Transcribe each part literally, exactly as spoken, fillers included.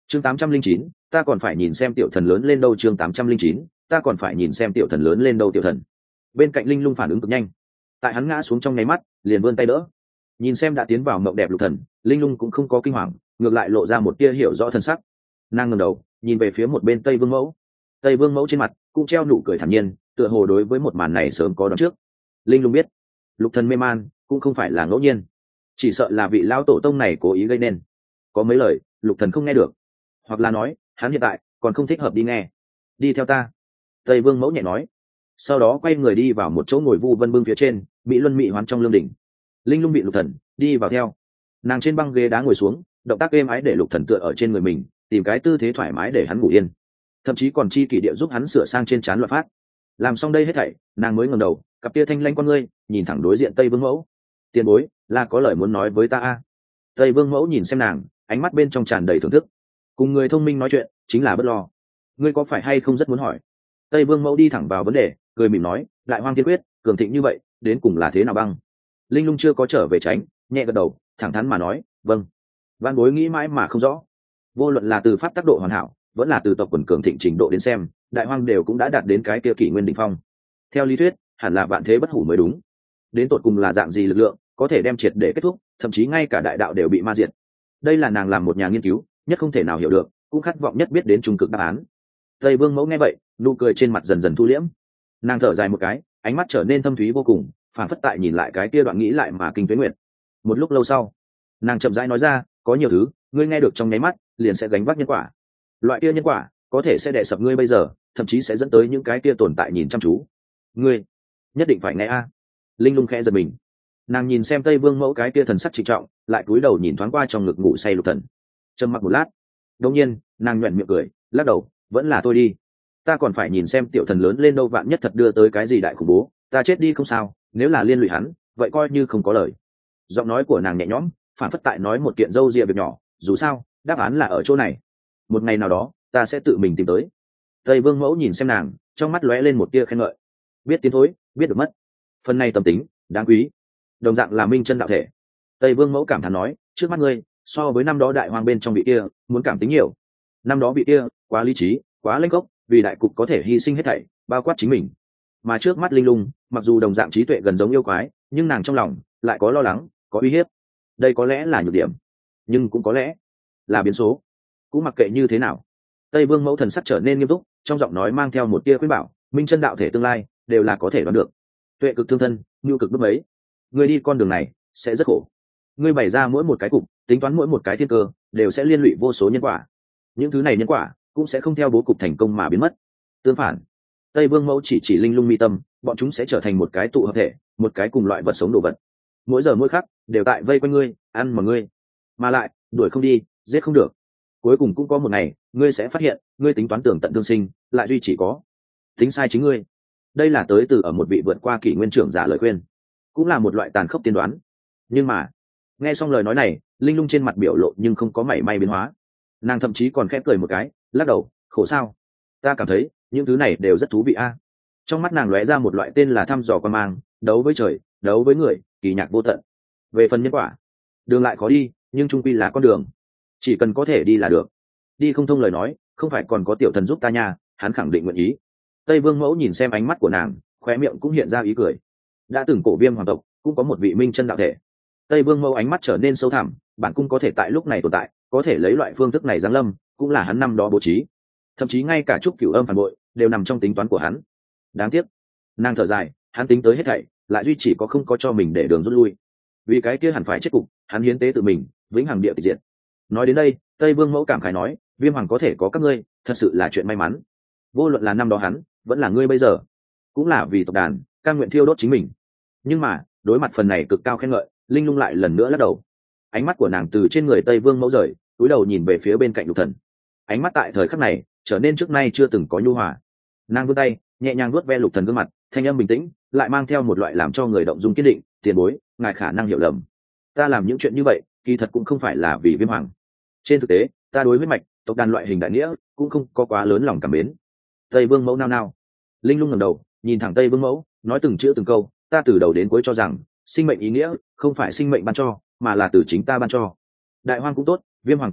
chương tám trăm linh chín ta còn phải nhìn xem tiểu thần lớn lên đâu. Chương tám trăm linh chín ta còn phải nhìn xem tiểu thần lớn lên đâu. Tiểu thần bên cạnh linh lung phản ứng cực nhanh, tại hắn ngã xuống trong nháy mắt liền vươn tay đỡ. Nhìn xem đã tiến vào mộng đẹp lục thần, linh lung cũng không có kinh hoàng, ngược lại lộ ra một tia hiểu rõ thân sắc. Nàng ngẩng đầu nhìn về phía một bên tây vương mẫu. Tây vương mẫu trên mặt cũng treo nụ cười thản nhiên, tựa hồ đối với một màn này sớm có đoán trước. Linh lung biết lục thần mê man cũng không phải là ngẫu nhiên, chỉ sợ là vị lão tổ tông này cố ý gây nên. Có mấy lời lục thần không nghe được, hoặc là nói hắn hiện tại còn không thích hợp đi nghe. Đi theo ta, tây vương mẫu nhẹ nói, sau đó quay người đi vào một chỗ ngồi vu vân bưng phía trên mỹ luân mỹ hoán trong lương đỉnh. Linh lung bị lục thần đi vào theo, nàng trên băng ghế đá ngồi xuống, động tác êm ái để lục thần tựa ở trên người mình, tìm cái tư thế thoải mái để hắn ngủ yên, thậm chí còn chi kỷ địa giúp hắn sửa sang trên trán loạn phát. Làm xong đây hết thảy, nàng mới ngẩng đầu, cặp tia thanh lanh con ngươi nhìn thẳng đối diện tây vương mẫu. Tiền bối là có lời muốn nói với ta a? Tây vương mẫu nhìn xem nàng, ánh mắt bên trong tràn đầy thưởng thức. Cùng người thông minh nói chuyện chính là bất lo, ngươi có phải hay không rất muốn hỏi? Tây vương mẫu đi thẳng vào vấn đề, cười mỉm nói, đại hoang tiên quyết cường thịnh như vậy đến cùng là thế nào băng? Linh lung chưa có trở về tránh, nhẹ gật đầu, thẳng thắn mà nói, vâng. Văn bối nghĩ mãi mà không rõ, vô luận là từ pháp tác độ hoàn hảo vẫn là từ tộc quần cường thịnh trình độ đến xem, đại hoang đều cũng đã đạt đến cái kia kỷ nguyên đỉnh phong. Theo lý thuyết hẳn là vạn thế bất hủ mới đúng, đến tột cùng là dạng gì lực lượng có thể đem triệt để kết thúc, thậm chí ngay cả đại đạo đều bị ma diệt? Đây là nàng làm một nhà nghiên cứu nhất không thể nào hiểu được, cũng khát vọng nhất biết đến trung cực đáp án. Tây vương mẫu nghe vậy, nụ cười trên mặt dần dần thu liễm, nàng thở dài một cái, ánh mắt trở nên thâm thúy vô cùng, phản phất tại nhìn lại cái kia đoạn nghĩ lại mà kinh tuế nguyệt. Một lúc lâu sau, nàng chậm rãi nói ra, có nhiều thứ ngươi nghe được trong nháy mắt liền sẽ gánh vác nhân quả, loại kia nhân quả có thể sẽ đè sập ngươi bây giờ, thậm chí sẽ dẫn tới những cái kia tồn tại nhìn chăm chú. Ngươi nhất định phải nghe a. Linh lung khẽ giật mình, nàng nhìn xem tây vương mẫu cái kia thần sắc trịnh trọng, lại cúi đầu nhìn thoáng qua trong ngực ngủ say lục thần, trầm mặc một lát, đột nhiên nàng nhoẻn miệng cười, lắc đầu, vẫn là tôi đi, ta còn phải nhìn xem tiểu thần lớn lên đâu, vạn nhất thật đưa tới cái gì đại khủng bố, ta chết đi không sao, nếu là liên lụy hắn vậy coi như không có lời. Giọng nói của nàng nhẹ nhõm, phản phất tại nói một kiện dâu dịa việc nhỏ, dù sao đáp án là ở chỗ này, một ngày nào đó ta sẽ tự mình tìm tới. Tây vương mẫu nhìn xem nàng, trong mắt lóe lên một tia khen ngợi, biết tiến thối biết được mất, phần này tâm tính đáng quý, đồng dạng là minh chân đạo thể. Tây vương mẫu cảm thán nói, trước mắt ngươi so với năm đó đại hoang bên trong vị kia muốn cảm tính nhiều. Năm đó vị kia quá lý trí, quá lênh gốc, vì đại cục có thể hy sinh hết thảy, bao quát chính mình. Mà trước mắt linh lung, mặc dù đồng dạng trí tuệ gần giống yêu quái, nhưng nàng trong lòng lại có lo lắng, có uy hiếp. Đây có lẽ là nhược điểm, nhưng cũng có lẽ là biến số. Cũng mặc kệ như thế nào, tây vương mẫu thần sắc trở nên nghiêm túc, trong giọng nói mang theo một tia khuyên bảo, minh chân đạo thể tương lai đều là có thể đoán được. Tuệ cực thương thân, nhu cực bức ấy, người đi con đường này sẽ rất khổ. Ngươi bày ra mỗi một cái cục, tính toán mỗi một cái thiên cơ, đều sẽ liên lụy vô số nhân quả. Những thứ này nhân quả cũng sẽ không theo bố cục thành công mà biến mất. Tương phản, tây vương mẫu chỉ chỉ linh lung mi tâm, bọn chúng sẽ trở thành một cái tụ hợp thể, một cái cùng loại vật sống đồ vật, mỗi giờ mỗi khắc đều tại vây quanh ngươi, ăn mà ngươi, mà lại đuổi không đi, giết không được. Cuối cùng cũng có một ngày ngươi sẽ phát hiện, ngươi tính toán tưởng tận tương sinh lại duy chỉ có tính sai chính ngươi. Đây là tới từ ở một vị vượt qua kỷ nguyên trưởng giả lời khuyên, cũng là một loại tàn khốc tiên đoán. Nhưng mà nghe xong lời nói này, linh lung trên mặt biểu lộ nhưng không có mảy may biến hóa, nàng thậm chí còn khẽ cười một cái, lắc đầu, khổ sao, ta cảm thấy những thứ này đều rất thú vị a. Trong mắt nàng lóe ra một loại tên là thăm dò quan mang, đấu với trời, đấu với người, kỳ nhạc vô tận. Về phần nhân quả, đường lại khó đi, nhưng trung quy là con đường, chỉ cần có thể đi là được. Đi không thông lời nói, không phải còn có tiểu thần giúp ta nha, hắn khẳng định nguyện ý. Tây vương mẫu nhìn xem ánh mắt của nàng, khóe miệng cũng hiện ra ý cười. Đã từng cổ viêm hoàng tộc cũng có một vị minh chân đạo thể. Tây vương mẫu ánh mắt trở nên sâu thẳm, bản cung có thể tại lúc này tồn tại, có thể lấy loại phương thức này giáng lâm, cũng là hắn năm đó bố trí. Thậm chí ngay cả trúc cửu âm phản bội đều nằm trong tính toán của hắn. Đáng tiếc, nàng thở dài, hắn tính tới hết thảy, lại duy chỉ có không có cho mình để đường rút lui. Vì cái kia hẳn phải chết cục, hắn hiến tế tự mình, vĩnh hằng địa tịch diệt. Nói đến đây, Tây vương mẫu cảm khái nói, viêm hoàng có thể có các ngươi, thật sự là chuyện may mắn. Vô luận là năm đó hắn, vẫn là ngươi bây giờ, cũng là vì tộc đàn, cam nguyện thiêu đốt chính mình. Nhưng mà đối mặt phần này cực cao khen ngợi, linh lung lại lần nữa lắc đầu. Ánh mắt của nàng từ trên người Tây vương mẫu rời, cúi đầu nhìn về phía bên cạnh lục thần. Ánh mắt tại thời khắc này trở nên trước nay chưa từng có nhu hòa. Nàng vươn tay nhẹ nhàng vuốt ve lục thần gương mặt, thanh âm bình tĩnh lại mang theo một loại làm cho người động dung kiên định, tiền bối, ngài khả năng hiểu lầm, ta làm những chuyện như vậy kỳ thật cũng không phải là vì viêm hoàng. Trên thực tế ta đối với mạch tộc đàn loại hình đại nghĩa cũng không có quá lớn lòng cảm mến. Tây vương mẫu nao nao, linh lung ngẩng đầu nhìn thẳng Tây vương mẫu, nói từng chữ từng câu, ta từ đầu đến cuối cho rằng sinh mệnh ý nghĩa không phải sinh mệnh ban cho, mà là từ chính ta ban cho. Đại hoang cũng tốt, viêm hoàng cũng được,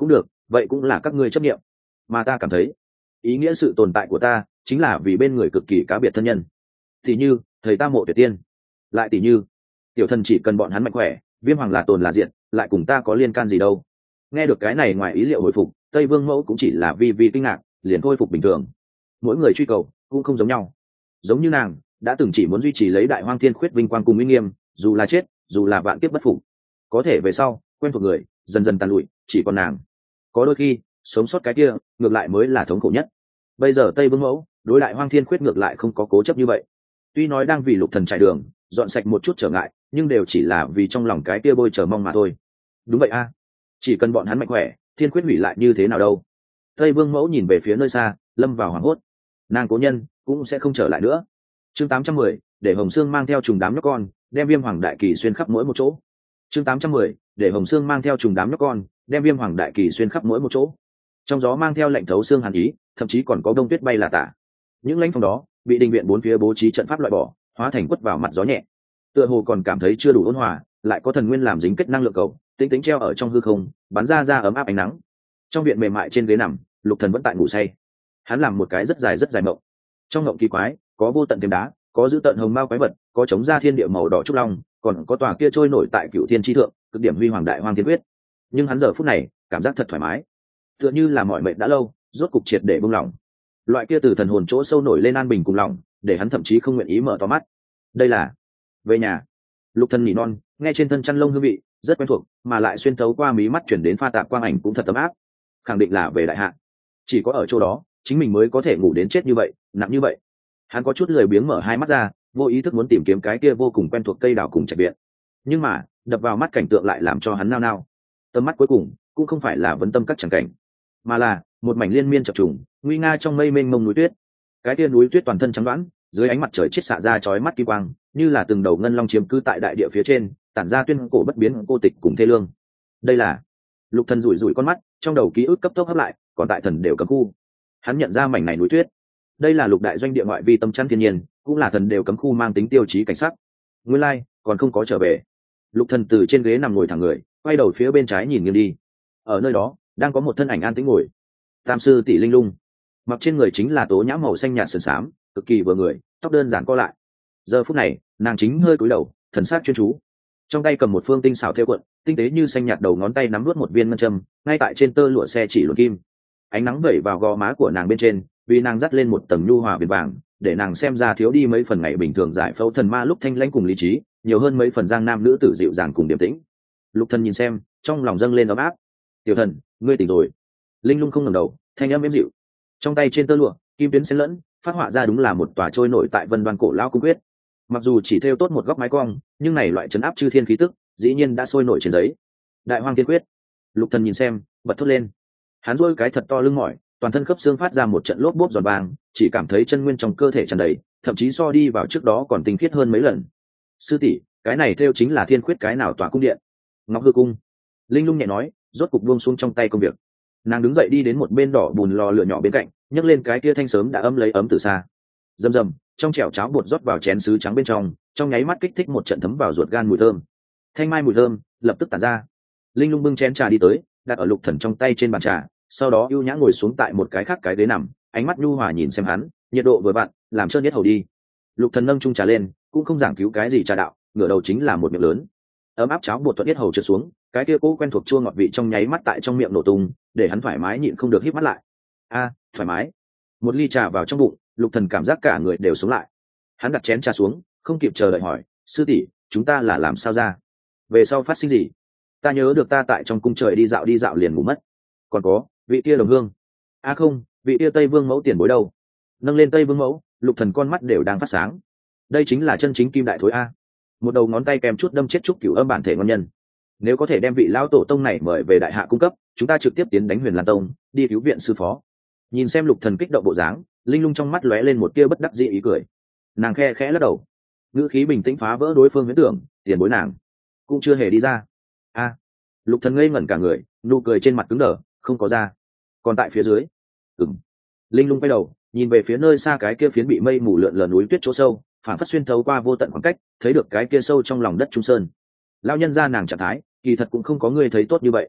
vậy cũng là các ngươi chấp nghiệm, mà ta cảm thấy ý nghĩa sự tồn tại của ta chính là vì bên người cực kỳ cá biệt thân nhân. Thì như thầy ta Mộ Tuyệt Tiên, lại tỷ như tiểu thần chỉ cần bọn hắn mạnh khỏe, Viêm Hoàng là tồn là diện lại cùng ta có liên can gì đâu. Nghe được cái này, ngoài ý liệu hồi phục, Tây Vương Mẫu cũng chỉ là vì vì kinh ngạc, liền khôi phục bình thường. Mỗi người truy cầu cũng không giống nhau, giống như nàng đã từng chỉ muốn duy trì lấy Đại Hoang Thiên Khuyết vinh quang cùng uy nghiêm, dù là chết, dù là vạn kiếp bất phục. Có thể về sau quen thuộc người dần dần tàn lụi, chỉ còn nàng. Có đôi khi sống sót cái kia ngược lại mới là thống khổ nhất. Bây giờ Tây Vương Mẫu đối Đại Hoang Thiên Khuyết ngược lại không có cố chấp như vậy. Tuy nói đang vì Lục Thần trải đường, dọn sạch một chút trở ngại, nhưng đều chỉ là vì trong lòng cái kia bôi chờ mong mà thôi. Đúng vậy a, chỉ cần bọn hắn mạnh khỏe, Thiên Khuyết hủy lại như thế nào đâu. Tây Vương Mẫu nhìn về phía nơi xa, lâm vào hoảng hốt. Nàng cố nhân cũng sẽ không trở lại nữa. Chương tám trăm mười, để Hồng Sương mang theo trùng đám nhóc con, đem Viêm Hoàng Đại Kỳ xuyên khắp mỗi một chỗ. Chương tám trăm mười, để Hồng Sương mang theo trùng đám nhóc con, đem Viêm Hoàng Đại Kỳ xuyên khắp mỗi một chỗ. Trong gió mang theo lạnh thấu xương hàn ý, thậm chí còn có đông tuyết bay là tả. Những lãnh phong đó bị đình viện bốn phía bố trí trận pháp loại bỏ, hóa thành quất vào mặt gió nhẹ. Tựa hồ còn cảm thấy chưa đủ ôn hòa, lại có thần nguyên làm dính kết năng lượng cầu, tính tính treo ở trong hư không, bắn ra ra ấm áp ánh nắng. Trong viện mềm mại trên ghế nằm, Lục Thần vẫn tại ngủ say. Hắn làm một cái rất dài rất dài mộng. Trong mộng kỳ quái, có vô tận thêm đá, có dữ tận hồng mao quái vật, có chống ra thiên địa màu đỏ trúc long, còn có tòa kia trôi nổi tại Cựu Thiên chi thượng, cực điểm huy hoàng Đại Hoang Thiên Quyết. Nhưng hắn giờ phút này cảm giác thật thoải mái, tựa như là mọi mệnh đã lâu rốt cục triệt để buông lỏng. Loại kia từ thần hồn chỗ sâu nổi lên an bình cùng lòng, để hắn thậm chí không nguyện ý mở to mắt. Đây là về nhà. Lục Thần nỉ non, nghe trên thân chăn lông hương vị rất quen thuộc, mà lại xuyên thấu qua mí mắt chuyển đến pha tạp quang ảnh cũng thật ấm áp, khẳng định là về đại hạ. Chỉ có ở chỗ đó chính mình mới có thể ngủ đến chết như vậy, nặng như vậy. Hắn có chút lười biếng mở hai mắt ra, vô ý thức muốn tìm kiếm cái kia vô cùng quen thuộc cây đào cùng trạch viện, nhưng mà đập vào mắt cảnh tượng lại làm cho hắn nao nao. Tầm mắt cuối cùng cũng không phải là vấn tâm các chẳng cảnh, mà là một mảnh liên miên chập trùng nguy nga trong mây mênh mông núi tuyết. Cái kia núi tuyết toàn thân trắng đoán, dưới ánh mặt trời chiết xạ ra chói mắt kim quang, như là từng đầu ngân long chiếm cư tại đại địa phía trên, tản ra tuyên cổ bất biến cô tịch cùng thê lương. Đây là Lục Thần rủi rủi con mắt, trong đầu ký ức cấp tốc hấp lại, còn tại thần đều cấm khu. Hắn nhận ra mảnh này núi tuyết, đây là lục đại doanh địa ngoại vi tâm chắn thiên nhiên, cũng là thần đều cấm khu mang tính tiêu chí cảnh sắc. Nguyên lai like, còn không có trở về. Lục Thần từ trên ghế nằm ngồi thẳng người, quay đầu phía bên trái nhìn nghiêng đi. Ở nơi đó đang có một thân ảnh an tĩnh ngồi. Tam sư tỷ Linh Lung, mặc trên người chính là tố nhã màu xanh nhạt sườn xám, cực kỳ vừa người, tóc đơn giản co lại. Giờ phút này nàng chính hơi cúi đầu, thần sắc chuyên chú, trong tay cầm một phương tinh xảo thêu cuộn, tinh tế như xanh nhạt đầu ngón tay nắm nuốt một viên ngân châm, ngay tại trên tơ lụa xe chỉ luồn kim. Ánh nắng vẩy vào gò má của nàng bên trên, vì nàng dắt lên một tầng nhu hòa viền vàng, để nàng xem ra thiếu đi mấy phần ngày bình thường giải phẫu thần ma lúc thanh lãnh cùng lý trí, nhiều hơn mấy phần giang nam nữ tử dịu dàng cùng điềm tĩnh. Lục Thần nhìn xem, trong lòng dâng lên ấm áp. Tiểu thần, ngươi tỉnh rồi. Linh Lung không ngẩng đầu, thanh âm êm dịu. Trong tay trên tơ lụa, kim tuyến xen lẫn, phát họa ra đúng là một tòa trôi nổi tại vân đoan cổ lão cung quyết. Mặc dù chỉ thêu tốt một góc mái cong, nhưng này loại chấn áp chư thiên khí tức, dĩ nhiên đã sôi nổi trên giấy. Đại Hoang Thiên Quyết. Lục Thần nhìn xem, bật thốt lên. Hắn duỗi cái thật to lưng mỏi, toàn thân khớp xương phát ra một trận lốp bốp giòn vàng, chỉ cảm thấy chân nguyên trong cơ thể tràn đầy, thậm chí so đi vào trước đó còn tinh khiết hơn mấy lần. Sư tỷ, cái này thêu chính là Thiên Quyết cái nào tòa cung điện? Ngọc Hư Cung. Linh Lung nhẹ nói, rốt cục buông xuống trong tay công việc. Nàng đứng dậy đi đến một bên đỏ bùn lò lửa nhỏ bên cạnh, nhấc lên cái kia thanh sớm đã ấm lấy ấm từ xa. Rầm rầm, trong chảo cháo bột rót vào chén sứ trắng bên trong, trong nháy mắt kích thích một trận thấm vào ruột gan mùi thơm. Thanh mai mùi thơm lập tức tản ra. Linh Lung bưng chén trà đi tới, đặt ở Lục Thần trong tay trên bàn trà, sau đó ưu nhã ngồi xuống tại một cái khác cái ghế nằm, ánh mắt nhu hòa nhìn xem hắn, nhiệt độ vừa vặn, làm trơn nhất hầu đi. Lục Thần nâng chung trà lên, cũng không giảng cứu cái gì trà đạo, ngửa đầu chính là một miệng lớn. Ấm áp cháo bột thuận yết hầu trượt xuống, cái kia cố quen thuộc chua ngọt vị trong nháy mắt tại trong miệng nổ tung, để hắn thoải mái nhịn không được híp mắt lại. A, thoải mái. Một ly trà vào trong bụng, Lục Thần cảm giác cả người đều sống lại. Hắn đặt chén trà xuống, không kịp chờ đợi hỏi, sư tỷ, chúng ta là làm sao ra? Về sau phát sinh gì? Ta nhớ được ta tại trong cung trời đi dạo đi dạo liền ngủ mất. Còn có vị kia đồng hương. A không, vị kia Tây Vương mẫu tiền bối đâu? Nâng lên Tây Vương mẫu, Lục Thần con mắt đều đang phát sáng. Đây chính là chân chính kim đại thối a. Một đầu ngón tay kèm chút đâm chết trúc cửu âm bản thể ngon nhân. Nếu có thể đem vị lão tổ tông này mời về đại hạ cung cấp, chúng ta trực tiếp tiến đánh Huyền Lan Tông, đi cứu viện sư phó. Nhìn xem Lục Thần kích động bộ dáng, Linh Lung trong mắt lóe lên một tia bất đắc dĩ ý cười. Nàng khe khẽ lắc đầu, ngữ khí bình tĩnh phá vỡ đối phương huyễn tưởng, tiền bối nàng cũng chưa hề đi ra. A. Lục Thần ngây ngẩn cả người, nụ cười trên mặt cứng đờ, không có ra. Còn tại phía dưới. Ừm. Linh Lung quay đầu, nhìn về phía nơi xa cái kia phiến bị mây mù lượn lờ núi tuyết chỗ sâu, phản phất xuyên thấu qua vô tận khoảng cách, thấy được cái kia sâu trong lòng đất trung sơn. Lão nhân gia nàng trạng thái, kỳ thật cũng không có người thấy tốt như vậy.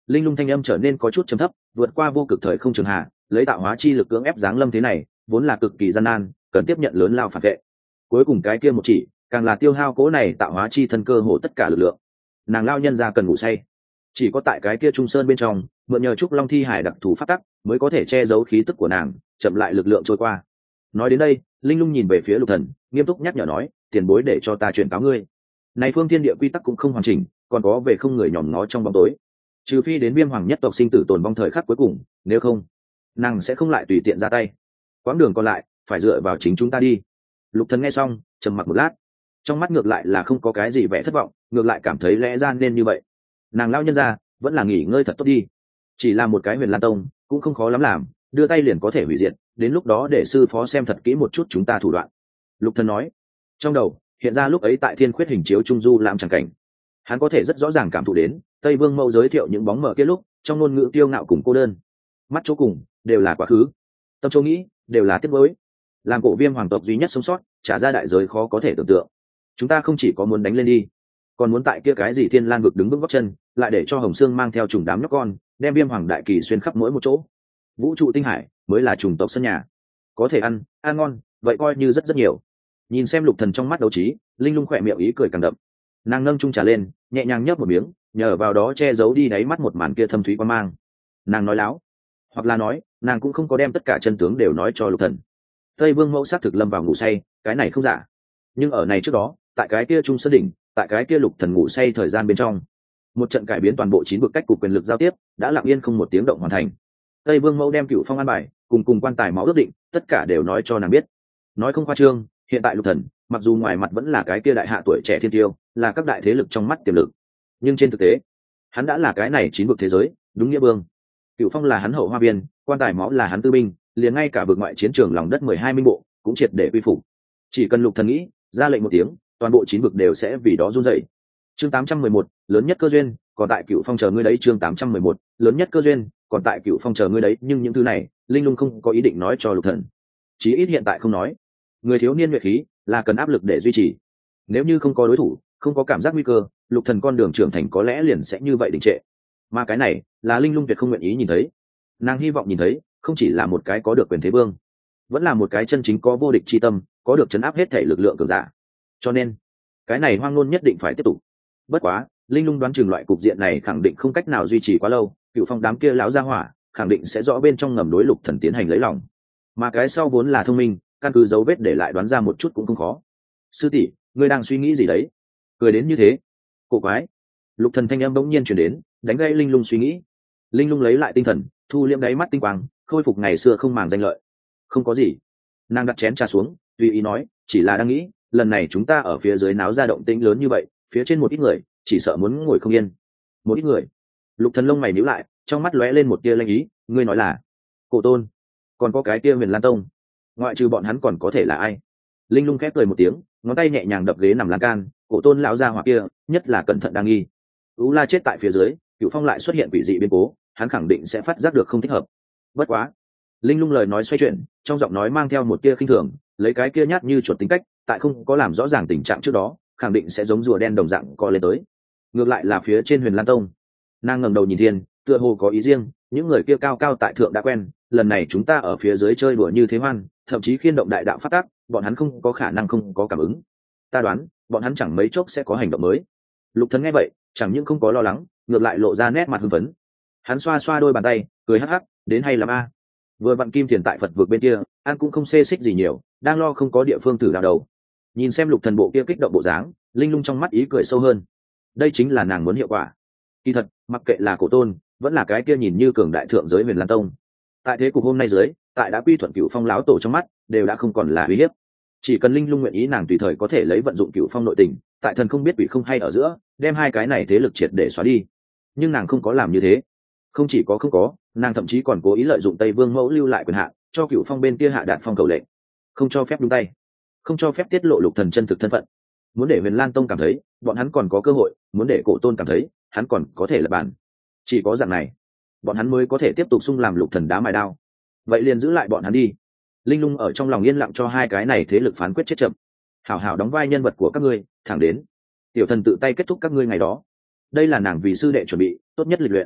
linh lung thanh âm trở nên có chút trầm thấp, vượt qua vô cực thời không trường hạ, lấy tạo hóa chi lực cưỡng ép giáng lâm thế này vốn là cực kỳ gian nan, cần tiếp nhận lớn lao phản vệ. Cuối cùng cái kia một chỉ càng là tiêu hao cố này tạo hóa chi thân cơ hồ tất cả lực lượng. Nàng lao nhân ra cần ngủ say, chỉ có tại cái kia trung sơn bên trong mượn nhờ trúc long thi hải đặc thù phát tắc mới có thể che giấu khí tức của nàng, chậm lại lực lượng trôi qua. Nói đến đây linh lung nhìn về phía Lục Thần, nghiêm túc nhắc nhở nói, tiền bối để cho ta truyền cáo ngươi, này phương thiên địa quy tắc cũng không hoàn chỉnh, còn có về không người nhòm ngó trong bóng tối, trừ phi đến viêm hoàng nhất tộc sinh tử tồn vong thời khắc cuối cùng, nếu không nàng sẽ không lại tùy tiện ra tay. Quãng đường còn lại phải dựa vào chính chúng ta đi. Lục Thần nghe xong trầm mặc một lát, trong mắt ngược lại là không có cái gì vẻ thất vọng, ngược lại cảm thấy lẽ ra nên như vậy. Nàng lao nhân ra vẫn là nghỉ ngơi thật tốt đi, chỉ là một cái Huyền Lan Tông cũng không khó lắm làm, đưa tay liền có thể hủy diệt, đến lúc đó để sư phó xem thật kỹ một chút chúng ta thủ đoạn. Lục Thần nói, trong đầu hiện ra lúc ấy tại Thiên Khuyết hình chiếu trung du làm chẳng cảnh, hắn có thể rất rõ ràng cảm thụ đến Tây Vương Mẫu giới thiệu những bóng mờ kia lúc trong ngôn ngữ tiêu ngạo cùng cô đơn, mắt chỗ cùng đều là quá khứ, tâm chỗ nghĩ đều là tiếc nuối. Làm cổ viêm hoàng tộc duy nhất sống sót, trả ra đại giới khó có thể tưởng tượng. Chúng ta không chỉ có muốn đánh lên đi, còn muốn tại kia cái gì Thiên Lan vực đứng vững gót chân, lại để cho Hồng Sương mang theo trùng đám nhóc con, đem viêm hoàng đại kỳ xuyên khắp mỗi một chỗ. Vũ trụ tinh hải mới là trùng tộc sân nhà, có thể ăn ăn ngon, vậy coi như rất rất nhiều. Nhìn xem Lục Thần trong mắt đấu trí, linh lung khỏe miệng ý cười càng đậm. Nàng nâng chung trà lên, nhẹ nhàng nhấp một miếng, nhờ vào đó che giấu đi đáy mắt một màn kia thâm thúy quan mang. Nàng nói láo, hoặc là nói nàng cũng không có đem tất cả chân tướng đều nói cho Lục Thần. Tây Vương Mẫu xác thực lâm vào ngủ say, cái này không giả. Nhưng ở này trước đó, tại cái kia trung sơn đỉnh, tại cái kia Lục Thần ngủ say thời gian bên trong, một trận cải biến toàn bộ chín vực cách cục quyền lực giao tiếp đã lặng yên không một tiếng động hoàn thành. Tây Vương Mẫu đem Cửu Phong an bài cùng cùng quan tài máu ước định, tất cả đều nói cho nàng biết. Nói không khoa trương, hiện tại Lục Thần mặc dù ngoài mặt vẫn là cái kia đại hạ tuổi trẻ thiên tiêu, là các đại thế lực trong mắt tiềm lực, nhưng trên thực tế hắn đã là cái này chín vực thế giới đúng nghĩa vương. Cửu Phong là hắn hậu hoa viên, quan tài máu là hắn tư binh, liền ngay cả vực ngoại chiến trường lòng đất mười hai minh bộ cũng triệt để quy phục. Chỉ cần Lục Thần nghĩ ra lệnh một tiếng, toàn bộ chín vực đều sẽ vì đó run rẩy. Chương tám trăm mười một, lớn nhất cơ duyên, còn tại Cửu Phong chờ ngươi đấy. Chương tám trăm mười một, lớn nhất cơ duyên, còn tại Cửu Phong chờ ngươi đấy. Nhưng những thứ này linh lung không có ý định nói cho Lục Thần, chí ít hiện tại không nói. Người thiếu niên nhuệ khí là cần áp lực để duy trì, nếu như không có đối thủ, không có cảm giác nguy cơ, Lục Thần con đường trưởng thành có lẽ liền sẽ như vậy đình trệ. Mà cái này là linh lung tuyệt không nguyện ý nhìn thấy. Nàng hy vọng nhìn thấy không chỉ là một cái có được quyền thế vương, vẫn là một cái chân chính có vô địch chi tâm, có được chấn áp hết thể lực lượng cường giả. Cho nên cái này hoang ngôn nhất định phải tiếp tục. Bất quá linh lung đoán chừng loại cục diện này khẳng định không cách nào duy trì quá lâu. Cửu Phong đám kia lão gia hỏa khẳng định sẽ rõ bên trong ngầm đối Lục Thần tiến hành lấy lòng, mà cái sau vốn là thông minh, căn cứ dấu vết để lại đoán ra một chút cũng không khó. Sư tỷ, ngươi đang suy nghĩ gì đấy? Cười đến như thế cổ quái. Lục Thần thanh âm bỗng nhiên truyền đến, đánh gây linh lung suy nghĩ. Linh lung lấy lại tinh thần, thu liễm đáy mắt tinh quang, khôi phục ngày xưa không màng danh lợi. Không có gì. Nàng đặt chén trà xuống, tùy ý nói, chỉ là đang nghĩ, lần này chúng ta ở phía dưới náo ra động tĩnh lớn như vậy, phía trên một ít người chỉ sợ muốn ngồi không yên. Một ít người? Lục Thần lông mày nhíu lại, trong mắt lóe lên một tia lanh ý. Ngươi nói là Cổ Tôn, còn có cái kia Huyền Lan Tông, ngoại trừ bọn hắn còn có thể là ai? Linh lung khép cười một tiếng, ngón tay nhẹ nhàng đập ghế nằm lan can. Cổ Tôn lão gia hỏa kia nhất là cẩn thận đang nghi. Ú La chết tại phía dưới, Cửu Phong lại xuất hiện quỷ dị biến cố, hắn khẳng định sẽ phát giác được không thích hợp. Bất quá linh lung lời nói xoay chuyển, trong giọng nói mang theo một tia khinh thường, lấy cái kia nhát như chuột tính cách, tại không có làm rõ ràng tình trạng trước đó, khẳng định sẽ giống rùa đen đồng dạng co lên tới. Ngược lại là phía trên Huyền Lan Tông, nàng ngẩng đầu nhìn thiên, tựa hồ có ý riêng. Những người kia cao cao tại thượng đã quen, lần này chúng ta ở phía dưới chơi đùa như thế hoan, thậm chí khiên động đại đạo phát tác, bọn hắn không có khả năng không có cảm ứng. Ta đoán bọn hắn chẳng mấy chốc sẽ có hành động mới. Lục Thần nghe vậy chẳng những không có lo lắng, ngược lại lộ ra nét mặt hưng phấn. Hắn xoa xoa đôi bàn tay, cười hắc hắc, đến hay lắm a. Vừa vặn Kim Tiền tại Phật vực bên kia, an cũng không xê xích gì nhiều, đang lo không có địa phương thử đào đầu. Nhìn xem Lục Thần bộ kia kích động bộ dáng, linh lung trong mắt ý cười sâu hơn. Đây chính là nàng muốn hiệu quả. Kỳ thật, mặc kệ là Cổ Tôn, vẫn là cái kia nhìn như cường đại thượng giới Huyền Lan Tông, tại thế cục hôm nay dưới, tại đã quy thuận Cửu Phong lão tổ trong mắt, đều đã không còn là uy hiếp. Chỉ cần linh lung nguyện ý, nàng tùy thời có thể lấy vận dụng Cửu Phong nội tình, tại thần không biết quỷ không hay ở giữa, đem hai cái này thế lực triệt để xóa đi. Nhưng nàng không có làm như thế. Không chỉ có không có, nàng thậm chí còn cố ý lợi dụng Tây Vương Mẫu lưu lại quyền hạn, cho Cửu Phong bên kia hạ đạt phong cầu lệnh, không cho phép nhúng tay, không cho phép tiết lộ Lục Thần chân thực thân phận. Muốn để Huyền Lan Tông cảm thấy bọn hắn còn có cơ hội, muốn để Cổ Tôn cảm thấy hắn còn có thể là bàn. Chỉ có dạng này, bọn hắn mới có thể tiếp tục xung làm Lục Thần đá mài đao. Vậy liền giữ lại bọn hắn đi. Linh lung ở trong lòng yên lặng cho hai cái này thế lực phán quyết chết chậm. Hảo hảo đóng vai nhân vật của các ngươi, thẳng đến tiểu thần tự tay kết thúc các ngươi ngày đó. Đây là nàng vì sư đệ chuẩn bị tốt nhất lịch luyện.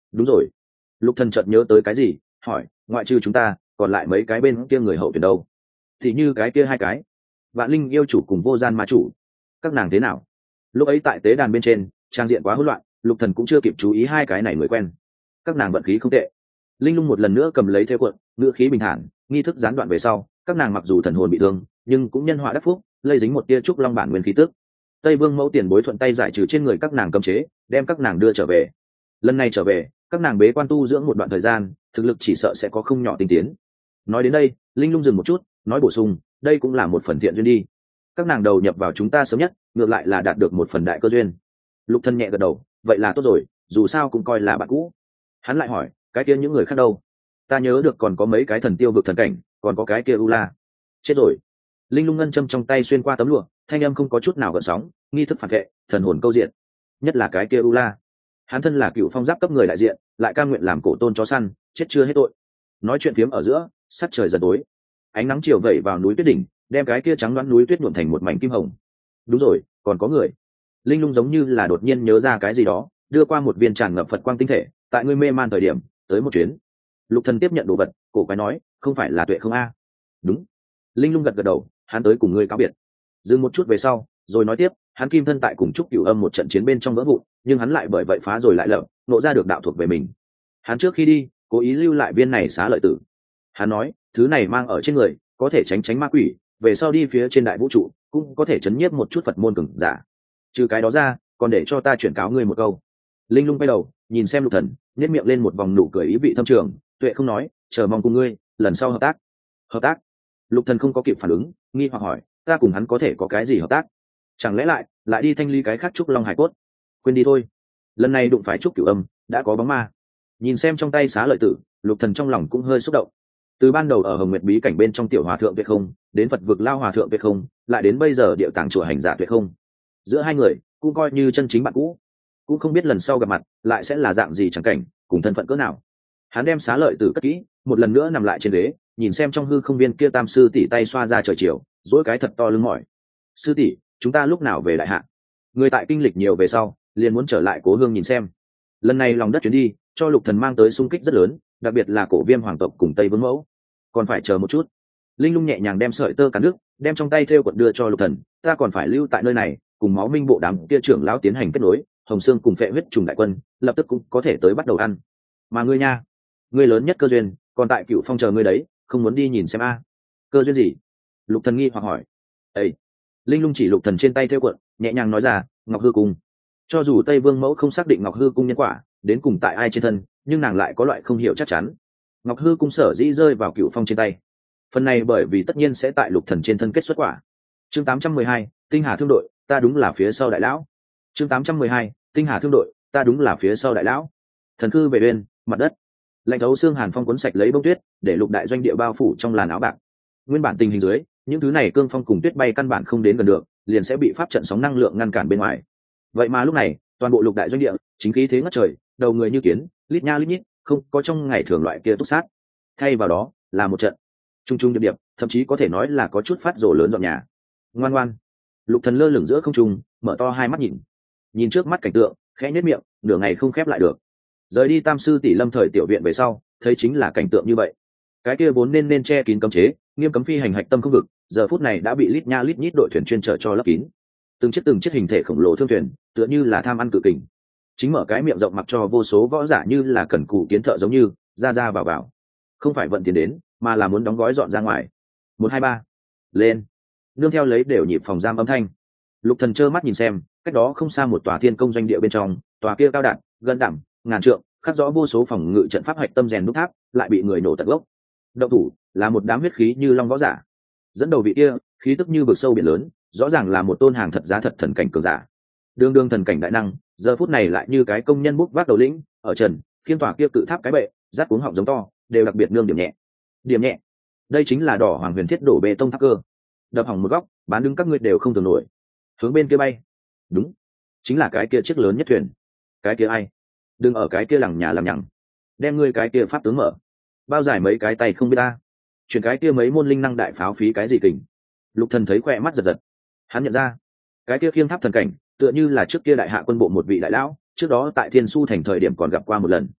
đúng rồi. Lục thần chợt nhớ tới cái gì, hỏi, ngoại trừ chúng ta còn lại mấy cái bên kia người hậu thuyền đâu? Thì như cái kia hai cái Vạn Linh yêu chủ cùng Vô Gian ma chủ, các nàng thế nào? Lúc ấy tại tế đàn bên trên trang diện quá hỗn loạn, Lục thần cũng chưa kịp chú ý hai cái này người quen. Các nàng vận khí không tệ. Linh lung một lần nữa cầm lấy theo cuộn, ngữ khí bình thản, nghi thức gián đoạn về sau, các nàng mặc dù thần hồn bị thương nhưng cũng nhân họa đắc phúc, lây dính một tia trúc long bản nguyên khí tức. Tây Vương mẫu tiền bối thuận tay giải trừ trên người các nàng cấm chế, đem các nàng đưa trở về. Lần này trở về, các nàng bế quan tu dưỡng một đoạn thời gian, thực lực chỉ sợ sẽ có không nhỏ tinh tiến. Nói đến đây, Linh lung dừng một chút, nói bổ sung, đây cũng là một phần thiện duyên đi. Các nàng đầu nhập vào chúng ta sớm nhất, ngược lại là đạt được một phần đại cơ duyên. Lục Thân nhẹ gật đầu, vậy là tốt rồi, dù sao cũng coi là bạn cũ. Hắn lại hỏi, cái kia những người khác đâu? Ta nhớ được còn có mấy cái thần tiêu vực thần cảnh, còn có cái kia u la. Chết rồi. Linh lung ngân châm trong tay xuyên qua tấm lụa, thanh âm không có chút nào gợn sóng, nghi thức phản vệ, thần hồn câu diện. Nhất là cái kia u la. Hắn thân là cựu phong giáp cấp người đại diện, lại cam nguyện làm cổ tôn chó săn, chết chưa hết tội. Nói chuyện phiếm ở giữa, sắc trời dần tối, ánh nắng chiều vẩy vào núi tuyết đỉnh, đem cái kia trắng đoán núi tuyết nhuộm thành một mảnh kim hồng. Đúng rồi, còn có người. Linh lung giống như là đột nhiên nhớ ra cái gì đó, đưa qua một viên tràn ngập phật quang tinh thể, tại ngươi mê man thời điểm tới một chuyến. Lục Thần tiếp nhận đồ vật, cổ quái nói, không phải là Tuệ không a? Đúng. Linh lung gật gật đầu, hắn tới cùng ngươi cáo biệt. Dừng một chút về sau, rồi nói tiếp, hắn kim thân tại cùng trúc cửu âm một trận chiến bên trong vỡ vụn, nhưng hắn lại bởi vậy phá rồi lại lập, nộ ra được đạo thuộc về mình. Hắn trước khi đi, cố ý lưu lại viên này xá lợi tử. Hắn nói, thứ này mang ở trên người, có thể tránh tránh ma quỷ, về sau đi phía trên đại vũ trụ, cũng có thể chấn nhiếp một chút Phật môn cường giả. Trừ cái đó ra, còn để cho ta chuyển cáo ngươi một câu. Linh lung quay đầu, nhìn xem Lục Thần, nhếch miệng lên một vòng nụ cười ý vị thâm trường, Tuệ không nói, chờ mong cùng ngươi, lần sau hợp tác. Hợp tác? Lục Thần không có kịp phản ứng, nghi hoặc hỏi, ta cùng hắn có thể có cái gì hợp tác? Chẳng lẽ lại lại đi thanh lý cái khác trúc long hải cốt? Quên đi thôi. Lần này đụng phải trúc cửu âm, đã có bóng ma. Nhìn xem trong tay xá lợi tử, Lục Thần trong lòng cũng hơi xúc động. Từ ban đầu ở Hồng Nguyệt bí cảnh bên trong tiểu hòa thượng Tuyệt Không, đến Phật vực lao hòa thượng Tuyệt Không, lại đến bây giờ điệu tàng chùa hành giả Tuyệt Không. Giữa hai người cũng coi như chân chính bạn cũ, cũng không biết lần sau gặp mặt lại sẽ là dạng gì chẳng cảnh, cùng thân phận cỡ nào. Hắn đem xá lợi tử cất kỹ, một lần nữa nằm lại trên ghế, nhìn xem trong hư không viên kia tam sư tỷ tay xoa ra trời chiều, duỗi cái thật to lưng mỏi. Sư tỷ, chúng ta lúc nào về đại hạ? Người tại kinh lịch nhiều về sau, liền muốn trở lại cố hương nhìn xem. Lần này lòng đất chuyến đi, cho Lục Thần mang tới xung kích rất lớn, đặc biệt là cổ viêm hoàng tộc cùng Tây Vương mẫu. Còn phải chờ một chút. Linh lung nhẹ nhàng đem sợi tơ cán nước, đem trong tay thêu quật đưa cho Lục Thần, ta còn phải lưu tại nơi này, cùng máu minh bộ đám kia trưởng lão tiến hành kết nối, Hồng Sương cùng phệ huyết trùng đại quân, lập tức cũng có thể tới bắt đầu ăn. Mà ngươi nha, ngươi lớn nhất cơ duyên, còn tại Cựu Phong chờ ngươi đấy, không muốn đi nhìn xem a? Cơ duyên gì? Lục Thần nghi hoặc hỏi. Ê! Linh lung chỉ Lục Thần trên tay thêu quật, nhẹ nhàng nói ra, Ngọc Hư Cung. Cho dù Tây Vương mẫu không xác định Ngọc Hư Cung nhân quả đến cùng tại ai trên thân, nhưng nàng lại có loại không hiểu chắc chắn. Ngọc Hư Cung sở dĩ rơi vào Cựu Phong trên tay, phần này bởi vì tất nhiên sẽ tại Lục Thần trên thân kết xuất quả. Chương tám trăm mười hai, Tinh Hà Thương đội, ta đúng là phía sau đại lão. Chương tám trăm mười hai, Tinh Hà Thương đội, ta đúng là phía sau đại lão. Thần cư về bên, mặt đất. Lạnh thấu xương hàn phong cuốn sạch lấy bông tuyết, để Lục đại doanh địa bao phủ trong làn áo bạc. Nguyên bản tình hình dưới, những thứ này cương phong cùng tuyết bay căn bản không đến gần được, liền sẽ bị pháp trận sóng năng lượng ngăn cản bên ngoài. Vậy mà lúc này, toàn bộ Lục đại doanh địa, chính khí thế ngất trời, đầu người như kiến, lít nha lít nhít, không có trong ngày thường loại kia túc sát. Thay vào đó, là một trận trung trung điệp điệp, thậm chí có thể nói là có chút phát rồ lớn dọn nhà. Ngoan ngoan. Lục Thần lơ lửng giữa không trung, mở to hai mắt nhìn, nhìn trước mắt cảnh tượng, khẽ nhếch miệng, nửa ngày không khép lại được. Rời đi tam sư tỷ lâm thời tiểu viện về sau, thấy chính là cảnh tượng như vậy. Cái kia vốn nên nên che kín cấm chế, nghiêm cấm phi hành hạch tâm không vực, giờ phút này đã bị lít nha lít nhít đội thuyền chuyên chở cho lấp kín. Từng chiếc từng chiếc hình thể khổng lồ thương thuyền, tựa như là tham ăn cự kình, chính mở cái miệng rộng mặc cho vô số võ giả như là cần cù kiến thợ giống như ra ra vào vào, không phải vận tiền đến, mà là muốn đóng gói dọn ra ngoài. Một hai ba, lên. Nương theo lấy đều nhịp phòng giam âm thanh. Lục Thần trơ mắt nhìn xem, cách đó không xa một tòa thiên công doanh địa bên trong, tòa kia cao đẳng, gần đẳng, ngàn trượng, khắc rõ vô số phòng ngự trận pháp hạch tâm rèn đúc tháp, lại bị người nổ tận gốc. Động thủ là một đám huyết khí như long võ giả. Dẫn đầu vị kia, khí tức như vực sâu biển lớn, rõ ràng là một tôn hàng thật giá thật thần cảnh cường giả. Đương đương thần cảnh đại năng, giờ phút này lại như cái công nhân bút vác đầu lĩnh, ở trần, khiên tòa kia cự tháp cái bệ, rát cuống họng giống to, đều đặc biệt nương điểm nhẹ. Điểm nhẹ. Đây chính là đỏ hoàng huyền thiết đổ bê tông tháp cơ. Đập hỏng một góc, bán đứng các ngươi đều không tưởng nổi. Hướng bên kia bay. Đúng, chính là cái kia chiếc lớn nhất thuyền. Cái kia ai? Đừng ở cái kia lằng nhà làm nhằng. Đem ngươi cái kia pháp tướng mở. Bao giải mấy cái tay không biết ta. Chuyển cái kia mấy môn linh năng đại pháo phí cái gì kình. Lục Thần thấy khỏe mắt giật giật. Hắn nhận ra, cái kia khiêng tháp thần cảnh, tựa như là trước kia đại hạ quân bộ một vị đại lão, trước đó tại Thiên Su thành thời điểm còn gặp qua một lần.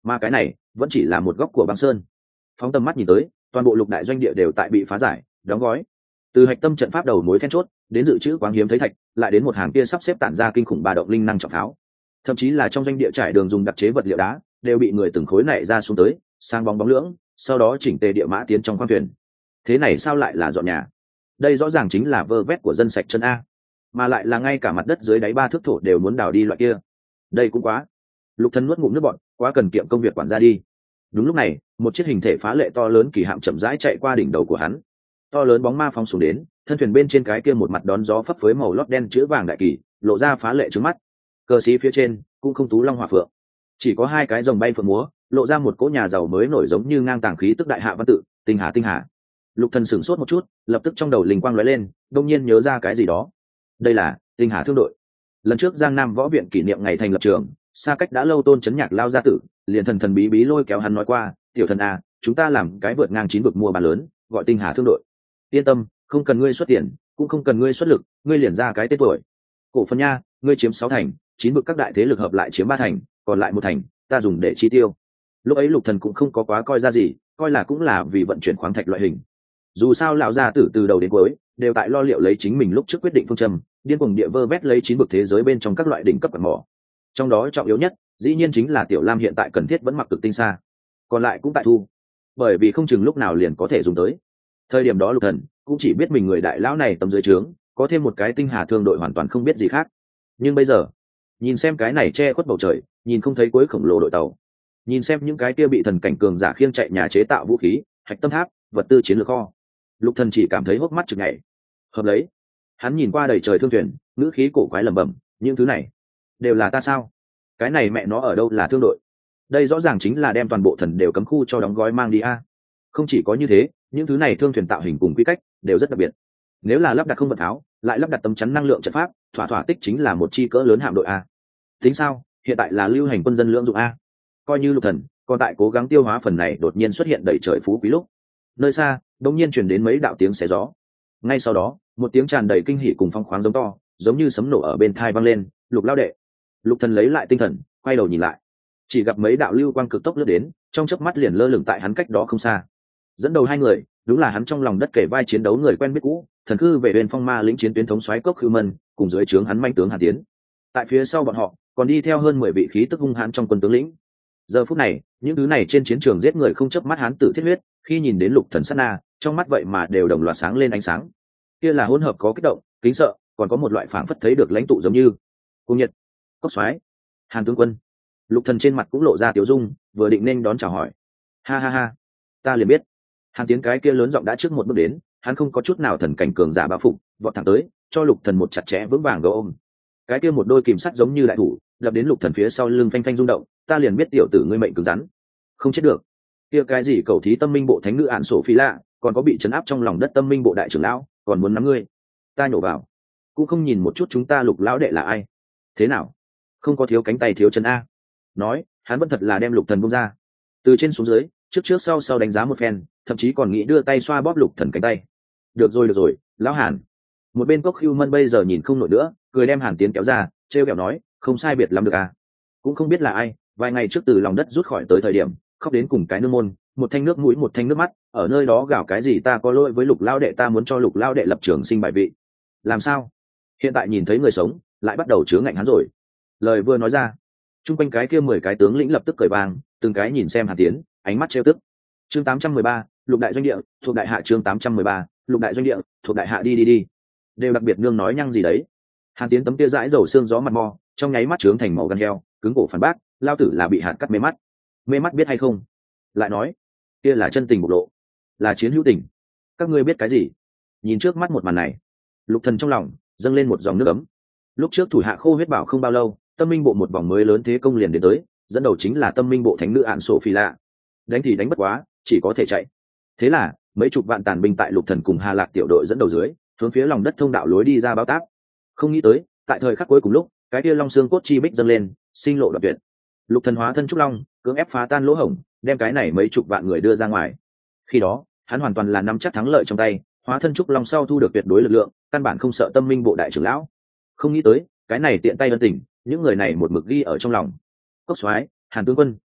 mà cái này vẫn chỉ là một góc của băng sơn. Phóng tầm mắt nhìn tới, toàn bộ lục đại doanh địa đều tại bị phá giải, đóng gói. Từ hạch tâm trận pháp đầu mối then chốt đến dự trữ quáng hiếm thấy thạch, lại đến một hàng kia sắp xếp tản ra kinh khủng ba động linh năng trọng pháo, thậm chí là trong doanh địa trải đường dùng đặc chế vật liệu đá đều bị người từng khối nảy ra xuống tới, sang bóng bóng lưỡng, sau đó chỉnh tề địa mã tiến trong khoang thuyền. Thế này sao lại là dọn nhà? Đây rõ ràng chính là vơ vét của dân sạch chân a, mà lại là ngay cả mặt đất dưới đáy ba thước thổ đều muốn đào đi loại kia. Đây cũng quá. Lục Thần nuốt ngụm nước bọt, quá cần kiệm công việc quản gia đi. Đúng lúc này, một chiếc hình thể phá lệ to lớn kỳ hạm chậm rãi chạy qua đỉnh đầu của hắn. To lớn bóng ma phóng xuống đến, thân thuyền bên trên cái kia một mặt đón gió phấp phới màu lót đen chữ vàng đại kỳ, lộ ra phá lệ trước mắt. Cờ sĩ phía trên cũng không tú long hỏa phượng, chỉ có hai cái rồng bay phượng múa, lộ ra một cỗ nhà giàu mới nổi giống như ngang tàng khí tức đại hạ văn tự, tinh hà tinh hà. Lục Thần sửng sốt một chút, lập tức trong đầu linh quang lóe lên, đột nhiên nhớ ra cái gì đó. Đây là tinh hà thương đội. Lần trước Giang Nam võ viện kỷ niệm ngày thành lập trường, xa cách đã lâu Tôn Chấn Nhạc lao gia tử, liền thần thần bí bí lôi kéo hắn nói qua, tiểu thần à, chúng ta làm cái vượt ngang chín vực mua bán lớn, gọi tinh hà thương đội. Yên tâm, không cần ngươi xuất tiền, cũng không cần ngươi xuất lực, ngươi liền ra cái tên tuổi. Cổ phần nha, ngươi chiếm sáu thành, chín vực các đại thế lực hợp lại chiếm ba thành, còn lại một thành ta dùng để chi tiêu. Lúc ấy Lục Thần cũng không có quá coi ra gì, coi là cũng là vì vận chuyển khoáng thạch loại hình. Dù sao lão gia tử từ đầu đến cuối đều tại lo liệu lấy chính mình lúc trước quyết định phương châm, điên cuồng địa vơ vét lấy chín vực thế giới bên trong các loại đỉnh cấp vật mỏ. Trong đó trọng yếu nhất, dĩ nhiên chính là Tiểu Lam hiện tại cần thiết vẫn mặc cực tinh xa, còn lại cũng tại thu, bởi vì không chừng lúc nào liền có thể dùng tới. Thời điểm đó Lục Thần cũng chỉ biết mình người đại lão này tầm dưới trướng có thêm một cái tinh hà thương đội hoàn toàn không biết gì khác. Nhưng bây giờ, nhìn xem cái này che khuất bầu trời, nhìn không thấy cuối khổng lồ đội tàu, nhìn xem những cái kia bị thần cảnh cường giả khiêng chạy nhà chế tạo vũ khí, hạch tâm tháp, vật tư chiến lược kho, Lục Thần chỉ cảm thấy hốc mắt chực nhảy. Hợp lấy, hắn nhìn qua đầy trời thương thuyền, ngữ khí cổ quái lẩm bẩm, những thứ này đều là ta sao? Cái này mẹ nó ở đâu là thương đội? Đây rõ ràng chính là đem toàn bộ thần đều cấm khu cho đóng gói mang đi a. Không chỉ có như thế, những thứ này thương thuyền tạo hình cùng quy cách đều rất đặc biệt. Nếu là lắp đặt không vận tháo, lại lắp đặt tấm chắn năng lượng trận pháp, thỏa thỏa tích chính là một chi cỡ lớn hạm đội a. Tính sao, hiện tại là lưu hành quân dân lưỡng dụng a. Coi như Lục Thần còn tại cố gắng tiêu hóa phần này đột nhiên xuất hiện đầy trời phú quý lúc, nơi xa đột nhiên truyền đến mấy đạo tiếng xé gió. Ngay sau đó, một tiếng tràn đầy kinh hỉ cùng phong khoáng giống to, giống như sấm nổ ở bên tai vang lên, "Lục lão đệ!" Lục Thần lấy lại tinh thần, quay đầu nhìn lại, chỉ gặp mấy đạo lưu quang cực tốc lướt đến, trong chớp mắt liền lơ lửng tại hắn cách đó không xa. Dẫn đầu hai người, đúng là hắn trong lòng đất kể vai chiến đấu người quen biết cũ, thần cư về bên phong ma lĩnh chiến tuyến thống soái Cốc Khưu Mân, cùng dưới trướng hắn manh tướng Hàn Tiến. Tại phía sau bọn họ, còn đi theo hơn mười vị khí tức hung hãn trong quân tướng lĩnh. Giờ phút này, những thứ này trên chiến trường giết người không chớp mắt hắn tự thiết huyết, khi nhìn đến Lục Thần sát na, trong mắt vậy mà đều đồng loạt sáng lên ánh sáng. Kia là hỗn hợp có kích động, kính sợ, còn có một loại phảng phất thấy được lãnh tụ giống như Cung Nhiệt, Cốc soái, Hàn tướng quân. Lục Thần trên mặt cũng lộ ra tiểu dung, vừa định nên đón chào hỏi. Ha ha ha, ta liền biết. Hàn Tiến cái kia lớn giọng đã trước một bước đến, hắn không có chút nào thần cảnh cường giả bao phục, vọt thẳng tới, cho Lục Thần một chặt chẽ vững vàng gấu ôm. Cái kia một đôi kìm sắt giống như đại thủ, lập đến Lục Thần phía sau lưng phanh phanh rung động, ta liền biết tiểu tử ngươi mệnh cứng rắn, không chết được. Kia cái gì cầu thí tâm minh bộ thánh nữ ạn sổ phi lạ, còn có bị trấn áp trong lòng đất tâm minh bộ đại trưởng lão, còn muốn nắm ngươi. Ta nhổ vào, cũng không nhìn một chút chúng ta Lục lão đệ là ai. Thế nào? Không có thiếu cánh tay thiếu chân a. Nói, hắn vẫn thật là đem Lục Thần buông ra. Từ trên xuống dưới, trước trước sau sau đánh giá một phen, thậm chí còn nghĩ đưa tay xoa bóp Lục Thần cánh tay. Được rồi được rồi, lão Hàn. Một bên Cốc Khưu Mân bây giờ nhìn không nổi nữa, cười đem Hàn Tiến kéo ra, trêu ghẹo nói, không sai biệt lắm được à. Cũng không biết là ai, vài ngày trước từ lòng đất rút khỏi tới thời điểm, khóc đến cùng cái nương môn, một thanh nước mũi một thanh nước mắt, ở nơi đó gào cái gì ta có lỗi với Lục lão đệ, ta muốn cho Lục lão đệ lập trường sinh bài vị. Làm sao? Hiện tại nhìn thấy người sống, lại bắt đầu chướng ngạnh hắn rồi. Lời vừa nói ra, chung quanh cái kia mười cái tướng lĩnh lập tức cười vang, từng cái nhìn xem Hàn Tiến, ánh mắt trêu tức. Chương tám trăm mười ba, Lục đại doanh địa, thuộc đại hạ. Chương tám trăm mười ba, Lục đại doanh địa, thuộc đại hạ. Đi đi đi. Đều đặc biệt nương nói nhăng gì đấy. Hàn Tiến tấm kia dãi dầu xương gió mặt mò, trong nháy mắt trướng thành màu gan heo, cứng cổ phản bác, lao tử là bị hạt cắt mê mắt. Mê mắt biết hay không? Lại nói, kia là chân tình bộc lộ, là chiến hữu tình. Các ngươi biết cái gì? Nhìn trước mắt một màn này, Lục Thần trong lòng dâng lên một dòng nước ấm. Lúc trước thủ hạ Khô huyết bảo không bao lâu, Tâm Minh bộ một vòng mới lớn thế công liền đến tới, dẫn đầu chính là Tâm Minh bộ thánh nữ ạn sổ phi lạ. Đánh thì đánh bất quá, chỉ có thể chạy. Thế là, mấy chục vạn tàn binh tại Lục Thần cùng Hà Lạc tiểu đội dẫn đầu dưới, hướng phía lòng đất thông đạo lối đi ra báo táp. Không nghĩ tới, tại thời khắc cuối cùng lúc, cái kia long xương cốt chi bích dâng lên, sinh lộ đoạn tuyệt. Lục Thần hóa thân trúc long, cưỡng ép phá tan lỗ hổng, đem cái này mấy chục vạn người đưa ra ngoài. Khi đó, hắn hoàn toàn là nắm chắc thắng lợi trong tay, hóa thân trúc long sau thu được tuyệt đối lực lượng, căn bản không sợ Tâm Minh bộ đại trưởng lão. Không nghĩ tới, cái này tiện tay ân tình, những người này một mực ghi ở trong lòng. Cốc soái, Hàn tướng quân,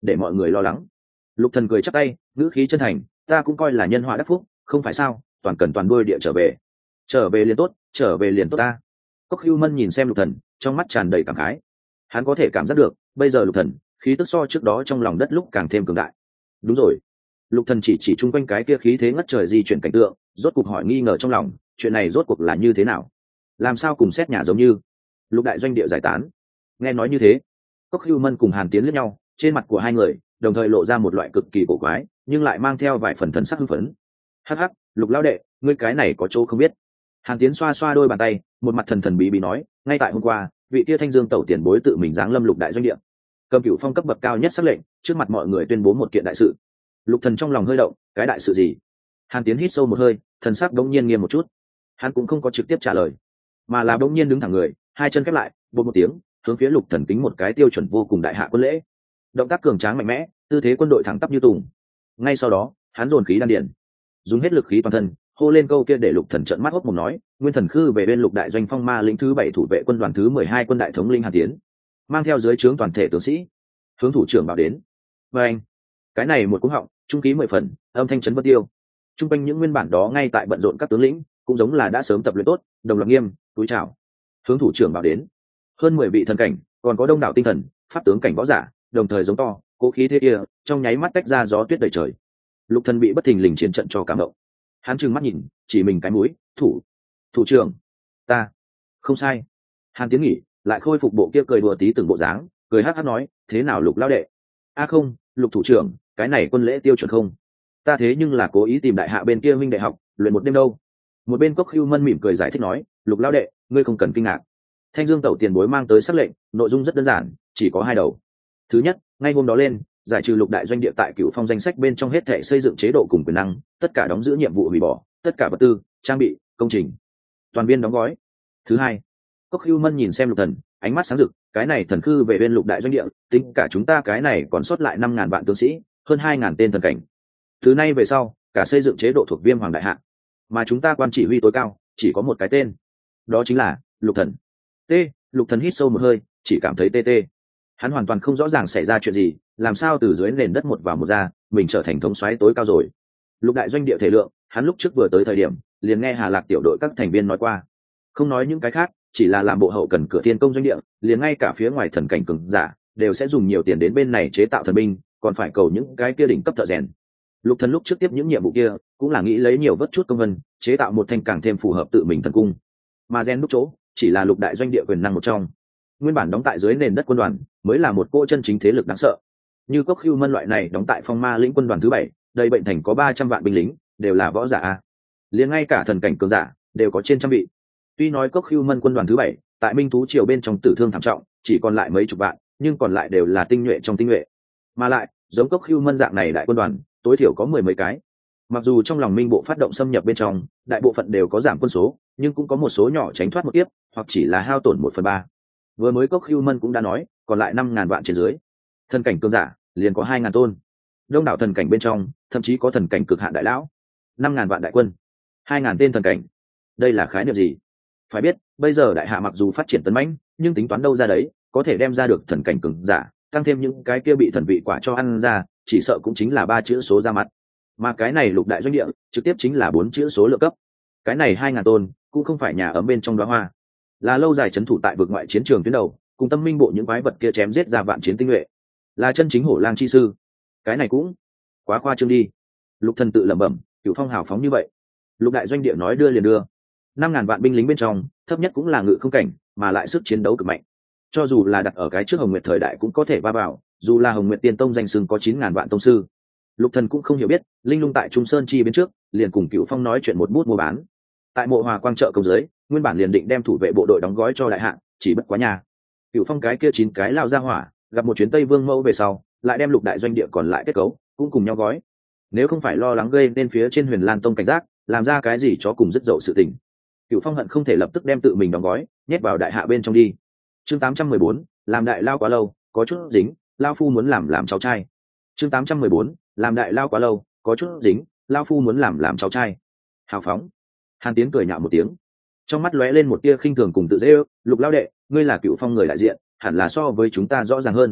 để mọi người lo lắng. Lục Thần cười chắp tay, ngữ khí chân thành, ta cũng coi là nhân họa đắc phúc, không phải sao, toàn cần toàn đuôi địa trở về. Trở về liền tốt, trở về liền tốt ta. Cốc Hưu Mân nhìn xem Lục Thần, trong mắt tràn đầy cảm khái. Hắn có thể cảm giác được, bây giờ Lục Thần, khí tức so trước đó trong lòng đất lúc càng thêm cường đại. Đúng rồi. Lục Thần chỉ chỉ chung quanh cái kia khí thế ngất trời di chuyển cảnh tượng, rốt cuộc hỏi nghi ngờ trong lòng, chuyện này rốt cuộc là như thế nào? Làm sao cùng xét nhà giống như? Lục đại doanh địa giải tán. Nghe nói như thế, Cốc Hưu Mân cùng Hàn Tiến liếc nhau, trên mặt của hai người đồng thời lộ ra một loại cực kỳ cổ quái, nhưng lại mang theo vài phần thần sắc hưng phấn. Hắc hắc, Lục lão đệ, ngươi cái này có chỗ không biết. Hàn Tiến xoa xoa đôi bàn tay, một mặt thần thần bí bí nói, ngay tại hôm qua, vị kia Thanh Dương tẩu tiền bối tự mình giáng lâm Lục đại doanh địa, cầm cửu phong cấp bậc cao nhất sắc lệnh, trước mặt mọi người tuyên bố một kiện đại sự. Lục Thần trong lòng hơi động, cái đại sự gì? Hàn Tiến hít sâu một hơi, thần sắc đống nhiên nghiêm một chút. Hắn cũng không có trực tiếp trả lời, mà là đống nhiên đứng thẳng người, hai chân khép lại, bột một tiếng, hướng phía Lục Thần kính một cái tiêu chuẩn vô cùng đại hạ quân lễ. Động tác cường tráng mạnh mẽ, tư thế quân đội thẳng tắp như tùng. Ngay sau đó, hắn dồn khí đan điền, dùng hết lực khí toàn thân, hô lên câu kia để Lục Thần trợn mắt hốt mồm nói, nguyên thần khư về bên Lục đại doanh phong ma lĩnh thứ bảy thủ vệ quân đoàn thứ mười hai quân đại thống linh Hàn Tiến, mang theo dưới trướng toàn thể tướng sĩ, hướng thủ trưởng bảo đến. Và anh, cái này một cú họng, trung khí mười phần, âm thanh chấn bất tiêu. Trung quanh những nguyên bản đó ngay tại bận rộn các tướng lĩnh, cũng giống là đã sớm tập luyện tốt, đồng loạt nghiêm, túi chào, hướng thủ trưởng bảo đến. Hơn mười vị thần cảnh, còn có đông đảo tinh thần, pháp tướng cảnh võ giả, đồng thời giống to, cố khí thế kia, trong nháy mắt tách ra gió tuyết đầy trời. Lục Thần bị bất thình lình chiến trận cho cảm động. Hắn trừng mắt nhìn, chỉ mình cái mũi, thủ, thủ trưởng, ta, không sai. Hàn Tiến nghỉ, lại khôi phục bộ kia cười đùa tí từng bộ dáng, cười hắc hắc nói, thế nào Lục lão đệ? A không, Lục thủ trưởng, cái này quân lễ tiêu chuẩn không? Ta thế nhưng là cố ý tìm đại hạ bên kia huynh đại học, luyện một đêm đâu. Một bên Cốc Hưu Mân mỉm cười giải thích nói, Lục lão đệ, ngươi không cần kinh ngạc. Thanh Dương tẩu tiền bối mang tới sắc lệnh, nội dung rất đơn giản, chỉ có hai đầu. Thứ nhất, ngay hôm đó lên, giải trừ Lục đại doanh địa tại Cửu Phong danh sách bên trong hết thảy xây dựng chế độ cùng quyền năng, tất cả đóng giữ nhiệm vụ hủy bỏ, tất cả vật tư, trang bị, công trình, toàn viên đóng gói. Thứ hai, Cốc Hưu Mân nhìn xem Lục Thần, ánh mắt sáng rực, cái này thần khư về bên Lục đại doanh địa, tính cả chúng ta cái này còn sót lại năm ngàn vạn tướng sĩ, hơn hai ngàn tên thần cảnh. Từ nay về sau, cả xây dựng chế độ thuộc Viêm Hoàng đại hạ, mà chúng ta quan chỉ huy tối cao, chỉ có một cái tên, đó chính là Lục Thần. T. Lục Thần hít sâu một hơi, chỉ cảm thấy tê tê. Hắn hoàn toàn không rõ ràng xảy ra chuyện gì, làm sao từ dưới nền đất một vào một ra, mình trở thành thống soái tối cao rồi. Lục đại doanh địa thể lượng, hắn lúc trước vừa tới thời điểm, liền nghe Hà Lạc tiểu đội các thành viên nói qua. Không nói những cái khác, chỉ là làm bộ hậu cần cửa thiên công doanh địa, liền ngay cả phía ngoài thần cảnh cường giả, đều sẽ dùng nhiều tiền đến bên này chế tạo thần binh, còn phải cầu những cái kia đỉnh cấp thợ rèn. Lục Thần lúc trước tiếp những nhiệm vụ kia, cũng là nghĩ lấy nhiều vất chút công vân, chế tạo một thanh càng thêm phù hợp tự mình thần cung. Mà rèn đúc chỗ, chỉ là Lục đại doanh địa quyền năng một trong. Nguyên bản đóng tại dưới nền đất quân đoàn, mới là một cỗ chân chính thế lực đáng sợ. Như Cốc Hưu Mân loại này đóng tại Phong Ma lĩnh quân đoàn thứ bảy, đầy bệnh thành có ba trăm vạn binh lính, đều là võ giả a. Liền ngay cả thần cảnh cường giả, đều có trên trăm vị. Tuy nói Cốc Hưu Mân quân đoàn thứ bảy, tại Minh Thú triều bên trong tử thương thảm trọng, chỉ còn lại mấy chục vạn, nhưng còn lại đều là tinh nhuệ trong tinh nhuệ. Mà lại, giống Cốc Hưu Mân dạng này đại quân đoàn, tối thiểu có mười mấy cái. Mặc dù trong lòng Minh bộ phát động xâm nhập bên trong, đại bộ phận đều có giảm quân số, nhưng cũng có một số nhỏ tránh thoát một kiếp, hoặc chỉ là hao tổn một phần ba. Vừa mới Cốc Hưu Mân cũng đã nói, còn lại năm ngàn vạn trên dưới. Thần cảnh cường giả, liền có hai ngàn tôn. Đông đảo thần cảnh bên trong, thậm chí có thần cảnh cực hạn đại lão. Năm ngàn vạn đại quân, hai ngàn tên thần cảnh. Đây là khái niệm gì? Phải biết, bây giờ đại hạ mặc dù phát triển tấn mãnh, nhưng tính toán đâu ra đấy, có thể đem ra được thần cảnh cường giả, tăng thêm những cái kia bị thần vị quả cho ăn ra, chỉ sợ cũng chính là ba chữ số ra mặt. Mà cái này Lục đại doanh địa, trực tiếp chính là bốn chữ số lượng cấp. Cái này hai ngàn tôn, cũng không phải nhà ấm bên trong đóa hoa, là lâu dài trấn thủ tại vực ngoại chiến trường tuyến đầu, cùng Tâm Minh bộ những quái vật kia chém giết ra vạn chiến tinh nhuệ, là chân chính hổ lang chi sư. Cái này cũng quá khoa trương đi. Lục Thần tự lẩm bẩm, Cửu Phong hào phóng như vậy. Lục đại doanh địa nói đưa liền đưa. Năm ngàn vạn binh lính bên trong, thấp nhất cũng là ngự không cảnh, mà lại sức chiến đấu cực mạnh. Cho dù là đặt ở cái trước Hồng Nguyệt thời đại cũng có thể va vào, dù là Hồng Nguyệt Tiên Tông danh xưng có chín ngàn vạn tông sư. Lục Thần cũng không hiểu biết, linh lung tại Trung Sơn chi bên trước, liền cùng Cửu Phong nói chuyện một bút mua bán. Tại Mộ Hòa Quang chợ công giới, nguyên bản liền định đem thủ vệ bộ đội đóng gói cho đại hạ, chỉ bất quá nhà. Cửu Phong cái kia chín cái lao ra hỏa, gặp một chuyến Tây Vương Mẫu về sau, lại đem Lục đại doanh địa còn lại kết cấu, cũng cùng nhau gói. Nếu không phải lo lắng gây nên phía trên Huyền Lan Tông cảnh giác, làm ra cái gì cho cùng rất dậu sự tình. Cửu Phong hận không thể lập tức đem tự mình đóng gói, nhét vào đại hạ bên trong đi. Chương tám trăm mười bốn, làm đại lao quá lâu, có chút dính, lao phu muốn làm làm cháu trai. Chương tám trăm mười bốn, làm đại lao quá lâu, có chút dính, lao phu muốn làm làm cháu trai. Hào phóng. Hàn Tiến cười nhạo một tiếng, trong mắt lóe lên một tia khinh thường cùng tự dễ ước. Lục lao đệ, ngươi là Cửu Phong người đại diện, hẳn là so với chúng ta rõ ràng hơn.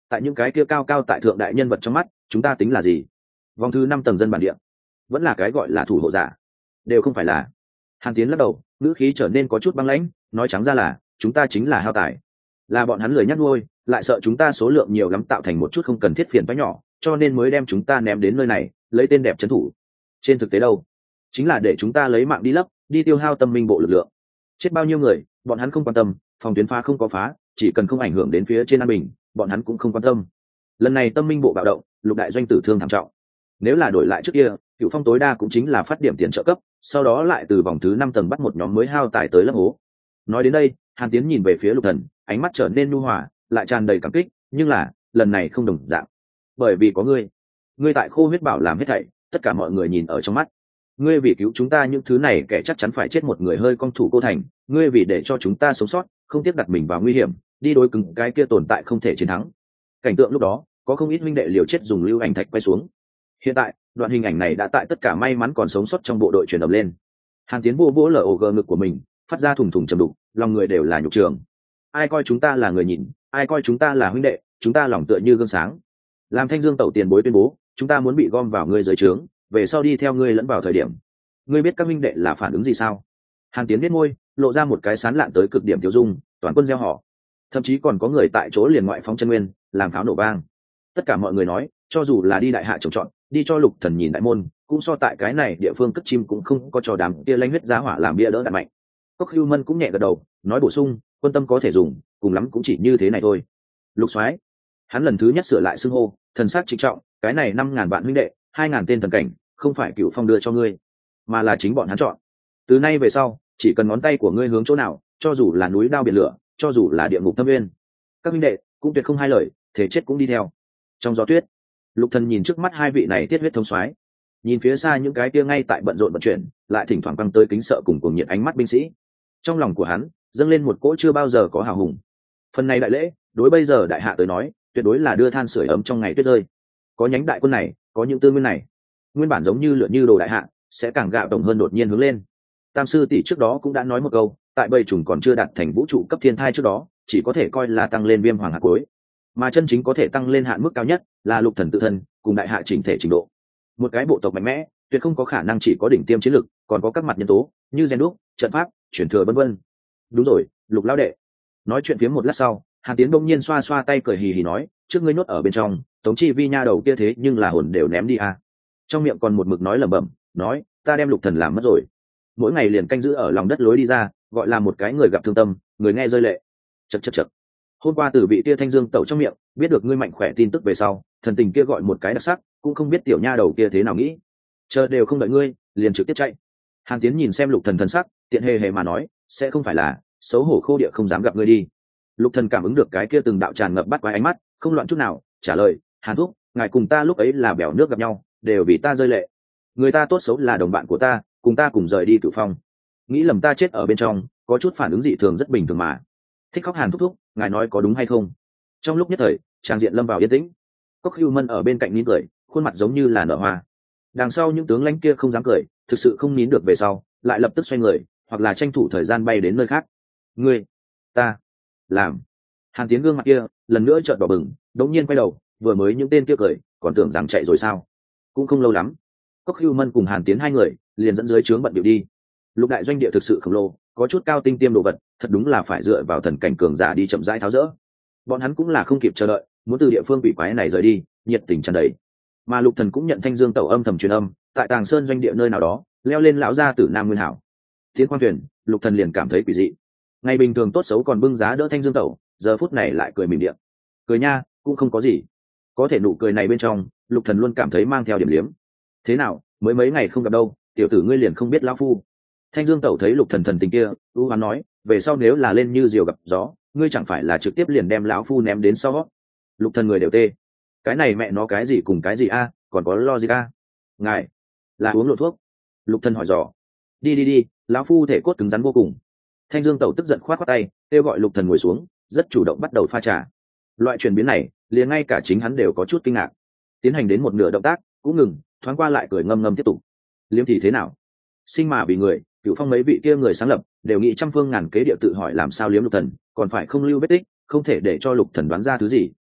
tại những cái kia cao cao tại thượng đại nhân vật trong mắt chúng ta tính là gì? Vòng thứ năm tầng dân bản địa, vẫn là cái gọi là thủ hộ giả, đều không phải là. Hàn Tiến lắc đầu, ngữ khí trở nên có chút băng lãnh, nói trắng ra là chúng ta chính là hao tài, là bọn hắn lười nhắc nuôi, lại sợ chúng ta số lượng nhiều lắm tạo thành một chút không cần thiết phiền toái nhỏ, cho nên mới đem chúng ta ném đến nơi này lấy tên đẹp trấn thủ. Trên thực tế đâu, chính là để chúng ta lấy mạng đi lấp, đi tiêu hao tâm minh bộ lực lượng. Chết bao nhiêu người bọn hắn không quan tâm, phòng tuyến phá không có phá, chỉ cần không ảnh hưởng đến phía trên an bình bọn hắn cũng không quan tâm. Lần này tâm minh bộ bạo động, Lục đại doanh tử thương thảm trọng. Nếu là đổi lại trước kia, Cửu Phong tối đa cũng chính là phát điểm tiền trợ cấp, sau đó lại từ vòng thứ năm tầng bắt một nhóm mới hao tài tới lấp hố. Nói đến đây, Hàn Tiến nhìn về phía Lục Thần, ánh mắt trở nên nhu hòa, lại tràn đầy cảm kích, nhưng là lần này không đồng dạng, bởi vì có ngươi. Ngươi tại Khô Huyết Bảo làm hết thảy, tất cả mọi người nhìn ở trong mắt. Ngươi vì cứu chúng ta những thứ này kẻ chắc chắn phải chết một người hơi cong thủ cô thành, ngươi vì để cho chúng ta sống sót, không tiếc đặt mình vào nguy hiểm, đi đối cứng cái kia tồn tại không thể chiến thắng. Cảnh tượng lúc đó, có không ít huynh đệ liều chết dùng lưu ảnh thạch quay xuống. Hiện tại, đoạn hình ảnh này đã tại tất cả may mắn còn sống sót trong bộ đội truyền động lên. Hàn Tiến vô vỗ lở ổ gờ ngực của mình, phát ra thùng thùng trầm đục, lòng người đều là nhục trường. Ai coi chúng ta là người nhìn, ai coi chúng ta là huynh đệ, chúng ta lòng tựa như gương sáng. Làm Thanh Dương tẩu tiền bối tuyên bố, chúng ta muốn bị gom vào ngươi dưới trướng, về sau đi theo ngươi lẫn vào thời điểm. Ngươi biết các huynh đệ là phản ứng gì sao? Hàn Tiến biết môi, lộ ra một cái sán lạn tới cực điểm tiêu dung, toàn quân gieo họ. Thậm chí còn có người tại chỗ liền ngoại phóng chân nguyên, làm pháo nổ vang. Tất cả mọi người nói, cho dù là đi đại hạ trồng trọt, đi cho Lục Thần nhìn đại môn, cũng so tại cái này địa phương cất chim cũng không có cho đám kia lanh huyết giá hỏa làm bia đỡ đạn mạnh. Cốc Hưu Mân cũng nhẹ gật đầu, nói bổ sung, quân tâm có thể dùng, cùng lắm cũng chỉ như thế này thôi. Lục Soái, hắn lần thứ nhất sửa lại xưng hô, thần sắc trịnh trọng, cái này năm ngàn vạn huynh đệ, hai ngàn tên thần cảnh, không phải Cửu Phong đưa cho ngươi, mà là chính bọn hắn chọn. Từ nay về sau, chỉ cần ngón tay của ngươi hướng chỗ nào, cho dù là núi đao biển lửa, cho dù là địa ngục thâm nguyên, các huynh đệ cũng tuyệt không hai lời, thể chết cũng đi theo. Trong gió tuyết, Lục Thần nhìn trước mắt hai vị này tiết huyết thông soái, nhìn phía xa những cái kia ngay tại bận rộn vận chuyển, lại thỉnh thoảng căng tới kính sợ cùng cuồng nhiệt ánh mắt binh sĩ. Trong lòng của hắn dâng lên một cỗ chưa bao giờ có hào hùng. Phần này đại lễ, đối bây giờ đại hạ tới nói, tuyệt đối là đưa than sưởi ấm trong ngày tuyết rơi. Có nhánh đại quân này, có những tư nguyên này, nguyên bản giống như lửa như đồ đại hạ, sẽ càng gạo đồng hơn đột nhiên hướng lên. Tam sư tỷ trước đó cũng đã nói một câu, tại bầy trùng còn chưa đạt thành vũ trụ cấp thiên thai trước đó, chỉ có thể coi là tăng lên viêm hoàng hạ cuối, mà chân chính có thể tăng lên hạn mức cao nhất là Lục Thần tự thân cùng đại hạ chỉnh thể trình độ. Một cái bộ tộc mạnh mẽ, tuyệt không có khả năng chỉ có đỉnh tiêm chiến lực, còn có các mặt nhân tố như gen đúc, trận pháp, chuyển thừa vân vân. Đúng rồi, Lục lão đệ. Nói chuyện phía một lát sau, Hàn Tiến đông nhiên xoa xoa tay cười hì hì nói, trước ngươi nuốt ở bên trong, Tống Chi Vi nha đầu kia thế nhưng là hồn đều ném đi à. Trong miệng còn một mực nói lẩm bẩm, nói, ta đem Lục Thần làm mất rồi. Mỗi ngày liền canh giữ ở lòng đất lối đi ra, gọi là một cái người gặp thương tâm, người nghe rơi lệ. Chậc chậc chậc. Hôm qua từ vị tia Thanh Dương tẩu trong miệng, biết được ngươi mạnh khỏe tin tức về sau, thần tình kia gọi một cái đặc sắc, cũng không biết tiểu nha đầu kia thế nào nghĩ. Chờ đều không đợi ngươi, liền trực tiếp chạy. Hàn Tiến nhìn xem Lục Thần thần sắc, tiện hề hề mà nói, sẽ không phải là xấu hổ khô địa không dám gặp ngươi đi. Lục Thần cảm ứng được cái kia từng đạo tràn ngập bắt quái ánh mắt, không loạn chút nào, trả lời, Hàn thúc, ngài cùng ta lúc ấy là bèo nước gặp nhau, đều vì ta rơi lệ. Người ta tốt xấu là đồng bạn của ta, cùng ta cùng rời đi Cửu Phong, nghĩ lầm ta chết ở bên trong, có chút phản ứng dị thường rất bình thường mà. Thích khóc Hàn thúc thúc, ngài nói có đúng hay không? Trong lúc nhất thời, trang diện lâm vào yên tĩnh. Cốc Hưu Mân ở bên cạnh nín cười, khuôn mặt giống như là nở hoa. Đằng sau những tướng lãnh kia không dám cười, thực sự không nín được về sau, lại lập tức xoay người, hoặc là tranh thủ thời gian bay đến nơi khác. Ngươi, ta, làm. Hàn Tiến gương mặt kia lần nữa trợn đỏ bừng, đống nhiên quay đầu, vừa mới những tên kia cười, còn tưởng rằng chạy rồi sao? Cũng không lâu lắm, Cốc Hưu Mân cùng Hàn Tiến hai người liền dẫn dưới trướng bận điệu đi. Lục đại doanh địa thực sự khổng lồ, có chút cao tinh tiêm đồ vật, thật đúng là phải dựa vào thần cảnh cường giả đi chậm rãi tháo rỡ. Bọn hắn cũng là không kịp chờ đợi, muốn từ địa phương bị quái này rời đi, nhiệt tình tràn đầy. Mà Lục Thần cũng nhận Thanh Dương tẩu âm thầm truyền âm, tại Tàng Sơn doanh địa nơi nào đó, leo lên lão gia tử Nam Nguyên Hảo. Tiến quan thuyền, Lục Thần liền cảm thấy quỷ dị. Ngày bình thường tốt xấu còn bưng giá đỡ Thanh Dương tẩu, giờ phút này lại cười mỉm điện. Cười nha, cũng không có gì. Có thể nụ cười này bên trong, Lục Thần luôn cảm thấy mang theo điểm liếm. Thế nào, mới mấy ngày không gặp đâu, tiểu tử ngươi liền không biết lão phu. Thanh Dương tẩu thấy Lục Thần thần tình kia, u hoán nói, về sau nếu là lên như diều gặp gió, ngươi chẳng phải là trực tiếp liền đem lão phu ném đến sau. Lục Thần người đều tê. Cái này mẹ nó cái gì cùng cái gì a, còn có logic a. Ngài là uống lộ thuốc? Lục Thần hỏi dò. Đi đi đi, lão phu thể cốt cứng rắn vô cùng. Thanh Dương tẩu tức giận khoát khoát tay, kêu gọi Lục Thần ngồi xuống, rất chủ động bắt đầu pha trà. Loại chuyển biến này, liền ngay cả chính hắn đều có chút kinh ngạc. Tiến hành đến một nửa động tác, cũng ngừng, thoáng qua lại cười ngâm ngâm tiếp tục. Liếm thì thế nào? Sinh mà vì người, Cửu Phong mấy vị kia người sáng lập, đều nghĩ trăm phương ngàn kế địa tự hỏi làm sao liếm Lục Thần, còn phải không lưu vết tích, không thể để cho Lục Thần đoán ra thứ gì.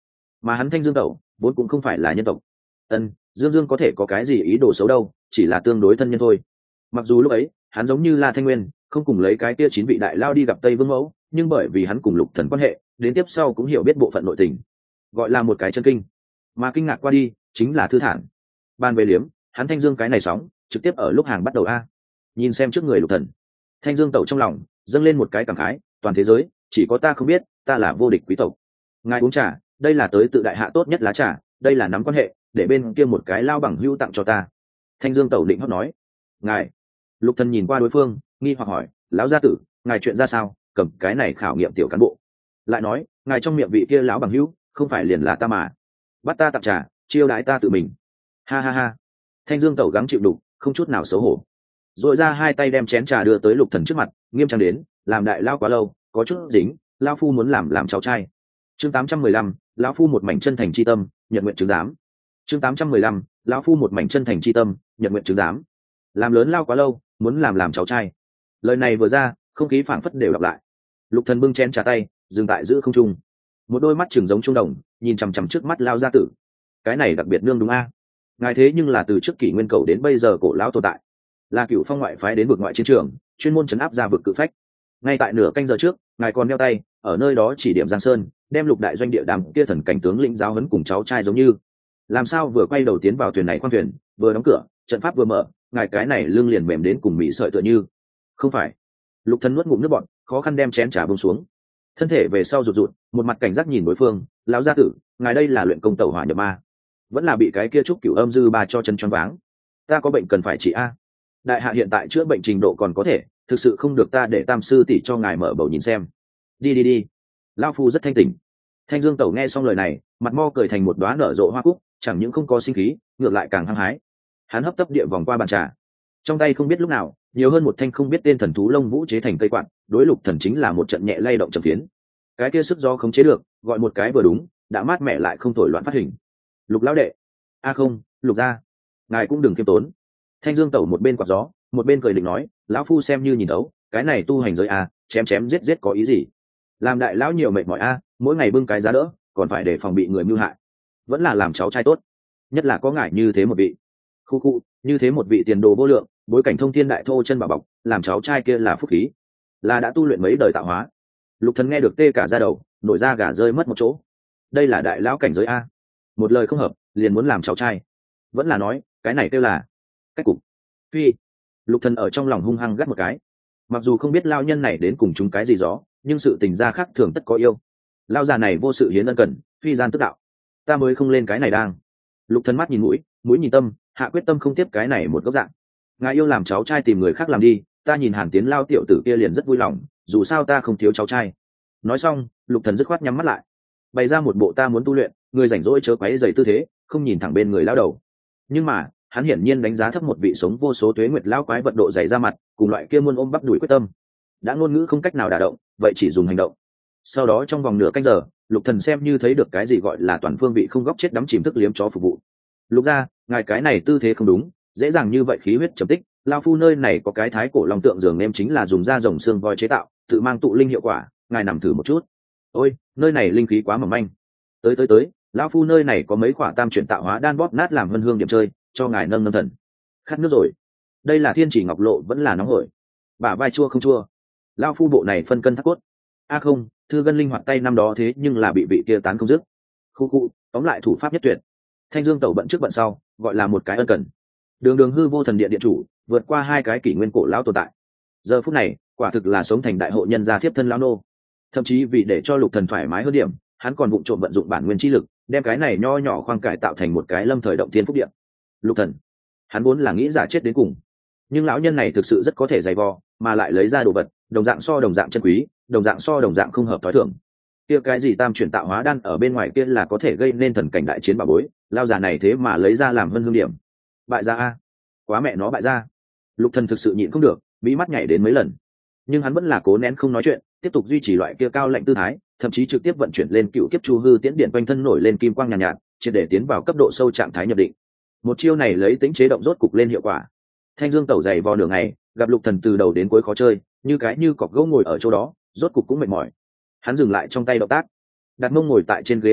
mà hắn Thanh Dương Tẩu vốn cũng không phải là nhân tộc. Ân, Dương Dương có thể có cái gì ý đồ xấu đâu, chỉ là tương đối thân nhân thôi. Mặc dù lúc ấy hắn giống như La Thanh Nguyên không cùng lấy cái kia chín vị đại lao đi gặp Tây Vương Mẫu, nhưng bởi vì hắn cùng Lục Thần quan hệ, đến tiếp sau cũng hiểu biết bộ phận nội tình, gọi là một cái chân kinh. Mà kinh ngạc qua đi chính là thư thản. Ban về liếm, hắn Thanh Dương cái này sóng trực tiếp ở lúc hàng bắt đầu a. Nhìn xem trước người Lục Thần, Thanh Dương Tẩu trong lòng dâng lên một cái cảm khái, toàn thế giới chỉ có ta không biết, ta là vô địch quý tộc. Ngài uống trà, đây là tới tự đại hạ tốt nhất lá trà, đây là nắm quan hệ, để bên kia một cái lao bằng hữu tặng cho ta. Thanh Dương Tẩu định hót nói. Ngài. Lục Thần nhìn qua đối phương, nghi hoặc hỏi, lão gia tử, ngài chuyện ra sao, cầm cái này khảo nghiệm tiểu cán bộ. Lại nói, ngài trong miệng vị kia lão bằng hữu không phải liền là ta mà, bắt ta tặng trà, chiêu đãi ta tự mình. Ha ha ha. Thanh Dương Tẩu gắng chịu đục, không chút nào xấu hổ, rồi ra hai tay đem chén trà đưa tới Lục Thần trước mặt, nghiêm trang đến, làm đại lao quá lâu, có chút dính, lão phu muốn làm làm cháu trai. Chương tám trăm mười lăm, lão phu một mảnh chân thành chi tâm, nhận nguyện chứng giám. Chương tám trăm mười lăm, lão phu một mảnh chân thành chi tâm, nhận nguyện chứng giám. Làm lớn lao quá lâu, muốn làm làm cháu trai. Lời này vừa ra, không khí phảng phất đều đọc lại. Lục Thần bưng chén trà tay, dừng tại giữa không trung, một đôi mắt trừng giống trung đồng, nhìn chằm chằm trước mắt lao gia tử. Cái này đặc biệt nương đúng a? Ngài thế nhưng là từ trước kỷ nguyên cầu đến bây giờ cổ lão tồn tại, là Cửu Phong ngoại phái đến vực ngoại chiến trường, chuyên môn chấn áp ra vực cự phách. Ngay tại nửa canh giờ trước, ngài còn đeo tay ở nơi đó chỉ điểm Giang Sơn, đem Lục đại doanh địa đàm kia thần cảnh tướng lĩnh giáo huấn cùng cháu trai giống như. Làm sao vừa quay đầu tiến vào thuyền này khoang thuyền, vừa đóng cửa, trận pháp vừa mở, ngài cái này lưng liền mềm đến cùng mỹ sợi tựa như. Không phải. Lục Thần nuốt ngụm nước bọt, khó khăn đem chén trà buông xuống, thân thể về sau rụt rụt, một mặt cảnh giác nhìn đối phương, lão gia tử, ngài đây là luyện công tẩu hỏa nhập ma, vẫn là bị cái kia trúc cửu âm dư ba cho chân choáng váng. Ta có bệnh cần phải trị a. Đại hạ hiện tại chữa bệnh trình độ còn có thể, thực sự không được ta để tam sư tỷ cho ngài mở bầu nhìn xem. Đi đi đi. Lão phu rất thanh tỉnh. Thanh Dương Tẩu nghe xong lời này, mặt mo cười thành một đóa nở rộ hoa cúc, chẳng những không có sinh khí, ngược lại càng hăng hái. Hắn hấp tấp địa vòng qua bàn trà, trong tay không biết lúc nào nhiều hơn một thanh không biết tên thần thú lông vũ chế thành cây quạt, đối Lục Thần chính là một trận nhẹ lay động trầm phiến. Cái kia sức gió không chế được, gọi một cái vừa đúng, đã mát mẻ lại không thổi loạn phát hình. Lục lão đệ, a không, Lục gia, ngài cũng đừng kiêm tốn. Thanh Dương Tẩu một bên quạt gió, một bên cười định nói, lão phu xem như nhìn thấu, cái này tu hành giới a, chém chém giết giết có ý gì? Làm đại lão nhiều mệt mỏi a, mỗi ngày bưng cái giá đỡ, còn phải để phòng bị người mưu hại. Vẫn là làm cháu trai tốt, nhất là có ngài như thế một vị. Khu khu, như thế một vị tiền đồ vô lượng, bối cảnh thông thiên đại thô chân bảo bọc, làm cháu trai kia là phúc khí, là đã tu luyện mấy đời tạo hóa. Lục Thần nghe được tê cả da đầu, nổi da gà rơi mất một chỗ. Đây là đại lão cảnh giới a, một lời không hợp liền muốn làm cháu trai, vẫn là nói cái này kêu là cách cục. Phi. Lục Thần ở trong lòng hung hăng gắt một cái, mặc dù không biết lao nhân này đến cùng chúng cái gì gió, nhưng sự tình gia khác thường tất có yêu. Lao già này vô sự hiến ân cần, phi gian tức đạo, ta mới không lên cái này đang. Lục Thần mắt nhìn mũi, mũi nhìn tâm, hạ quyết tâm không tiếp cái này một góc dạng. Ngài yêu làm cháu trai tìm người khác làm đi, ta nhìn Hàn Tiến lao tiểu tử kia liền rất vui lòng, dù sao ta không thiếu cháu trai. Nói xong, Lục Thần dứt khoát nhắm mắt lại, bày ra một bộ ta muốn tu luyện, người rảnh rỗi chớ quấy rầy tư thế, không nhìn thẳng bên người lao đầu. Nhưng mà hắn hiển nhiên đánh giá thấp một vị sống vô số tuế nguyệt lao quái vật độ dày ra mặt, cùng loại kia muôn ôm bắp đuổi quyết tâm. Đã ngôn ngữ không cách nào đả động, vậy chỉ dùng hành động. Sau đó trong vòng nửa canh giờ, Lục Thần xem như thấy được cái gì gọi là toàn phương vị không góc chết đắm chìm thức liếm chó phục vụ. Lục gia, ngài cái này tư thế không đúng, dễ dàng như vậy khí huyết trầm tích. Lao phu nơi này có cái thái cổ long tượng giường em chính là dùng da rồng xương voi chế tạo, tự mang tụ linh hiệu quả, ngài nằm thử một chút. Ôi, nơi này linh khí quá mỏng manh. Tới tới tới, lão phu nơi này có mấy quả tam chuyển tạo hóa đan bóp nát làm vân hương điểm chơi, cho ngài nâng nâng thần. Khát nước rồi. Đây là thiên chỉ ngọc lộ vẫn là nóng hổi. Bả vai chua không chua. Lão phu bộ này phân cân thắt cốt. A không, thư gân linh hoạt tay năm đó thế nhưng là bị vị kia tán không dứt. Khu khu, tóm lại thủ pháp nhất tuyệt. Thanh Dương Tẩu bận trước bận sau, gọi là một cái ân cần. Đường Đường hư vô thần điện điện chủ, vượt qua hai cái kỷ nguyên cổ lão tồn tại. Giờ phút này, quả thực là sống thành đại hộ nhân gia thiếp thân lão nô. Thậm chí vì để cho Lục Thần thoải mái hơn điểm, hắn còn vụng trộm vận dụng bản nguyên chi lực, đem cái này nho nhỏ khoang cải tạo thành một cái lâm thời động thiên phúc điện. Lục Thần, hắn vốn là nghĩ giả chết đến cùng, nhưng lão nhân này thực sự rất có thể dày vò, mà lại lấy ra đồ vật, đồng dạng so đồng dạng chân quý, đồng dạng so đồng dạng không hợp thói thường. Kia cái gì tam chuyển tạo hóa đan ở bên ngoài kia là có thể gây nên thần cảnh đại chiến bà bối, lao già này thế mà lấy ra làm hơn hương điểm. Bại gia a, quá mẹ nó bại gia. Lục Thần thực sự nhịn không được, mỹ mắt nhảy đến mấy lần, nhưng hắn vẫn là cố nén không nói chuyện, tiếp tục duy trì loại kia cao lạnh tư thái, thậm chí trực tiếp vận chuyển lên cựu kiếp chu hư tiễn điện quanh thân nổi lên kim quang nhàn nhạt, nhạt triệt để tiến vào cấp độ sâu trạng thái nhập định. Một chiêu này lấy tính chế động rốt cục lên hiệu quả. Thanh Dương Tẩu dày vò nửa ngày, gặp Lục Thần từ đầu đến cuối khó chơi, như cái như cọc gỗ ngồi ở chỗ đó, rốt cục cũng mệt mỏi. Hắn dừng lại trong tay động tác, đặt mông ngồi tại trên ghế đối diện,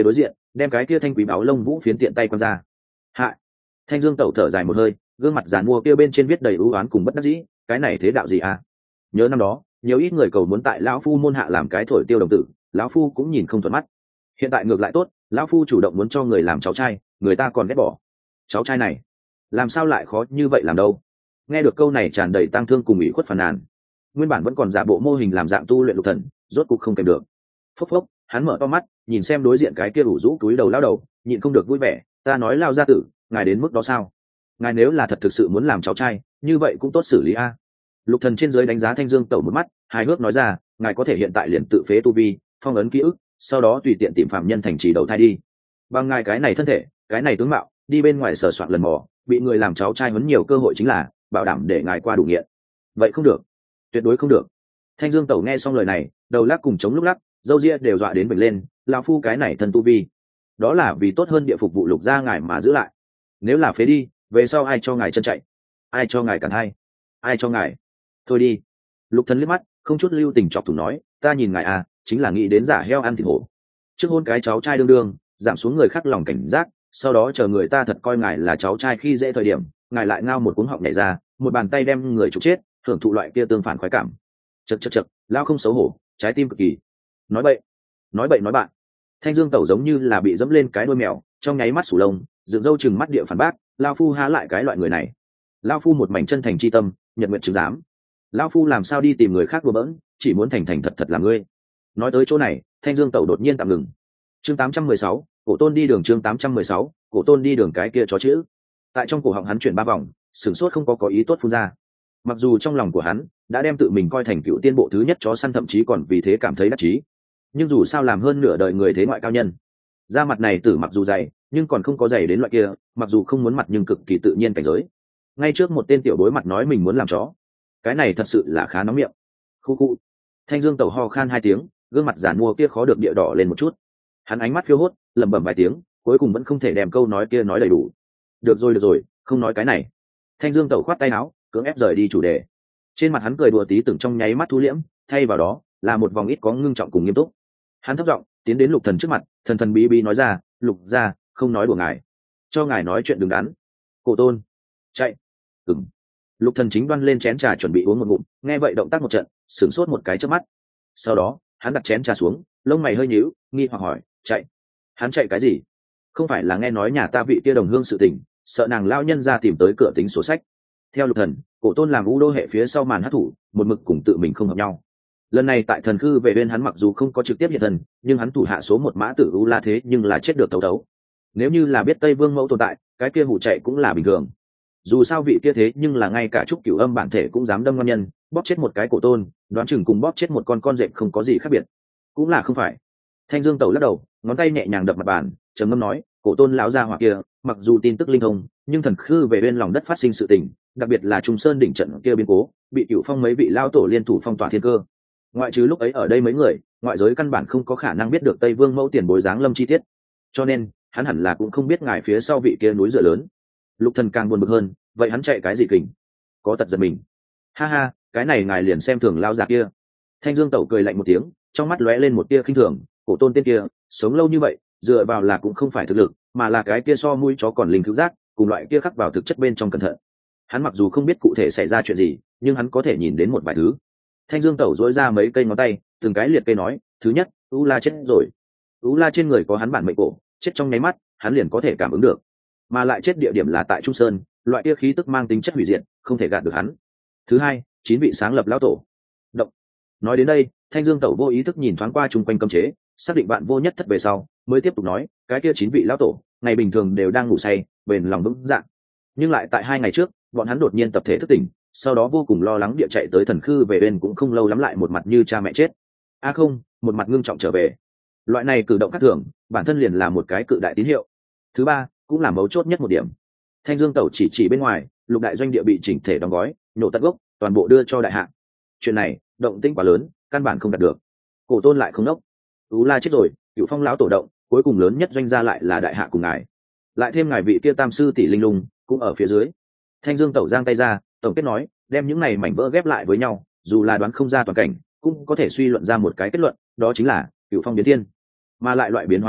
đem cái kia thanh quý báo lông vũ phiến tiện tay quăng ra. Hạ. Thanh Dương tẩu thở dài một hơi, gương mặt giàn mua kia bên trên viết đầy ưu oán cùng bất đắc dĩ, cái này thế đạo gì à? Nhớ năm đó, nhiều ít người cầu muốn tại lão phu môn hạ làm cái thổi tiêu đồng tử, lão phu cũng nhìn không thuận mắt. Hiện tại ngược lại tốt, lão phu chủ động muốn cho người làm cháu trai, người ta còn ghét bỏ. Cháu trai này, làm sao lại khó như vậy làm đâu? Nghe được câu này tràn đầy tang thương cùng ủy khuất phàn nàn. Nguyên bản vẫn còn giả bộ mô hình làm dạng tu luyện lục thần, rốt cục không kèm được. Phốc phốc, hắn mở to mắt, nhìn xem đối diện cái kia ủ rũ túi đầu lao đầu, nhịn không được vui vẻ, ta nói lao gia tử, ngài đến mức đó sao? Ngài nếu là thật thực sự muốn làm cháu trai, như vậy cũng tốt xử lý a. Lục thần trên dưới đánh giá Thanh Dương tẩu một mắt, hài hước nói ra, ngài có thể hiện tại liền tự phế tu vi, phong ấn ký ức, sau đó tùy tiện tìm phạm nhân thành trì đầu thai đi. Bằng ngài cái này thân thể, cái này tướng mạo, đi bên ngoài sờ soạn lần mò, bị người làm cháu trai huấn nhiều cơ hội chính là bảo đảm để ngài qua đủ nghiện. Vậy không được, tuyệt đối không được. Thanh Dương tẩu nghe xong lời này, đầu lắc cùng chống lúc lắc, râu ria đều dọa đến bật lên, lão phu cái này thân tu vi, đó là vì tốt hơn địa phục vụ lục gia ngài mà giữ lại. Nếu là phế đi, về sau ai cho ngài chân chạy, ai cho ngài cản hay, ai cho ngài thôi đi. Lục thần liếc mắt, không chút lưu tình chọc thủng nói, ta nhìn ngài à, chính là nghĩ đến giả heo ăn thịt hổ. Trước hôn cái cháu trai đương đương, giảm xuống người khác lòng cảnh giác, sau đó chờ người ta thật coi ngài là cháu trai khi dễ thời điểm, ngài lại ngao một cuống họng nhảy ra, một bàn tay đem người trục chết, hưởng thụ loại kia tương phản khoái cảm. Chậc chậc chậc, lao không xấu hổ, trái tim cực kỳ. Nói bậy, nói bậy nói bạn. Thanh Dương tẩu giống như là bị dẫm lên cái đuôi mèo, trong nháy mắt sủ lông, dựng râu chừng mắt địa phản bác, lao phu há lại cái loại người này. Lao phu một mảnh chân thành chi tâm, nhật nguyện chứng giám. Lao phu làm sao đi tìm người khác đùa bỡn, chỉ muốn thành thành thật thật làm ngươi. Nói tới chỗ này, Thanh Dương tẩu đột nhiên tạm ngừng. Chương tám trăm mười sáu, cổ tôn đi đường. Chương tám trăm mười sáu, cổ tôn đi đường. Cái kia chó chữ tại trong cổ họng hắn chuyển ba vòng, sửng sốt không có có ý tốt phun ra. Mặc dù trong lòng của hắn đã đem tự mình coi thành cựu tiên bộ thứ nhất chó săn, thậm chí còn vì thế cảm thấy đắc chí, nhưng dù sao làm hơn nửa đời người thế ngoại cao nhân, da mặt này tử mặc dù dày nhưng còn không có dày đến loại kia, mặc dù không muốn mặt nhưng cực kỳ tự nhiên cảnh giới. Ngay trước một tên tiểu bối mặt nói mình muốn làm chó, cái này thật sự là khá nóng miệng. Khu khu. Thanh Dương tẩu ho khan hai tiếng, gương mặt giản mua kia khó được địa đỏ lên một chút. Hắn ánh mắt phiêu hốt, lẩm bẩm vài tiếng, cuối cùng vẫn không thể đem câu nói kia nói đầy đủ. Được rồi được rồi, không nói cái này. Thanh Dương tẩu khoát tay áo, cưỡng ép rời đi chủ đề. Trên mặt hắn cười đùa tí tưởng trong nháy mắt thu liễm, thay vào đó là một vòng ít có ngưng trọng cùng nghiêm túc. Hắn thấp giọng tiến đến Lục Thần trước mặt, thần thần bí bí nói ra, Lục gia, không nói đùa ngài, cho ngài nói chuyện đứng đắn. Cổ tôn, chạy. Ừm. Lục Thần chính đoan lên chén trà chuẩn bị uống một ngụm, nghe vậy động tác một trận, sửng sốt một cái chớp mắt. Sau đó hắn đặt chén trà xuống, lông mày hơi nhíu, nghi hoặc hỏi, chạy? Hắn chạy cái gì? Không phải là nghe nói nhà ta vị kia đồng hương sự tình, sợ nàng lao nhân ra tìm tới cửa tính sổ sách. Theo Lục Thần, cổ tôn làm u đô hệ phía sau màn hát thủ, một mực cùng tự mình không hợp nhau. Lần này tại thần khư về bên hắn mặc dù không có trực tiếp hiện thần, nhưng hắn thủ hạ số một mã tử u la thế nhưng là chết được tấu tấu. Nếu như là biết Tây Vương mẫu tồn tại, cái kia hủ chạy cũng là bình thường. Dù sao vị kia thế nhưng là ngay cả trúc cửu âm bản thể cũng dám đâm ngon nhân, bóp chết một cái cổ tôn, đoán chừng cùng bóp chết một con con dẹp không có gì khác biệt. Cũng là không phải. Thanh Dương tẩu lắc đầu, ngón tay nhẹ nhàng đập mặt bàn, trầm ngâm nói, cổ tôn lão gia hỏa kia, mặc dù tin tức linh thông, nhưng thần khư về bên lòng đất phát sinh sự tình, đặc biệt là Trung Sơn đỉnh trận kia biến cố, bị Cửu Phong mấy vị lao tổ liên thủ phong tỏa thiên cơ. Ngoại trừ lúc ấy ở đây mấy người, ngoại giới căn bản không có khả năng biết được Tây Vương mẫu tiền bối dáng lâm chi tiết. Cho nên, hắn hẳn là cũng không biết ngài phía sau vị kia núi dựa lớn. Lục Thần càng buồn bực hơn, vậy hắn chạy cái gì kình? Có tật giật mình. Ha ha, cái này ngài liền xem thường lao già kia. Thanh Dương tẩu cười lạnh một tiếng, trong mắt lóe lên một tia khinh thường, cổ tôn tên kia, sống lâu như vậy, dựa vào là cũng không phải thực lực, mà là cái kia so mũi chó còn linh cứu giác, cùng loại kia khắc vào thực chất bên trong cẩn thận. Hắn mặc dù không biết cụ thể xảy ra chuyện gì, nhưng hắn có thể nhìn đến một vài thứ. Thanh Dương tẩu duỗi ra mấy cây ngón tay, từng cái liệt kê nói, thứ nhất, U La chết rồi. U La trên người có hắn bản mệnh cổ, chết trong nháy mắt, hắn liền có thể cảm ứng được. Mà lại chết địa điểm là tại Trung Sơn, loại kia khí tức mang tính chất hủy diệt, không thể gạt được hắn. Thứ hai, chín vị sáng lập lão tổ. Động. Nói đến đây, Thanh Dương tẩu vô ý thức nhìn thoáng qua chung quanh cấm chế, xác định bạn vô nhất thất về sau, mới tiếp tục nói, cái kia chín vị lão tổ, ngày bình thường đều đang ngủ say, bền lòng vững dạ. Nhưng lại tại hai ngày trước, bọn hắn đột nhiên tập thể thức tỉnh, sau đó vô cùng lo lắng địa chạy tới thần khư về bên, cũng không lâu lắm lại một mặt như cha mẹ chết. A à không, một mặt ngưng trọng trở về. Loại này cử động khác thường, bản thân liền là một cái cự đại tín hiệu. Thứ ba, cũng là mấu chốt nhất một điểm. Thanh Dương tẩu chỉ chỉ bên ngoài, lục đại doanh địa bị chỉnh thể đóng gói, nhổ tận gốc, toàn bộ đưa cho đại hạ. Chuyện này, động tĩnh quá lớn, căn bản không đạt được. Cổ tôn lại không đốc. Tú La chết rồi, Cửu Phong lão tổ động, cuối cùng lớn nhất doanh gia lại là đại hạ cùng ngài. Lại thêm ngài vị kia tam sư tỷ linh lung, cũng ở phía dưới. Thanh Dương tẩu giang tay ra, tổng kết nói, đem những này mảnh vỡ ghép lại với nhau, dù là đoán không ra toàn cảnh, cũng có thể suy luận ra một cái kết luận, đó chính là Cửu Phong biến thiên. Mà lại loại biến hóa này,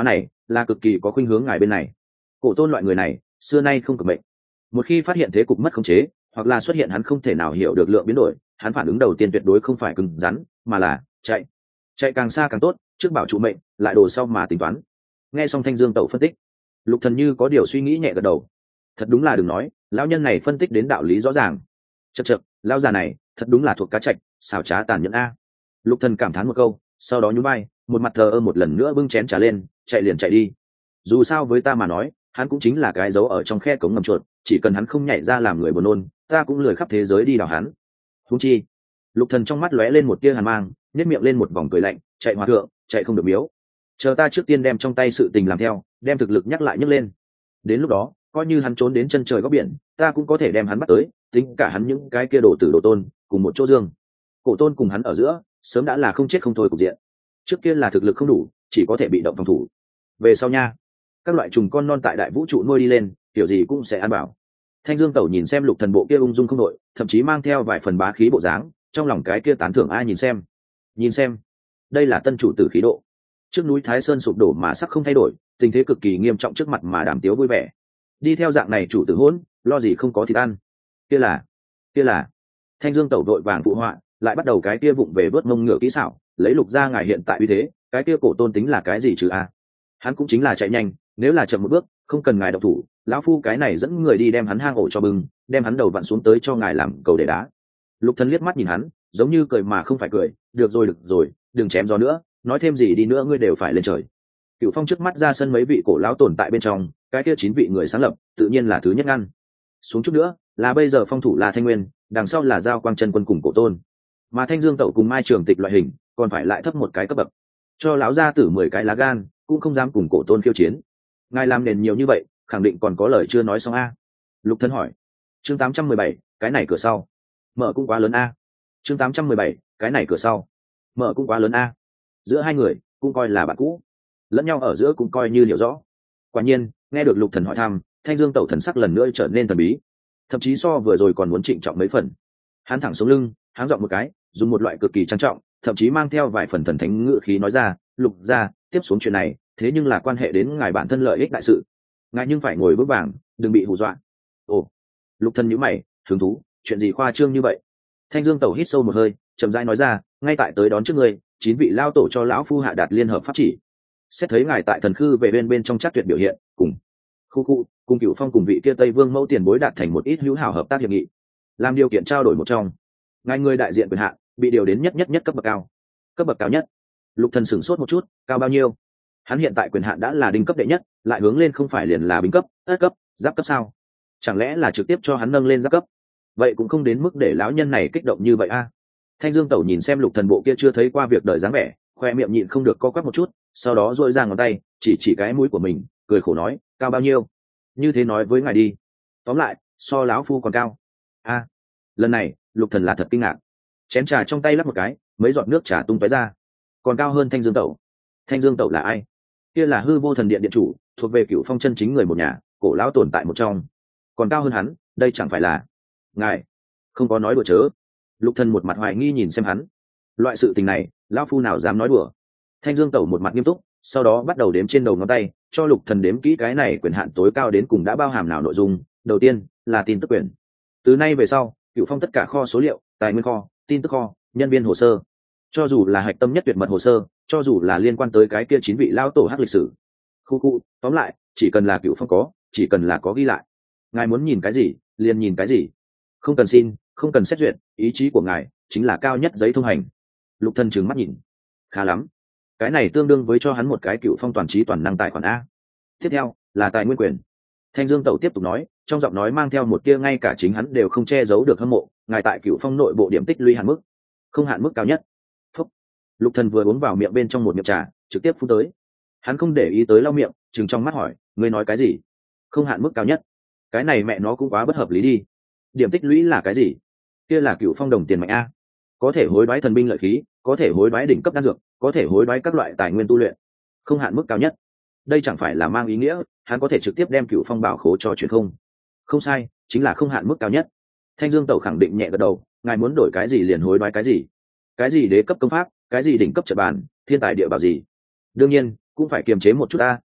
là cực kỳ có khuynh hướng ngài bên này. Cổ tôn loại người này xưa nay không cẩn mệnh, một khi phát hiện thế cục mất khống chế hoặc là xuất hiện hắn không thể nào hiểu được lượng biến đổi, hắn phản ứng đầu tiên tuyệt đối không phải cứng rắn mà là chạy. Chạy càng xa càng tốt, trước bảo trụ mệnh lại đồ sau mà tính toán. Nghe xong Thanh Dương Tẩu phân tích, Lục Thần như có điều suy nghĩ nhẹ gật đầu. Thật đúng là đừng nói, lão nhân này phân tích đến đạo lý rõ ràng. Chậc chậc, lão già này thật đúng là thuộc cá trạch, xảo trá tàn nhẫn a. Lục Thần cảm thán một câu, sau đó nhún vai, một mặt thờ ơ một lần nữa bưng chén trà lên, chạy liền chạy đi. Dù sao với ta mà nói, hắn cũng chính là cái dấu ở trong khe cống ngầm chuột, chỉ cần hắn không nhảy ra làm người buồn nôn, ta cũng lười khắp thế giới đi đào hắn. Huống chi, Lục Thần trong mắt lóe lên một tia hàn mang, nhếch miệng lên một vòng cười lạnh, chạy hòa thượng, chạy không được miếu. Chờ ta trước tiên đem trong tay sự tình làm theo, đem thực lực nhắc lại nhấc lên. Đến lúc đó, coi như hắn trốn đến chân trời góc biển, ta cũng có thể đem hắn bắt tới, tính cả hắn những cái kia đồ tử đồ tôn, cùng một chỗ dương. Cổ tôn cùng hắn ở giữa, sớm đã là không chết không thôi cục diện. Trước kia là thực lực không đủ, chỉ có thể bị động phòng thủ. Về sau nha, các loại trùng con non tại đại vũ trụ nuôi đi lên, kiểu gì cũng sẽ an bảo. Thanh Dương Tẩu nhìn xem Lục Thần bộ kia ung dung không đội, thậm chí mang theo vài phần bá khí bộ dáng, trong lòng cái kia tán thưởng ai nhìn xem. Nhìn xem, đây là tân chủ tử khí độ. Trước núi Thái Sơn sụp đổ mà sắc không thay đổi, tình thế cực kỳ nghiêm trọng trước mặt mà đàm tiếu vui vẻ. Đi theo dạng này chủ tử hỗn, lo gì không có thịt ăn. Kia là, kia là. Thanh Dương Tẩu đội vàng phụ họa, lại bắt đầu cái kia vụng về vớt mông ngựa kỹ xảo, lấy Lục gia ngài hiện tại uy thế, cái kia cổ tôn tính là cái gì chứ a? Hắn cũng chính là chạy nhanh, nếu là chậm một bước, không cần ngài độc thủ, lão phu cái này dẫn người đi đem hắn hang ổ cho bưng, đem hắn đầu vặn xuống tới cho ngài làm cầu để đá. Lục Thần liếc mắt nhìn hắn, giống như cười mà không phải cười, được rồi được rồi, đừng chém gió nữa, nói thêm gì đi nữa ngươi đều phải lên trời. Cửu Phong trước mắt ra sân mấy vị cổ lão tồn tại bên trong, cái kia chín vị người sáng lập, tự nhiên là thứ nhất ngăn. Xuống chút nữa, là bây giờ phong thủ là Thanh Nguyên, đằng sau là Giao Quang Chân Quân cùng Cổ Tôn. Mà Thanh Dương Tẩu cùng Mai Trường Tịch loại hình, còn phải lại thấp một cái cấp bậc. Cho lão gia tử mười cái lá gan, cũng không dám cùng Cổ Tôn khiêu chiến. Ngài làm nền nhiều như vậy, khẳng định còn có lời chưa nói xong a. Lục Thần hỏi. Chương tám trăm mười bảy, cái này cửa sau. Mở cũng quá lớn a. Chương tám trăm mười bảy, cái này cửa sau. Mở cũng quá lớn a. Giữa hai người cũng coi là bạn cũ, lẫn nhau ở giữa cũng coi như hiểu rõ. Quả nhiên, nghe được Lục Thần hỏi thăm, Thanh Dương Tẩu thần sắc lần nữa trở nên thần bí, thậm chí so vừa rồi còn muốn trịnh trọng mấy phần. Hắn thẳng xuống lưng, háng giọng một cái, dùng một loại cực kỳ trang trọng, thậm chí mang theo vài phần thần thánh ngữ khí nói ra, Lục gia, tiếp xuống chuyện này, thế nhưng là quan hệ đến ngài bản thân lợi ích đại sự, ngài nhưng phải ngồi vững vàng, đừng bị hù dọa. Ồ. Lục Thần nhíu mày, hứng thú, chuyện gì khoa trương như vậy? Thanh Dương Tẩu hít sâu một hơi, chậm rãi nói ra, ngay tại tới đón trước ngươi, chín vị lao tổ cho lão phu hạ đạt liên hợp pháp chỉ. Xét thấy ngài tại thần khư về bên bên trong chắc tuyệt biểu hiện, cùng khu khu cùng Cửu Phong cùng vị kia Tây Vương mẫu tiền bối đạt thành một ít hữu hảo hợp tác hiệp nghị, làm điều kiện trao đổi một trong. Ngài người đại diện quyền hạn bị điều đến nhất nhất nhất cấp bậc cao. Cấp bậc cao nhất. Lục Thần sửng sốt một chút, cao bao nhiêu? Hắn hiện tại quyền hạn đã là đinh cấp đệ nhất, lại hướng lên không phải liền là bính cấp, ất cấp, giáp cấp sao? Chẳng lẽ là trực tiếp cho hắn nâng lên giáp cấp? Vậy cũng không đến mức để lão nhân này kích động như vậy a. Thanh Dương Tẩu nhìn xem Lục Thần bộ kia chưa thấy qua việc đời dáng vẻ, khoe miệng nhịn không được co quắp một chút, sau đó duỗi ra ngón tay, chỉ chỉ cái mũi của mình, cười khổ nói, cao bao nhiêu? Như thế nói với ngài đi. Tóm lại, so lão phu còn cao. A. Lần này, Lục Thần là thật kinh ngạc. Chén trà trong tay lắc một cái, mấy giọt nước trà tung tóe ra. Còn cao hơn Thanh Dương Tẩu. Thanh Dương Tẩu là ai? Kia là Hư Vô Thần Điện điện chủ, thuộc về Cửu Phong chân chính người một nhà, cổ lão tồn tại một trong. Còn cao hơn hắn, đây chẳng phải là ngài không có nói đùa chớ. Lục Thần một mặt hoài nghi nhìn xem hắn. Loại sự tình này, lão phu nào dám nói đùa. Thanh Dương Tẩu một mặt nghiêm túc, sau đó bắt đầu đếm trên đầu ngón tay, cho Lục Thần đếm kỹ cái này quyền hạn tối cao đến cùng đã bao hàm nào nội dung. Đầu tiên là tin tức quyền. Từ nay về sau, Cửu Phong tất cả kho số liệu, tài nguyên kho, tin tức kho, nhân viên hồ sơ, cho dù là hạch tâm nhất tuyệt mật hồ sơ, cho dù là liên quan tới cái kia chín vị lao tổ hắc lịch sử, khu khu, tóm lại, chỉ cần là Cửu Phong có, chỉ cần là có ghi lại, ngài muốn nhìn cái gì, liền nhìn cái gì, không cần xin, không cần xét duyệt, ý chí của ngài chính là cao nhất giấy thông hành. Lục Thần trừng mắt nhìn, khá lắm, cái này tương đương với cho hắn một cái Cửu Phong toàn trí toàn năng tài khoản a. Tiếp theo là tài nguyên quyền. Thanh Dương Tẩu tiếp tục nói, trong giọng nói mang theo một tia ngay cả chính hắn đều không che giấu được hâm mộ, ngài tại Cửu Phong nội bộ điểm tích lũy hạn mức, không hạn mức cao nhất. Phúc. Lục Thần vừa uống vào miệng bên trong một miệng trà, trực tiếp phun tới. Hắn không để ý tới lau miệng, trừng trong mắt hỏi, ngươi nói cái gì? Không hạn mức cao nhất? Cái này mẹ nó cũng quá bất hợp lý đi. Điểm tích lũy là cái gì? Kia là Cửu Phong đồng tiền mạnh a, có thể hối đoái thần binh lợi khí, có thể hối đoái đỉnh cấp đan dược, có thể hối đoái các loại tài nguyên tu luyện. Không hạn mức cao nhất, đây chẳng phải là mang ý nghĩa hắn có thể trực tiếp đem Cửu Phong bảo khố cho chuyển không? Không sai, chính là không hạn mức cao nhất. Thanh Dương Tẩu khẳng định nhẹ gật đầu, ngài muốn đổi cái gì liền hối đoái cái gì, cái gì đế cấp công pháp, cái gì đỉnh cấp trận bàn, thiên tài địa bảo gì, đương nhiên cũng phải kiềm chế một chút ta,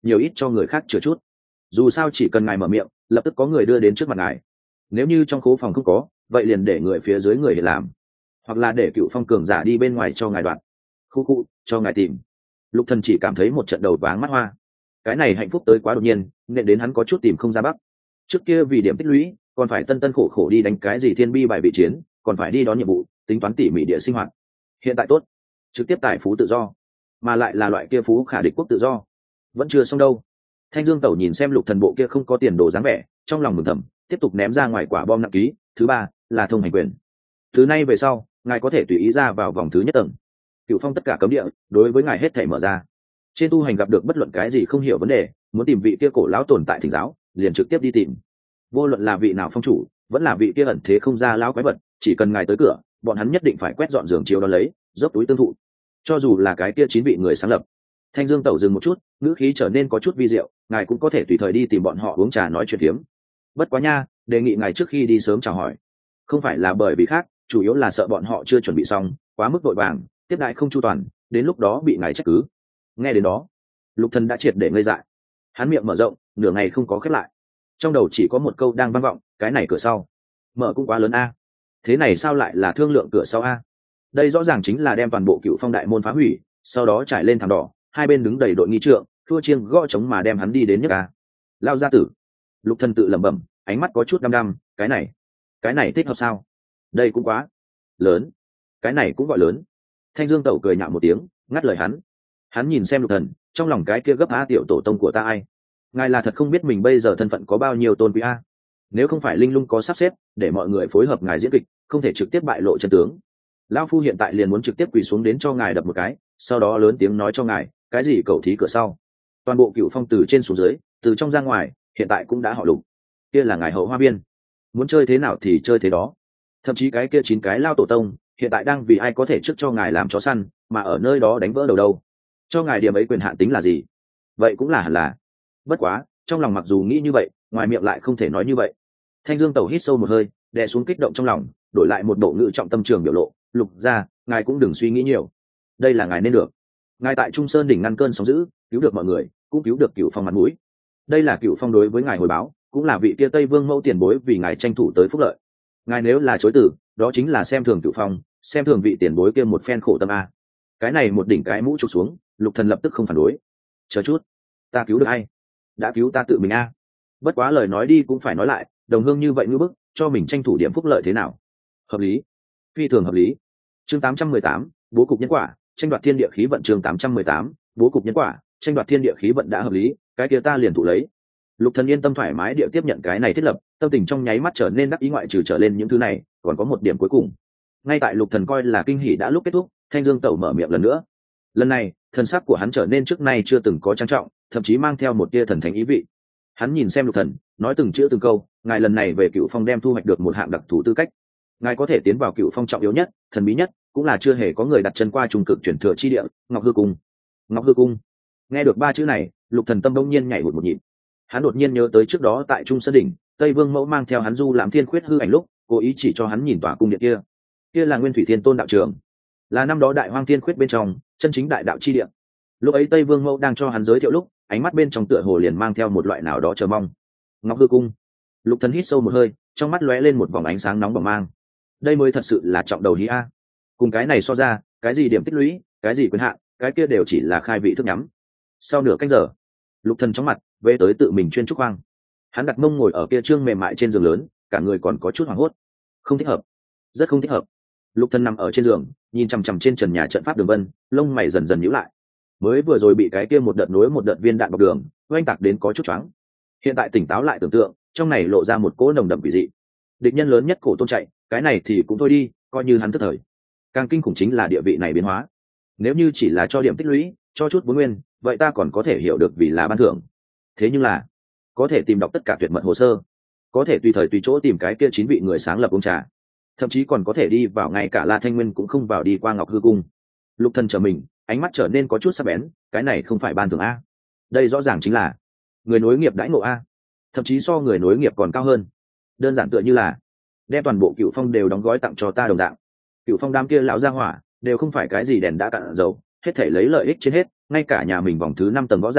nhiều ít cho người khác chừa chút. Dù sao chỉ cần ngài mở miệng, lập tức có người đưa đến trước mặt ngài. Nếu như trong khố phòng không có, vậy liền để người phía dưới người để làm, hoặc là để Cựu Phong cường giả đi bên ngoài cho ngài đoạn. Khu khu, cho ngài tìm. Lục Thần chỉ cảm thấy một trận đầu váng mắt hoa. Cái này hạnh phúc tới quá đột nhiên, nên đến hắn có chút tìm không ra bắc. Trước kia vì điểm tích lũy, còn phải tân tân khổ khổ đi đánh cái gì thiên bi bài vị chiến, còn phải đi đón nhiệm vụ, tính toán tỉ mỉ địa sinh hoạt. Hiện tại tốt, trực tiếp tài phú tự do, mà lại là loại kia phú khả địch quốc tự do. Vẫn chưa xong đâu. Thanh Dương Tẩu nhìn xem Lục Thần bộ kia không có tiền đồ dáng vẻ, trong lòng mừng thầm, tiếp tục ném ra ngoài quả bom nặng ký. Thứ ba là thông hành quyền. Thứ nay về sau, ngài có thể tùy ý ra vào vòng thứ nhất tầng. Cửu Phong tất cả cấm địa, đối với ngài hết thảy mở ra. Trên tu hành gặp được bất luận cái gì không hiểu vấn đề, muốn tìm vị kia cổ lão tồn tại thỉnh giáo, liền trực tiếp đi tìm. Vô luận là vị nào phong chủ, vẫn là vị kia ẩn thế không ra lão quái vật, chỉ cần ngài tới cửa, bọn hắn nhất định phải quét dọn giường chiếu đó lấy, dốc túi tương thụ. Cho dù là cái kia chín vị người sáng lập. Thanh Dương Tẩu dừng một chút, ngữ khí trở nên có chút vi diệu, ngài cũng có thể tùy thời đi tìm bọn họ uống trà nói chuyện phiếm. Bất quá nha, đề nghị ngài trước khi đi sớm chào hỏi. Không phải là bởi vì khác, chủ yếu là sợ bọn họ chưa chuẩn bị xong, quá mức vội vàng, tiếp đãi không chu toàn, đến lúc đó bị ngài trách cứ. Nghe đến đó, Lục Thần đã triệt để ngây dại. Hắn miệng mở rộng, nửa ngày không có khép lại. Trong đầu chỉ có một câu đang vang vọng, cái này cửa sau mở cũng quá lớn a. Thế này sao lại là thương lượng cửa sau a? Đây rõ ràng chính là đem toàn bộ Cựu Phong đại môn phá hủy, sau đó trải lên thảm đỏ, hai bên đứng đầy đội nghi trượng, thua chiêng gõ trống mà đem hắn đi đến nhất a. Lao gia tử. Lục Thần tự lẩm bẩm, ánh mắt có chút đăm đăm, cái này, cái này thích hợp sao? Đây cũng quá lớn, cái này cũng gọi lớn. Thanh Dương Tẩu cười nhạo một tiếng, ngắt lời hắn. Hắn nhìn xem Lục Thần, trong lòng cái kia gấp a tiểu tổ tông của ta ai? Ngài là thật không biết mình bây giờ thân phận có bao nhiêu tôn quý a. Nếu không phải linh lung có sắp xếp để mọi người phối hợp ngài diễn kịch, không thể trực tiếp bại lộ chân tướng. Lão phu hiện tại liền muốn trực tiếp quỳ xuống đến cho ngài đập một cái, sau đó lớn tiếng nói cho ngài, cái gì cầu thí cửa sau. Toàn bộ Cựu Phong từ trên xuống dưới, từ trong ra ngoài, hiện tại cũng đã họ Lục. Kia là ngài hậu hoa viên, muốn chơi thế nào thì chơi thế đó. Thậm chí cái kia chín cái lao tổ tông, hiện tại đang vì ai có thể trước cho ngài làm chó săn, mà ở nơi đó đánh vỡ đầu đâu. Cho ngài điểm ấy quyền hạn tính là gì? Vậy cũng là hẳn là. Bất quá, trong lòng mặc dù nghĩ như vậy, ngoài miệng lại không thể nói như vậy. Thanh Dương Tẩu hít sâu một hơi, đè xuống kích động trong lòng, đổi lại một bộ ngữ trọng tâm trường biểu lộ. Lục gia, ngài cũng đừng suy nghĩ nhiều. Đây là ngài nên được. Ngài tại Trung Sơn đỉnh ngăn cơn sóng dữ, cứu được mọi người, cũng cứu được Cựu Phong mặt mũi. Đây là Cựu Phong đối với ngài hồi báo, cũng là vị kia Tây Vương mẫu tiền bối vì ngài tranh thủ tới phúc lợi. Ngài nếu là chối từ, đó chính là xem thường Cựu Phong, xem thường vị tiền bối kia một phen khổ tâm a. Cái này một đỉnh cái mũ trục xuống, Lục Thần lập tức không phản đối. Chờ chút, ta cứu được ai? Đã cứu ta tự mình a. Bất quá lời nói đi cũng phải nói lại, đồng hương như vậy ngư bức, cho mình tranh thủ điểm phúc lợi thế nào? Hợp lý, phi thường hợp lý. Chương tám trăm mười tám, bố cục nhân quả, tranh đoạt thiên địa khí vận. Chương tám trăm mười tám, bố cục nhân quả, tranh đoạt thiên địa khí vận đã hợp lý, cái kia ta liền thụ lấy. Lục Thần yên tâm thoải mái địa tiếp nhận cái này thiết lập, tâm tình trong nháy mắt trở nên đắc ý, ngoại trừ trở lên những thứ này, còn có một điểm cuối cùng. Ngay tại Lục Thần coi là kinh hỉ đã lúc kết thúc, Thanh Dương Tẩu mở miệng lần nữa. Lần này, thần sắc của hắn trở nên trước nay chưa từng có trang trọng, thậm chí mang theo một tia thần thánh ý vị. Hắn nhìn xem Lục Thần, nói từng chữ từng câu, ngài lần này về Cựu Phong đem thu hoạch được một hạng đặc thù tư cách. Ngài có thể tiến vào Cựu Phong trọng yếu nhất, thần bí nhất, cũng là chưa hề có người đặt chân qua trung cực chuyển thừa chi địa, Ngọc Hư Cung. Ngọc Hư Cung. Nghe được ba chữ này, Lục Thần tâm bỗng nhiên nhảy hụt một nhịp. Hắn đột nhiên nhớ tới trước đó tại Trung Sơn đỉnh, Tây Vương mẫu mang theo hắn du làm thiên khuyết hư ảnh lúc, cố ý chỉ cho hắn nhìn tòa cung điện kia. Kia là Nguyên Thủy Thiên Tôn đạo trường, là năm đó Đại Hoang Thiên Khuyết bên trong chân chính đại đạo chi địa. Lúc ấy Tây Vương mẫu đang cho hắn giới thiệu lúc, ánh mắt bên trong tựa hồ liền mang theo một loại nào đó chờ mong. Ngọc Hư Cung. Lục Thần hít sâu một hơi, trong mắt lóe lên một vòng ánh sáng nóng bỏng mang. Đây mới thật sự là trọng đầu hí a. Cùng cái này so ra, cái gì điểm tích lũy, cái gì quyền hạn, cái kia đều chỉ là khai vị thức nhắm. Sau nửa canh giờ, Lục Thần chóng mặt về tới tự mình chuyên trúc hoang. Hắn đặt mông ngồi ở kia trương mềm mại trên giường lớn, cả người còn có chút hoảng hốt. Không thích hợp, rất không thích hợp. Lục Thần nằm ở trên giường, nhìn chằm chằm trên trần nhà trận pháp đường vân, lông mày dần dần nhíu lại. Mới vừa rồi bị cái kia một đợt nối một đợt viên đạn bọc đường, oanh tạc đến có chút choáng. Hiện tại tỉnh táo lại tưởng tượng, trong này lộ ra một cỗ nồng đậm quỷ dị. Địch nhân lớn nhất cổ tôn chạy, cái này thì cũng thôi đi, coi như hắn thất thời. Càng kinh khủng chính là địa vị này biến hóa. Nếu như chỉ là cho điểm tích lũy, cho chút vốn nguyên, vậy ta còn có thể hiểu được vì là ban thưởng. Thế nhưng là, có thể tìm đọc tất cả tuyệt mật hồ sơ, có thể tùy thời tùy chỗ tìm cái kia chín vị người sáng lập uống trà, thậm chí còn có thể đi vào ngay cả La Thanh Nguyên cũng không vào đi qua Ngọc Hư Cung. Lục Thần trở mình, ánh mắt trở nên có chút sắc bén, cái này không phải ban thưởng a, đây rõ ràng chính là người nối nghiệp đãi ngộ a, thậm chí so người nối nghiệp còn cao hơn. Đơn giản tựa như là đem toàn bộ Cựu Phong đều đóng gói tặng cho ta đồng dạng. Cựu Phong đám kia lão gia hỏa đều không phải cái gì đèn đã cạn dầu, hết thể lấy lợi ích trên hết, ngay cả nhà mình vòng thứ năm tầng võ giả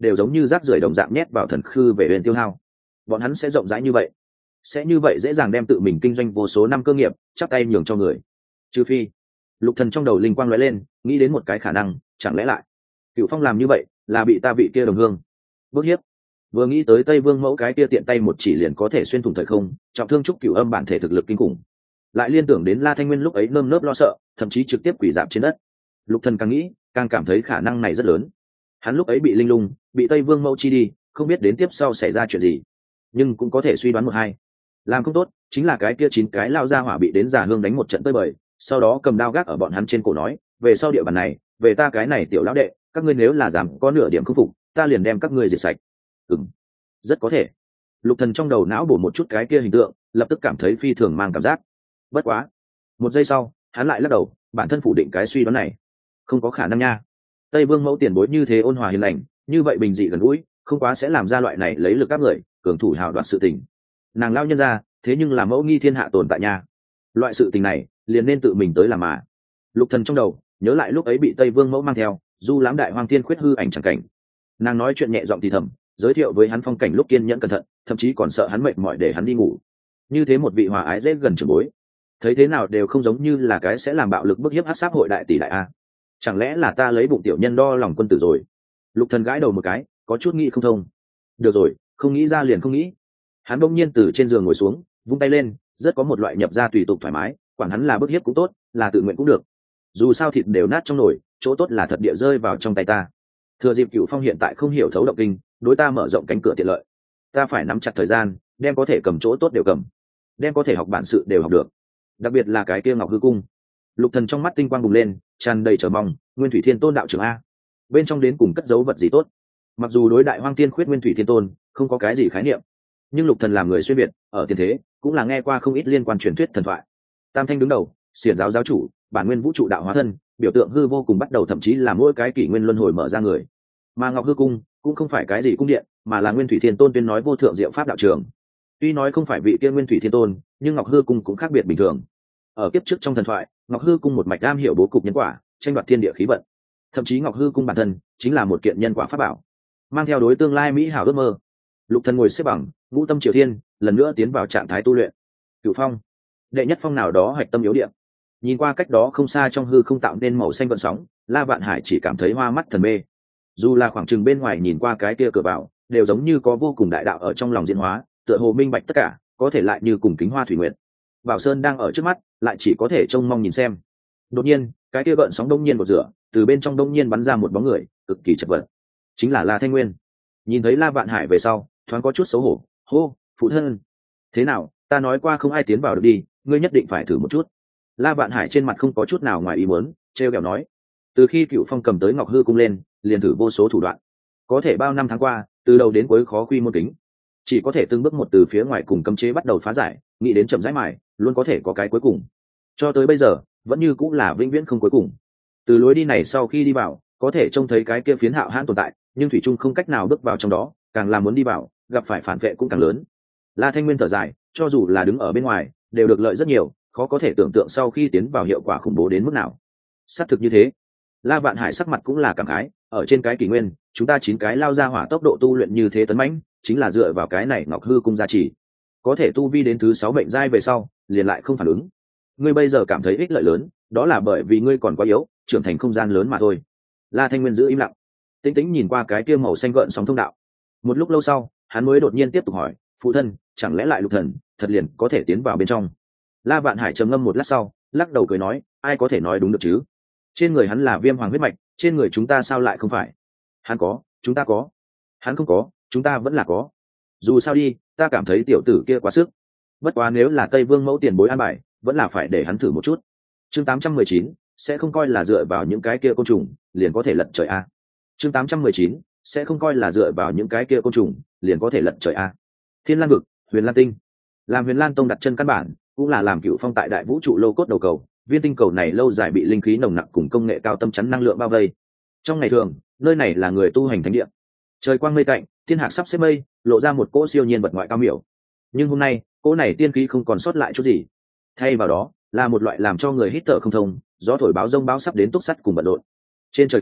đều giống như rác rưởi đồng dạng nhét vào thần khư về huyền tiêu hao. Bọn hắn sẽ rộng rãi như vậy, sẽ như vậy dễ dàng đem tự mình kinh doanh vô số năm cơ nghiệp chắp tay nhường cho người. Trừ phi, Lục Thần trong đầu linh quang lóe lên, nghĩ đến một cái khả năng, chẳng lẽ lại Cửu Phong làm như vậy là bị ta vị kia đồng hương bức hiếp. Vừa nghĩ tới Tây Vương mẫu cái kia tiện tay một chỉ liền có thể xuyên thủng thời không, trọng thương trúc Cửu Âm bản thể thực lực kinh khủng, lại liên tưởng đến La Thanh Nguyên lúc ấy nơm nớp lo sợ, thậm chí trực tiếp quỳ dạp trên đất. Lục Thần càng nghĩ càng cảm thấy khả năng này rất lớn. Hắn lúc ấy bị linh lung, bị Tây Vương mẫu chi đi, không biết đến tiếp sau xảy ra chuyện gì, nhưng cũng có thể suy đoán một hai. Làm không tốt chính là cái kia chín cái lao ra hỏa bị đến già hương đánh một trận tơi bời, sau đó cầm đao gác ở bọn hắn trên cổ nói, về sau địa bàn này về ta cái này tiểu lão đệ, các ngươi nếu là dám có nửa điểm khâm phục, ta liền đem các ngươi diệt sạch. Ừm, rất có thể. Lục Thần trong đầu não bổ một chút cái kia hình tượng, lập tức cảm thấy phi thường mang cảm giác. Bất quá, một giây sau hắn lại lắc đầu, bản thân phủ định cái suy đoán này. Không có khả năng nha. Tây Vương mẫu tiền bối như thế ôn hòa hiền lành, như vậy bình dị gần gũi, không quá sẽ làm ra loại này lấy lực áp người, cường thủ hào đoạt sự tình. Nàng lao nhân ra, thế nhưng là mẫu nghi thiên hạ tồn tại nha. Loại sự tình này liền nên tự mình tới làm mà. Lục Thần trong đầu nhớ lại lúc ấy bị Tây Vương mẫu mang theo du lãm đại hoang thiên khuyết hư ảnh chẳng cảnh. Nàng nói chuyện nhẹ giọng thì thầm, giới thiệu với hắn phong cảnh lúc kiên nhẫn cẩn thận, thậm chí còn sợ hắn mệt mỏi để hắn đi ngủ. Như thế một vị hòa ái dễ gần trưởng bối, thấy thế nào đều không giống như là cái sẽ làm bạo lực bức hiếp hắc sát hội đại tỷ đại a. Chẳng lẽ là ta lấy bụng tiểu nhân đo lòng quân tử rồi? Lục Thần gãi đầu một cái, có chút nghĩ không thông. Được rồi, không nghĩ ra liền không nghĩ. Hắn bỗng nhiên từ trên giường ngồi xuống, vung tay lên, rất có một loại nhập ra tùy tục thoải mái, quản hắn là bức hiếp cũng tốt, là tự nguyện cũng được. Dù sao thịt đều nát trong nồi, chỗ tốt là thật địa rơi vào trong tay ta. Thừa dịp Cửu Phong hiện tại không hiểu thấu động kinh, đối ta mở rộng cánh cửa tiện lợi, ta phải nắm chặt thời gian, đem có thể cầm chỗ tốt đều cầm, đem có thể học bản sự đều học được. Đặc biệt là cái kia Ngọc Hư Cung. Lục Thần trong mắt tinh quang bùng lên, tràn đầy chờ mong, Nguyên Thủy Thiên Tôn đạo trưởng a, bên trong đến cùng cất giấu vật gì tốt? Mặc dù đối đại hoang tiên khuyết Nguyên Thủy Thiên Tôn không có cái gì khái niệm, nhưng Lục Thần làm người xuyên việt, ở tiền thế cũng là nghe qua không ít liên quan truyền thuyết thần thoại. Tam Thanh đứng đầu, xiển giáo giáo chủ, bản nguyên vũ trụ đạo hóa thân, biểu tượng hư vô cùng bắt đầu, thậm chí là mỗi cái kỷ nguyên luân hồi mở ra người. Mà Ngọc Hư Cung cũng không phải cái gì cung điện, mà là Nguyên Thủy Thiên Tôn tuyên nói vô thượng diệu pháp đạo trường. Tuy nói không phải vị kia Nguyên Thủy Thiên Tôn, nhưng Ngọc Hư Cung cũng khác biệt bình thường. Ở kiếp trước trong thần thoại, Ngọc Hư Cung một mạch am hiểu bố cục nhân quả, tranh đoạt thiên địa khí vận. Thậm chí Ngọc Hư Cung bản thân chính là một kiện nhân quả pháp bảo, mang theo đối tương lai mỹ hảo ước mơ. Lục Thần ngồi xếp bằng, ngũ tâm triều thiên, lần nữa tiến vào trạng thái tu luyện. Cửu Phong, đệ nhất phong nào đó hạch tâm yếu điểm. Nhìn qua cách đó không xa trong hư không tạo nên màu xanh gợn sóng, La Vạn Hải chỉ cảm thấy hoa mắt thần mê. Dù là khoảng chừng bên ngoài nhìn qua cái kia cửa vào, đều giống như có vô cùng đại đạo ở trong lòng diễn hóa, tựa hồ minh bạch tất cả, có thể lại như cùng kính hoa thủy nguyện. Bảo Sơn đang ở trước mắt, lại chỉ có thể trông mong nhìn xem. Đột nhiên, cái kia gợn sóng đông nhiên một rửa, từ bên trong đông nhiên bắn ra một bóng người, cực kỳ chật vật. Chính là La Thanh Nguyên. Nhìn thấy La Vạn Hải về sau, thoáng có chút xấu hổ, hô, phụ thân. Thế nào, ta nói qua không ai tiến vào được đi, ngươi nhất định phải thử một chút. La Vạn Hải trên mặt không có chút nào ngoài ý muốn, trêu ghẹo nói. Từ khi Cửu Phong cầm tới Ngọc Hư Cung lên, liền thử vô số thủ đoạn. Có thể bao năm tháng qua, từ đầu đến cuối khó quy môn kính, chỉ có thể từng bước một từ phía ngoài cùng cấm chế bắt đầu phá giải, nghĩ đến chậm rãi mài, luôn có thể có cái cuối cùng. Cho tới bây giờ, vẫn như cũng là vĩnh viễn không cuối cùng. Từ lối đi này sau khi đi vào, có thể trông thấy cái kia phiến hạo hãn tồn tại, nhưng thủy trung không cách nào bước vào trong đó, càng là muốn đi vào, gặp phải phản vệ cũng càng lớn. La Thanh Nguyên thở dài, cho dù là đứng ở bên ngoài, đều được lợi rất nhiều, khó có thể tưởng tượng sau khi tiến vào hiệu quả khủng bố đến mức nào. Xác thực như thế. La Vạn Hải sắc mặt cũng là cảm khái, ở trên cái kỷ nguyên, chúng ta chín cái lao ra hỏa tốc độ tu luyện như thế tấn mãnh, chính là dựa vào cái này Ngọc Hư Cung gia trì. Có thể tu vi đến thứ sáu mệnh giai về sau, liền lại không phản ứng. Ngươi bây giờ cảm thấy ích lợi lớn, đó là bởi vì ngươi còn quá yếu, trưởng thành không gian lớn mà thôi. La Thanh Nguyên giữ im lặng, tĩnh tĩnh nhìn qua cái kia màu xanh gợn sóng thông đạo. Một lúc lâu sau, hắn mới đột nhiên tiếp tục hỏi, phụ thân, chẳng lẽ lại Lục Thần thật liền có thể tiến vào bên trong? La Vạn Hải trầm ngâm một lát sau, lắc đầu cười nói, ai có thể nói đúng được chứ? Trên người hắn là viêm hoàng huyết mạch, trên người chúng ta sao lại không phải? Hắn có, chúng ta có. Hắn không có, chúng ta vẫn là có. Dù sao đi, ta cảm thấy tiểu tử kia quá sức. Bất quá nếu là Tây Vương mẫu tiền bối an bài, vẫn là phải để hắn thử một chút. Chương tám trăm mười chín, sẽ không coi là dựa vào những cái kia côn trùng, liền có thể lật trời a. Chương tám trăm mười chín, sẽ không coi là dựa vào những cái kia côn trùng, liền có thể lật trời a. Thiên Lan vực, Huyền Lan tinh. Làm Huyền Lan tông đặt chân căn bản, cũng là làm Cửu Phong tại đại vũ trụ lô cốt đầu cầu. Viên tinh cầu này lâu dài bị linh khí nồng nặc cùng công nghệ cao tâm chắn năng lượng bao vây. Trong ngày thường, nơi này là người tu hành thánh địa. Trời quang mây tạnh, thiên hạc sắp xếp mây, lộ ra một cỗ siêu nhiên vật ngoại cao miểu. Nhưng hôm nay, cỗ này tiên khí không còn sót lại chút gì. Thay vào đó, là một loại làm cho người hít thở không thông, gió thổi báo rông báo sắp đến túc sắt cùng bận rộn. Trên trời cao,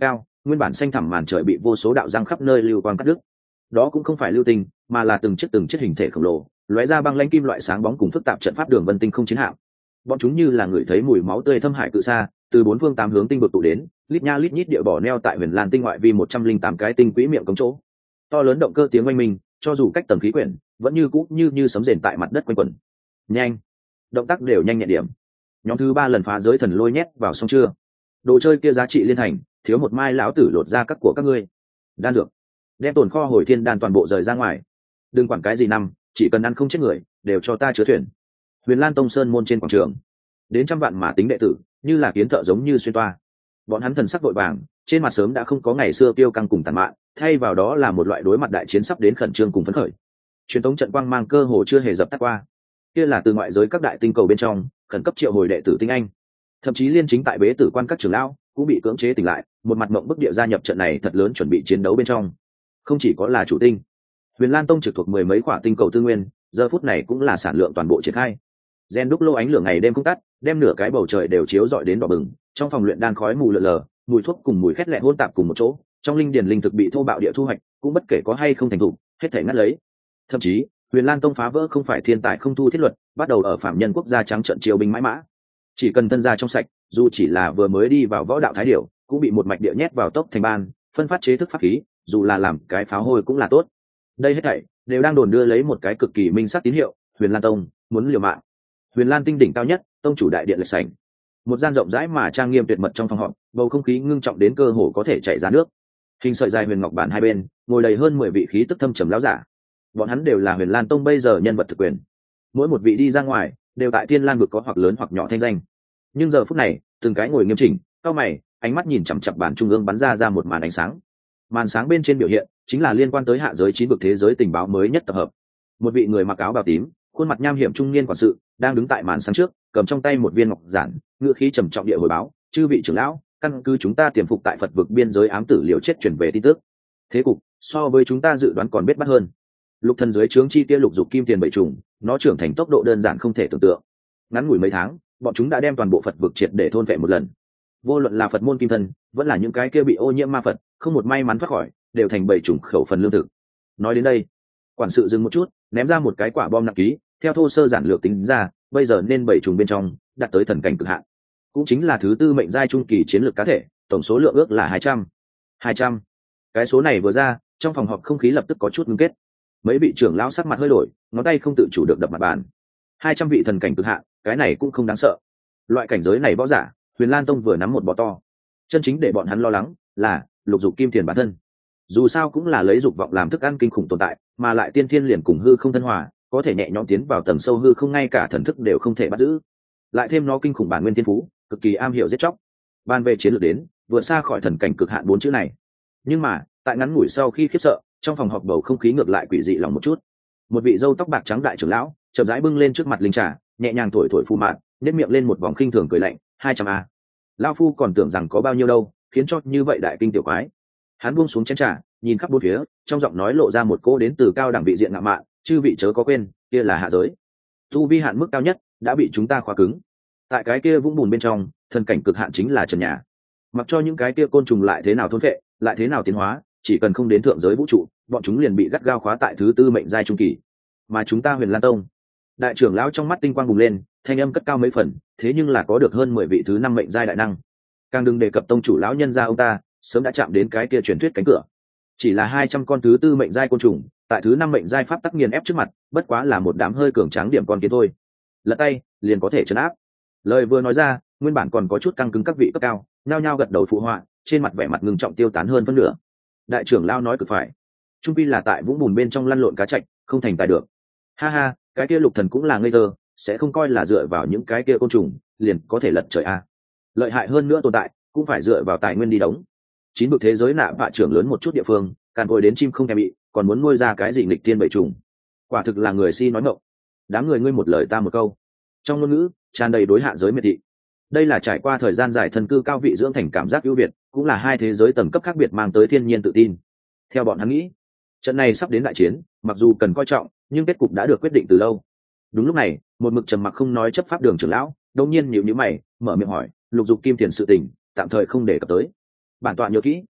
nguyên bản xanh thẳm màn trời bị vô số đạo răng khắp nơi lưu quang cắt đứt. Đó cũng không phải lưu tinh, mà là từng chiếc từng chiếc hình thể khổng lồ lóe ra băng lãnh kim loại sáng bóng cùng phức tạp trận pháp đường vân tinh không chiến hạm. Bọn chúng như là người thấy mùi máu tươi thâm hải cự xa, từ bốn phương tám hướng tinh vực tụ đến, lít nha lít nhít địa bỏ neo tại Huyền Lan tinh ngoại vi một trăm linh tám cái tinh quỹ miệng cống chỗ. To lớn động cơ tiếng oanh minh, cho dù cách tầng khí quyển, vẫn như cũ như như sấm rền tại mặt đất quanh quẩn. Nhanh, động tác đều nhanh nhẹn điểm. Nhóm thứ ba lần phá giới thần lôi nhét vào xong chưa? Đồ chơi kia giá trị liên thành, thiếu một mai lão tử lột ra các của các ngươi. Đan dược, đem tồn kho hồi thiên đan toàn bộ rời ra ngoài. Đừng quản cái gì năm, chỉ cần ăn không chết người, đều cho ta chứa thuyền. Huyền Lan tông sơn môn trên quảng trường, đến trăm vạn mà tính đệ tử, như là kiến thợ giống như xuyên toa. Bọn hắn thần sắc vội vàng, trên mặt sớm đã không có ngày xưa tiêu căng cùng tàn mạn, thay vào đó là một loại đối mặt đại chiến sắp đến khẩn trương cùng phấn khởi. Truyền thống trận quang mang cơ hồ chưa hề dập tắt qua. Kia là từ ngoại giới các đại tinh cầu bên trong, khẩn cấp triệu hồi đệ tử tinh anh. Thậm chí liên chính tại bế tử quan các trưởng lão cũng bị cưỡng chế tỉnh lại, một mặt mộng bức địa gia nhập trận này thật lớn chuẩn bị chiến đấu bên trong. Không chỉ có là chủ tinh, Huyền Lan tông trực thuộc mười mấy quả tinh cầu tư nguyên, giờ phút này cũng là sản lượng toàn bộ triển khai. Gen đúc lô ánh lửa ngày đêm không tắt, đem nửa cái bầu trời đều chiếu rọi đến đỏ bừng. Trong phòng luyện đan khói mù lờ lờ, mùi thuốc cùng mùi khét lẹ hỗn tạp cùng một chỗ. Trong linh điển linh thực bị thô bạo địa thu hoạch, cũng bất kể có hay không thành thủ, hết thể ngắt lấy. Thậm chí, Huyền Lan tông phá vỡ không phải thiên tài không thu thiết luật, bắt đầu ở phạm nhân quốc gia trắng trận triều binh mãi mã. Chỉ cần thân gia trong sạch, dù chỉ là vừa mới đi vào võ đạo thái điểu, cũng bị một mạch địa nhét vào tốc thành ban, phân phát chế thức pháp khí, dù là làm cái pháo hôi cũng là tốt. Đây hết thảy đều đang đồn đưa lấy một cái cực kỳ minh xác tín hiệu, Huyền Lan tông muốn liều mạng. Huyền Lan tinh đỉnh cao nhất, tông chủ đại điện lệch sảnh. Một gian rộng rãi mà trang nghiêm tuyệt mật trong phòng họp, bầu không khí ngưng trọng đến cơ hồ có thể chảy ra nước. Hình sợi dài huyền ngọc bản hai bên, ngồi đầy hơn mười vị khí tức thâm trầm lão giả. Bọn hắn đều là Huyền Lan tông bây giờ nhân vật thực quyền. Mỗi một vị đi ra ngoài, đều tại Thiên Lan vực có hoặc lớn hoặc nhỏ thanh danh. Nhưng giờ phút này, từng cái ngồi nghiêm chỉnh, cau mày, ánh mắt nhìn chằm chằm bản trung ương bắn ra ra một màn ánh sáng. Màn sáng bên trên biểu hiện chính là liên quan tới hạ giới chín vực thế giới tình báo mới nhất tập hợp. Một vị người mặc áo bào tím, khuôn mặt nham hiểm trung niên quản sự, đang đứng tại màn sáng trước, cầm trong tay một viên ngọc giản, ngữ khí trầm trọng địa hồi báo: "Chư vị trưởng lão, căn cứ chúng ta tiềm phục tại Phật vực biên giới ám tử liều chết truyền về tin tức. Thế cục so với chúng ta dự đoán còn bết bát hơn. Lục thần dưới trướng chi kia lục dục kim tiền bảy trùng, nó trưởng thành tốc độ đơn giản không thể tưởng tượng. Ngắn ngủi mấy tháng, bọn chúng đã đem toàn bộ Phật vực triệt để thôn phệ một lần. Vô luận là Phật môn kim thân, vẫn là những cái kia bị ô nhiễm ma Phật, không một may mắn thoát khỏi, đều thành bảy trùng khẩu phần lương thực." Nói đến đây, quản sự dừng một chút, ném ra một cái quả bom nặng ký, theo thô sơ giản lược tính ra, bây giờ nên bảy trùng bên trong đạt tới thần cảnh cực hạn, cũng chính là thứ tư mệnh giai trung kỳ chiến lược cá thể, tổng số lượng ước là hai trăm. hai trăm. Cái số này vừa ra, trong phòng họp không khí lập tức có chút ngưng kết. Mấy vị trưởng lão sắc mặt hơi đổi, ngón tay không tự chủ được đập mặt bàn. hai trăm vị thần cảnh cực hạn, cái này cũng không đáng sợ. Loại cảnh giới này võ giả, Huyền Lan tông vừa nắm một bò to. Chân chính để bọn hắn lo lắng là lục dục kim tiền bản thân. Dù sao cũng là lấy dục vọng làm thức ăn kinh khủng tồn tại, mà lại tiên thiên liền cùng hư không thân hòa, có thể nhẹ nhõm tiến vào tầng sâu hư không, ngay cả thần thức đều không thể bắt giữ. Lại thêm nó kinh khủng bản nguyên thiên phú, cực kỳ am hiểu giết chóc. Ban về chiến lược đến, vượt xa khỏi thần cảnh cực hạn bốn chữ này. Nhưng mà, tại ngắn ngủi sau khi khiếp sợ, trong phòng họp bầu không khí ngược lại quỷ dị lòng một chút. Một vị râu tóc bạc trắng đại trưởng lão chậm rãi bưng lên trước mặt linh trà, nhẹ nhàng thổi thổi phù mạn, nếp miệng lên một vòng khinh thường cười lạnh: hai trăm a. Lão phu còn tưởng rằng có bao nhiêu đâu, khiến cho như vậy đại kinh tiểu quái. Hắn buông xuống chén trà, nhìn khắp bốn phía, trong giọng nói lộ ra một cô đến từ cao đẳng vị diện ngạo mạn: "Chư vị chớ có quên, kia là hạ giới. Tu vi hạn mức cao nhất đã bị chúng ta khóa cứng. Tại cái kia vũng bùn bên trong, thần cảnh cực hạn chính là trần nhà. Mặc cho những cái kia côn trùng lại thế nào thôn phệ, lại thế nào tiến hóa, chỉ cần không đến thượng giới vũ trụ, bọn chúng liền bị gắt gao khóa tại thứ tư mệnh giai trung kỳ. Mà chúng ta Huyền Lan tông." Đại trưởng lão trong mắt tinh quang bùng lên, thanh âm cất cao mấy phần, thế nhưng là có được hơn mười vị thứ năm mệnh giai đại năng. Càng đừng đề cập tông chủ lão nhân gia ông ta, sớm đã chạm đến cái kia truyền thuyết cánh cửa. Chỉ là hai trăm con thứ tư mệnh giai côn trùng, tại thứ năm mệnh giai pháp tắc nghiền ép trước mặt, bất quá là một đám hơi cường tráng điểm con kiến thôi. Lật tay, liền có thể trấn áp. Lời vừa nói ra, nguyên bản còn có chút căng cứng các vị cấp cao, nhao nhao gật đầu phụ họa, trên mặt vẻ mặt ngưng trọng tiêu tán hơn phân nửa. Đại trưởng lão nói cực phải, trung pi là tại vũng bùn bên trong lăn lộn cá trạch, không thành tài được. Ha ha, cái kia lục thần cũng là ngây thơ, sẽ không coi là dựa vào những cái kia côn trùng liền có thể lật trời a. Lợi hại hơn nữa tồn tại, cũng phải dựa vào tài nguyên đi đóng. Chín vực thế giới nạ vạ trưởng lớn một chút địa phương, càn côi đến chim không thèm bị, còn muốn nuôi ra cái gì nghịch thiên bảy trùng. Quả thực là người si nói ngọng. Đám người ngươi một lời ta một câu, trong ngôn ngữ tràn đầy đối hạ giới miệt thị. Đây là trải qua thời gian dài thân cư cao vị dưỡng thành cảm giác ưu việt, cũng là hai thế giới tầng cấp khác biệt mang tới thiên nhiên tự tin. Theo bọn hắn nghĩ, trận này sắp đến đại chiến, mặc dù cần coi trọng, nhưng kết cục đã được quyết định từ lâu. Đúng lúc này, một mực trầm mặc không nói chấp pháp đường trưởng lão đột nhiên nhíu nhíu mày, mở miệng hỏi: "Lục dục kim tiền sự tình, tạm thời không để cập tới. Bản tọa nhớ kỹ,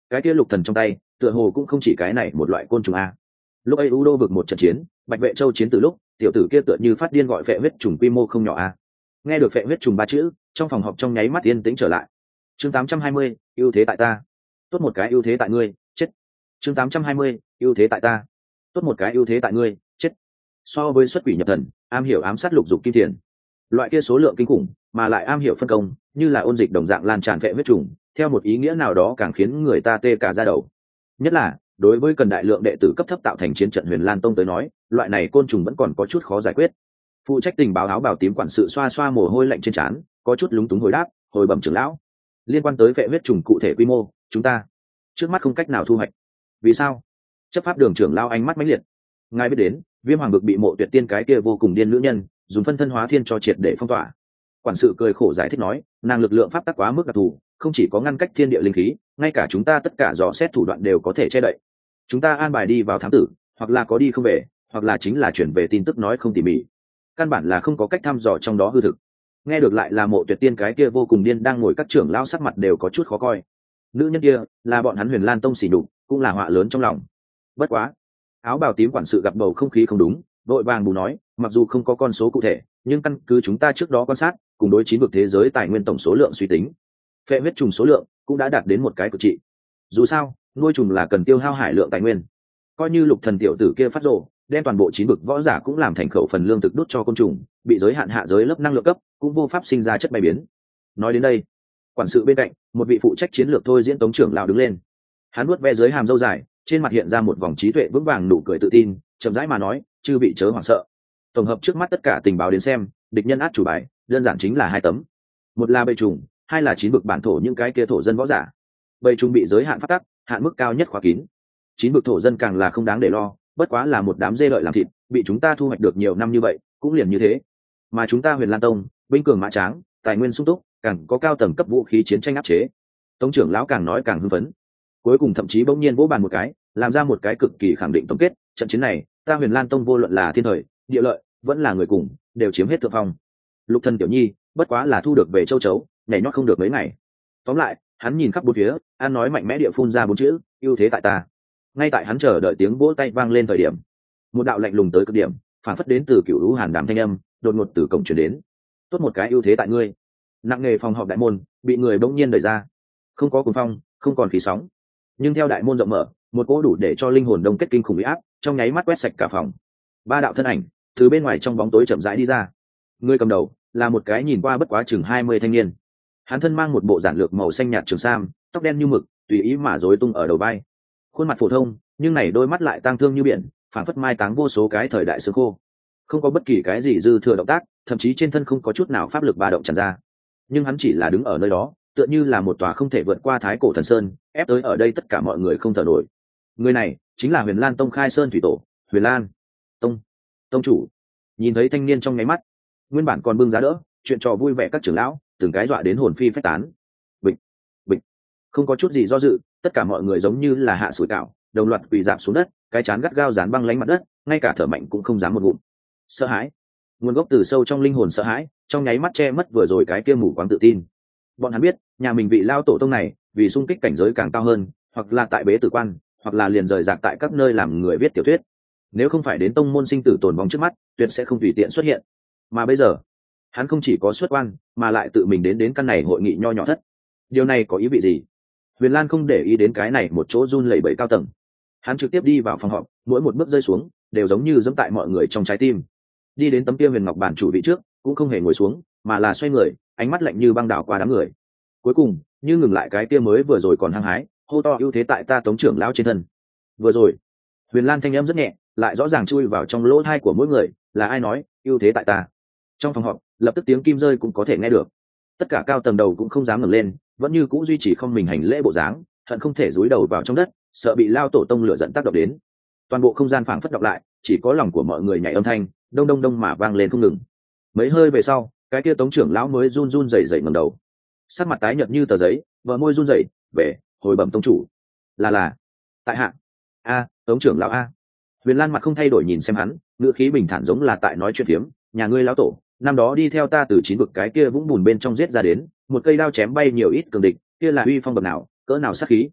cái kia lục thần trong tay tựa hồ cũng không chỉ cái này một loại côn trùng a. Lúc ấy u đô vực một trận chiến, bạch vệ châu chiến từ lúc tiểu tử kia tựa như phát điên gọi phệ huyết trùng quy mô không nhỏ a. Nghe được phệ huyết trùng ba chữ, trong phòng họp trong nháy mắt yên tĩnh trở lại. Chương tám trăm hai mươi, ưu thế tại ta. Tốt một cái ưu thế tại ngươi, chết. Chương tám trăm hai mươi, ưu thế tại ta. Tốt một cái ưu thế tại ngươi, chết. So với xuất quỷ nhập thần, am hiểu ám sát lục dục kim tiền, loại kia số lượng kinh khủng, mà lại am hiểu phân công, như là ôn dịch đồng dạng lan tràn phệ huyết trùng, theo một ý nghĩa nào đó càng khiến người ta tê cả da đầu. Nhất là đối với cần đại lượng đệ tử cấp thấp tạo thành chiến trận Huyền Lan Tông tới nói, loại này côn trùng vẫn còn có chút khó giải quyết. Phụ trách tình báo áo bào tím quản sự xoa xoa mồ hôi lạnh trên trán, có chút lúng túng hồi đáp, hồi bẩm trưởng lão, liên quan tới phệ huyết trùng cụ thể quy mô, chúng ta trước mắt không cách nào thu hoạch. Vì sao? Chấp pháp đường trưởng lão ánh mắt mãnh liệt. Ngài biết đến, Viêm Hoàng Bực bị Mộ Tuyệt Tiên cái kia vô cùng điên nữ nhân dùng phân thân hóa thiên cho triệt để phong tỏa. Quản sự cười khổ giải thích nói, nàng lực lượng pháp tắc quá mức đặc thù, không chỉ có ngăn cách thiên địa linh khí, ngay cả chúng ta tất cả dò xét thủ đoạn đều có thể che đậy. Chúng ta an bài đi vào thám tử, hoặc là có đi không về, hoặc là chính là chuyển về tin tức nói không tỉ mỉ, căn bản là không có cách thăm dò trong đó hư thực. Nghe được lại là Mộ Tuyệt Tiên cái kia vô cùng điên đang ngồi các trưởng lão sắc mặt đều có chút khó coi. Nữ nhân kia là bọn hắn Huyền Lan Tông xỉ nhục, cũng là họa lớn trong lòng. Bất quá, áo bào tím quản sự gặp bầu không khí không đúng, vội vàng bù nói, mặc dù không có con số cụ thể, nhưng căn cứ chúng ta trước đó quan sát, cùng đối chín vực thế giới tài nguyên tổng số lượng suy tính, phệ huyết trùng số lượng cũng đã đạt đến một cái cực trị. Dù sao, nuôi trùng là cần tiêu hao hải lượng tài nguyên, coi như lục thần tiểu tử kia phát rồ, đem toàn bộ chín vực võ giả cũng làm thành khẩu phần lương thực đốt cho côn trùng, bị giới hạn hạ giới lớp năng lượng cấp, cũng vô pháp sinh ra chất bay biến. Nói đến đây, quản sự bên cạnh, một vị phụ trách chiến lược thôi diễn tống trưởng lão đứng lên, hắn nuốt ve dưới hàm râu dài, trên mặt hiện ra một vòng trí tuệ vững vàng nụ cười tự tin, chậm rãi mà nói, chư vị chớ hoảng sợ. Tổng hợp trước mắt tất cả tình báo đến xem, địch nhân át chủ bài đơn giản chính là hai tấm, một là bầy trùng, hai là chín vực bản thổ những cái kia thổ dân võ giả. Bầy trùng bị giới hạn phát tắc, hạn mức cao nhất khóa kín. Chín vực thổ dân càng là không đáng để lo, bất quá là một đám dê lợi làm thịt, bị chúng ta thu hoạch được nhiều năm như vậy, cũng liền như thế. Mà chúng ta Huyền Lan Tông, binh cường mã tráng, tài nguyên sung túc, càng có cao tầng cấp vũ khí chiến tranh áp chế. Tống trưởng lão càng nói càng hưng phấn, cuối cùng thậm chí bỗng nhiên vỗ bàn một cái, làm ra một cái cực kỳ khẳng định tổng kết, trận chiến này, ta Huyền Lan Tông vô luận là thiên thời, địa lợi, vẫn là người cùng, đều chiếm hết thượng phong. Lục Thần tiểu nhi, bất quá là thu được về châu chấu, nhảy nhót không được mấy ngày. Tóm lại, hắn nhìn khắp bốn phía, an nói mạnh mẽ địa phun ra bốn chữ, ưu thế tại ta. Ngay tại hắn chờ đợi tiếng vỗ tay vang lên thời điểm, một đạo lạnh lùng tới cực điểm, phản phất đến từ cựu lũ hàn đàm thanh âm, đột ngột từ cổng truyền đến. Tốt một cái ưu thế tại ngươi. Nặng nghề phòng họp đại môn bị người bỗng nhiên đẩy ra, không có cuồng phong, không còn khí sóng, nhưng theo đại môn rộng mở, một cỗ đủ để cho linh hồn đông kết kinh khủng uy áp trong nháy mắt quét sạch cả phòng. Ba đạo thân ảnh từ bên ngoài trong bóng tối chậm rãi đi ra. Người cầm đầu là một cái nhìn qua bất quá chừng hai mươi thanh niên, hắn thân mang một bộ giản lược màu xanh nhạt trường sam, tóc đen như mực, tùy ý mà rối tung ở đầu vai, khuôn mặt phổ thông nhưng này đôi mắt lại tang thương như biển, phản phất mai táng vô số cái thời đại xưa khô, không có bất kỳ cái gì dư thừa động tác, thậm chí trên thân không có chút nào pháp lực ba động tràn ra, nhưng hắn chỉ là đứng ở nơi đó, tựa như là một tòa không thể vượt qua thái cổ thần sơn, ép tới ở đây tất cả mọi người không thở nổi. Người này chính là Huyền Lan Tông khai sơn thủy tổ, Huyền Lan Tông tông chủ. Nhìn thấy thanh niên trong nháy mắt, nguyên bản còn bưng giá đỡ chuyện trò vui vẻ các trưởng lão từng cái dọa đến hồn phi phách tán. Bịch bịch, không có chút gì do dự, tất cả mọi người giống như là hạ sủi cảo, đồng loạt quỳ rạp xuống đất, cái chán gắt gao dán băng lánh mặt đất, ngay cả thở mạnh cũng không dám một ngụm. Sợ hãi, nguồn gốc từ sâu trong linh hồn sợ hãi, trong nháy mắt che mất vừa rồi cái kia mù quáng tự tin. Bọn hắn biết, nhà mình vị lao tổ tông này, vì xung kích cảnh giới càng cao hơn, hoặc là tại bế tử quan, hoặc là liền rời rạc tại các nơi làm người viết tiểu thuyết. Nếu không phải đến tông môn sinh tử tồn vong trước mắt, tuyệt sẽ không tùy tiện xuất hiện. Mà bây giờ, hắn không chỉ có xuất quan, mà lại tự mình đến đến căn này hội nghị nho nhỏ thất. Điều này có ý vị gì? Huyền Lan không để ý đến cái này một chỗ run lẩy bẩy cao tầng. Hắn trực tiếp đi vào phòng họp, mỗi một bước rơi xuống, đều giống như giẫm tại mọi người trong trái tim. Đi đến tấm kia huyền ngọc bản chủ vị trước, cũng không hề ngồi xuống, mà là xoay người, ánh mắt lạnh như băng đảo qua đám người. Cuối cùng, như ngừng lại cái kia mới vừa rồi còn hăng hái, hô to ưu thế tại ta Tống trưởng lão trên thân. Vừa rồi, Huyền Lan thanh âm rất nhẹ, lại rõ ràng chui vào trong lỗ tai của mỗi người, là ai nói, ưu thế tại ta. Trong phòng họp, lập tức tiếng kim rơi cũng có thể nghe được. Tất cả cao tầng đầu cũng không dám ngẩng lên, vẫn như cũ duy trì không mình hành lễ bộ dáng, hận không thể dúi đầu vào trong đất, sợ bị lao tổ tông lửa giận tác động đến. Toàn bộ không gian phảng phất đọc lại, chỉ có lòng của mọi người nhảy âm thanh, đông đông đông mà vang lên không ngừng. Mấy hơi về sau, cái kia Tống trưởng lão mới run run rẩy rẩy ngẩng đầu, sắc mặt tái nhợt như tờ giấy, bờ môi run rẩy, "Về, hồi bẩm tông chủ." "Là là, tại hạ." "A, Tống trưởng lão a." Huyền Lan mặt không thay đổi nhìn xem hắn, ngữ khí bình thản giống là tại nói chuyện phiếm, "Nhà ngươi lão tổ, năm đó đi theo ta từ chín vực cái kia vũng bùn bên trong giết ra đến, một cây đao chém bay nhiều ít cường địch, kia là uy phong bậc nào, cỡ nào sát khí."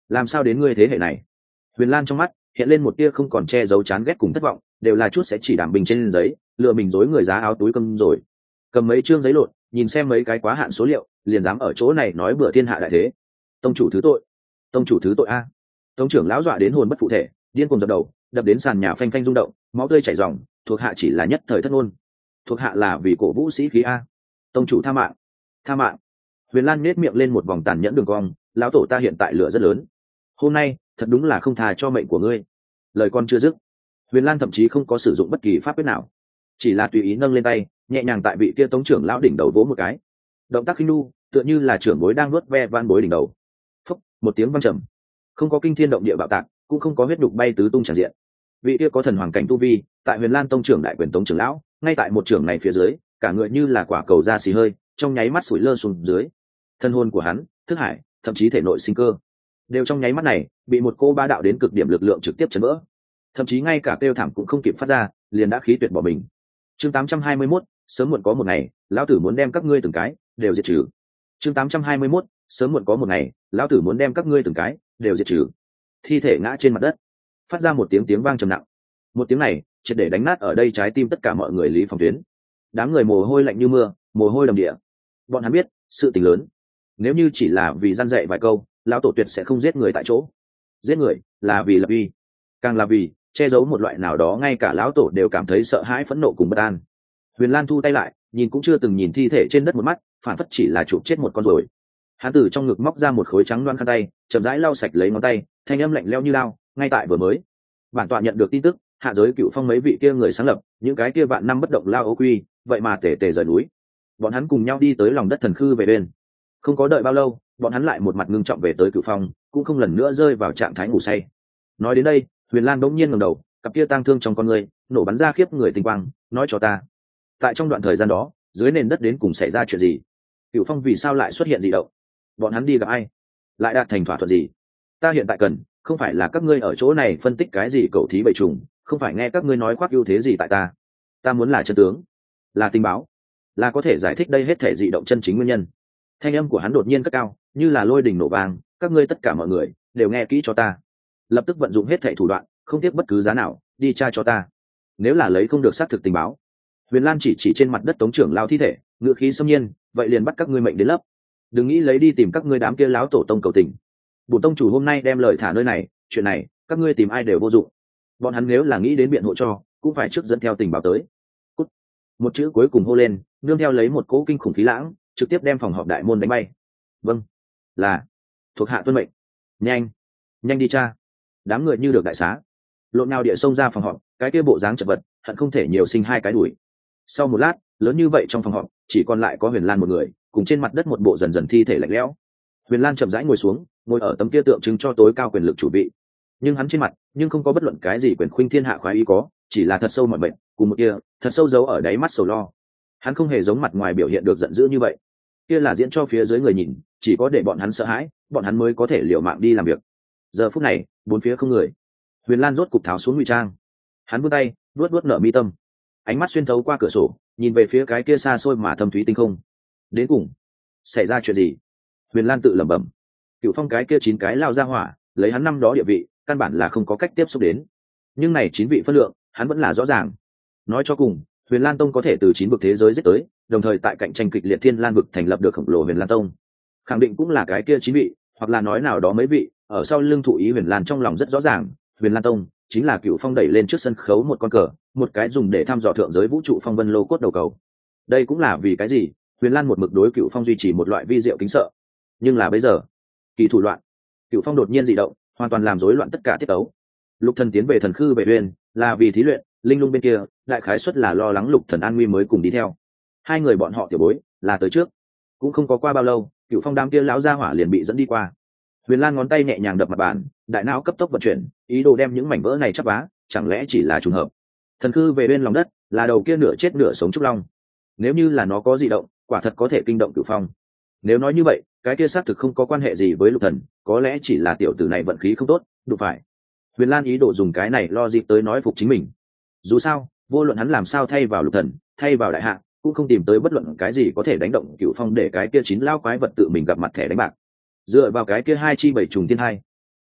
làm sao đến ngươi thế hệ này? Huyền Lan trong mắt hiện lên một tia không còn che giấu chán ghét cùng thất vọng, đều là chút sẽ chỉ đảm bình trên giấy, lừa mình dối người giá áo túi cơm rồi. Cầm mấy chương giấy lộn, nhìn xem mấy cái quá hạn số liệu, liền dám ở chỗ này nói bừa thiên hạ đại thế. Tông chủ thứ tội, tông chủ thứ tội a. Tông trưởng lão dọa đến hồn bất phụ thể, điên cuồng dập đầu, đập đến sàn nhà phanh phanh rung động, máu tươi chảy ròng, thuộc hạ chỉ là nhất thời thất ngôn. Thuộc hạ là vì cổ vũ sĩ khí a. Tông chủ tha mạng, tha mạng. Huyền Lan nhếch miệng lên một vòng tàn nhẫn đường cong, lão tổ ta hiện tại lửa rất lớn. Hôm nay, thật đúng là không tha cho mệnh của ngươi. Lời con chưa dứt, Huyền Lan thậm chí không có sử dụng bất kỳ pháp quyết nào, chỉ là tùy ý nâng lên tay, nhẹ nhàng tại vị kia tống trưởng lão đỉnh đầu vỗ một cái. Động tác khinh nu, tựa như là trưởng bối đang nuốt ve van bối đỉnh đầu. Phốc, một tiếng vang trầm. Không có kinh thiên động địa bạo tạc, cũng không có huyết đục bay tứ tung tràn diện. Vị kia có thần hoàng cảnh tu vi, tại Huyền Lan tông trưởng đại quyền tống trưởng lão, ngay tại một trưởng này phía dưới, cả người như là quả cầu da xì hơi, trong nháy mắt sủi lơ xuống dưới. Thân hồn của hắn, thức hải, thậm chí thể nội sinh cơ, đều trong nháy mắt này bị một cô ba đạo đến cực điểm lực lượng trực tiếp chấn vỡ, thậm chí ngay cả kêu thảm cũng không kịp phát ra, liền đã khí tuyệt bỏ mình. Chương tám trăm hai mươi mốt, sớm muộn có một ngày, lão tử muốn đem các ngươi từng cái đều diệt trừ. Chương tám trăm hai mươi mốt, sớm muộn có một ngày, lão tử muốn đem các ngươi từng cái đều diệt trừ. Thi thể ngã trên mặt đất, phát ra một tiếng tiếng vang trầm nặng. Một tiếng này triệt để đánh nát ở đây trái tim tất cả mọi người Lý Phòng Tuyến. Đám người mồ hôi lạnh như mưa, mồ hôi đầm địa. Bọn hắn biết, sự tình lớn. Nếu như chỉ là vì gian dạy vài câu, lão tổ tuyệt sẽ không giết người tại chỗ. Giết người là vì lập uy, càng là vì che giấu một loại nào đó ngay cả lão tổ đều cảm thấy sợ hãi, phẫn nộ cùng bất an. Huyền Lan thu tay lại, nhìn cũng chưa từng nhìn thi thể trên đất một mắt, phản phất chỉ là chụp chết một con rồi. Hắn từ trong ngực móc ra một khối trắng loáng khăn tay, chậm rãi lau sạch lấy ngón tay, thanh âm lạnh lẽo như lao, ngay tại vừa mới. Bản tọa nhận được tin tức, hạ giới Cựu Phong mấy vị kia người sáng lập, những cái kia vạn năm bất động lao ô quy, vậy mà tề tề rời núi. Bọn hắn cùng nhau đi tới lòng đất thần khư về bên. Không có đợi bao lâu, bọn hắn lại một mặt ngưng trọng về tới Cựu Phong, cũng không lần nữa rơi vào trạng thái ngủ say. Nói đến đây, Huyền Lan đống nhiên ngẩng đầu, cặp kia tang thương trong con người nổ bắn ra khiếp người tinh quang, nói cho ta, tại trong đoạn thời gian đó, dưới nền đất đến cùng xảy ra chuyện gì? Cựu Phong vì sao lại xuất hiện dị động? Bọn hắn đi gặp ai? Lại đạt thành thỏa thuận gì? Ta hiện tại cần không phải là các ngươi ở chỗ này phân tích cái gì cầu thí bậy trùng, không phải nghe các ngươi nói khoác ưu thế gì tại ta. Ta muốn là chân tướng, là tình báo, là có thể giải thích đây hết thể dị động chân chính nguyên nhân. Thanh âm của hắn đột nhiên cất cao, như là lôi đình nổ vang, các ngươi tất cả mọi người đều nghe kỹ cho ta, lập tức vận dụng hết thể thủ đoạn, không tiếc bất cứ giá nào đi tra cho ta. Nếu là lấy không được xác thực tình báo, Huyền Lan chỉ chỉ trên mặt đất tống trưởng lao thi thể, ngựa khí xâm nhiên, vậy liền bắt các ngươi mệnh đến lấp. Đừng nghĩ lấy đi tìm các ngươi đám kia láo tổ tông cầu tình. Bổn tông chủ hôm nay đem lời thả nơi này, chuyện này các ngươi tìm ai đều vô dụng. Bọn hắn nếu là nghĩ đến biện hộ cho, cũng phải trước dẫn theo tình báo tới. Cút. Một chữ cuối cùng hô lên, nương theo lấy một cỗ kinh khủng khí lãng, trực tiếp đem phòng họp đại môn đánh bay. Vâng, là thuộc hạ tuân mệnh. Nhanh, nhanh đi cha. Đám người như được đại xá, lộn nào địa xông ra phòng họp, cái kia bộ dáng chật vật, hận không thể nhiều sinh hai cái đuổi. Sau một lát, lớn như vậy trong phòng họp, chỉ còn lại có Huyền Lan một người, cùng trên mặt đất một bộ dần dần thi thể lạnh lẽo. Huyền Lan chậm rãi ngồi xuống, ngồi ở tấm kia tượng trưng cho tối cao quyền lực chủ vị, nhưng hắn trên mặt nhưng không có bất luận cái gì quyền khuynh thiên hạ khoái ý có, chỉ là thật sâu mọi bệnh, cùng một kia thật sâu giấu ở đáy mắt sầu lo. Hắn không hề giống mặt ngoài biểu hiện được giận dữ như vậy, kia là diễn cho phía dưới người nhìn, chỉ có để bọn hắn sợ hãi, bọn hắn mới có thể liều mạng đi làm việc. Giờ phút này, bốn phía không người. Huyền Lan rốt cục tháo xuống ngụy trang, hắn vươn tay vuốt vuốt nở mi tâm, ánh mắt xuyên thấu qua cửa sổ, nhìn về phía cái kia xa xôi mà thâm thúy tinh không. Đến cùng xảy ra chuyện gì? Huyền Lan tự lẩm bẩm. Cựu Phong cái kia chín cái lao ra hỏa, lấy hắn năm đó địa vị, căn bản là không có cách tiếp xúc đến. Nhưng này chín vị phân lượng, hắn vẫn là rõ ràng. Nói cho cùng, Huyền Lan Tông có thể từ chín vực thế giới giết tới, đồng thời tại cạnh tranh kịch liệt Thiên Lan vực thành lập được khổng lồ Huyền Lan Tông. Khẳng định cũng là cái kia chín vị, hoặc là nói nào đó mấy vị, ở sau lưng thụ ý Huyền Lan trong lòng rất rõ ràng, Huyền Lan Tông chính là Cựu Phong đẩy lên trước sân khấu một con cờ, một cái dùng để thăm dò thượng giới vũ trụ phong vân lô cốt đầu cầu. Đây cũng là vì cái gì Huyền Lan một mực đối Cựu Phong duy trì một loại vi diệu kính sợ. Nhưng là bây giờ, kỳ thủ loạn, Cựu Phong đột nhiên dị động, hoàn toàn làm rối loạn tất cả tiết tấu. Lục Thần tiến về thần khư về Huyền, là vì thí luyện, linh lung bên kia, đại khái suất là lo lắng Lục Thần an nguy mới cùng đi theo. Hai người bọn họ tiểu bối, là tới trước. Cũng không có qua bao lâu, Cựu Phong đám kia lão gia hỏa liền bị dẫn đi qua. Huyền Lan ngón tay nhẹ nhàng đập mặt bàn, đại não cấp tốc vận chuyển, ý đồ đem những mảnh vỡ này chắp vá, chẳng lẽ chỉ là trùng hợp? Thần khư về bên lòng đất, là đầu kia nửa chết nửa sống trúc long. Nếu như là nó có dị động, quả thật có thể kinh động Cựu Phong. Nếu nói như vậy, cái kia xác thực không có quan hệ gì với Lục Thần, có lẽ chỉ là tiểu tử này vận khí không tốt, đụng phải. Huyền Lan ý đồ dùng cái này lo dịp tới nói phục chính mình. Dù sao, vô luận hắn làm sao thay vào Lục Thần, thay vào đại hạ, cũng không tìm tới bất luận cái gì có thể đánh động Cựu Phong để cái kia chín lao quái vật tự mình gặp mặt thẻ đánh bạc. Dựa vào cái kia hai chi bảy trùng thiên hai,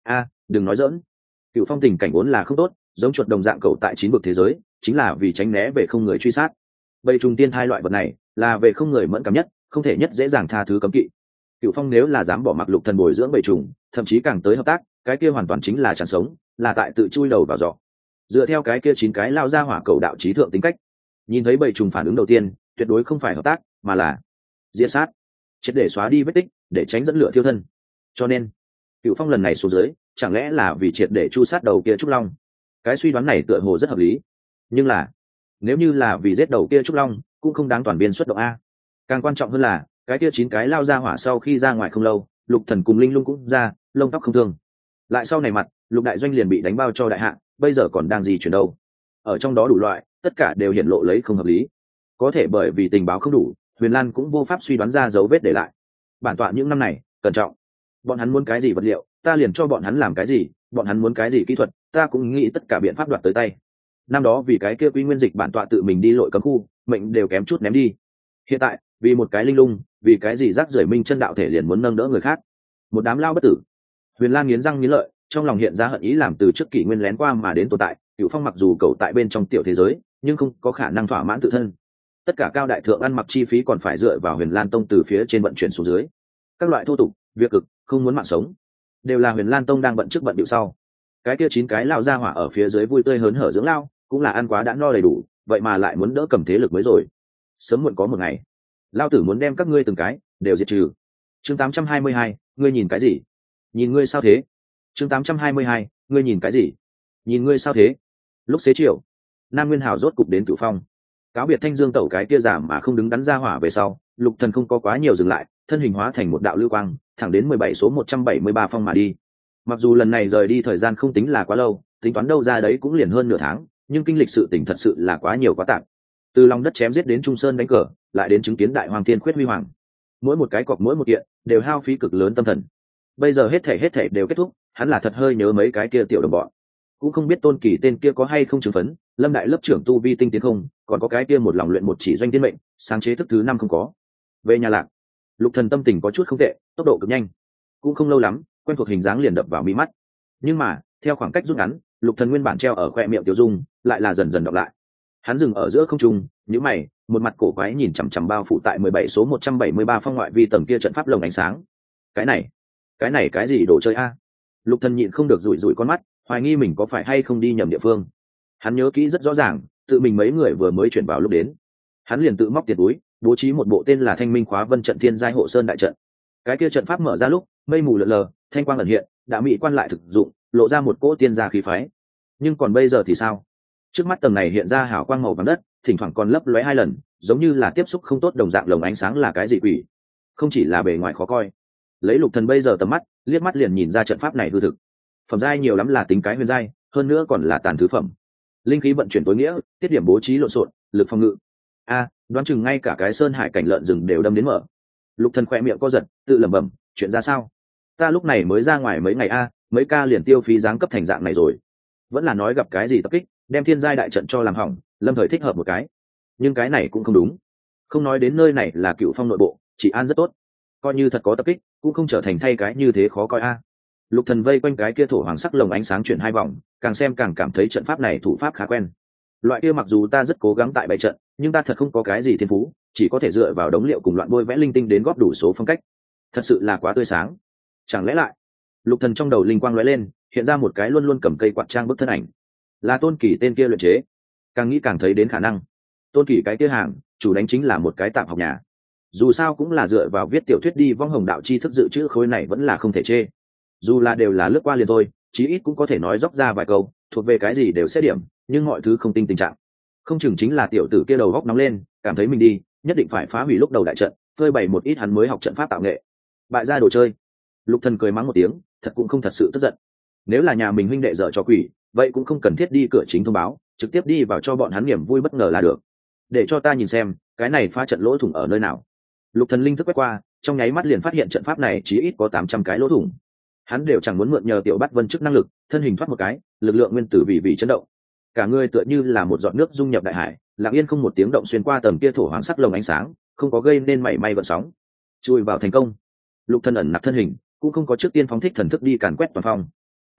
a đừng nói dỡn. Cựu Phong tình cảnh vốn là không tốt, giống chuột đồng dạng cậu tại chín vực thế giới chính là vì tránh né về không người truy sát. Bầy trùng tiên thai loại vật này là về không người mẫn cảm nhất, không thể nhất dễ dàng tha thứ cấm kỵ. Cựu Phong nếu là dám bỏ mặc Lục Thần bồi dưỡng bầy trùng, thậm chí càng tới hợp tác, cái kia hoàn toàn chính là chẳng sống, là tại tự chui đầu vào giỏ. Dựa theo cái kia chín cái lao ra hỏa cầu đạo trí thượng tính cách, nhìn thấy bầy trùng phản ứng đầu tiên tuyệt đối không phải hợp tác mà là diệt sát, triệt để xóa đi vết tích để tránh dẫn lửa thiêu thân. Cho nên Cựu Phong lần này xuống dưới chẳng lẽ là vì triệt để chu sát đầu kia trúc long? Cái suy đoán này tựa hồ rất hợp lý, nhưng là nếu như là vì giết đầu kia trúc long cũng không đáng toàn biên xuất động a. Càng quan trọng hơn là cái kia chín cái lao ra hỏa sau khi ra ngoài không lâu, Lục Thần cùng Linh Lung cũng ra, lông tóc không thương. Lại sau này mặt Lục đại doanh liền bị đánh bao cho đại hạ, bây giờ còn đang gì chuyển đâu? Ở trong đó đủ loại tất cả đều hiện lộ lấy không hợp lý. Có thể bởi vì tình báo không đủ, Huyền Lan cũng vô pháp suy đoán ra dấu vết để lại. Bản tọa những năm này cẩn trọng, bọn hắn muốn cái gì vật liệu ta liền cho bọn hắn làm cái gì, bọn hắn muốn cái gì kỹ thuật ta cũng nghĩ tất cả biện pháp đoạt tới tay. Năm đó vì cái kia Quy Nguyên Dịch bản tọa tự mình đi lội cấm khu, mệnh đều kém chút ném đi. Hiện tại vì một cái linh lung, vì cái gì rác rưởi minh chân đạo thể liền muốn nâng đỡ người khác, một đám lao bất tử. Huyền Lan nghiến răng nghiến lợi, trong lòng hiện ra hận ý làm từ trước kỷ nguyên lén qua mà đến tồn tại. Cửu Phong mặc dù cầu tại bên trong tiểu thế giới nhưng không có khả năng thỏa mãn tự thân, tất cả cao đại thượng ăn mặc chi phí còn phải dựa vào Huyền Lan Tông từ phía trên vận chuyển xuống dưới. Các loại thô tục việc cực không muốn mạng sống đều là Huyền Lan Tông đang bận trước bận điệu sau. Cái kia chín cái lao ra hỏa ở phía dưới vui tươi hớn hở dưỡng lao, cũng là ăn quá đã no đầy đủ, vậy mà lại muốn đỡ cầm thế lực mới rồi. Sớm muộn có một ngày lao tử muốn đem các ngươi từng cái đều diệt trừ. Chương tám trăm hai mươi hai, ngươi nhìn cái gì? Nhìn ngươi sao thế? Chương tám trăm hai mươi hai, ngươi nhìn cái gì? Nhìn ngươi sao thế? Lúc xế chiều, Nam Nguyên Hào rốt cục đến Cửu Phong. Cáo biệt Thanh Dương tẩu cái kia giả mà không đứng đắn ra hỏa về sau, Lục Thần không có quá nhiều dừng lại, thân hình hóa thành một đạo lưu quang, thẳng đến mười bảy số một trăm bảy mươi ba phong mà đi. Mặc dù lần này rời đi thời gian không tính là quá lâu, tính toán đâu ra đấy cũng liền hơn nửa tháng, nhưng kinh lịch sự tình thật sự là quá nhiều quá tạp. Từ lòng đất chém giết đến Trung Sơn đánh cờ, lại đến chứng kiến Đại Hoàng Thiên Khuyết huy hoàng. Mỗi một cái cọc mỗi một kiện đều hao phí cực lớn tâm thần. Bây giờ hết thể hết thể đều kết thúc, hắn là thật hơi nhớ mấy cái kia tiểu đồng bọn. Cũng không biết Tôn Kỳ tên kia có hay không chứng phấn, Lâm đại lớp trưởng tu vi tinh tiến không, còn có cái kia một lòng luyện một chỉ doanh tiên mệnh, sáng chế thức thứ năm không có. Về nhà Lạc, Lục Thần tâm tình có chút không tệ, tốc độ cực nhanh. Cũng không lâu lắm, quen thuộc hình dáng liền đập vào mi mắt. Nhưng mà, theo khoảng cách rút ngắn, Lục Thần nguyên bản treo ở khoe miệng tiểu dung, lại là dần dần đọc lại. Hắn dừng ở giữa không trung, nhíu mày, một mặt cổ quái nhìn chằm chằm bao phủ tại mười bảy số một trăm bảy mươi ba phong ngoại vi tầng kia trận pháp lồng ánh sáng. Cái này, cái này cái gì đồ chơi a? Lục Thần nhịn không được rủi rủi con mắt, hoài nghi mình có phải hay không đi nhầm địa phương. Hắn nhớ kỹ rất rõ ràng, tự mình mấy người vừa mới chuyển vào lúc đến, hắn liền tự móc tiền túi, bố trí một bộ tên là Thanh Minh Khóa Vân trận Thiên giai hộ sơn đại trận. Cái kia trận pháp mở ra lúc, mây mù lờ lờ, thanh quang ẩn hiện, đã mỹ quan lại thực dụng, lộ ra một cỗ tiên gia khí phái. Nhưng còn bây giờ thì sao? Trước mắt tầng này hiện ra hào quang màu vàng đất, thỉnh thoảng còn lấp lóe hai lần, giống như là tiếp xúc không tốt đồng dạng lồng ánh sáng là cái gì quỷ? Không chỉ là bề ngoài khó coi, lấy Lục Thần bây giờ tầm mắt, liếc mắt liền nhìn ra trận pháp này hư thực. Phẩm giai nhiều lắm là tính cái huyền giai, hơn nữa còn là tàn thứ phẩm. Linh khí vận chuyển tối nghĩa, tiết điểm bố trí lộn xộn, lực phòng ngự. A, đoán chừng ngay cả cái sơn hải cảnh lợn rừng đều đâm đến mở. Lục Thần khẽ miệng co giật, tự lẩm bẩm, chuyện ra sao? Ta lúc này mới ra ngoài mấy ngày a, mấy ca liền tiêu phí giáng cấp thành dạng này rồi. Vẫn là nói gặp cái gì tập kích, đem thiên giai đại trận cho làm hỏng, lâm thời thích hợp một cái. Nhưng cái này cũng không đúng. Không nói đến nơi này là Cửu Phong nội bộ, chỉ an rất tốt. Coi như thật có tập kích, cũng không trở thành thay cái như thế khó coi a. Lục Thần vây quanh cái kia thổ hoàng sắc lồng ánh sáng chuyển hai vòng, càng xem càng cảm thấy trận pháp này thủ pháp khá quen. Loại kia mặc dù ta rất cố gắng tại bày trận, nhưng ta thật không có cái gì thiên phú, chỉ có thể dựa vào đống liệu cùng loạn bôi vẽ linh tinh đến góp đủ số phong cách. Thật sự là quá tươi sáng. Chẳng lẽ lại? Lục Thần trong đầu linh quang lóe lên, hiện ra một cái luôn luôn cầm cây quạt trang bức thân ảnh. Là Tôn Kỳ tên kia luyện chế. Càng nghĩ càng thấy đến khả năng. Tôn Kỳ cái kia hàng, chủ đánh chính là một cái tạm học nhà. Dù sao cũng là dựa vào viết tiểu thuyết đi vong hồng đạo chi thức dự trữ khối này vẫn là không thể chê. Dù là đều là lướt qua liền thôi, chí ít cũng có thể nói dốc ra vài câu, thuộc về cái gì đều xét điểm, nhưng mọi thứ không tinh tình trạng. Không chừng chính là tiểu tử kia đầu góc nóng lên, cảm thấy mình đi, nhất định phải phá hủy lúc đầu đại trận, phơi bày một ít hắn mới học trận pháp tạo nghệ. Bại ra đồ chơi. Lục Thần cười mắng một tiếng, thật cũng không thật sự tức giận. Nếu là nhà mình huynh đệ dở trò quỷ, vậy cũng không cần thiết đi cửa chính thông báo, trực tiếp đi vào cho bọn hắn niềm vui bất ngờ là được. Để cho ta nhìn xem, cái này phá trận lỗ thủng ở nơi nào. Lục Thần linh thức quét qua, trong nháy mắt liền phát hiện trận pháp này chí ít có tám trăm cái lỗ thủng. Hắn đều chẳng muốn mượn nhờ tiểu Bát Vân chức năng lực, thân hình thoát một cái, lực lượng nguyên tử vì vì chấn động. Cả người tựa như là một giọt nước dung nhập đại hải, lặng yên không một tiếng động xuyên qua tầm kia thổ hoàng sắc lồng ánh sáng, không có gây nên mảy may gợn sóng. Chui vào thành công. Lục Thần ẩn nặc thân hình, cũng không có trước tiên phóng thích thần thức đi càn quét toàn phòng.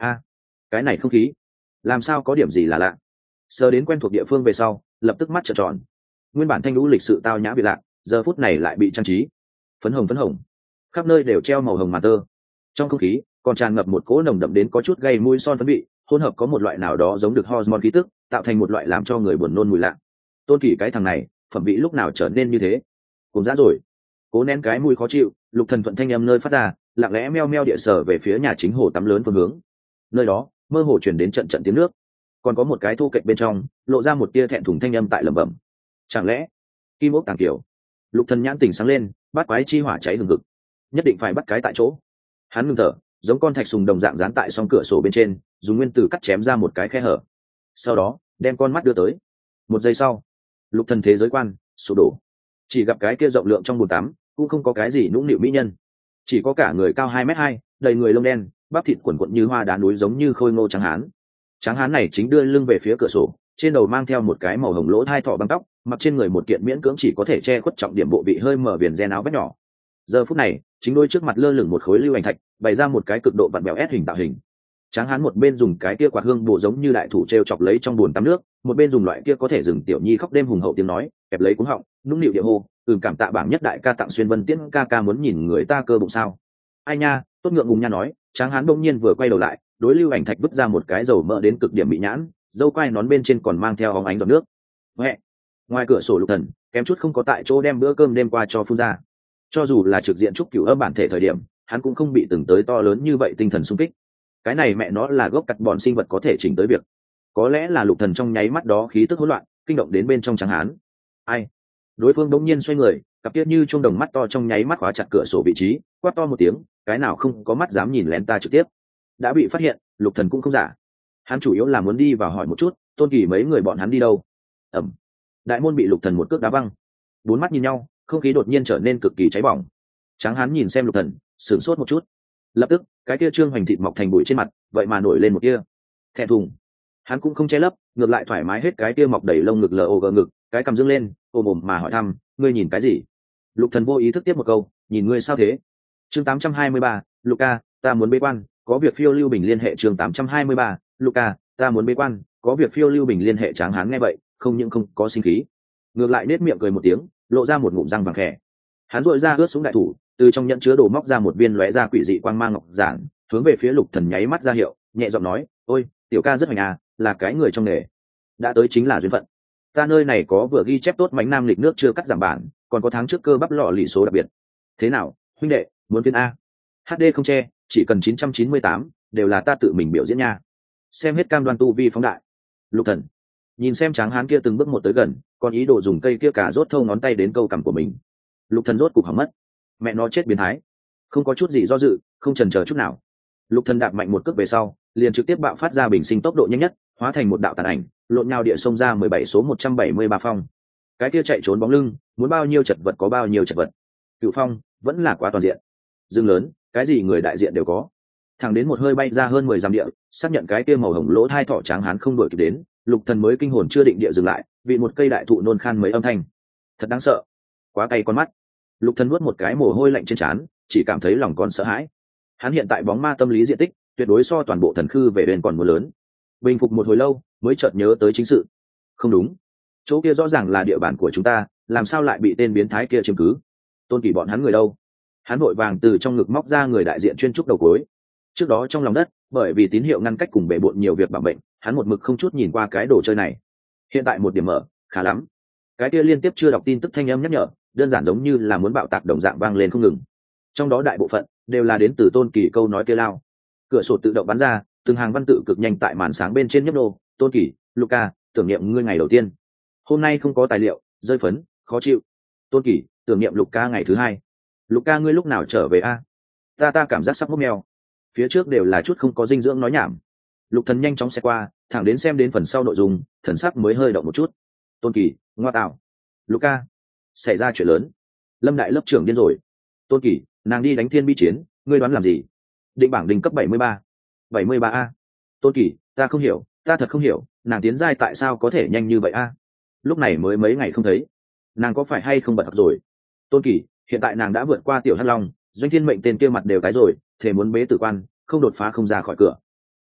a cái này không khí làm sao có điểm gì là lạ. Sờ đến quen thuộc địa phương về sau lập tức mắt trợn tròn. Nguyên bản thanh lũ lịch sự tao nhã bị lạ, giờ phút này lại bị trang trí phấn hồng phấn hồng, khắp nơi đều treo màu hồng màn tơ. Trong không khí còn tràn ngập một cỗ nồng đậm đến có chút gây mùi son phấn vị, hỗn hợp có một loại nào đó giống được hormone khí tức, tạo thành một loại làm cho người buồn nôn mùi lạ. Tôn Kỳ cái thằng này phẩm vị lúc nào trở nên như thế, cũng dã rồi. Cố nén cái mùi khó chịu, Lục Thần thuận thanh âm nơi phát ra, lặng lẽ meo meo địa sở về phía nhà chính hồ tắm lớn phương hướng. Nơi đó mơ hồ truyền đến trận trận tiếng nước, còn có một cái thu kệch bên trong lộ ra một tia thẹn thùng thanh âm tại lẩm bẩm. Chẳng lẽ kim ốc tàng tiểu? Lục Thần nhãn tình sáng lên, bắt quái chi hỏa cháy hừng hực, nhất định phải bắt cái tại chỗ. Hắn ngưng thở, giống con thạch sùng đồng dạng dán tại song cửa sổ bên trên, dùng nguyên tử cắt chém ra một cái khe hở, sau đó đem con mắt đưa tới. Một giây sau, Lục Thần thế giới quan sụp đổ, chỉ gặp cái kia rộng lượng trong bồn tắm cũng không có cái gì nũng nịu mỹ nhân, chỉ có cả người cao hai mét hai, đầy người lông đen, bắp thịt quần quận như hoa đá núi, giống như khôi ngô trắng hán. Tráng hán này chính đưa lưng về phía cửa sổ, trên đầu mang theo một cái màu hồng lỗ hai thọ băng tóc, mặc trên người một kiện miễn cưỡng chỉ có thể che khuất trọng điểm bộ vị hơi mở viền ren áo vest nhỏ. Giờ phút này chính đôi trước mặt lơ lửng một khối lưu ảnh thạch, bày ra một cái cực độ vặn bèo ép hình tạo hình. Tráng hán một bên dùng cái kia quạt hương bộ giống như đại thủ treo chọc lấy trong bồn tắm nước, một bên dùng loại kia có thể dừng tiểu nhi khóc đêm hùng hậu tiếng nói kẹp lấy cuống họng, nũng nịu địa hô, ừm cảm tạ bảng nhất đại ca tặng xuyên vân tiễn ca ca muốn nhìn người ta cơ bụng sao? Ai nha, tốt ngượng ngùng nha nói. Tráng hán bỗng nhiên vừa quay đầu lại, đối lưu ảnh thạch vứt ra một cái dầu mỡ đến cực điểm bị nhãn, dâu quai nón bên trên còn mang theo óng ánh giọt nước. Huệ. Ngoài cửa sổ Lục Thần kém chút không có tại chỗ đem bữa cơm đêm qua cho phun ra. Cho dù là trực diện trúc cửu âm bản thể thời điểm, hắn cũng không bị từng tới to lớn như vậy tinh thần sung kích. Cái này mẹ nó là gốc cắt bọn sinh vật có thể chỉnh tới việc. Có lẽ là Lục Thần trong nháy mắt đó khí tức hỗn loạn, kinh động đến bên trong Tráng hán. Ai? Đối phương đống nhiên xoay người, cặp tiết như chuông đồng mắt to trong nháy mắt khóa chặt cửa sổ vị trí, quát to một tiếng, cái nào không có mắt dám nhìn lén ta trực tiếp. Đã bị phát hiện, Lục Thần cũng không giả. Hắn chủ yếu là muốn đi vào hỏi một chút, Tôn Kỳ mấy người bọn hắn đi đâu. Ẩm. Đại môn bị Lục Thần một cước đá văng. Bốn mắt nhìn nhau, không khí đột nhiên trở nên cực kỳ cháy bỏng. Tráng hán nhìn xem Lục Thần, sửng sốt một chút. Lập tức, cái kia trương hoành thịt mọc thành bụi trên mặt, vậy mà nổi lên một kia thẹn thùng. Hắn cũng không che lấp, ngược lại thoải mái hết cái kia mọc đầy lông ngực lờ ô gờ ngực, cái cằm dương lên, ôm ồm mà hỏi thăm, ngươi nhìn cái gì? Lục Thần vô ý thức tiếp một câu, nhìn ngươi sao thế? Chương tám trăm hai mươi ba, Luca, ta muốn bế quan, có việc phiêu lưu bình liên hệ. Chương tám trăm hai mươi ba, Luca, ta muốn bế quan, có việc phiêu lưu bình liên hệ. Tráng hán nghe vậy, không những không có sinh khí, ngược lại nết miệng cười một tiếng, lộ ra một ngụm răng vàng khẽ. Hắn rũi ra ướt xuống đại thủ, từ trong nhẫn chứa đồ móc ra một viên lóe ra quỷ dị quang mang ngọc giản, hướng về phía Lục Thần nháy mắt ra hiệu, nhẹ giọng nói, ôi tiểu ca rất hoành à, là cái người trong nghề, đã tới chính là duyên phận. Ta nơi này có vừa ghi chép tốt mánh nam lịch nước chưa cắt giảm bản, còn có tháng trước cơ bắp lọ lì số đặc biệt. Thế nào huynh đệ, muốn phiên a? hát đê không che, chỉ cần chín trăm chín mươi tám, đều là ta tự mình biểu diễn nha. Xem hết cam đoan tu vi phóng đại. Lục Thần nhìn xem Tráng hán kia từng bước một tới gần, còn ý đồ dùng cây kia cả rốt thâu ngón tay đến câu cằm của mình. Lục Thần rốt cục hỏng mất, mẹ nó chết biến thái, không có chút gì do dự, không chần chờ chút nào. Lục Thần đạp mạnh một cước về sau, liền trực tiếp bạo phát ra bình sinh tốc độ nhanh nhất, hóa thành một đạo tàn ảnh, lộn nhào địa xông ra mười bảy số một trăm bảy mươi ba phong. Cái kia chạy trốn bóng lưng, muốn bao nhiêu chật vật có bao nhiêu chật vật. Cựu phong vẫn là quá toàn diện, dương lớn, cái gì người đại diện đều có. Thẳng đến một hơi bay ra hơn mười dặm địa, xác nhận cái kia màu hồng lỗ hai thỏ Tráng hán không đuổi kịp đến, Lục Thần mới kinh hồn chưa định địa dừng lại, vì một cây đại thụ nôn khan mấy âm thanh. Thật đáng sợ, quá cay con mắt. Lục Thần nuốt một cái mồ hôi lạnh trên trán, chỉ cảm thấy lòng con sợ hãi. Hắn hiện tại bóng ma tâm lý diện tích tuyệt đối so toàn bộ thần khư về đền còn muốn lớn. Bình phục một hồi lâu, mới chợt nhớ tới chính sự. Không đúng, chỗ kia rõ ràng là địa bàn của chúng ta, làm sao lại bị tên biến thái kia chiếm cứ? Tôn Kỳ bọn hắn người đâu? Hắn vội vàng từ trong ngực móc ra người đại diện chuyên trúc đầu cuối. Trước đó trong lòng đất, bởi vì tín hiệu ngăn cách cùng bể bộn nhiều việc bằng bệnh, hắn một mực không chút nhìn qua cái đồ chơi này. Hiện tại một điểm mở, khá lắm. Cái kia liên tiếp chưa đọc tin tức thanh âm nhắc nhở, đơn giản giống như là muốn bạo tạc đồng dạng vang lên không ngừng. Trong đó đại bộ phận đều là đến từ Tôn Kỳ câu nói kia lao. Cửa sổ tự động bắn ra, từng hàng văn tự cực nhanh tại màn sáng bên trên nhấp nô. Tôn Kỳ, Luca, tưởng niệm ngươi ngày đầu tiên. Hôm nay không có tài liệu, rơi phấn, khó chịu. Tôn Kỳ, tưởng niệm Luca ngày thứ hai. Luca ngươi lúc nào trở về a? Ta ta cảm giác sắp mốc mèo. Phía trước đều là chút không có dinh dưỡng nói nhảm. Lục Thần nhanh chóng xe qua, thẳng đến xem đến phần sau nội dung, thần sắc mới hơi động một chút. Tôn Kỳ, ngoa tạo. Luca, xảy ra chuyện lớn. Lâm đại lớp trưởng điên rồi. Tôn Kỳ, nàng đi đánh thiên bi chiến, ngươi đoán làm gì? Định bảng đỉnh cấp bảy mươi ba. bảy mươi ba a. Tôn Kỳ, ta không hiểu, ta thật không hiểu, nàng tiến giai tại sao có thể nhanh như vậy a? Lúc này mới mấy ngày không thấy, nàng có phải hay không bật học rồi? Tôn Kỳ, hiện tại nàng đã vượt qua tiểu hắc long, doanh thiên mệnh tên kia mặt đều tái rồi, thể muốn bế tử quan, không đột phá không ra khỏi cửa.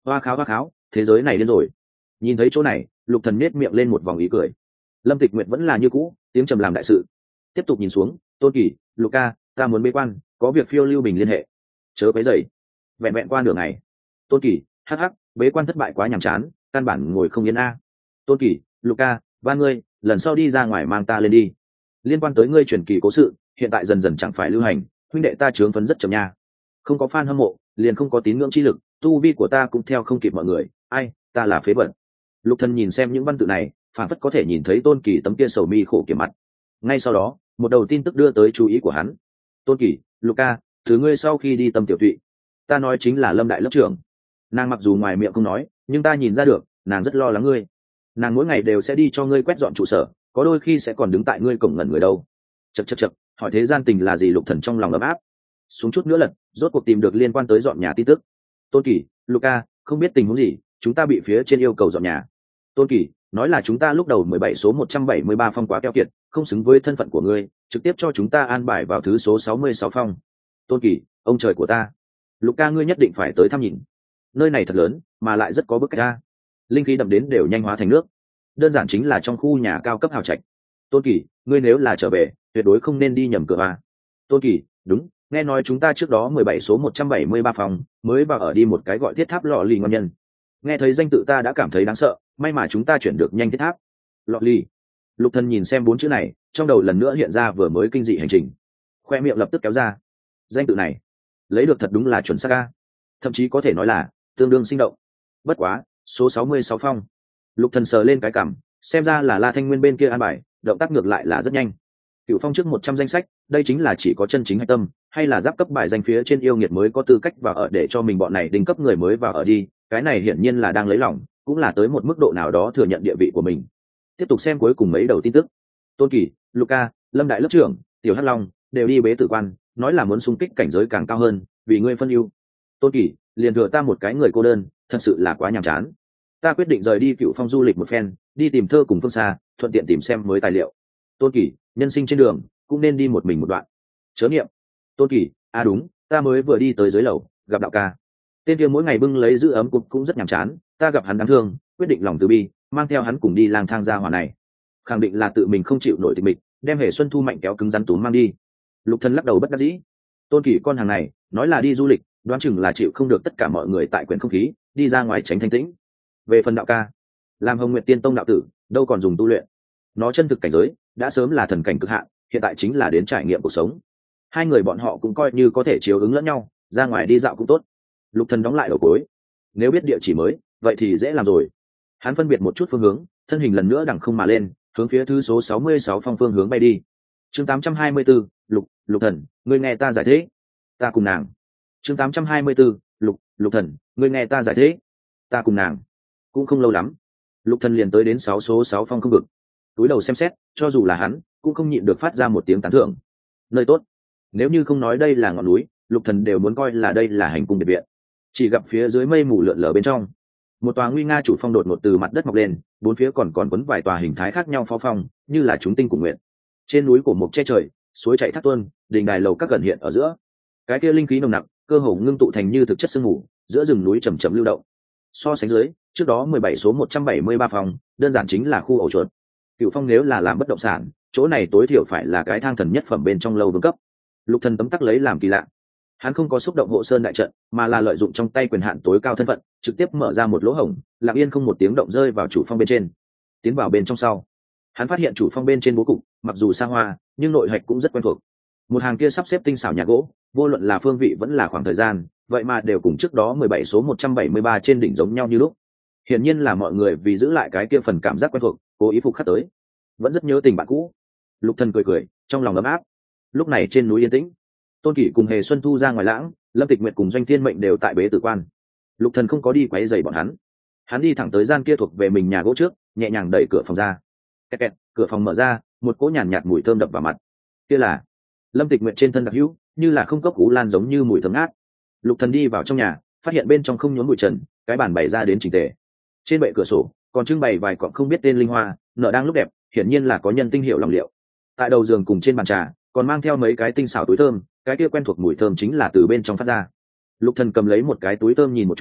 hoa kháo hoa kháo, thế giới này điên rồi. Nhìn thấy chỗ này, Lục Thần nhếch miệng lên một vòng ý cười. Lâm Tịch Nguyệt vẫn là như cũ, tiếng trầm làm đại sự. Tiếp tục nhìn xuống, Tôn Kỳ, Luca, ta muốn bế quan, có việc phiêu lưu bình liên hệ. Chớ quấy rầy. Vẹn vẹn qua nửa ngày. Tôn Kỳ, hắc hắc, bế quan thất bại quá nhàm chán, căn bản ngồi không yên a. Tôn Kỳ, Luca, ba ngươi, lần sau đi ra ngoài mang ta lên đi. Liên quan tới ngươi truyền kỳ cố sự, hiện tại dần dần chẳng phải lưu hành, huynh đệ ta chướng phấn rất chậm nha. Không có fan hâm mộ, liền không có tín ngưỡng chi lực, tu vi của ta cũng theo không kịp mọi người, ai, ta là phế vật. Lục Thần nhìn xem những văn tự này, phản phất có thể nhìn thấy Tôn Kỳ tấm kia sầu mi khổ kiểm mặt. Ngay sau đó, một đầu tin tức đưa tới chú ý của hắn. Tôn Kỳ, Luca, thứ ngươi sau khi đi tâm tiểu tụy, ta nói chính là Lâm đại lớp trưởng. Nàng mặc dù ngoài miệng không nói, nhưng ta nhìn ra được, nàng rất lo lắng ngươi. Nàng mỗi ngày đều sẽ đi cho ngươi quét dọn trụ sở, có đôi khi sẽ còn đứng tại ngươi cổng ngẩn người đâu. Chậc chậc chậc, hỏi thế gian tình là gì? Lục Thần trong lòng ấm áp. Xuống chút nữa lật, rốt cuộc tìm được liên quan tới dọn nhà tin tức. Tôn Kỳ, Luca, không biết tình huống gì, chúng ta bị phía trên yêu cầu dọn nhà. Tôn Kỳ, nói là chúng ta lúc đầu mười bảy số một trăm bảy mươi ba phong quá keo kiệt, không xứng với thân phận của ngươi, trực tiếp cho chúng ta an bài vào thứ số sáu mươi sáu phong. Tôn Kỳ, ông trời của ta. Luca, ngươi nhất định phải tới thăm nhìn. Nơi này thật lớn, mà lại rất có bức cách ra. Linh khí đậm đến đều nhanh hóa thành nước. Đơn giản chính là trong khu nhà cao cấp hào trạch. Tôn Kỳ, ngươi nếu là trở về, tuyệt đối không nên đi nhầm cửa à. Tôn Kỳ, đúng, nghe nói chúng ta trước đó mười bảy số một trăm bảy mươi ba phòng mới vào ở đi một cái gọi thiết tháp lọ lì ngon nhân. Nghe thấy danh tự ta đã cảm thấy đáng sợ, may mà chúng ta chuyển được nhanh thiết tháp. Lọ lì. Lục Thần nhìn xem bốn chữ này, trong đầu lần nữa hiện ra vừa mới kinh dị hành trình. Khoe miệng lập tức kéo ra. Danh tự này, lấy được thật đúng là chuẩn xác a. Thậm chí có thể nói là tương đương sinh động. Bất quá, số sáu mươi sáu phong. Lục Thần sờ lên cái cằm, xem ra là La Thanh Nguyên bên kia an bài, động tác ngược lại là rất nhanh. Cựu phong trước một trăm danh sách, đây chính là chỉ có chân chính hạch tâm, hay là giáp cấp bài danh phía trên yêu nghiệt mới có tư cách vào ở để cho mình bọn này đỉnh cấp người mới vào ở đi, cái này hiển nhiên là đang lấy lòng, cũng là tới một mức độ nào đó thừa nhận địa vị của mình. Tiếp tục xem cuối cùng mấy đầu tin tức. Tôn Kỳ, Luca, Lâm đại lớp trưởng, Tiểu Hắc Long đều đi bế tử quan, nói là muốn xung kích cảnh giới càng cao hơn, vì ngươi phân ưu. Tôn Kỳ, liền thừa ta một cái người cô đơn, thật sự là quá nhàm chán. Ta quyết định rời đi Cựu Phong du lịch một phen, đi tìm thơ cùng phương xa, thuận tiện tìm xem mới tài liệu. Tôn Kỳ, nhân sinh trên đường cũng nên đi một mình một đoạn. Chớ niệm. Tôn Kỳ, à đúng, ta mới vừa đi tới dưới lầu, gặp đạo ca. Tên kia mỗi ngày bưng lấy giữ ấm cục cũng rất nhàm chán, ta gặp hắn đáng thương, quyết định lòng từ bi, mang theo hắn cùng đi lang thang ra hỏa này. Khẳng định là tự mình không chịu nổi tịch mịch, đem Hề Xuân Thu mạnh kéo cứng rắn túm mang đi. Lục Thần lắc đầu bất đắc dĩ. Tôn Kỳ con hàng này, nói là đi du lịch, đoán chừng là chịu không được tất cả mọi người tại quyển không khí, đi ra ngoài tránh thanh tĩnh. Về phần đạo ca, làm Hồng Nguyệt Tiên Tông đạo tử, đâu còn dùng tu luyện. Nó chân thực cảnh giới đã sớm là thần cảnh cực hạn, hiện tại chính là đến trải nghiệm cuộc sống. Hai người bọn họ cũng coi như có thể chiếu ứng lẫn nhau, ra ngoài đi dạo cũng tốt. Lục Thần đóng lại đầu cuối, nếu biết địa chỉ mới, vậy thì dễ làm rồi. Hắn phân biệt một chút phương hướng, thân hình lần nữa đằng không mà lên, hướng phía thứ số sáu mươi sáu phong phương hướng bay đi. Chương tám trăm hai mươi tư, Lục, Lục Thần, ngươi nghe ta giải thế. Ta cùng nàng. Chương tám trăm hai mươi tư, Lục, Lục Thần, ngươi nghe ta giải thế. Ta cùng nàng. Cũng không lâu lắm, Lục Thần liền tới đến sáu số sáu phong không vực. Túi đầu xem xét, cho dù là hắn cũng không nhịn được phát ra một tiếng tán thưởng. Nơi tốt. Nếu như không nói đây là ngọn núi, Lục Thần đều muốn coi là đây là hành cung biệt viện. Chỉ gặp phía dưới mây mù lượn lờ bên trong, một tòa nguy nga chủ phong đột ngột từ mặt đất mọc lên, bốn phía còn còn quấn vài tòa hình thái khác nhau phó phong, như là chúng tinh cùng nguyện. Trên núi cổ mục che trời, suối chảy thác tuôn, đình đài lầu các gần hiện ở giữa. Cái kia linh khí nồng nặc, cơ hồ ngưng tụ thành như thực chất sương mù, giữa rừng núi chậm chậm lưu động. So sánh dưới, trước đó mười bảy số một trăm bảy mươi ba phòng, đơn giản chính là khu ổ chuột. Cựu Phong nếu là làm bất động sản, chỗ này tối thiểu phải là cái thang thần nhất phẩm bên trong lâu vương cấp. Lục Thần tấm tắc lấy làm kỳ lạ. Hắn không có xúc động hộ sơn đại trận, mà là lợi dụng trong tay quyền hạn tối cao thân phận, trực tiếp mở ra một lỗ hổng, lặng yên không một tiếng động rơi vào chủ phong bên trên. Tiến vào bên trong sau, hắn phát hiện chủ phong bên trên bố cục, mặc dù xa hoa, nhưng nội hạch cũng rất quen thuộc. Một hàng kia sắp xếp tinh xảo nhà gỗ, vô luận là phương vị vẫn là khoảng thời gian, vậy mà đều cùng trước đó mười bảy số một trăm bảy mươi ba trên đỉnh giống nhau như lúc. Hiển nhiên là mọi người vì giữ lại cái kia phần cảm giác quen thuộc, cố ý phục khắc tới. Vẫn rất nhớ tình bạn cũ. Lục Thần cười cười, trong lòng ấm áp. Lúc này trên núi yên tĩnh, Tôn Kỷ cùng Hề Xuân Thu ra ngoài lãng, Lâm Tịch Nguyệt cùng Doanh Thiên Mệnh đều tại bế tử quan. Lục Thần không có đi quấy rầy bọn hắn, hắn đi thẳng tới gian kia thuộc về mình nhà gỗ trước, nhẹ nhàng đẩy cửa phòng ra. Kẹt kẹt, cửa phòng mở ra, một cỗ nhàn nhạt mùi thơm đập vào mặt. Kia là Lâm Tịch Nguyệt trên thân đặc hữu, như là không cốc cú lan giống như mùi thơm ngát. Lục Thần đi vào trong nhà, phát hiện bên trong không nhốn bụi trần, cái bàn bày ra đến chỉnh tề. Trên bệ cửa sổ còn trưng bày vài cọng không biết tên linh hoa, nở đang lúc đẹp, hiển nhiên là có nhân tinh hiệu lòng liệu. Tại đầu giường cùng trên bàn trà còn mang theo mấy cái tinh xảo túi thơm, cái kia quen thuộc mùi thơm chính là từ bên trong phát ra. Lục Thần cầm lấy một cái túi thơm nhìn một chút,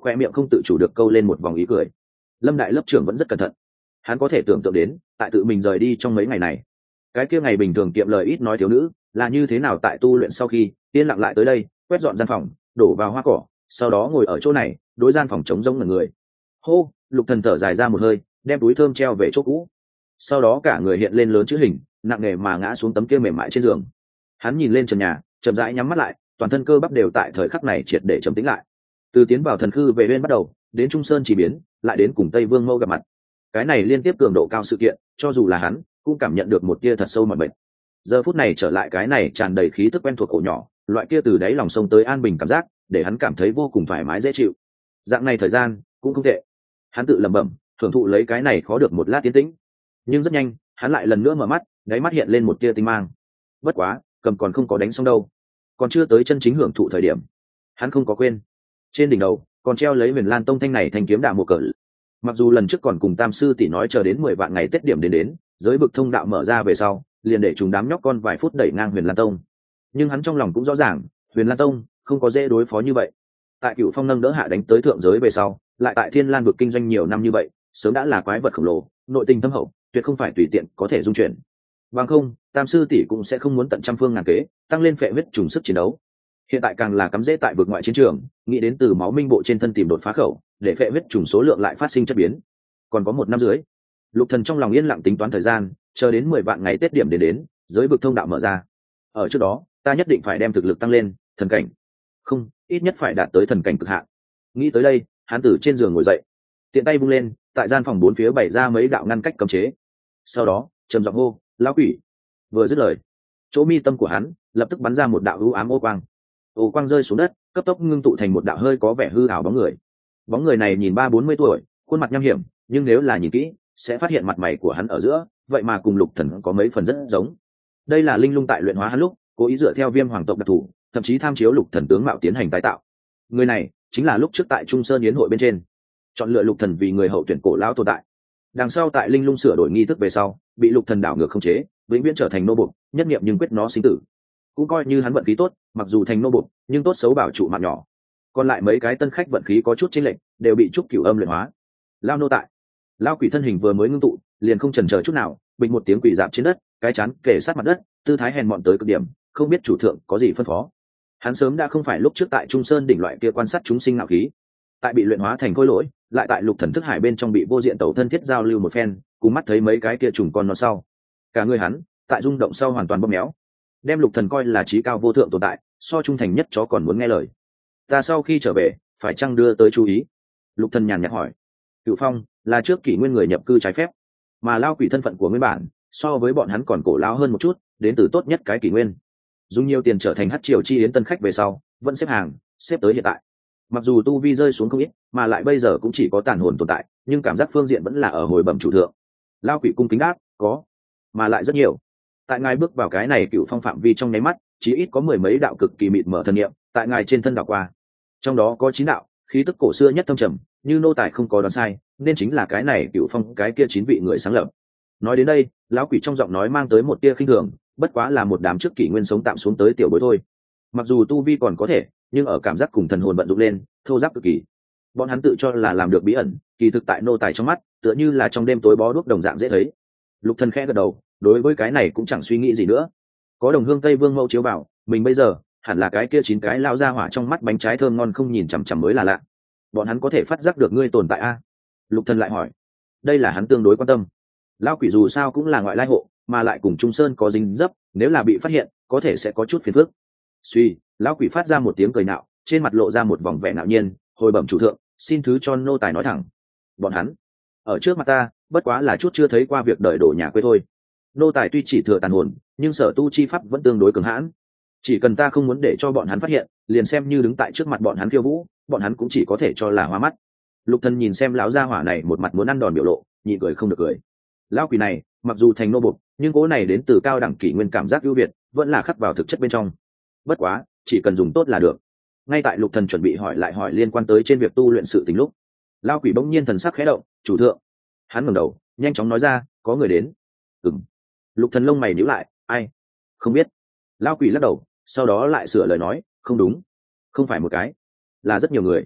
khoe miệng không tự chủ được câu lên một vòng ý cười. Lâm đại lớp trưởng vẫn rất cẩn thận, hắn có thể tưởng tượng đến tại tự mình rời đi trong mấy ngày này, cái kia ngày bình thường kiệm lời ít nói thiếu nữ là như thế nào tại tu luyện sau khi yên lặng lại tới đây quét dọn gian phòng, đổ vào hoa cỏ, sau đó ngồi ở chỗ này đối gian phòng trống rỗng ngẩn người. Hô, Lục Thần thở dài ra một hơi, đem túi thơm treo về chỗ cũ, sau đó cả người hiện lên lớn chữ hình, nặng nề mà ngã xuống tấm kia mềm mại trên giường. Hắn nhìn lên trần nhà, chậm rãi nhắm mắt lại, toàn thân cơ bắp đều tại thời khắc này triệt để trầm tĩnh lại. Từ tiến vào thần khư về bên bắt đầu, đến Trung Sơn chỉ biến, lại đến cùng Tây Vương Mâu gặp mặt, cái này liên tiếp cường độ cao sự kiện, cho dù là hắn cũng cảm nhận được một tia thật sâu mỏi mệt. Giờ phút này trở lại cái này tràn đầy khí tức quen thuộc cổ nhỏ, loại kia từ đáy lòng sông tới an bình cảm giác, để hắn cảm thấy vô cùng thoải mái dễ chịu. Dạng này thời gian cũng không tệ. Hắn tự lẩm bẩm, thưởng thụ lấy cái này khó được một lát tiến tĩnh. Nhưng rất nhanh, hắn lại lần nữa mở mắt, đáy mắt hiện lên một tia tinh mang. Bất quá, cầm còn không có đánh xong đâu, còn chưa tới chân chính hưởng thụ thời điểm. Hắn không có quên, trên đỉnh đầu còn treo lấy Huyền Lan Tông thanh này thanh kiếm đạo một cờ. Mặc dù lần trước còn cùng Tam sư tỷ nói chờ đến mười vạn ngày Tết điểm đến đến, giới vực thông đạo mở ra về sau, liền để chúng đám nhóc con vài phút đẩy ngang Huyền Lan Tông. Nhưng hắn trong lòng cũng rõ ràng, Huyền Lan Tông không có dễ đối phó như vậy. Tại Cửu Phong nâng đỡ hạ đánh tới thượng giới về sau, lại tại Thiên Lan vực kinh doanh nhiều năm như vậy, sớm đã là quái vật khổng lồ, nội tình thâm hậu, tuyệt không phải tùy tiện có thể dung chuyển. Bằng không, Tam sư tỷ cũng sẽ không muốn tận trăm phương ngàn kế, tăng lên phệ huyết trùng sức chiến đấu. Hiện tại càng là cắm rễ tại vực ngoại chiến trường, nghĩ đến từ máu minh bộ trên thân tìm đột phá khẩu, để phệ huyết trùng số lượng lại phát sinh chất biến. Còn có một năm dưới, Lục Thần trong lòng yên lặng tính toán thời gian, chờ đến mười vạn ngày Tết điểm đến đến, giới vực thông đạo mở ra. Ở trước đó, ta nhất định phải đem thực lực tăng lên, thần cảnh. Không, ít nhất phải đạt tới thần cảnh cực hạn. Nghĩ tới đây, hắn từ trên giường ngồi dậy, tiện tay vung lên, tại gian phòng bốn phía bày ra mấy đạo ngăn cách cấm chế. Sau đó, trầm giọng hô, "Lão quỷ!" Vừa dứt lời, chỗ mi tâm của hắn lập tức bắn ra một đạo u ám ô quang. Ô quang rơi xuống đất, cấp tốc ngưng tụ thành một đạo hơi có vẻ hư ảo bóng người. Bóng người này nhìn ba bốn mươi tuổi, khuôn mặt nham hiểm, nhưng nếu là nhìn kỹ, sẽ phát hiện mặt mày của hắn ở giữa, vậy mà cùng Lục Thần có mấy phần rất giống. Đây là linh lung tại luyện hóa hắn lúc, cố ý dựa theo Viêm Hoàng tộc đặc thù, thậm chí tham chiếu Lục Thần tướng mạo tiến hành tái tạo. Người này chính là lúc trước tại Trung Sơn yến hội bên trên, chọn lựa Lục Thần vì người hậu tuyển cổ lão tồn tại. Đằng sau tại linh lung sửa đổi nghi thức về sau, bị Lục Thần đảo ngược không chế, vĩnh viễn trở thành nô bộc, nhất niệm nhưng quyết nó sinh tử. Cũng coi như hắn vận khí tốt, mặc dù thành nô bộc, nhưng tốt xấu bảo trụ mạng nhỏ. Còn lại mấy cái tân khách vận khí có chút chênh lệch, đều bị trúc cửu âm luyện hóa. Lao nô tại, lao quỷ thân hình vừa mới ngưng tụ, liền không chần chờ chút nào, bình một tiếng quỷ dạp trên đất, cái chán kề sát mặt đất, tư thái hèn mọn tới cực điểm, không biết chủ thượng có gì phân phó. Hắn sớm đã không phải lúc trước tại Trung Sơn đỉnh loại kia quan sát chúng sinh ngạo khí, tại bị luyện hóa thành khối lỗi, lại tại Lục Thần thức hải bên trong bị vô diện tẩu thân thiết giao lưu một phen, cùng mắt thấy mấy cái kia trùng con nó sau, cả người hắn tại rung động sau hoàn toàn bóp méo, đem Lục Thần coi là trí cao vô thượng tồn tại, so trung thành nhất chó còn muốn nghe lời. Ta sau khi trở về phải chăng đưa tới chú ý? Lục Thần nhàn nhạt hỏi. Cửu Phong là trước kỷ nguyên người nhập cư trái phép, mà lao quỷ thân phận của nguyên bản so với bọn hắn còn cổ lão hơn một chút, đến từ tốt nhất cái kỷ nguyên, dùng nhiều tiền trở thành hắc triều chi yến tân khách về sau, vẫn xếp hàng xếp tới hiện tại. Mặc dù tu vi rơi xuống không ít, mà lại bây giờ cũng chỉ có tàn hồn tồn tại, nhưng cảm giác phương diện vẫn là ở hồi bẩm chủ thượng. Lao quỷ cung kính đáp, có, mà lại rất nhiều. Tại ngài bước vào cái này Cửu Phong phạm vi trong nháy mắt, chỉ ít có mười mấy đạo cực kỳ mịt mở thần niệm tại ngài trên thân đảo qua, trong đó có chín đạo khí tức cổ xưa nhất thâm trầm, như nô tài không có đoán sai, nên chính là cái này Cửu Phong cái kia chín vị người sáng lập. Nói đến đây, lão quỷ trong giọng nói mang tới một tia khinh thường, bất quá là một đám trước kỷ nguyên sống tạm xuống tới tiểu bối thôi. Mặc dù tu vi còn có thể, nhưng ở cảm giác cùng thần hồn vận dụng lên, thô giáp cực kỳ. Bọn hắn tự cho là làm được bí ẩn, kỳ thực tại nô tài trong mắt, tựa như là trong đêm tối bó đuốc đồng dạng dễ thấy. Lục Thần khẽ gật đầu, đối với cái này cũng chẳng suy nghĩ gì nữa. Có đồng hương Tây Vương mẫu chiếu vào, mình bây giờ hẳn là cái kia chín cái lao ra hỏa trong mắt bánh trái thơm ngon không nhìn chằm chằm mới là lạ. Bọn hắn có thể phát giác được ngươi tồn tại a? Lục Thần lại hỏi. Đây là hắn tương đối quan tâm. Lao quỷ dù sao cũng là ngoại lai hộ, mà lại cùng Trung Sơn có dính dấp, nếu là bị phát hiện, có thể sẽ có chút phiền phức. Suy, lão quỷ phát ra một tiếng cười nạo, trên mặt lộ ra một vòng vẻ ngạo nhiên, hồi bẩm chủ thượng, xin thứ cho nô tài nói thẳng. Bọn hắn ở trước mặt ta, bất quá là chút chưa thấy qua việc đời đổ nhà quê thôi. Nô tài tuy chỉ thừa tàn hồn, nhưng sở tu chi pháp vẫn tương đối cường hãn. Chỉ cần ta không muốn để cho bọn hắn phát hiện, liền xem như đứng tại trước mặt bọn hắn khiêu vũ, bọn hắn cũng chỉ có thể cho là hoa mắt. Lục Thần nhìn xem lão gia hỏa này một mặt muốn ăn đòn biểu lộ, nhịn cười không được cười. Lão quỷ này, mặc dù thành nô bộc, nhưng cố này đến từ cao đẳng kỷ nguyên cảm giác ưu việt, vẫn là khắc vào thực chất bên trong. Bất quá, chỉ cần dùng tốt là được. Ngay tại Lục Thần chuẩn bị hỏi lại hỏi liên quan tới trên việc tu luyện sự tình lúc, lão quỷ bỗng nhiên thần sắc khẽ động, chủ thượng. Hắn ngẩng đầu, nhanh chóng nói ra, có người đến. Ừm. Lục Thần lông mày nhíu lại, ai? Không biết. Lão quỷ lắc đầu, sau đó lại sửa lời nói, không đúng, không phải một cái, là rất nhiều người.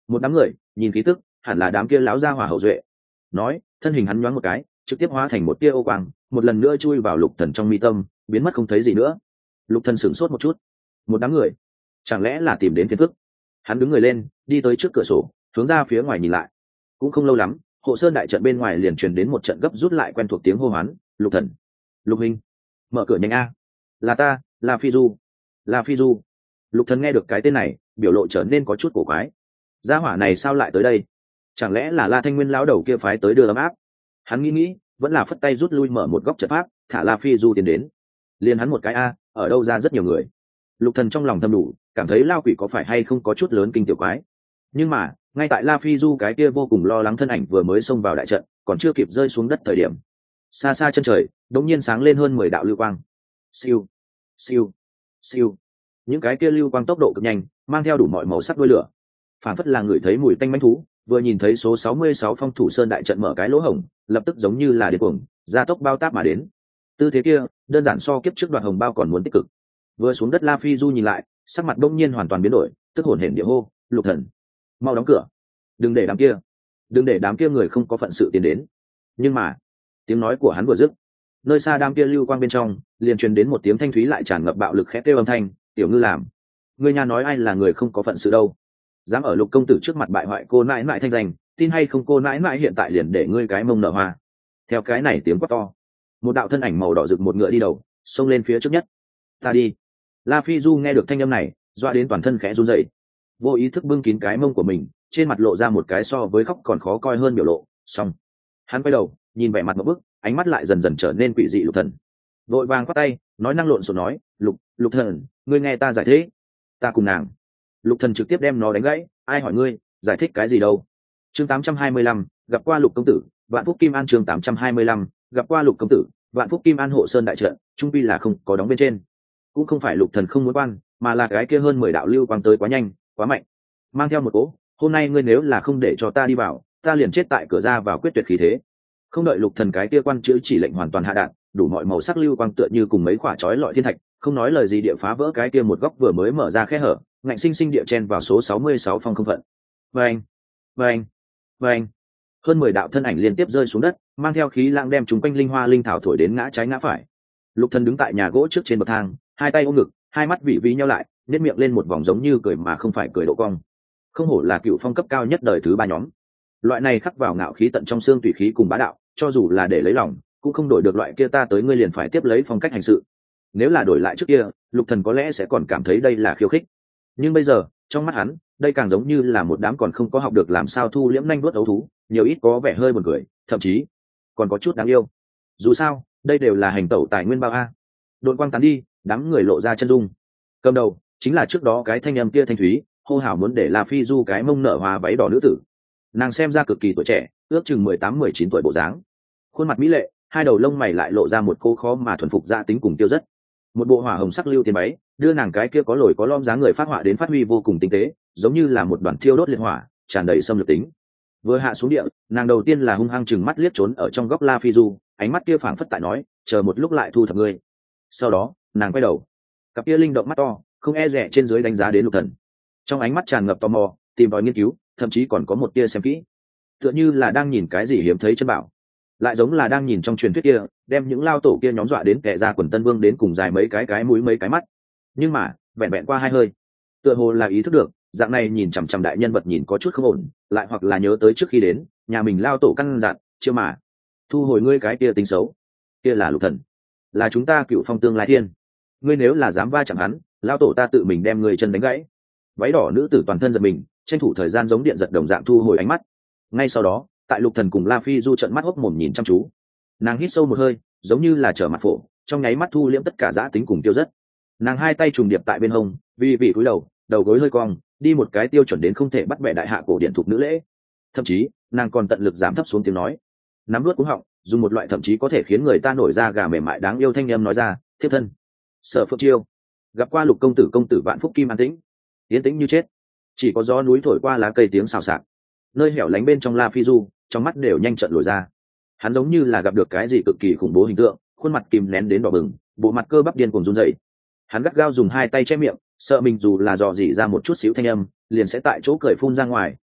một đám người nhìn khí tức hẳn là đám kia láo ra hỏa hậu duệ. Nói thân hình hắn nhoáng một cái trực tiếp hóa thành một tia ô quang, một lần nữa chui vào Lục Thần trong mi tâm, biến mất không thấy gì nữa. Lục Thần sửng sốt một chút, một đám người chẳng lẽ là tìm đến phiền phức. Hắn đứng người lên đi tới trước cửa sổ, hướng ra phía ngoài nhìn lại. Cũng không lâu lắm, hộ sơn đại trận bên ngoài liền truyền đến một trận gấp rút lại quen thuộc tiếng hô hoán. Lục Thần, Lục Hình, mở cửa nhanh a. Là ta, là Phi Du, là Phi Du. Lục Thần nghe được cái tên này biểu lộ trở nên có chút cổ quái. Gia hỏa này sao lại tới đây? Chẳng lẽ là La Thanh Nguyên lão đầu kia phái tới đưa ấm áp? Hắn nghĩ nghĩ vẫn là phất tay rút lui mở một góc trận pháp, thả La Phi Du tiến đến. Liền hắn một cái a, ở đâu ra rất nhiều người. Lục Thần trong lòng thầm đủ, cảm thấy lao quỷ có phải hay không có chút lớn kinh tiểu quái. Nhưng mà ngay tại La Phi Du cái kia vô cùng lo lắng thân ảnh vừa mới xông vào đại trận, còn chưa kịp rơi xuống đất thời điểm, xa xa chân trời đột nhiên sáng lên hơn mười đạo lưu quang. Siêu, siêu, siêu. Những cái kia lưu quang tốc độ cực nhanh, mang theo đủ mọi màu sắc đuôi lửa. Phản phất là người thấy mùi tanh mãnh thú, vừa nhìn thấy số sáu mươi sáu phong thủ sơn đại trận mở cái lỗ hổng, lập tức giống như là điên cuồng, gia tốc bao táp mà đến. Tư thế kia, đơn giản so kiếp trước đoạt hồng bao còn muốn tích cực. Vừa xuống đất La Phi Du nhìn lại, sắc mặt đông nhiên hoàn toàn biến đổi, tức hổn hển địa hô, Lục Thần, mau đóng cửa, đừng để đám kia, đừng để đám kia người không có phận sự tiến đến. Nhưng mà, tiếng nói của hắn vừa dứt, nơi xa đám kia lưu quang bên trong, liền truyền đến một tiếng thanh thúy lại tràn ngập bạo lực khẽ kêu âm thanh, tiểu ngư làm, ngươi nhà nói ai là người không có phận sự đâu? Dám ở Lục công tử trước mặt bại hoại cô nãi nãi thanh danh, tin hay không cô nãi nãi hiện tại liền để ngươi cái mông nở hoa. Theo cái này tiếng quát to, một đạo thân ảnh màu đỏ rực một ngựa đi đầu, xông lên phía trước nhất. Ta đi. La Phi Du nghe được thanh âm này, doa đến toàn thân khẽ run rẩy, vô ý thức bưng kín cái mông của mình, trên mặt lộ ra một cái so với khóc còn khó coi hơn biểu lộ. Xong, hắn quay đầu nhìn vẻ mặt một bức, ánh mắt lại dần dần trở nên quỷ dị. Lục Thần vội vàng quát tay, nói năng lộn xộn nói, Lục, Lục Thần, ngươi nghe ta giải thích. Ta cùng nàng. Lục Thần trực tiếp đem nó đánh gãy, ai hỏi ngươi, giải thích cái gì đâu. Chương tám trăm hai mươi lăm, gặp qua Lục công tử, Vạn Phúc Kim An. Chương tám trăm hai mươi lăm, gặp qua Lục công tử, Vạn Phúc Kim An. Hộ sơn đại trận trung pi là không có đóng bên trên, cũng không phải Lục Thần không muốn quan, mà là cái kia hơn mười đạo lưu quang tới quá nhanh, quá mạnh, mang theo một cỗ, hôm nay ngươi nếu là không để cho ta đi vào, ta liền chết tại cửa ra vào quyết tuyệt khí thế. Không đợi Lục Thần cái kia quan chữ chỉ lệnh hoàn toàn hạ đạn, đủ mọi màu sắc lưu quang tựa như cùng mấy quả chói lọi thiên thạch, không nói lời gì địa phá vỡ cái kia một góc vừa mới mở ra khe hở, ngạnh sinh sinh địa chen vào số sáu mươi sáu phong không phận. Vâng, vâng, vâng. Hơn mười đạo thân ảnh liên tiếp rơi xuống đất, mang theo khí lãng đem chúng quanh linh hoa linh thảo thổi đến ngã trái ngã phải. Lục Thần đứng tại nhà gỗ trước trên bậc thang, hai tay ôm ngực, hai mắt vị vi nhau lại, nét miệng lên một vòng giống như cười mà không phải cười độ cong. Không hổ là cựu phong cấp cao nhất đời thứ ba nhóm. Loại này khắc vào ngạo khí tận trong xương tùy khí cùng bá đạo, cho dù là để lấy lòng, cũng không đổi được loại kia ta tới ngươi liền phải tiếp lấy phong cách hành sự. Nếu là đổi lại trước kia, Lục Thần có lẽ sẽ còn cảm thấy đây là khiêu khích. Nhưng bây giờ, trong mắt hắn, đây càng giống như là một đám còn không có học được làm sao thu liễm nhanh vuốt ấu thú, nhiều ít có vẻ hơi buồn cười, thậm chí còn có chút đáng yêu. Dù sao, đây đều là hành tẩu tài nguyên bao a. Đột quang tán đi, đám người lộ ra chân dung. Cầm đầu chính là trước đó cái thanh âm kia thanh thúy, hô hào muốn để La Phi Du cái mông nở hoa váy đỏ nữ tử. Nàng xem ra cực kỳ tuổi trẻ, ước chừng mười tám mười chín tuổi bộ dáng. Khuôn mặt mỹ lệ, hai đầu lông mày lại lộ ra một cô khó mà thuần phục gia tính cùng tiêu rất. Một bộ hỏa hồng sắc lưu tiền váy, đưa nàng cái kia có lồi có lõm dáng người phát họa đến phát huy vô cùng tinh tế, giống như là một đoàn thiêu đốt liệt hỏa, tràn đầy xâm lược tính. Vừa hạ xuống địa, nàng đầu tiên là hung hăng chừng mắt liếc trốn ở trong góc La Phi Du, ánh mắt kia phảng phất tại nói, chờ một lúc lại thu thập ngươi. Sau đó, nàng quay đầu, cặp kia linh động mắt to, không e dè trên dưới đánh giá đến Lục Thần. Trong ánh mắt tràn ngập tò mò, tìm tòi nghiên cứu, thậm chí còn có một tia xem kỹ, tựa như là đang nhìn cái gì hiếm thấy chân bảo, lại giống là đang nhìn trong truyền thuyết kia, đem những lao tổ kia nhóm dọa đến kẻ ra quần tân vương đến cùng dài mấy cái cái mũi mấy cái mắt. Nhưng mà vẹn vẹn qua hai hơi, tựa hồ là ý thức được dạng này nhìn chằm chằm đại nhân vật nhìn có chút không ổn, lại hoặc là nhớ tới trước khi đến nhà mình lao tổ căn dặn, chưa mà thu hồi ngươi cái kia tính xấu, kia là Lục Thần, là chúng ta cựu phong tương lai thiên, ngươi nếu là dám va chạm hắn, lao tổ ta tự mình đem ngươi chân đánh gãy. Váy đỏ nữ tử toàn thân giật mình, tranh thủ thời gian giống điện giật đồng dạng thu hồi ánh mắt. Ngay sau đó, tại Lục Thần cùng La Phi Du trợn mắt hốc mồm nhìn chăm chú, nàng hít sâu một hơi, giống như là trở mặt phổ, trong nháy mắt thu liễm tất cả dã tính cùng tiêu rất. Nàng hai tay trùng điệp tại bên hông, vì vị cúi đầu, đầu gối hơi cong, đi một cái tiêu chuẩn đến không thể bắt bẻ đại hạ cổ điển thuộc nữ lễ. Thậm chí, nàng còn tận lực giảm thấp xuống tiếng nói, nắm nuốt cúng họng, dùng một loại thậm chí có thể khiến người ta nổi da gà mềm mại đáng yêu thanh âm nói ra, thiếp thân Sở Phượng Chiêu, gặp qua Lục công tử. Công tử Vạn Phúc Kim an tĩnh, yên tĩnh như chết, chỉ có gió núi thổi qua lá cây tiếng xào xạc. Nơi hẻo lánh bên trong La Phi Du, trong mắt đều nhanh trận lồi ra. Hắn giống như là gặp được cái gì cực kỳ khủng bố hình tượng, khuôn mặt kìm nén đến đỏ bừng, bộ mặt cơ bắp điên cuồng run rẩy. Hắn gắt gao dùng hai tay che miệng, sợ mình dù là dò dỉ ra một chút xíu thanh âm, liền sẽ tại chỗ cười phun ra ngoài,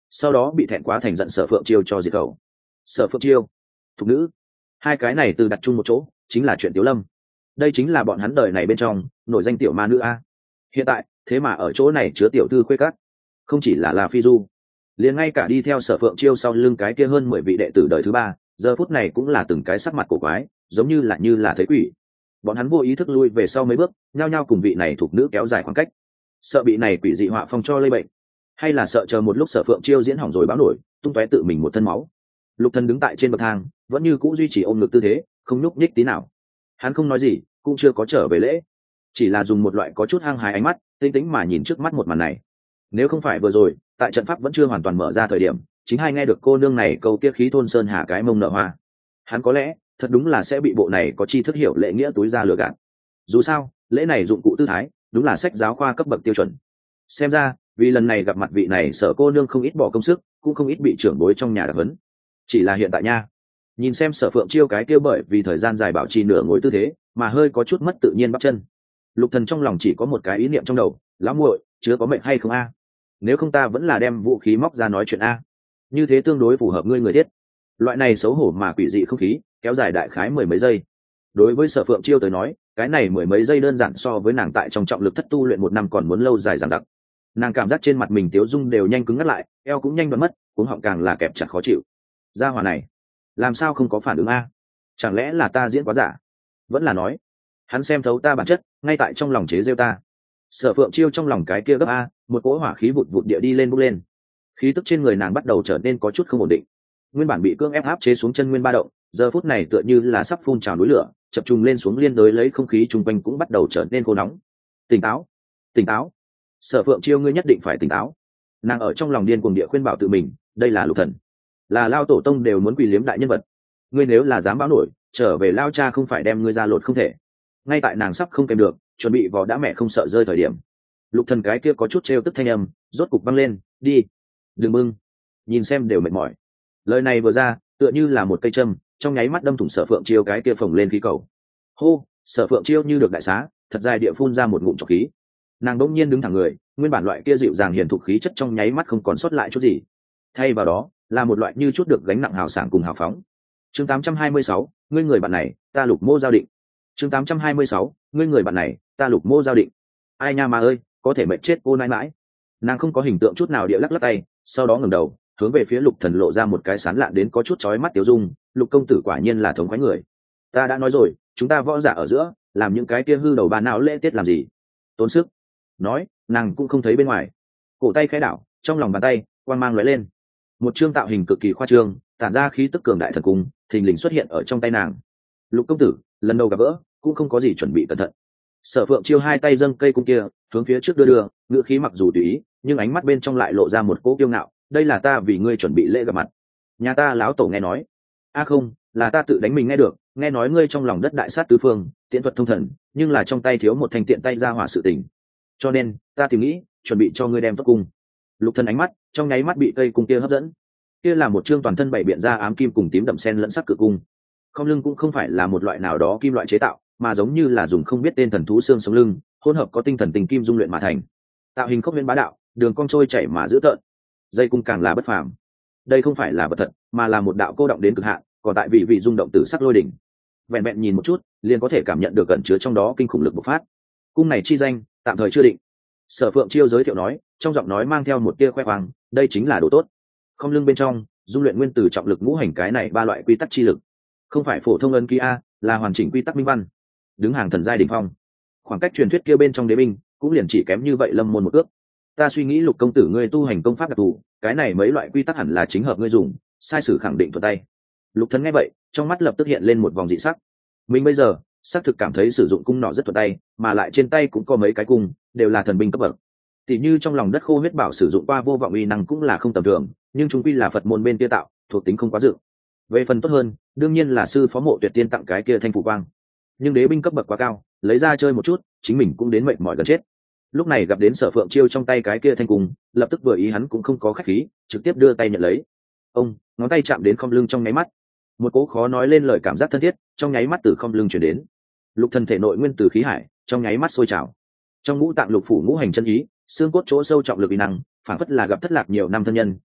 sau đó bị thẹn quá thành giận Sở Phượng Chiêu cho diệt khẩu. Sở Phượng Chiêu, thục nữ, hai cái này từ đặt chung một chỗ chính là chuyện Tiếu Lâm. Đây chính là bọn hắn đời này bên trong nổi danh tiểu ma nữ a. Hiện tại thế mà ở chỗ này chứa tiểu thư khuê các, không chỉ là là phi du, liền ngay cả đi theo Sở Phượng Chiêu sau lưng cái kia hơn mười vị đệ tử đời thứ ba giờ phút này cũng là từng cái sắc mặt cổ quái, giống như là như là thấy quỷ. Bọn hắn vô ý thức lui về sau mấy bước, nhao nhao cùng vị này thuộc nữ kéo dài khoảng cách, sợ bị này quỷ dị họa phong cho lây bệnh, hay là sợ chờ một lúc Sở Phượng Chiêu diễn hỏng rồi báo nổi tung tóe tự mình một thân máu. Lục Thần đứng tại trên bậc thang vẫn như cũ duy trì ôm ngực tư thế, không nhúc nhích tí nào. Hắn không nói gì, cũng chưa có trở về lễ, chỉ là dùng một loại có chút hăng hái ánh mắt tinh tĩnh mà nhìn trước mắt một màn này. Nếu không phải vừa rồi tại trận pháp vẫn chưa hoàn toàn mở ra thời điểm chính hay nghe được cô nương này câu kia khí thôn sơn hà cái mông nở hoa, hắn có lẽ thật đúng là sẽ bị bộ này có chi thức hiểu lễ nghĩa túi ra lừa gạt. Dù sao lễ này dụng cụ tư thái đúng là sách giáo khoa cấp bậc tiêu chuẩn. Xem ra vì lần này gặp mặt vị này Sở cô nương không ít bỏ công sức, cũng không ít bị trưởng bối trong nhà đặc hấn. Chỉ là hiện tại nha, nhìn xem Sở Phượng Chiêu cái kia bởi vì thời gian dài bảo trì nửa ngồi tư thế mà hơi có chút mất tự nhiên bắp chân, Lục Thần trong lòng chỉ có một cái ý niệm trong đầu: lão muội, chứa có mệnh hay không a? Nếu không ta vẫn là đem vũ khí móc ra nói chuyện a, như thế tương đối phù hợp ngươi người thiết. Loại này xấu hổ mà quỷ dị không khí kéo dài đại khái mười mấy giây. Đối với Sở Phượng Chiêu tới nói, cái này mười mấy giây đơn giản so với nàng tại trong trọng lực thất tu luyện một năm còn muốn lâu dài dằng dặc. Nàng cảm giác trên mặt mình tiếu dung đều nhanh cứng ngắt lại, eo cũng nhanh đoạn mất, cuống họng càng là kẹp chặt khó chịu. Gia hỏa này làm sao không có phản ứng a? Chẳng lẽ là ta diễn quá giả? Vẫn là nói hắn xem thấu ta bản chất, ngay tại trong lòng chế giễu ta. Sở Phượng Chiêu trong lòng cái kia gấp a, một cỗ hỏa khí vụt vụt địa đi lên bốc lên. Khí tức trên người nàng bắt đầu trở nên có chút không ổn định. Nguyên bản bị cưỡng ép áp chế xuống chân nguyên ba động, giờ phút này tựa như là sắp phun trào núi lửa, chập trùng lên xuống liên đối lấy không khí chung quanh cũng bắt đầu trở nên khô nóng. Tỉnh táo, tỉnh táo. Sở Phượng Chiêu, ngươi nhất định phải tỉnh táo. Nàng ở trong lòng điên cuồng địa khuyên bảo tự mình, đây là Lục Thần, là lao tổ tông đều muốn quỳ liếm đại nhân vật. Ngươi nếu là dám báo nổi, trở về lao cha không phải đem ngươi ra lột không thể. Ngay tại nàng sắp không kèm được, chuẩn bị vò đã mẹ không sợ rơi thời điểm, Lục Thần cái kia có chút trêu tức thanh âm rốt cục vang lên: đi, đừng bưng, nhìn xem đều mệt mỏi. Lời này vừa ra tựa như là một cây châm, trong nháy mắt đâm thủng Sở Phượng Chiêu cái kia phồng lên khí cầu. Hô, Sở Phượng Chiêu như được đại xá, thật dài địa phun ra một ngụm trọc khí. Nàng đỗng nhiên đứng thẳng người, nguyên bản loại kia dịu dàng hiền thục khí chất trong nháy mắt không còn sót lại chút gì, thay vào đó là một loại như chút được gánh nặng hào sảng cùng hào phóng. Chương tám trăm hai mươi sáu, ngươi người bạn này ta Lục Mô giao định. Chương tám trăm hai mươi sáu, ngươi người bạn này ta Lục Mô giao định. Ai nha mà ơi, có thể mệt chết cô nãi mãi. Nàng không có hình tượng chút nào địa lắc lắc tay, sau đó ngẩng đầu hướng về phía Lục Thần lộ ra một cái sán lạn đến có chút chói mắt tiêu dung. Lục công tử quả nhiên là thống khoái người. Ta đã nói rồi, chúng ta võ giả ở giữa làm những cái kia hư đầu bà não lễ tiết làm gì, tốn sức. Nói nàng cũng không thấy bên ngoài, cổ tay khẽ đảo, trong lòng bàn tay quang mang lóe lên, một chương tạo hình cực kỳ khoa trương tản ra khí tức cường đại thần cung thình lình xuất hiện ở trong tay nàng. Lục công tử lần đầu gặp gỡ cũng không có gì chuẩn bị cẩn thận. Sở Phượng Chiêu hai tay dâng cây cung kia hướng phía trước đưa đưa, ngữ khí mặc dù tùy ý nhưng ánh mắt bên trong lại lộ ra một cỗ kiêu ngạo. Đây là ta vì ngươi chuẩn bị lễ gặp mặt. Nhà ta láo tổ nghe nói, a à không, là ta tự đánh mình nghe được, nghe nói ngươi trong lòng đất đại sát tứ phương, tiện thuật thông thần, nhưng là trong tay thiếu một thanh tiện tay ra hỏa sự tình, cho nên ta tìm nghĩ chuẩn bị cho ngươi đem tốt cung. Lục Thần ánh mắt trong nháy mắt bị cây cung kia hấp dẫn. Kia là một chương toàn thân bảy biện ra ám kim cùng tím đậm sen lẫn sắc cự cung. Không lưng cũng không phải là một loại nào đó kim loại chế tạo, mà giống như là dùng không biết tên thần thú xương sống lưng hỗn hợp có tinh thần tình kim dung luyện mà thành. Tạo hình khốc huyễn bá đạo, đường cong trôi chảy mà dữ tợn. Dây cung càng là bất phàm. Đây không phải là vật thật, mà là một đạo cô động đến cực hạn, còn tại vị vị rung động tử sắc lôi đỉnh. Vẹn vẹn nhìn một chút, liền có thể cảm nhận được ẩn chứa trong đó kinh khủng lực bộc phát. Cung này chi danh tạm thời chưa định. Sở Phượng Chiêu giới thiệu nói, trong giọng nói mang theo một tia khoe khoang, đây chính là đồ tốt. Không lưng bên trong dung luyện nguyên tử trọng lực ngũ hành cái này ba loại quy tắc chi lực, không phải phổ thông ấn ký a, là hoàn chỉnh quy tắc minh văn, đứng hàng thần giai đỉnh phong. Khoảng cách truyền thuyết kia bên trong đế binh cũng liền chỉ kém như vậy lâm môn một ước. Ta suy nghĩ Lục công tử ngươi tu hành công pháp đặc thù, cái này mấy loại quy tắc hẳn là chính hợp ngươi dùng, sai sử khẳng định thuận tay. Lục Thần nghe vậy trong mắt lập tức hiện lên một vòng dị sắc. Mình bây giờ xác thực cảm thấy sử dụng cung nọ rất thuận tay, mà lại trên tay cũng có mấy cái cung đều là thần binh cấp bậc. Tỷ như trong lòng đất khô huyết bảo sử dụng qua vô vọng uy năng cũng là không tầm thường, nhưng chúng quy là Phật môn bên kia tạo, thuộc tính không quá dự. Về phần tốt hơn đương nhiên là sư phó Mộ Tuyệt Tiên tặng cái kia thanh phủ quang, nhưng đế binh cấp bậc quá cao, lấy ra chơi một chút chính mình cũng đến mệt mỏi gần chết. Lúc này gặp đến Sở Phượng Chiêu trong tay cái kia thanh cung, lập tức vừa ý hắn cũng không có khách khí, trực tiếp đưa tay nhận lấy. Ông ngón tay chạm đến không lưng trong nháy mắt, một cỗ khó nói lên lời cảm giác thân thiết trong nháy mắt từ không lưng chuyển đến. Lục Thần thể nội nguyên tử khí hải trong nháy mắt sôi trào, trong ngũ tạng lục phủ ngũ hành chân ý, xương cốt chỗ sâu trọng lực uy năng phản phất là gặp thất lạc nhiều năm thân nhân,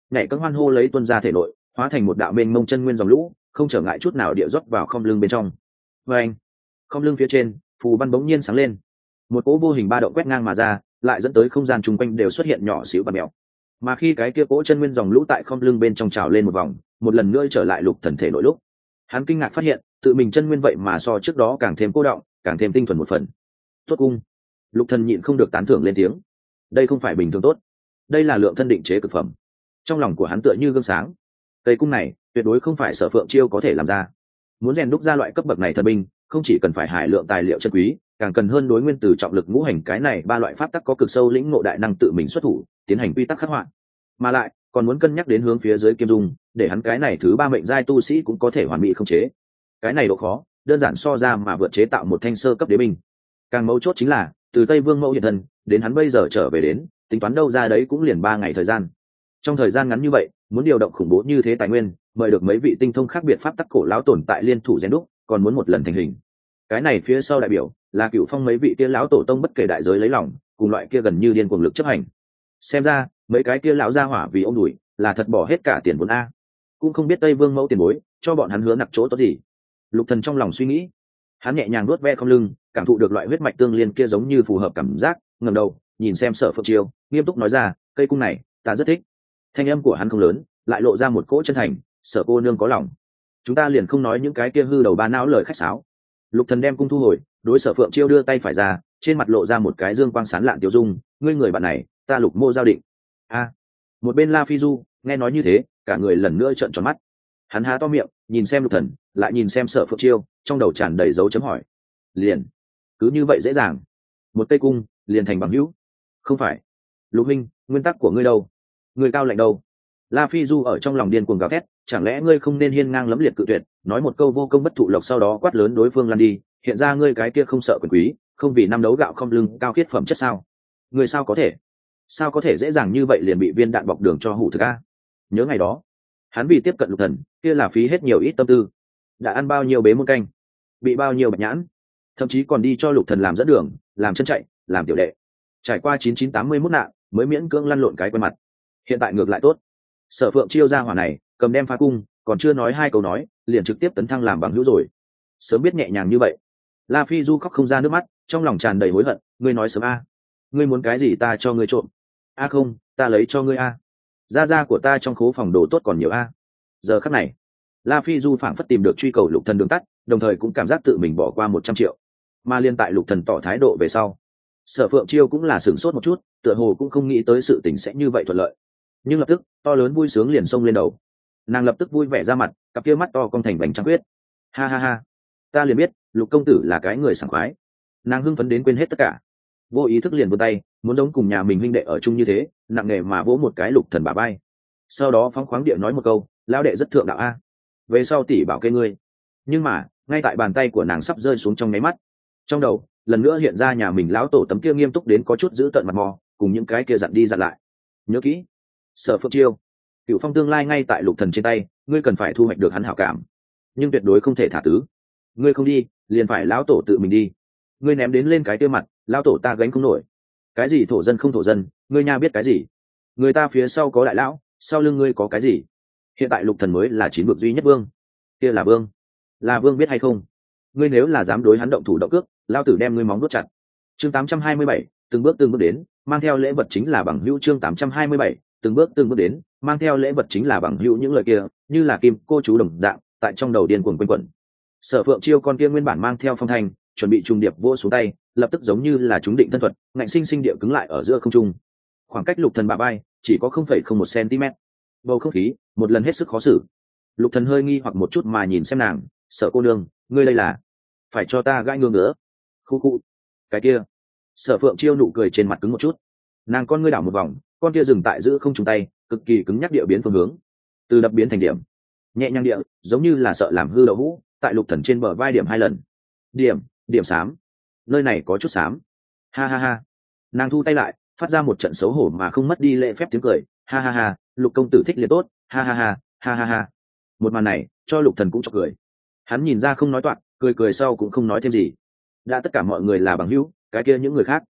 nhảy cấm hoan hô lấy tuân ra thể nội, hóa thành một đạo mênh mông chân nguyên dòng lũ, không trở ngại chút nào địa rót vào không lưng bên trong. Và anh, không lưng phía trên, phù văn bỗng nhiên sáng lên, một cỗ vô hình ba động quét ngang mà ra, lại dẫn tới không gian chung quanh đều xuất hiện nhỏ xíu và mèo. Mà khi cái kia cỗ chân nguyên dòng lũ tại không lưng bên trong trào lên một vòng, một lần nữa trở lại Lục Thần thể nội lúc, hắn kinh ngạc phát hiện, tự mình chân nguyên vậy mà so trước đó càng thêm cô động, càng thêm tinh thuần một phần. Tốt cung. Lục Thần nhịn không được tán thưởng lên tiếng. Đây không phải bình thường tốt, đây là lượng thân định chế cực phẩm. Trong lòng của hắn tựa như gương sáng. Cây cung này tuyệt đối không phải Sở Phượng Chiêu có thể làm ra. Muốn rèn đúc ra loại cấp bậc này thần binh, không chỉ cần phải hải lượng tài liệu chân quý, càng cần hơn đối nguyên tử trọng lực ngũ hành cái này ba loại pháp tắc có cực sâu lĩnh ngộ đại năng tự mình xuất thủ, tiến hành quy tắc khắc họa. Mà lại, còn muốn cân nhắc đến hướng phía dưới Kim Dung, để hắn cái này thứ ba mệnh giai tu sĩ cũng có thể hoàn mỹ không chế. Cái này độ khó, đơn giản so ra mà vượt chế tạo một thanh sơ cấp đế binh. Càng mấu chốt chính là, từ Tây Vương Mẫu hiện thân, đến hắn bây giờ trở về đến, tính toán đâu ra đấy cũng liền ba ngày thời gian. Trong thời gian ngắn như vậy, muốn điều động khủng bố như thế tài nguyên, mời được mấy vị tinh thông khác biệt pháp tắc cổ lão tồn tại liên thủ rèn đúc, còn muốn một lần thành hình. Cái này phía sau đại biểu là Cửu Phong mấy vị kia lão tổ tông bất kể đại giới lấy lòng, cùng loại kia gần như điên cuồng lực chấp hành. Xem ra, mấy cái kia lão gia hỏa vì ông đuổi, là thật bỏ hết cả tiền vốn a. Cũng không biết Tây Vương Mẫu tiền bối, cho bọn hắn hứa nặc chỗ tốt gì. Lục Thần trong lòng suy nghĩ, hắn nhẹ nhàng nuốt ve không lưng, cảm thụ được loại huyết mạch tương liên kia giống như phù hợp cảm giác, ngẩng đầu, nhìn xem Sở Phượng Chiêu, nghiêm túc nói ra, cây cung này, ta rất thích. Thanh âm của hắn không lớn, lại lộ ra một cỗ chân thành, Sở cô nương có lòng. Chúng ta liền không nói những cái kia hư đầu ba não lời khách sáo. Lục Thần đem cung thu hồi, đối Sở Phượng Chiêu đưa tay phải ra, trên mặt lộ ra một cái dương quang sáng lạn tiêu dung, ngươi người bạn này, ta Lục Mô giao định. A. Một bên La Phi Du, nghe nói như thế, cả người lần nữa trợn tròn mắt. Hắn há to miệng, nhìn xem Lục Thần, lại nhìn xem Sở Phượng Chiêu, trong đầu tràn đầy dấu chấm hỏi. Liền, cứ như vậy dễ dàng, một cây cung, liền thành bằng hữu. Không phải. Lục huynh, nguyên tắc của ngươi đâu? Ngươi cao lạnh đâu? La Phi Du ở trong lòng điên cuồng gào thét, chẳng lẽ ngươi không nên hiên ngang lẫm liệt cự tuyệt, nói một câu vô công bất thụ lộc sau đó quát lớn đối phương lăn đi, hiện ra ngươi cái kia không sợ quyền quý, không vì năm đấu gạo không lưng cao khiết phẩm chất sao? Ngươi sao có thể? Sao có thể dễ dàng như vậy liền bị viên đạn bọc đường cho hủ thực a? Nhớ ngày đó, hắn vì tiếp cận Lục Thần, kia là phí hết nhiều ít tâm tư, đã ăn bao nhiêu bế muôn canh, bị bao nhiêu bạch nhãn, thậm chí còn đi cho Lục Thần làm dẫn đường, làm chân chạy, làm tiểu đệ, trải qua chín chín tám mươi mốt nạn, mới miễn cưỡng lăn lộn cái quen mặt. Hiện tại ngược lại tốt, Sở Phượng Chiêu ra hỏa này, cầm đem phá cung, còn chưa nói hai câu nói, liền trực tiếp tấn thăng làm bằng hữu rồi. Sớm biết nhẹ nhàng như vậy. La Phi Du khóc không ra nước mắt, trong lòng tràn đầy hối hận, ngươi nói sớm a, ngươi muốn cái gì ta cho ngươi trộm. A không, ta lấy cho ngươi a. Gia gia của ta trong khố phòng đồ tốt còn nhiều a. Giờ khắc này, La Phi Du phảng phất tìm được truy cầu Lục Thần đường tắt, đồng thời cũng cảm giác tự mình bỏ qua một trăm triệu. Mà liên tại Lục Thần tỏ thái độ về sau, Sở Phượng Chiêu cũng là sửng sốt một chút, tựa hồ cũng không nghĩ tới sự tình sẽ như vậy thuận lợi. Nhưng lập tức, to lớn vui sướng liền xông lên đầu. Nàng lập tức vui vẻ ra mặt, cặp kia mắt to cong thành bánh trắng quyết. Ha ha ha, ta liền biết, Lục công tử là cái người sảng khoái. Nàng hưng phấn đến quên hết tất cả, vô ý thức liền vươn tay, muốn giống cùng nhà mình huynh đệ ở chung như thế, nặng nề mà vỗ một cái Lục Thần bả vai. Sau đó phóng khoáng địa nói một câu, lão đệ rất thượng đạo a, về sau tỷ bảo kê ngươi. Nhưng mà, ngay tại bàn tay của nàng sắp rơi xuống trong nháy mắt, trong đầu lần nữa hiện ra nhà mình lão tổ tấm kia nghiêm túc đến có chút giữ tận mặt mò, cùng những cái kia dặn đi dặn lại. Nhớ kỹ, Sở Phượng Chiêu, Cửu Phong tương lai ngay tại Lục Thần trên tay, ngươi cần phải thu hoạch được hắn hảo cảm, nhưng tuyệt đối không thể thả tứ. Ngươi không đi, liền phải lão tổ tự mình đi. Ngươi ném đến lên cái kia mặt, lão tổ ta gánh không nổi. Cái gì thổ dân không thổ dân, ngươi nha biết cái gì? Người ta phía sau có đại lão, sau lưng ngươi có cái gì? Hiện tại Lục Thần mới là chín vực duy nhất vương, kia là vương, là vương biết hay không? Ngươi nếu là dám đối hắn động thủ động cước, lão tử đem ngươi móng vuốt chặt. Chương tám trăm hai mươi bảy, từng bước từng bước đến, mang theo lễ vật chính là bằng hữu. Chương tám trăm hai mươi bảy, từng bước từng bước đến, mang theo lễ vật chính là bằng hữu. Những lời kia như là kim cô chú đồng dạng tại trong đầu điên cuồng quanh quẩn. Sở Phượng Chiêu con kia nguyên bản mang theo phong thanh, chuẩn bị trùng điệp vỗ xuống tay, lập tức giống như là chúng định thân thuật, ngạnh sinh sinh địa cứng lại ở giữa không trung. Khoảng cách Lục Thần bả vai chỉ có không phẩy không một cm. Bầu không khí một lần hết sức khó xử. Lục Thần hơi nghi hoặc một chút mà nhìn xem nàng, Sở cô nương, ngươi đây là phải cho ta gãi ngương nữa? Khu khu, cái kia. Sở Phượng Chiêu nụ cười trên mặt cứng một chút, nàng con ngươi đảo một vòng, con kia dừng tại giữa không trung tay, cực kỳ cứng nhắc địa biến phương hướng, từ đập biến thành điểm, nhẹ nhàng địa, giống như là sợ làm hư đậu hũ, tại Lục Thần trên bờ vai điểm hai lần. Điểm, điểm xám, nơi này có chút xám. Ha ha ha. Nàng thu tay lại, phát ra một trận xấu hổ mà không mất đi lễ phép tiếng cười. Ha ha ha, Lục công tử thích liền tốt. Ha ha ha, ha ha ha. Một màn này cho Lục Thần cũng chọc cười. Hắn nhìn ra không nói toạc, cười cười sau cũng không nói thêm gì. Đã tất cả mọi người là bằng hữu, cái kia những người khác,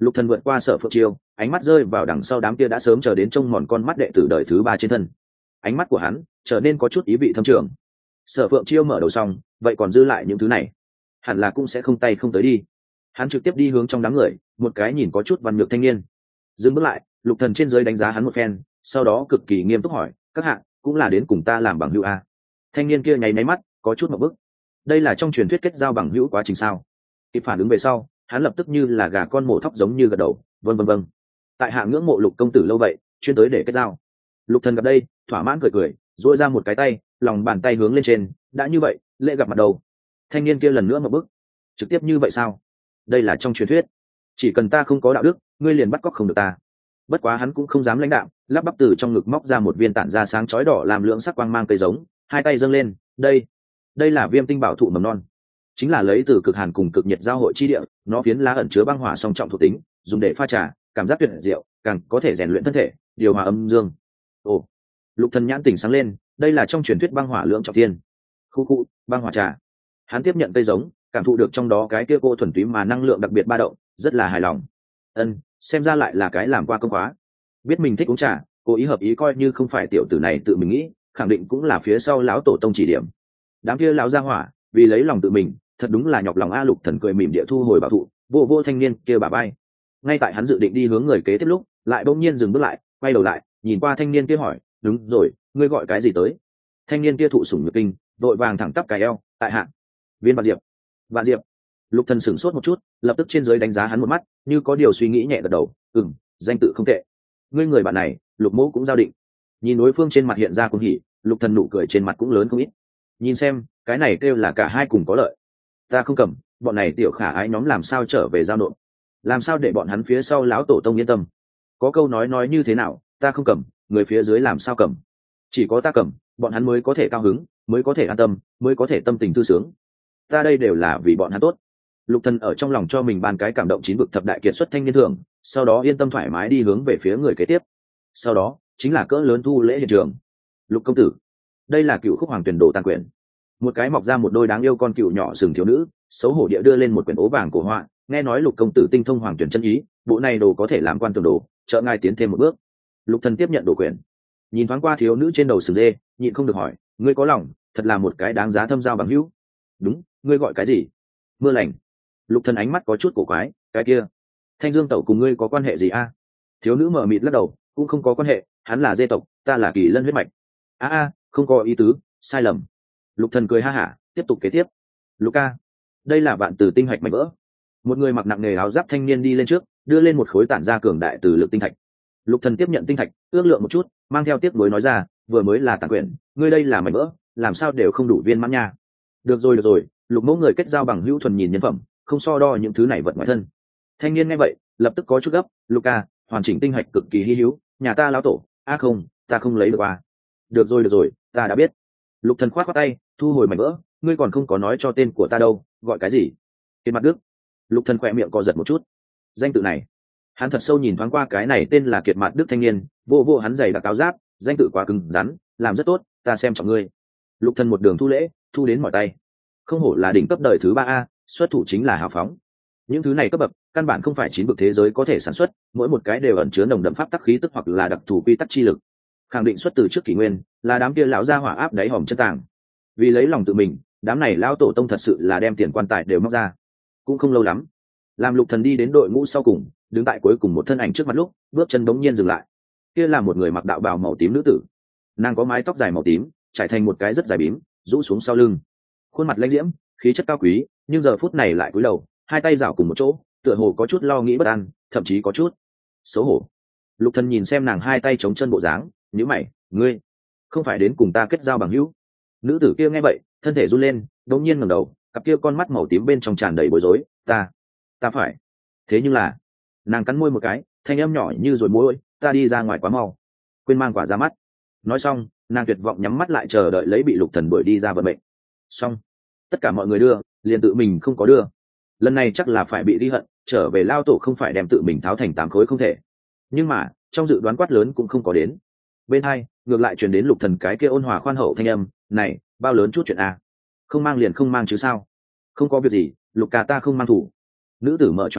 Lục Thần vượt qua Sở Phượng Chiêu, ánh mắt rơi vào đằng sau đám kia đã sớm chờ đến trông mòn con mắt đệ tử đời thứ ba trên thân. Ánh mắt của hắn trở nên có chút ý vị thâm trường. Sở Phượng Chiêu mở đầu xong, vậy còn dư lại những thứ này, hẳn là cũng sẽ không tay không tới đi. Hắn trực tiếp đi hướng trong đám người, một cái nhìn có chút văn nhược thanh niên. Dừng bước lại, Lục Thần trên dưới đánh giá hắn một phen, sau đó cực kỳ nghiêm túc hỏi, các hạ cũng là đến cùng ta làm bằng hữu a? Thanh niên kia nháy máy mắt, có chút một bức. Đây là trong truyền thuyết kết giao bằng hữu quá trình sao? Kịp phản ứng về sau, hắn lập tức như là gà con mổ thóc giống như gật đầu, vâng vâng vâng. Tại hạ ngưỡng mộ Lục công tử lâu vậy, chuyên tới để kết giao. Lục Thần gặp đây, thỏa mãn cười cười, duỗi ra một cái tay, lòng bàn tay hướng lên trên, đã như vậy, lễ gặp mặt đầu. Thanh niên kia lần nữa một bước, trực tiếp như vậy sao? Đây là trong truyền thuyết, chỉ cần ta không có đạo đức, ngươi liền bắt cóc không được ta. Bất quá hắn cũng không dám lãnh đạm, lắp bắp từ trong ngực móc ra một viên tản ra sáng chói đỏ làm lượng sắc quang mang cây giống, hai tay dâng lên, đây, đây là viêm tinh bảo thụ mầm non, chính là lấy từ cực hàn cùng cực nhiệt giao hội chi địa, nó phiến lá ẩn chứa băng hỏa song trọng thuộc tính, dùng để pha trà, cảm giác tuyệt diệu, càng có thể rèn luyện thân thể, điều hòa âm dương. Ồ, Lục Thần nhãn tỉnh sáng lên, đây là trong truyền thuyết băng hỏa lượng trọng thiên. Khu khu, băng hỏa trà. Hắn tiếp nhận cây giống, cảm thụ được trong đó cái kia cô thuần túy mà năng lượng đặc biệt ba động, rất là hài lòng. Ân, xem ra lại là cái làm qua công khóa. Biết mình thích uống trà, cố ý hợp ý coi như không phải tiểu tử này tự mình nghĩ, khẳng định cũng là phía sau lão tổ tông chỉ điểm. Đám kia lão gia hỏa, vì lấy lòng tự mình, thật đúng là nhọc lòng a. Lục Thần cười mỉm địa thu hồi bảo thụ, vô vô thanh niên kia bả vai. Ngay tại hắn dự định đi hướng người kế tiếp lúc, lại bỗng nhiên dừng bước lại, quay đầu lại, nhìn qua thanh niên kia hỏi, đúng rồi, ngươi gọi cái gì tới? Thanh niên kia thụ sủng nhược kinh, vội vàng thẳng tắp cái eo, tại hạ Viên Vạn Diệp. Vạn Diệp. Lục Thần sửng sốt một chút, lập tức trên dưới đánh giá hắn một mắt, như có điều suy nghĩ nhẹ gật đầu, ừm, danh tự không tệ. Ngươi người bạn này, Lục Mỗ cũng giao định. Nhìn đối phương trên mặt hiện ra cuồng hỉ, Lục Thần nụ cười trên mặt cũng lớn không ít. Nhìn xem, cái này kêu là cả hai cùng có lợi. Ta không cầm, bọn này tiểu khả ái nhóm làm sao trở về giao nộp? Làm sao để bọn hắn phía sau lão tổ tông yên tâm? Có câu nói nói như thế nào, ta không cầm, người phía dưới làm sao cầm? Chỉ có ta cầm, bọn hắn mới có thể cao hứng, mới có thể an tâm, mới có thể tâm tình thư sướng. Ta đây đều là vì bọn hắn tốt. Lục Thần ở trong lòng cho mình ban cái cảm động chín vực thập đại kiệt xuất thanh niên thưởng, sau đó yên tâm thoải mái đi hướng về phía người kế tiếp. Sau đó chính là cỡ lớn thu lễ hiện trường. Lục công tử, đây là cựu khúc hoàng tuyển đồ tàn quyển. Một cái mọc ra một đôi đáng yêu con cựu nhỏ sừng thiếu nữ, xấu hổ địa đưa lên một quyển ố vàng cổ họa. Nghe nói Lục công tử tinh thông hoàng tuyển chân ý, bộ này đồ có thể làm quan tường đồ, trợ ngài tiến thêm một bước. Lục Thần tiếp nhận đồ quyển, nhìn thoáng qua thiếu nữ trên đầu sừng dê, nhịn không được hỏi, ngươi có lòng, thật là một cái đáng giá thâm giao bằng hữu. Đúng, ngươi gọi cái gì? Mưa lành. Lục Thần ánh mắt có chút cổ quái, cái kia, Thanh Dương tẩu cùng ngươi có quan hệ gì a? Thiếu nữ mở mịt lắc đầu, cũng không có quan hệ, hắn là dê tộc, ta là Kỳ Lân huyết mạch. A a, không có ý tứ, sai lầm. Lục Thần cười ha hả, tiếp tục kế tiếp. Luca, đây là vạn từ tinh hạch mảnh vỡ. Một người mặc nặng nề áo giáp thanh niên đi lên trước, đưa lên một khối tản ra cường đại từ lực tinh thạch. Lục Thần tiếp nhận tinh thạch, ước lượng một chút, mang theo tiếc nuối nói ra, vừa mới là tàn quyển, ngươi đây là mảnh vỡ, làm sao đều không đủ viên mãn nha. Được rồi được rồi, Lục mẫu người kết giao bằng hữu thuần nhìn nhân phẩm, không so đo những thứ này vật ngoài thân. Thanh niên nghe vậy, lập tức có chút gấp, Luca, hoàn chỉnh tinh hạch cực kỳ hi hữu, nhà ta lão tổ, a à không, ta không lấy được qua. Được rồi được rồi, ta đã biết. Lục Thần khoát khoát tay, thu hồi mảnh vỡ, ngươi còn không có nói cho tên của ta đâu, gọi cái gì? Kiệt Mặt Đức. Lục Thần khẽ miệng co giật một chút. Danh tự này, hắn thật sâu nhìn thoáng qua cái này tên là Kiệt Mặt Đức thanh niên, vô vô hắn giày đặc áo giáp, danh tự quá cứng rắn, làm rất tốt, ta xem trọng ngươi. Lục Thần một đường thu lễ, thu đến mỏi tay. Không hổ là đỉnh cấp đời thứ ba a, xuất thủ chính là hào phóng. Những thứ này cấp bậc, căn bản không phải chín bậc thế giới có thể sản xuất, mỗi một cái đều ẩn chứa nồng đậm pháp tắc khí tức hoặc là đặc thù quy tắc chi lực. Khẳng định xuất từ trước kỷ nguyên, là đám kia lão gia hỏa áp đáy hòm chân tàng. Vì lấy lòng tự mình, đám này lão tổ tông thật sự là đem tiền quan tài đều móc ra. Cũng không lâu lắm, làm Lục Thần đi đến đội ngũ sau cùng, đứng tại cuối cùng một thân ảnh trước mặt lúc, bước chân bỗng nhiên dừng lại. Kia là một người mặc đạo bào màu tím nữ tử. Nàng có mái tóc dài màu tím, trải thành một cái rất dài bím, rũ xuống sau lưng. Khuôn mặt lãnh diễm, khí chất cao quý, nhưng giờ phút này lại cúi đầu, hai tay giảo cùng một chỗ, tựa hồ có chút lo nghĩ bất an, thậm chí có chút xấu hổ. Lục Thần nhìn xem nàng hai tay chống chân bộ dáng, nhíu mày, ngươi không phải đến cùng ta kết giao bằng hữu? Nữ tử kia nghe vậy, thân thể run lên, đột nhiên ngẩng đầu, cặp kia con mắt màu tím bên trong tràn đầy bối rối, ta, ta phải. Thế nhưng là, nàng cắn môi một cái, thanh âm nhỏ như rồi môi, ta đi ra ngoài quá mau, quên mang quả ra mắt. Nói xong, nàng tuyệt vọng nhắm mắt lại chờ đợi lấy bị Lục Thần đuổi đi ra vận mệnh. Xong, tất cả mọi người đưa, liền tự mình không có đưa. Lần này chắc là phải bị ghi hận, trở về lao tổ không phải đem tự mình tháo thành tám khối không thể. Nhưng mà trong dự đoán quát lớn cũng không có đến. Bên hai ngược lại truyền đến Lục Thần cái kia ôn hòa khoan hậu thanh âm, này bao lớn chút chuyện à? Không mang liền không mang chứ sao? Không có việc gì, Lục ca ta không mang thủ. Nữ tử mở choáng mắt,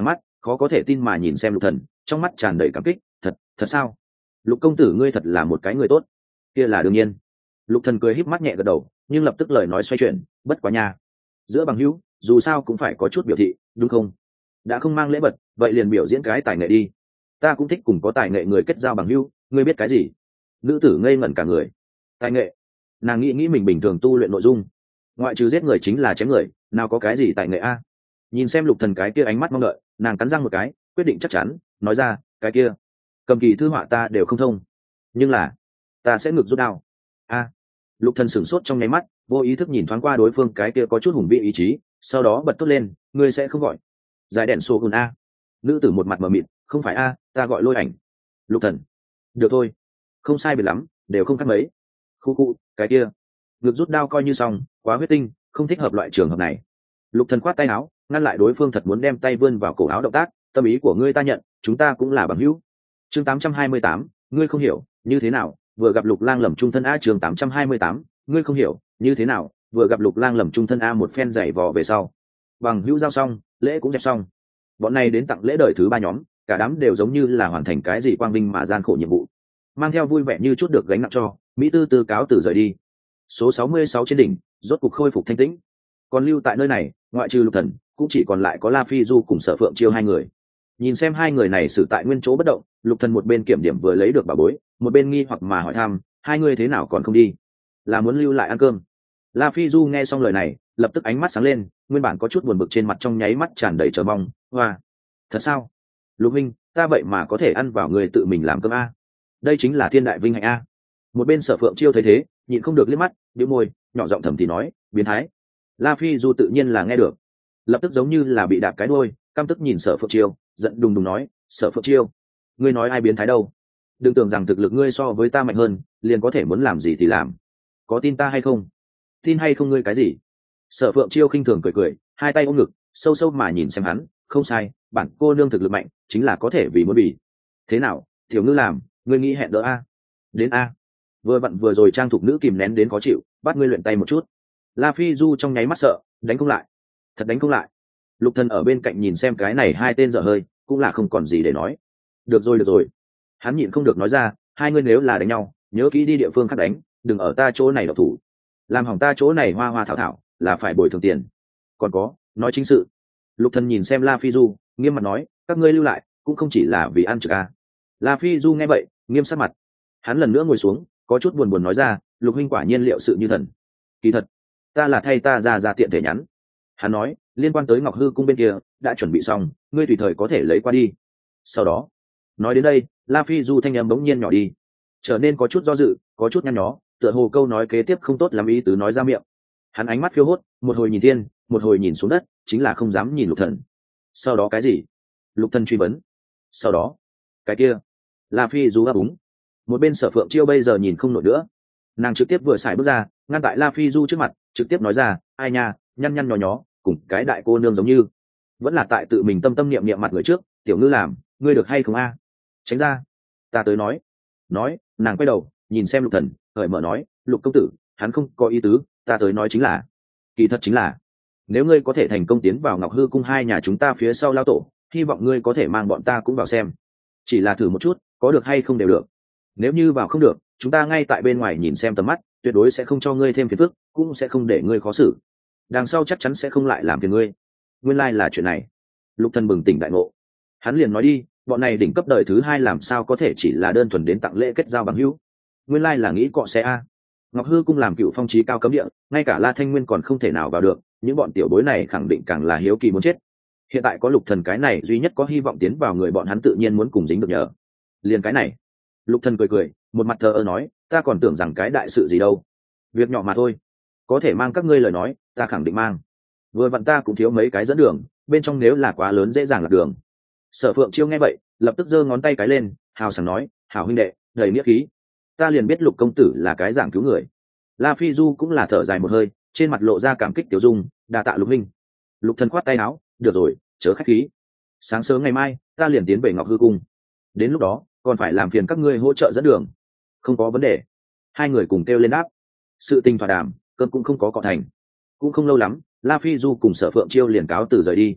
khó có thể tin mà nhìn xem Lục Thần, trong mắt tràn đầy cảm kích. Thật, thật sao? Lục công tử ngươi thật là một cái người tốt. Kia là đương nhiên. Lục Thần cười híp mắt nhẹ gật đầu, nhưng lập tức lời nói xoay chuyển, bất quá nha, giữa bằng hữu dù sao cũng phải có chút biểu thị, đúng không? Đã không mang lễ vật, vậy liền biểu diễn cái tài nghệ đi. Ta cũng thích cùng có tài nghệ người kết giao bằng hữu, ngươi biết cái gì? Nữ tử ngây ngẩn cả người. Tài nghệ? Nàng nghĩ nghĩ mình bình thường tu luyện nội dung, ngoại trừ giết người chính là chém người, nào có cái gì tài nghệ a? Nhìn xem Lục Thần cái kia ánh mắt mong đợi, nàng cắn răng một cái, quyết định chắc chắn, nói ra, cái kia, cầm kỳ thư họa ta đều không thông, nhưng là ta sẽ ngược rút đao. A. Lục Thần sửng sốt trong nháy mắt, vô ý thức nhìn thoáng qua đối phương cái kia có chút hùng vĩ ý chí, sau đó bật thốt lên, ngươi sẽ không gọi giải đèn sô gùn a? Nữ tử một mặt mờ mịt, không phải a, ta gọi Lôi Ảnh. Lục Thần, được thôi, không sai biệt lắm, đều không khác mấy. Khu khu, cái kia, ngược rút đao coi như xong, quá huyết tinh, không thích hợp loại trường hợp này. Lục Thần khoát tay áo, ngăn lại đối phương thật muốn đem tay vươn vào cổ áo động tác, tâm ý của ngươi ta nhận, chúng ta cũng là bằng hữu. Chương tám trăm hai mươi tám, ngươi không hiểu, như thế nào? Vừa gặp Lục Lang lầm trung thân a. Chương tám trăm hai mươi tám, ngươi không hiểu, như thế nào? Vừa gặp Lục Lang lầm trung thân a. Một phen giày vò về sau, bằng hữu giao xong, lễ cũng dẹp xong. Bọn này đến tặng lễ đời thứ ba nhóm, cả đám đều giống như là hoàn thành cái gì quang vinh mà gian khổ nhiệm vụ, mang theo vui vẻ như chút được gánh nặng cho mỹ tư tư cáo từ rời đi. Số sáu mươi sáu trên đỉnh rốt cục khôi phục thanh tĩnh, còn lưu tại nơi này ngoại trừ Lục Thần cũng chỉ còn lại có La Phi Du cùng Sở Phượng Chiêu hai người. Nhìn xem hai người này xử tại nguyên chỗ bất động, Lục Thần một bên kiểm điểm vừa lấy được bảo bối, một bên nghi hoặc mà hỏi thăm, hai người thế nào còn không đi, là muốn lưu lại ăn cơm? La Phi Du nghe xong lời này, lập tức ánh mắt sáng lên, nguyên bản có chút buồn bực trên mặt trong nháy mắt tràn đầy chờ mong. Hoa, thật sao? Lục huynh, ta vậy mà có thể ăn vào người tự mình làm cơm a? Đây chính là thiên đại vinh hạnh a. Một bên Sở Phượng Chiêu thấy thế, nhịn không được liếc mắt, bĩu môi, nhỏ giọng thầm thì nói, biến thái. La Phi Du tự nhiên là nghe được, lập tức giống như là bị đạp cái đuôi, căm tức nhìn Sở Phượng Chiêu, giận đùng đùng nói, Sở Phượng Chiêu, ngươi nói ai biến thái đâu? Đừng tưởng rằng thực lực ngươi so với ta mạnh hơn, liền có thể muốn làm gì thì làm. Có tin ta hay không? Tin hay không ngươi cái gì? Sở Phượng Chiêu khinh thường cười cười, hai tay ôm ngực, sâu sâu mà nhìn xem hắn, không sai, bản cô nương thực lực mạnh, chính là có thể vì muốn bì. Thế nào, Tiểu Ngư làm, ngươi nghĩ hẹn đỡ a? Đến a. Vừa vặn vừa rồi trang thục nữ kìm nén đến khó chịu, bắt ngươi luyện tay một chút. La Phi Du trong nháy mắt sợ, đánh không lại, thật đánh không lại. Lục Thần ở bên cạnh nhìn xem cái này hai tên dở hơi, cũng là không còn gì để nói. Được rồi được rồi, hắn nhịn không được nói ra, hai ngươi nếu là đánh nhau, nhớ kỹ đi địa phương khác đánh, đừng ở ta chỗ này độc thủ, làm hỏng ta chỗ này hoa hoa thảo thảo là phải bồi thường tiền. Còn có, nói chính sự. Lục Thần nhìn xem La Phi Du, nghiêm mặt nói, các ngươi lưu lại cũng không chỉ là vì ăn trực a. La Phi Du nghe vậy, nghiêm sắc mặt, hắn lần nữa ngồi xuống, có chút buồn buồn nói ra, Lục huynh quả nhiên liệu sự như thần. Kỳ thật, ta là thay ta ra ra tiện thể nhắn. Hắn nói, liên quan tới Ngọc Hư cung bên kia đã chuẩn bị xong, ngươi tùy thời có thể lấy qua đi. Sau đó, nói đến đây, La Phi Du thanh âm bỗng nhiên nhỏ đi, trở nên có chút do dự, có chút nhăn nhó, tựa hồ câu nói kế tiếp không tốt lắm ý tứ nói ra miệng. Hắn ánh mắt phiêu hốt, một hồi nhìn thiên, một hồi nhìn xuống đất, chính là không dám nhìn Lục Thần. Sau đó cái gì? Lục Thần truy vấn. Sau đó, cái kia. La Phi Du ấp úng. Một bên Sở Phượng Chiêu bây giờ nhìn không nổi nữa, nàng trực tiếp vừa xài bước ra, ngăn tại La Phi Du trước mặt, trực tiếp nói ra, ai nha, nhăn nhăn nhó nhó, cùng cái đại cô nương giống như, vẫn là tại tự mình tâm tâm niệm niệm mặt người trước. Tiểu Ngư làm, ngươi được hay không a? Tránh ra, ta tới nói. Nói, nàng quay đầu nhìn xem Lục Thần, hởi mở nói, Lục công tử, hắn không có ý tứ, ta tới nói chính là, kỳ thật chính là, nếu ngươi có thể thành công tiến vào Ngọc Hư cung hai nhà chúng ta phía sau lao tổ, hy vọng ngươi có thể mang bọn ta cũng vào xem, chỉ là thử một chút, có được hay không đều được. Nếu như vào không được, chúng ta ngay tại bên ngoài nhìn xem tầm mắt, tuyệt đối sẽ không cho ngươi thêm phiền phức, cũng sẽ không để ngươi khó xử, đằng sau chắc chắn sẽ không lại làm phiền ngươi. Nguyên lai like là chuyện này. Lục Thần bừng tỉnh đại ngộ, hắn liền nói đi, bọn này đỉnh cấp đời thứ hai làm sao có thể chỉ là đơn thuần đến tặng lễ kết giao bằng hữu. Nguyên lai like là nghĩ cọ xe a. Ngọc Hư cung làm cựu phong chí cao cấm địa, ngay cả La Thanh Nguyên còn không thể nào vào được, những bọn tiểu bối này khẳng định càng là hiếu kỳ muốn chết. Hiện tại có Lục Thần cái này duy nhất có hy vọng tiến vào người bọn hắn tự nhiên muốn cùng dính được nhờ. Liền cái này. Lục Thần cười cười, một mặt thờ ơ nói, ta còn tưởng rằng cái đại sự gì đâu, việc nhỏ mà thôi, có thể mang các ngươi lời nói, ta khẳng định mang. Vừa vặn ta cũng thiếu mấy cái dẫn đường, bên trong nếu là quá lớn dễ dàng lạc đường. Sở Phượng Chiêu nghe vậy, lập tức giơ ngón tay cái lên, hào sảng nói, hảo huynh đệ, đầy nghĩa khí. Ta liền biết Lục công tử là cái dạng cứu người. La Phi Du cũng là thở dài một hơi, trên mặt lộ ra cảm kích tiểu dung, đa tạ Lục huynh. Lục Thần khoát tay áo, được rồi, chớ khách khí. Sáng sớm ngày mai, ta liền tiến về Ngọc Hư cung. Đến lúc đó, còn phải làm phiền các ngươi hỗ trợ dẫn đường. Không có vấn đề. Hai người cùng kêu lên đáp. Sự tình thỏa đàm, cơm cũng không có cọ thành. Cũng không lâu lắm, La Phi Du cùng Sở Phượng Chiêu liền cáo từ rời đi.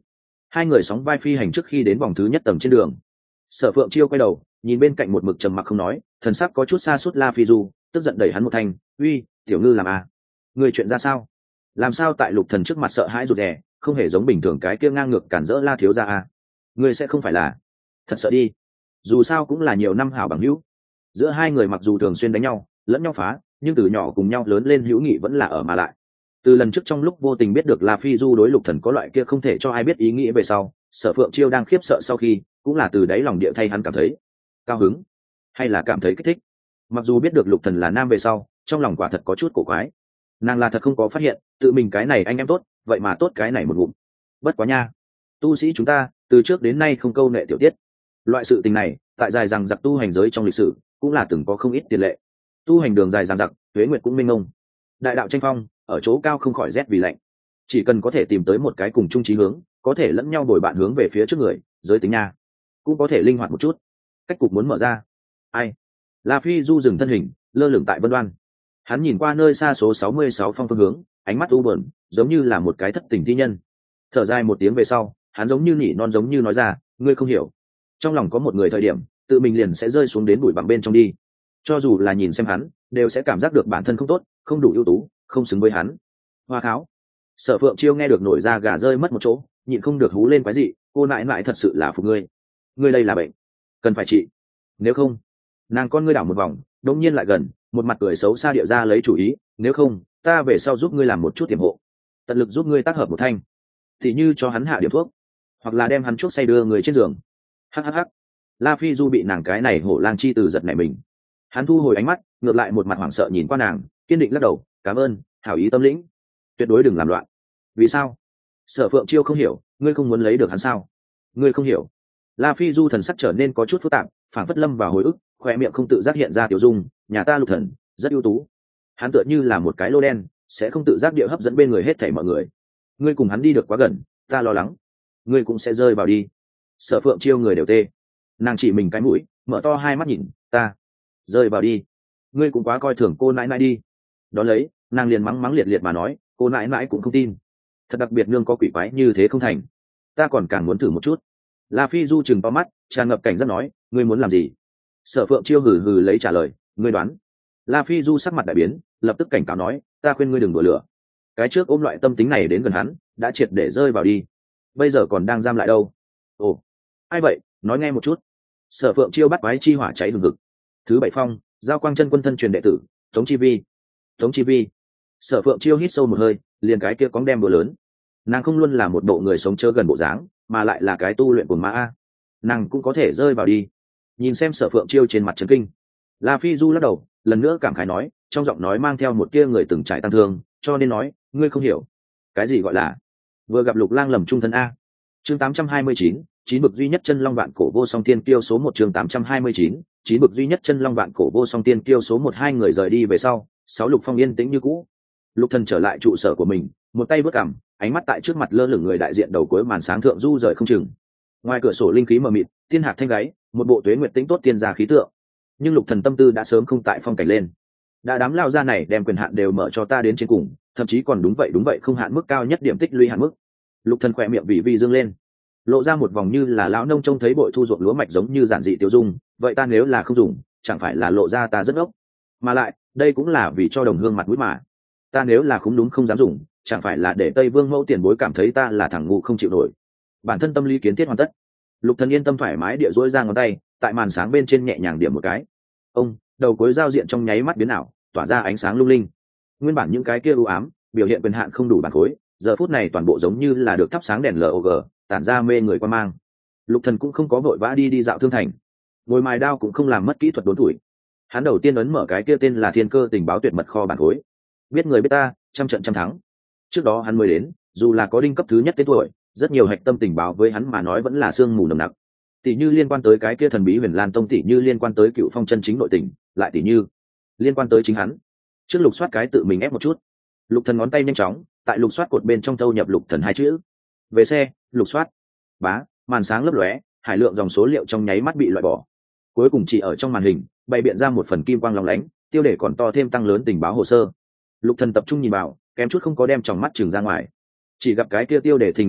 Hai người sóng vai phi hành trước khi đến vòng thứ nhất tầng trên đường. Sở Phượng Chiêu quay đầu nhìn bên cạnh một mực trầm mặc không nói, thần sắc có chút xa suốt La Phi Du, tức giận đẩy hắn một thanh. Uy, tiểu ngư làm à? Người chuyện ra sao? Làm sao tại Lục Thần trước mặt sợ hãi rụt rè, không hề giống bình thường cái kia ngang ngược cản rỡ La thiếu gia à? Người sẽ không phải là thật sợ đi? Dù sao cũng là nhiều năm hảo bằng hữu, giữa hai người mặc dù thường xuyên đánh nhau, lẫn nhau phá, nhưng từ nhỏ cùng nhau lớn lên hữu nghị vẫn là ở mà lại. Từ lần trước trong lúc vô tình biết được La Phi Du đối Lục Thần có loại kia không thể cho ai biết ý nghĩ về sau, Sở Phượng Chiêu đang khiếp sợ sau khi, cũng là từ đáy lòng địa thay hắn cảm thấy cao hứng, hay là cảm thấy kích thích. Mặc dù biết được Lục Thần là nam về sau, trong lòng quả thật có chút cổ quái. Nàng là thật không có phát hiện, tự mình cái này anh em tốt, vậy mà tốt cái này một ngụm. Bất quá nha, tu sĩ chúng ta từ trước đến nay không câu nệ tiểu tiết. Loại sự tình này, tại dài rằng giặc tu hành giới trong lịch sử, cũng là từng có không ít tiền lệ. Tu hành đường dài rằng giặc, tuế nguyệt cũng minh mông. Đại đạo tranh phong, ở chỗ cao không khỏi rét vì lạnh. Chỉ cần có thể tìm tới một cái cùng chung chí hướng, có thể lẫn nhau đổi bạn hướng về phía trước người, giới tính nha, cũng có thể linh hoạt một chút. Cách cục muốn mở ra. Ai? La Phi Du dừng thân hình, lơ lửng tại Vân Đoan. Hắn nhìn qua nơi xa số sáu mươi sáu phong phương hướng, ánh mắt u buồn, giống như là một cái thất tình thi nhân. Thở dài một tiếng về sau, hắn giống như nỉ non giống như nói ra, ngươi không hiểu. Trong lòng có một người thời điểm, tự mình liền sẽ rơi xuống đến bụi bằng bên trong đi. Cho dù là nhìn xem hắn, đều sẽ cảm giác được bản thân không tốt, không đủ ưu tú, không xứng với hắn. Hoa kháo. Sở Phượng Chiêu nghe được nổi da gà rơi mất một chỗ, nhịn không được hú lên quái dị, cô nại nại thật sự là phục ngươi. Ngươi đây là bệnh, cần phải trị. Nếu không, nàng con ngươi đảo một vòng, đột nhiên lại gần, một mặt cười xấu xa điệu ra lấy chủ ý, nếu không, ta về sau giúp ngươi làm một chút tiềm hộ, tận lực giúp ngươi tác hợp một thanh, thì như cho hắn hạ điểm thuốc, hoặc là đem hắn chuốc say đưa người trên giường. Hhh. La Phi Du bị nàng cái này hổ lang chi từ giật nảy mình. Hắn thu hồi ánh mắt, ngược lại một mặt hoảng sợ nhìn qua nàng, kiên định lắc đầu, cảm ơn, hảo ý tâm lĩnh, tuyệt đối đừng làm loạn. Vì sao? Sở Phượng Chiêu không hiểu, ngươi không muốn lấy được hắn sao? Ngươi không hiểu. La Phi Du thần sắc trở nên có chút phức tạp, phảng phất lâm vào hồi ức, khoe miệng không tự giác hiện ra tiểu dung, nhà ta Lục Thần rất ưu tú. Hắn tựa như là một cái lô đen, sẽ không tự giác địa hấp dẫn bên người hết thảy mọi người. Ngươi cùng hắn đi được quá gần, ta lo lắng, ngươi cũng sẽ rơi vào đi. Sở Phượng Chiêu người đều tê, nàng chỉ mình cái mũi, mở to hai mắt nhìn ta, rơi vào đi, ngươi cũng quá coi thường cô nãi nãi đi. Đó lấy, nàng liền mắng mắng liệt liệt mà nói, cô nãi nãi cũng không tin, thật đặc biệt nương có quỷ quái như thế không thành, ta còn càng muốn thử một chút. La Phi Du chừng to mắt, tràn ngập cảnh giác nói, ngươi muốn làm gì? Sở Phượng Chiêu hừ hừ lấy trả lời, ngươi đoán. La Phi Du sắc mặt đại biến, lập tức cảnh cáo nói, ta khuyên ngươi đừng đùa lửa. Cái trước ôm loại tâm tính này đến gần hắn, đã triệt để rơi vào đi, bây giờ còn đang giam lại đâu. Ồ, ai vậy, nói nghe một chút. Sở Phượng Chiêu bắt quái chi hỏa cháy hừng hực. Thứ bảy phong, giao quang chân quân thân truyền đệ tử, Tống Chi Vi. Tống Chi Vi. Sở Phượng Chiêu hít sâu một hơi, liền cái kia cóng đem bữa lớn. Nàng không luôn là một bộ người sống chớ gần bộ dáng, mà lại là cái tu luyện của ma a, nàng cũng có thể rơi vào đi. Nhìn xem Sở Phượng Chiêu trên mặt trấn kinh, La Phi Du lắc đầu, lần nữa cảm khái nói, trong giọng nói mang theo một tia người từng trải tăng thương, cho nên nói, ngươi không hiểu. Cái gì gọi là vừa gặp Lục Lang lầm trung thân a? Chương tám trăm hai mươi chín, chín bậc duy nhất chân long vạn cổ vô song tiên kiêu số một. Chương tám trăm hai mươi chín, chín bậc duy nhất chân long vạn cổ vô song tiên kiêu số một. Hai người rời đi về sau, sáu Lục Phong yên tĩnh như cũ. Lục Thần trở lại trụ sở của mình, một tay vớt cằm, ánh mắt tại trước mặt lơ lửng người đại diện đầu cuối màn sáng thượng du rời không chừng. Ngoài cửa sổ linh khí mờ mịt, tiên hạc thanh gáy, một bộ tuế nguyệt tĩnh tốt tiên gia khí tượng. Nhưng Lục Thần tâm tư đã sớm không tại phong cảnh lên. Đã đám lao ra này đem quyền hạn đều mở cho ta đến trên cùng, thậm chí còn đúng vậy đúng vậy không hạn mức cao nhất điểm tích lũy hạn mức. Lục Thần khỏe miệng vì vi dương lên, lộ ra một vòng như là lão nông trông thấy bội thu ruộng lúa mạch giống như giản dị tiêu dung. Vậy ta nếu là không dùng, chẳng phải là lộ ra ta rất ốc? Mà lại, đây cũng là vì cho đồng hương mặt mũi mà. Ta nếu là không đúng không dám dùng, chẳng phải là để Tây Vương mẫu tiền bối cảm thấy ta là thằng ngu không chịu nổi. Bản thân tâm lý kiến thiết hoàn tất, Lục Thần yên tâm thoải mái địa duỗi ra ngón tay, tại màn sáng bên trên nhẹ nhàng điểm một cái. Ông, đầu cuối giao diện trong nháy mắt biến ảo, tỏa ra ánh sáng lung linh. Nguyên bản những cái kia u ám, biểu hiện quyền hạn không đủ bản khối, giờ phút này toàn bộ giống như là được thắp sáng đèn lờ ô giê, tản ra mê người quan mang. Lục Thần cũng không có vội vã đi đi dạo thương thành, ngồi mài đao cũng không làm mất kỹ thuật đốn tuổi. Hắn đầu tiên ấn mở cái kia tên là Thiên Cơ tình báo tuyệt mật kho bản khối. Biết người biết ta, trăm trận trăm thắng. Trước đó hắn mới đến, dù là có đinh cấp thứ nhất tên tuổi, rất nhiều hạch tâm tình báo với hắn mà nói vẫn là sương mù nồng nặc. Tỷ như liên quan tới cái kia thần bí Huyền Lan Tông, tỷ như liên quan tới Cựu Phong chân chính nội tình, lại tỷ như liên quan tới chính hắn. Trước lục soát cái tự mình ép một chút. Lục Thần ngón tay nhanh chóng, tại lục soát cột bên trong thâu nhập Lục Thần hai chữ. Về xe, lục soát. Bá, màn sáng lấp lóe, hải lượng dòng số liệu trong nháy mắt bị loại bỏ. Cuối cùng chỉ ở trong màn hình, bày biện ra một phần kim quang lóng lánh, tiêu đề còn to thêm tăng lớn tình báo hồ sơ. Lục Thần tập trung nhìn vào, kém chút không có đem tròng mắt trừng ra ngoài. Chỉ gặp cái kia tiêu đề thình lình viết,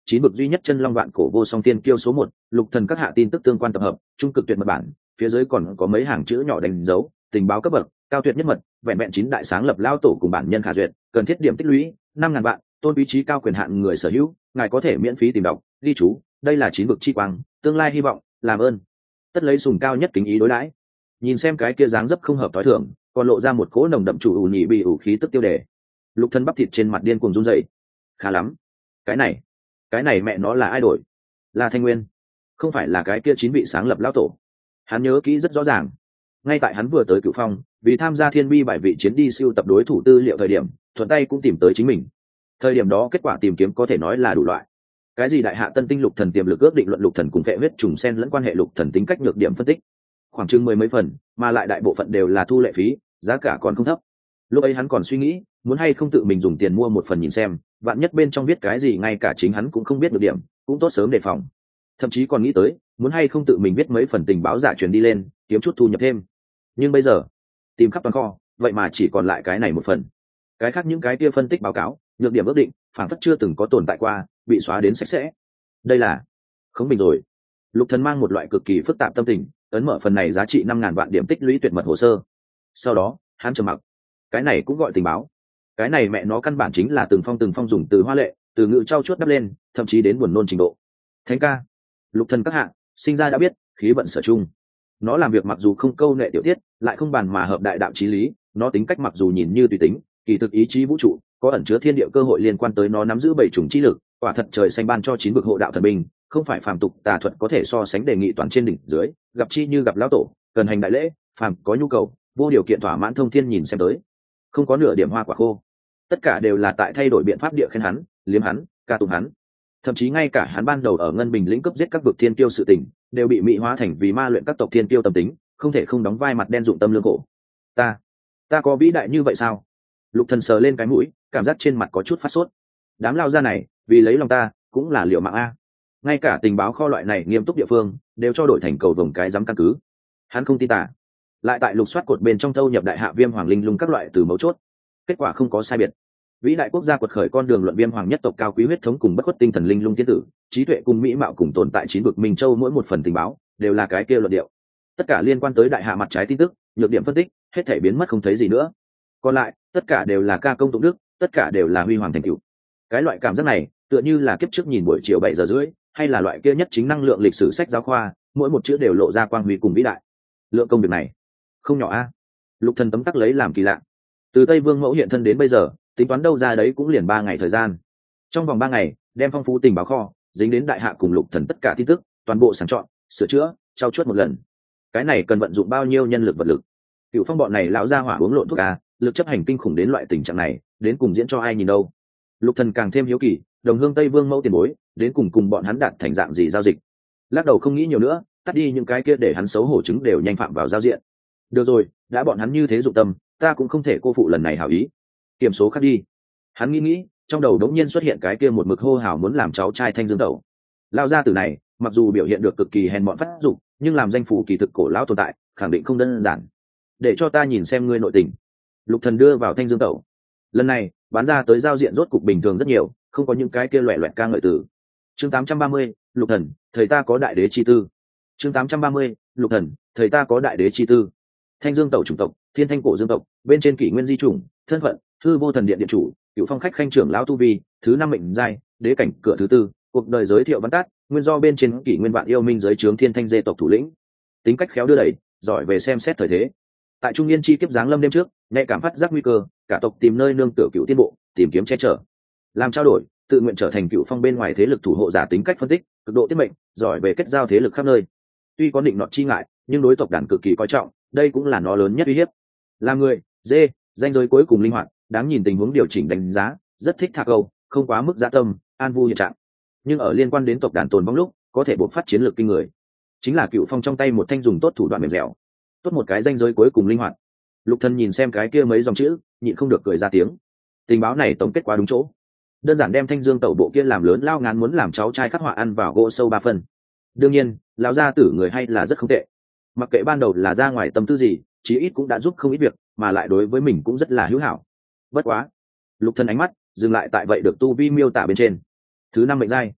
chín vực duy nhất chân long vạn cổ vô song tiên kiêu số một, lục thần các hạ tin tức tương quan tập hợp, trung cực tuyệt mật bản, phía dưới còn có mấy hàng chữ nhỏ đánh dấu, tình báo cấp bậc, cao tuyệt nhất mật, vẹn vẹn chín đại sáng lập lao tổ cùng bản nhân khả duyệt, cần thiết điểm tích lũy năm ngàn vạn, tôn quý trí cao quyền hạn người sở hữu, ngài có thể miễn phí tìm đọc, ghi chú, đây là chín vực chi quang, tương lai hy vọng, làm ơn. Tất lấy sùng cao nhất kính ý đối đãi. Nhìn xem cái kia dáng dấp không hợp tối thường, còn lộ ra một cỗ nồng đậm chủ ủ nhị bị ủ khí tức tiêu đề. Lục thân bắp thịt trên mặt điên cuồng run rẩy. Khá lắm, cái này, cái này mẹ nó là ai đổi? Là Thanh Nguyên, không phải là cái kia chín vị sáng lập lão tổ. Hắn nhớ kỹ rất rõ ràng, ngay tại hắn vừa tới Cửu Phong, vì tham gia thiên bi bảy vị chiến đi siêu tập đối thủ tư liệu thời điểm, thuận tay cũng tìm tới chính mình. Thời điểm đó kết quả tìm kiếm có thể nói là đủ loại. Cái gì đại hạ tân tinh lục thần tiềm lực ước định luận lục thần cùng vệ huyết trùng sen lẫn quan hệ lục thần tính cách nhược điểm phân tích, khoảng chừng mười mấy phần, mà lại đại bộ phận đều là thu lệ phí, giá cả còn không thấp. Lúc ấy hắn còn suy nghĩ, muốn hay không tự mình dùng tiền mua một phần nhìn xem, vạn nhất bên trong viết cái gì ngay cả chính hắn cũng không biết được điểm, cũng tốt sớm đề phòng. Thậm chí còn nghĩ tới, muốn hay không tự mình viết mấy phần tình báo giả truyền đi lên, kiếm chút thu nhập thêm. Nhưng bây giờ, tìm khắp toàn kho, vậy mà chỉ còn lại cái này một phần. Cái khác những cái kia phân tích báo cáo, nhược điểm ước định, phản phất chưa từng có tồn tại qua, bị xóa đến sạch sẽ. Đây là không bình rồi. Lục Thần mang một loại cực kỳ phức tạp tâm tình, ấn mở phần này giá trị năm ngàn vạn điểm tích lũy tuyệt mật hồ sơ. Sau đó, hắn trầm mặc. Cái này cũng gọi tình báo. Cái này mẹ nó căn bản chính là từng phong từng phong dùng từ hoa lệ, từ ngữ trau chuốt đắp lên, thậm chí đến buồn nôn trình độ. Thánh ca, Lục Thần các hạ, sinh ra đã biết, khí vận sở chung. Nó làm việc mặc dù không câu nệ tiểu tiết, lại không bàn mà hợp đại đạo chí lý, nó tính cách mặc dù nhìn như tùy tính, kỳ thực ý chí vũ trụ, có ẩn chứa thiên địa cơ hội liên quan tới nó nắm giữ bảy chủng chi lực, quả thật trời xanh ban cho chín vực hộ đạo thần binh, không phải phàm tục tà thuật có thể so sánh đề nghị toàn trên đỉnh dưới, gặp chi như gặp lão tổ, cần hành đại lễ, phàm có nhu cầu, vô điều kiện thỏa mãn thông thiên nhìn xem tới. Không có nửa điểm hoa quả khô. Tất cả đều là tại thay đổi biện pháp địa khen hắn, liếm hắn, ca tụng hắn. Thậm chí ngay cả hắn ban đầu ở ngân bình lĩnh cấp giết các vực thiên tiêu sự tình, đều bị mỹ hóa thành vì ma luyện các tộc thiên tiêu tâm tính, không thể không đóng vai mặt đen dụng tâm lương khổ. Ta, ta có vĩ đại như vậy sao? Lục Thần sờ lên cái mũi, cảm giác trên mặt có chút phát sốt. Đám lao ra này, vì lấy lòng ta, cũng là liều mạng a. Ngay cả tình báo kho loại này nghiêm túc địa phương, đều cho đổi thành cầu vồng cái dám căn cứ. Hắn không tin tả, lại tại lục soát cột bên trong thâu nhập đại hạ viêm hoàng linh lung các loại từ mấu chốt, kết quả không có sai biệt. Vĩ đại quốc gia quật khởi con đường luận viêm hoàng nhất tộc cao quý huyết thống cùng bất khuất tinh thần linh lung tiên tử, trí tuệ cùng mỹ mạo cùng tồn tại chín vực minh châu mỗi một phần tình báo đều là cái kia luận điệu. Tất cả liên quan tới đại hạ mặt trái tin tức, nhược điểm phân tích, hết thảy biến mất không thấy gì nữa. Còn lại, tất cả đều là ca công tụng đức, tất cả đều là huy hoàng thành tựu. Cái loại cảm giác này, tựa như là kiếp trước nhìn buổi chiều bảy giờ rưỡi, hay là loại kia nhất chính năng lượng lịch sử sách giáo khoa, mỗi một chữ đều lộ ra quang huy cùng vĩ đại. Lượng công việc này, không nhỏ a. Lục Thần tấm tắc lấy làm kỳ lạ. Từ Tây Vương mẫu hiện thân đến bây giờ, tính toán đâu ra đấy cũng liền ba ngày thời gian. Trong vòng ba ngày, đem phong phú tình báo kho, dính đến đại hạ cùng Lục Thần tất cả tin tức, toàn bộ sàng chọn, sửa chữa, trao chuốt một lần. Cái này cần vận dụng bao nhiêu nhân lực vật lực? Cựu Phong bọn này lão gia hỏa uống lộn thuốc a, lực chấp hành kinh khủng đến loại tình trạng này, đến cùng diễn cho ai nhìn đâu? Lục Thần càng thêm hiếu kỳ, đồng hương Tây Vương mẫu tiền bối, đến cùng cùng bọn hắn đạt thành dạng gì giao dịch? Lắc đầu không nghĩ nhiều nữa, tắt đi những cái kia để hắn xấu hổ chứng đều nhanh phạm vào giao diện. Được rồi, đã bọn hắn như thế dụng tâm, ta cũng không thể cô phụ lần này hảo ý. Kiểm số khác đi. Hắn nghĩ nghĩ, trong đầu đống nhiên xuất hiện cái kia một mực hô hào muốn làm cháu trai Thanh Dương Tẩu. Lao gia tử này, mặc dù biểu hiện được cực kỳ hèn mọn phát dục, nhưng làm danh phủ kỳ thực cổ lão tồn tại, khẳng định không đơn giản. Để cho ta nhìn xem ngươi nội tình. Lục Thần đưa vào Thanh Dương Tẩu. Lần này, bán ra tới giao diện rốt cục bình thường rất nhiều, không có những cái kia loẻ loẹt ca ngợi từ. Chương tám trăm ba mươi, Lục Thần, thầy ta có đại đế chi tư. Chương tám trăm ba mươi, Lục Thần, thầy ta có đại đế chi tư. Thanh Dương Tẩu chủng tộc, Thiên Thanh cổ dương tộc, bên trên kỷ nguyên di chủng, thân phận, Thư Vô Thần Điện điện chủ, Cửu Phong khách khanh trưởng lão tu vi, thứ năm mệnh giai, đế cảnh cửa thứ tư, cuộc đời giới thiệu văn tát, nguyên do bên trên kỷ nguyên vạn yêu minh giới trướng Thiên Thanh dê tộc thủ lĩnh. Tính cách khéo đưa đẩy, giỏi về xem xét thời thế. Tại trung niên chi kiếp giáng lâm đêm trước, nhạy cảm phát giác nguy cơ, cả tộc tìm nơi nương tựa Cửu Tiên bộ, tìm kiếm che chở. Làm trao đổi, tự nguyện trở thành Cửu Phong bên ngoài thế lực thủ hộ giả, tính cách phân tích, cực độ tiết mệnh, giỏi về kết giao thế lực khắp nơi. Tuy có định nọt chi ngại, nhưng đối tộc đàn cực kỳ coi trọng, đây cũng là nó lớn nhất uy hiếp. Là người, dê, danh giới cuối cùng linh hoạt, đáng nhìn tình huống điều chỉnh đánh giá, rất thích thạc câu, không quá mức dã tâm, an vui hiện trạng. Nhưng ở liên quan đến tộc đàn tồn vong lúc, có thể buộc phát chiến lược kinh người. Chính là Cửu Phong trong tay một thanh dùng tốt thủ đoạn mềm dẻo, tốt một cái danh giới cuối cùng linh hoạt. Lục Thần nhìn xem cái kia mấy dòng chữ, nhịn không được cười ra tiếng. Tình báo này tổng kết quá đúng chỗ. Đơn giản đem Thanh Dương Tẩu bộ kia làm lớn lao ngán muốn làm cháu trai khắc họa ăn vào gỗ sâu ba phần. Đương nhiên, lão gia tử người hay là rất không tệ. Mặc kệ ban đầu là ra ngoài tâm tư gì, chí ít cũng đã giúp không ít việc, mà lại đối với mình cũng rất là hữu hảo. Bất quá, Lục Thần ánh mắt dừng lại tại vậy được tu vi miêu tả bên trên. Thứ năm mệnh giai,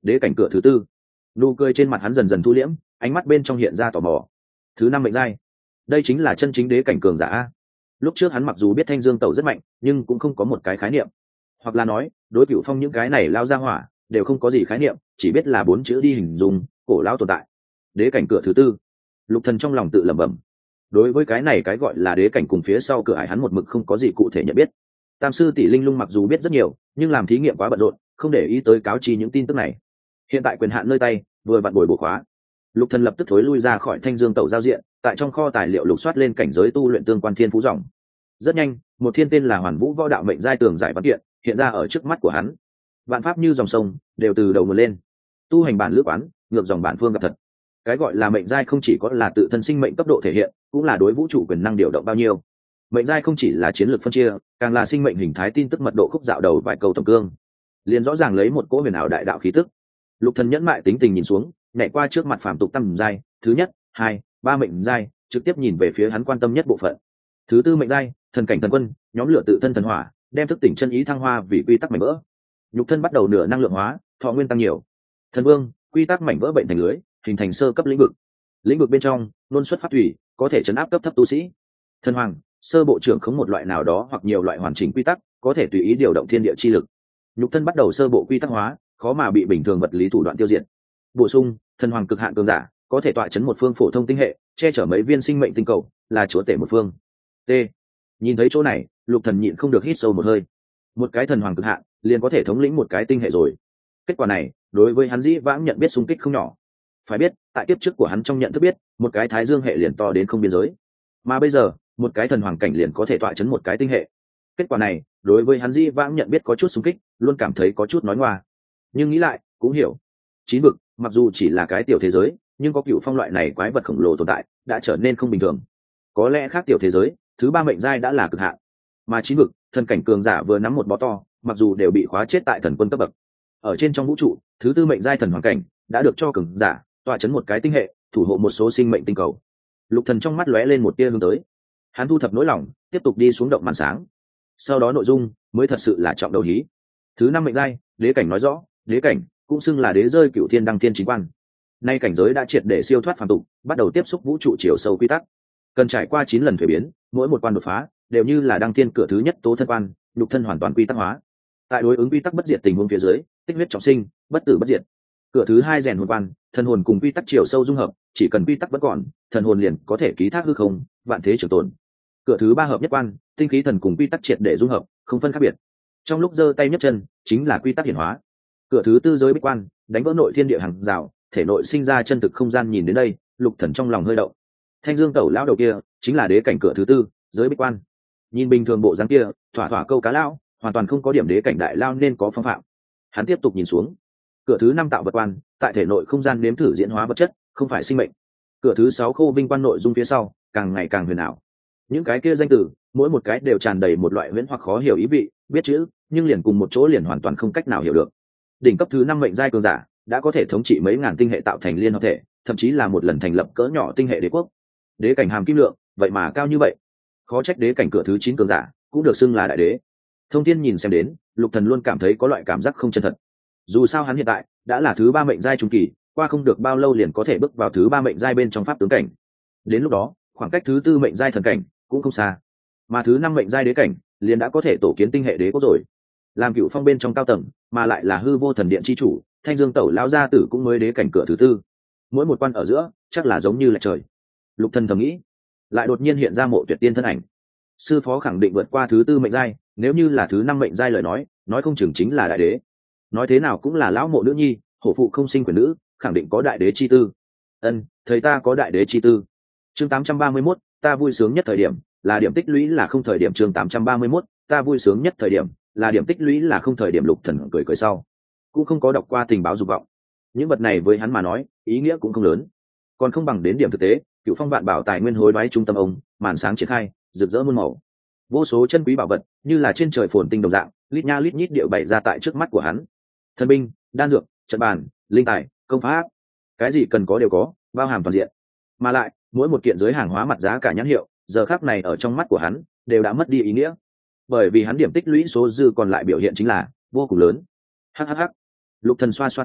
đế cảnh cửa thứ tư. Nụ cười trên mặt hắn dần dần thu liễm, ánh mắt bên trong hiện ra tò mò. Thứ năm mệnh giai, đây chính là chân chính đế cảnh cường giả a. Lúc trước hắn mặc dù biết Thanh Dương Tẩu rất mạnh, nhưng cũng không có một cái khái niệm, hoặc là nói đối Cửu Phong những cái này lao ra hỏa đều không có gì khái niệm, chỉ biết là bốn chữ đi hình dung cổ lao tồn tại. Đế cảnh cửa thứ tư. Lục Thần trong lòng tự lẩm bẩm. Đối với cái này cái gọi là đế cảnh cùng phía sau cửa ải hắn một mực không có gì cụ thể nhận biết. Tam sư tỷ Linh Lung mặc dù biết rất nhiều, nhưng làm thí nghiệm quá bận rộn, không để ý tới cáo chi những tin tức này. Hiện tại quyền hạn nơi tay, vừa vặn bồi bổ khóa. Lục Thần lập tức thối lui ra khỏi Thanh Dương Tẩu giao diện, tại trong kho tài liệu lục soát lên cảnh giới tu luyện tương quan thiên phú dòng. Rất nhanh, một thiên tên là Hoàn Vũ Võ Đạo mệnh giai tường giải văn kiện hiện ra ở trước mắt của hắn. Vạn pháp như dòng sông, đều từ đầu nguồn lên. Tu hành bản lữ quán, ngược dòng bản phương gặp thật. Cái gọi là mệnh giai không chỉ có là tự thân sinh mệnh cấp độ thể hiện, cũng là đối vũ trụ quyền năng điều động bao nhiêu. Mệnh giai không chỉ là chiến lược phân chia, càng là sinh mệnh hình thái tin tức mật độ khúc dạo đầu vài câu tổng cương. Liền rõ ràng lấy một cỗ huyền ảo đại đạo khí tức. Lục Thần nhẫn mại tính tình nhìn xuống, nhảy qua trước mặt phàm tục tam giai, thứ nhất, hai, ba mệnh giai, trực tiếp nhìn về phía hắn quan tâm nhất bộ phận. Thứ tư mệnh giai, thần cảnh thần quân, nhóm lửa tự thân thần hỏa, đem thức tỉnh chân ý thăng hoa vì quy tắc mảnh vỡ. Nhục thân bắt đầu nửa năng lượng hóa, thọ nguyên tăng nhiều. Thần vương, quy tắc mảnh vỡ bệnh thành lưới, hình thành sơ cấp lĩnh vực. Lĩnh vực bên trong, luôn xuất phát thủy, có thể chấn áp cấp thấp tu sĩ. Thần hoàng, sơ bộ trưởng khống một loại nào đó hoặc nhiều loại hoàn chỉnh quy tắc, có thể tùy ý điều động thiên địa chi lực. Nhục thân bắt đầu sơ bộ quy tắc hóa, khó mà bị bình thường vật lý thủ đoạn tiêu diệt. Bổ sung, thần hoàng cực hạn cường giả, có thể tọa chấn một phương phổ thông tinh hệ, che chở mấy viên sinh mệnh tinh cầu, là chúa tể một phương. T. Nhìn thấy chỗ này, Lục Thần nhịn không được hít sâu một hơi. Một cái thần hoàng cực hạn, liền có thể thống lĩnh một cái tinh hệ rồi. Kết quả này, đối với hắn dĩ vãng nhận biết xung kích không nhỏ. Phải biết, tại tiếp trước của hắn trong nhận thức biết, một cái thái dương hệ liền to đến không biên giới. Mà bây giờ, một cái thần hoàng cảnh liền có thể tọa chấn một cái tinh hệ. Kết quả này, đối với hắn dĩ vãng nhận biết có chút xung kích, luôn cảm thấy có chút nói ngoa. Nhưng nghĩ lại, cũng hiểu. Chín vực, mặc dù chỉ là cái tiểu thế giới, nhưng có Cửu Phong loại này quái vật khổng lồ tồn tại, đã trở nên không bình thường. Có lẽ khác tiểu thế giới, thứ ba mệnh giai đã là cực hạn. Mà chín vực, thần cảnh cường giả vừa nắm một bó to, mặc dù đều bị khóa chết tại thần quân cấp bậc. Ở trên trong vũ trụ, thứ tư mệnh giai thần hoàng cảnh đã được cho cường giả tọa chấn một cái tinh hệ, thủ hộ một số sinh mệnh tinh cầu. Lục Thần trong mắt lóe lên một tia hướng tới. Hắn thu thập nỗi lòng, tiếp tục đi xuống động màn sáng. Sau đó nội dung mới thật sự là trọng đầu hí. Thứ năm mệnh giai, đế cảnh nói rõ, đế cảnh cũng xưng là đế rơi cửu thiên đăng thiên chính quan. Nay cảnh giới đã triệt để siêu thoát phàm tục, bắt đầu tiếp xúc vũ trụ chiều sâu quy tắc. Cần trải qua chín lần thuế biến, mỗi một quan đột phá đều như là đăng thiên cửa thứ nhất tố thân quan, lục thân hoàn toàn quy tắc hóa. Tại đối ứng quy tắc bất diệt tình huống phía dưới, tích huyết trọng sinh, bất tử bất diệt. Cửa thứ hai rèn hồn quan, thần hồn cùng quy tắc chiều sâu dung hợp, chỉ cần quy tắc vẫn còn, thần hồn liền có thể ký thác hư không, vạn thế trường tồn. Cửa thứ ba hợp nhất quan, tinh khí thần cùng quy tắc triệt để dung hợp, không phân khác biệt. Trong lúc giơ tay nhấc chân, chính là quy tắc hiển hóa. Cửa thứ tư giới bích quan, đánh vỡ nội thiên địa hàng rào, thể nội sinh ra chân thực không gian. Nhìn đến đây, Lục Thần trong lòng hơi động. Thanh Dương Tẩu lão đầu kia, chính là đế cảnh cửa thứ tư, giới bích quan. Nhìn bình thường bộ dáng kia, thỏa thỏa câu cá lão, hoàn toàn không có điểm đế cảnh đại lao nên có phong phạm. Hắn tiếp tục nhìn xuống. Cửa thứ năm tạo vật quan, tại thể nội không gian nếm thử diễn hóa vật chất, không phải sinh mệnh. Cửa thứ sáu khô vinh quan, nội dung phía sau càng ngày càng huyền ảo. Những cái kia danh từ, mỗi một cái đều tràn đầy một loại huyễn hoặc khó hiểu ý vị, biết chữ, nhưng liền cùng một chỗ liền hoàn toàn không cách nào hiểu được. Đỉnh cấp thứ năm mệnh giai cường giả, đã có thể thống trị mấy ngàn tinh hệ tạo thành liên hợp thể, thậm chí là một lần thành lập cỡ nhỏ tinh hệ đế quốc. Đế cảnh hàm kim lượng, vậy mà cao như vậy. Khó trách đế cảnh cửa thứ chín cường giả, cũng được xưng là đại đế. Thông Thiên nhìn xem đến, Lục Thần luôn cảm thấy có loại cảm giác không chân thật. Dù sao hắn hiện tại đã là thứ ba mệnh giai trung kỳ, qua không được bao lâu liền có thể bước vào thứ ba mệnh giai bên trong pháp tướng cảnh. Đến lúc đó, khoảng cách thứ tư mệnh giai thần cảnh cũng không xa, mà thứ năm mệnh giai đế cảnh liền đã có thể tổ kiến tinh hệ đế quốc rồi. Làm Cửu Phong bên trong cao tầng, mà lại là hư vô thần điện chi chủ, Thanh Dương Tẩu lão gia tử cũng mới đế cảnh cửa thứ tư. Mỗi một quan ở giữa, chắc là giống như là trời. Lục Thần thầm nghĩ, lại đột nhiên hiện ra Mộ Tuyệt Tiên thân ảnh. Sư phó khẳng định vượt qua thứ tư mệnh giai, nếu như là thứ năm mệnh giai lời nói, nói không chừng chính là đại đế. Nói thế nào cũng là lão mộ nữ nhi, hổ phụ không sinh quyền nữ, khẳng định có đại đế chi tư. Ân, thầy ta có đại đế chi tư. Chương tám trăm ba mươi mốt, ta vui sướng nhất thời điểm, là điểm tích lũy là không thời điểm. Chương tám trăm ba mươi mốt, ta vui sướng nhất thời điểm, là điểm tích lũy là không thời điểm. Lục Thần cười cười sau, cũng không có đọc qua tình báo dục vọng. Những vật này với hắn mà nói, ý nghĩa cũng không lớn, còn không bằng đến điểm thực tế. Cửu Phong vạn bảo tài nguyên hối đoái trung tâm ông, màn sáng triển khai, rực rỡ muôn màu. Vô số chân quý bảo vật, như là trên trời phồn tinh đồng dạng, lít nha lít nhít điệu bày ra tại trước mắt của hắn. Thần binh, đan dược, trận bàn, linh tài, công pháp, cái gì cần có đều có, bao hàm toàn diện. Mà lại, mỗi một kiện giới hàng hóa mặt giá cả nhãn hiệu, giờ khắc này ở trong mắt của hắn đều đã mất đi ý nghĩa, bởi vì hắn điểm tích lũy số dư còn lại biểu hiện chính là vô cùng lớn. Hhh. Lục Thần xoa xoa tay,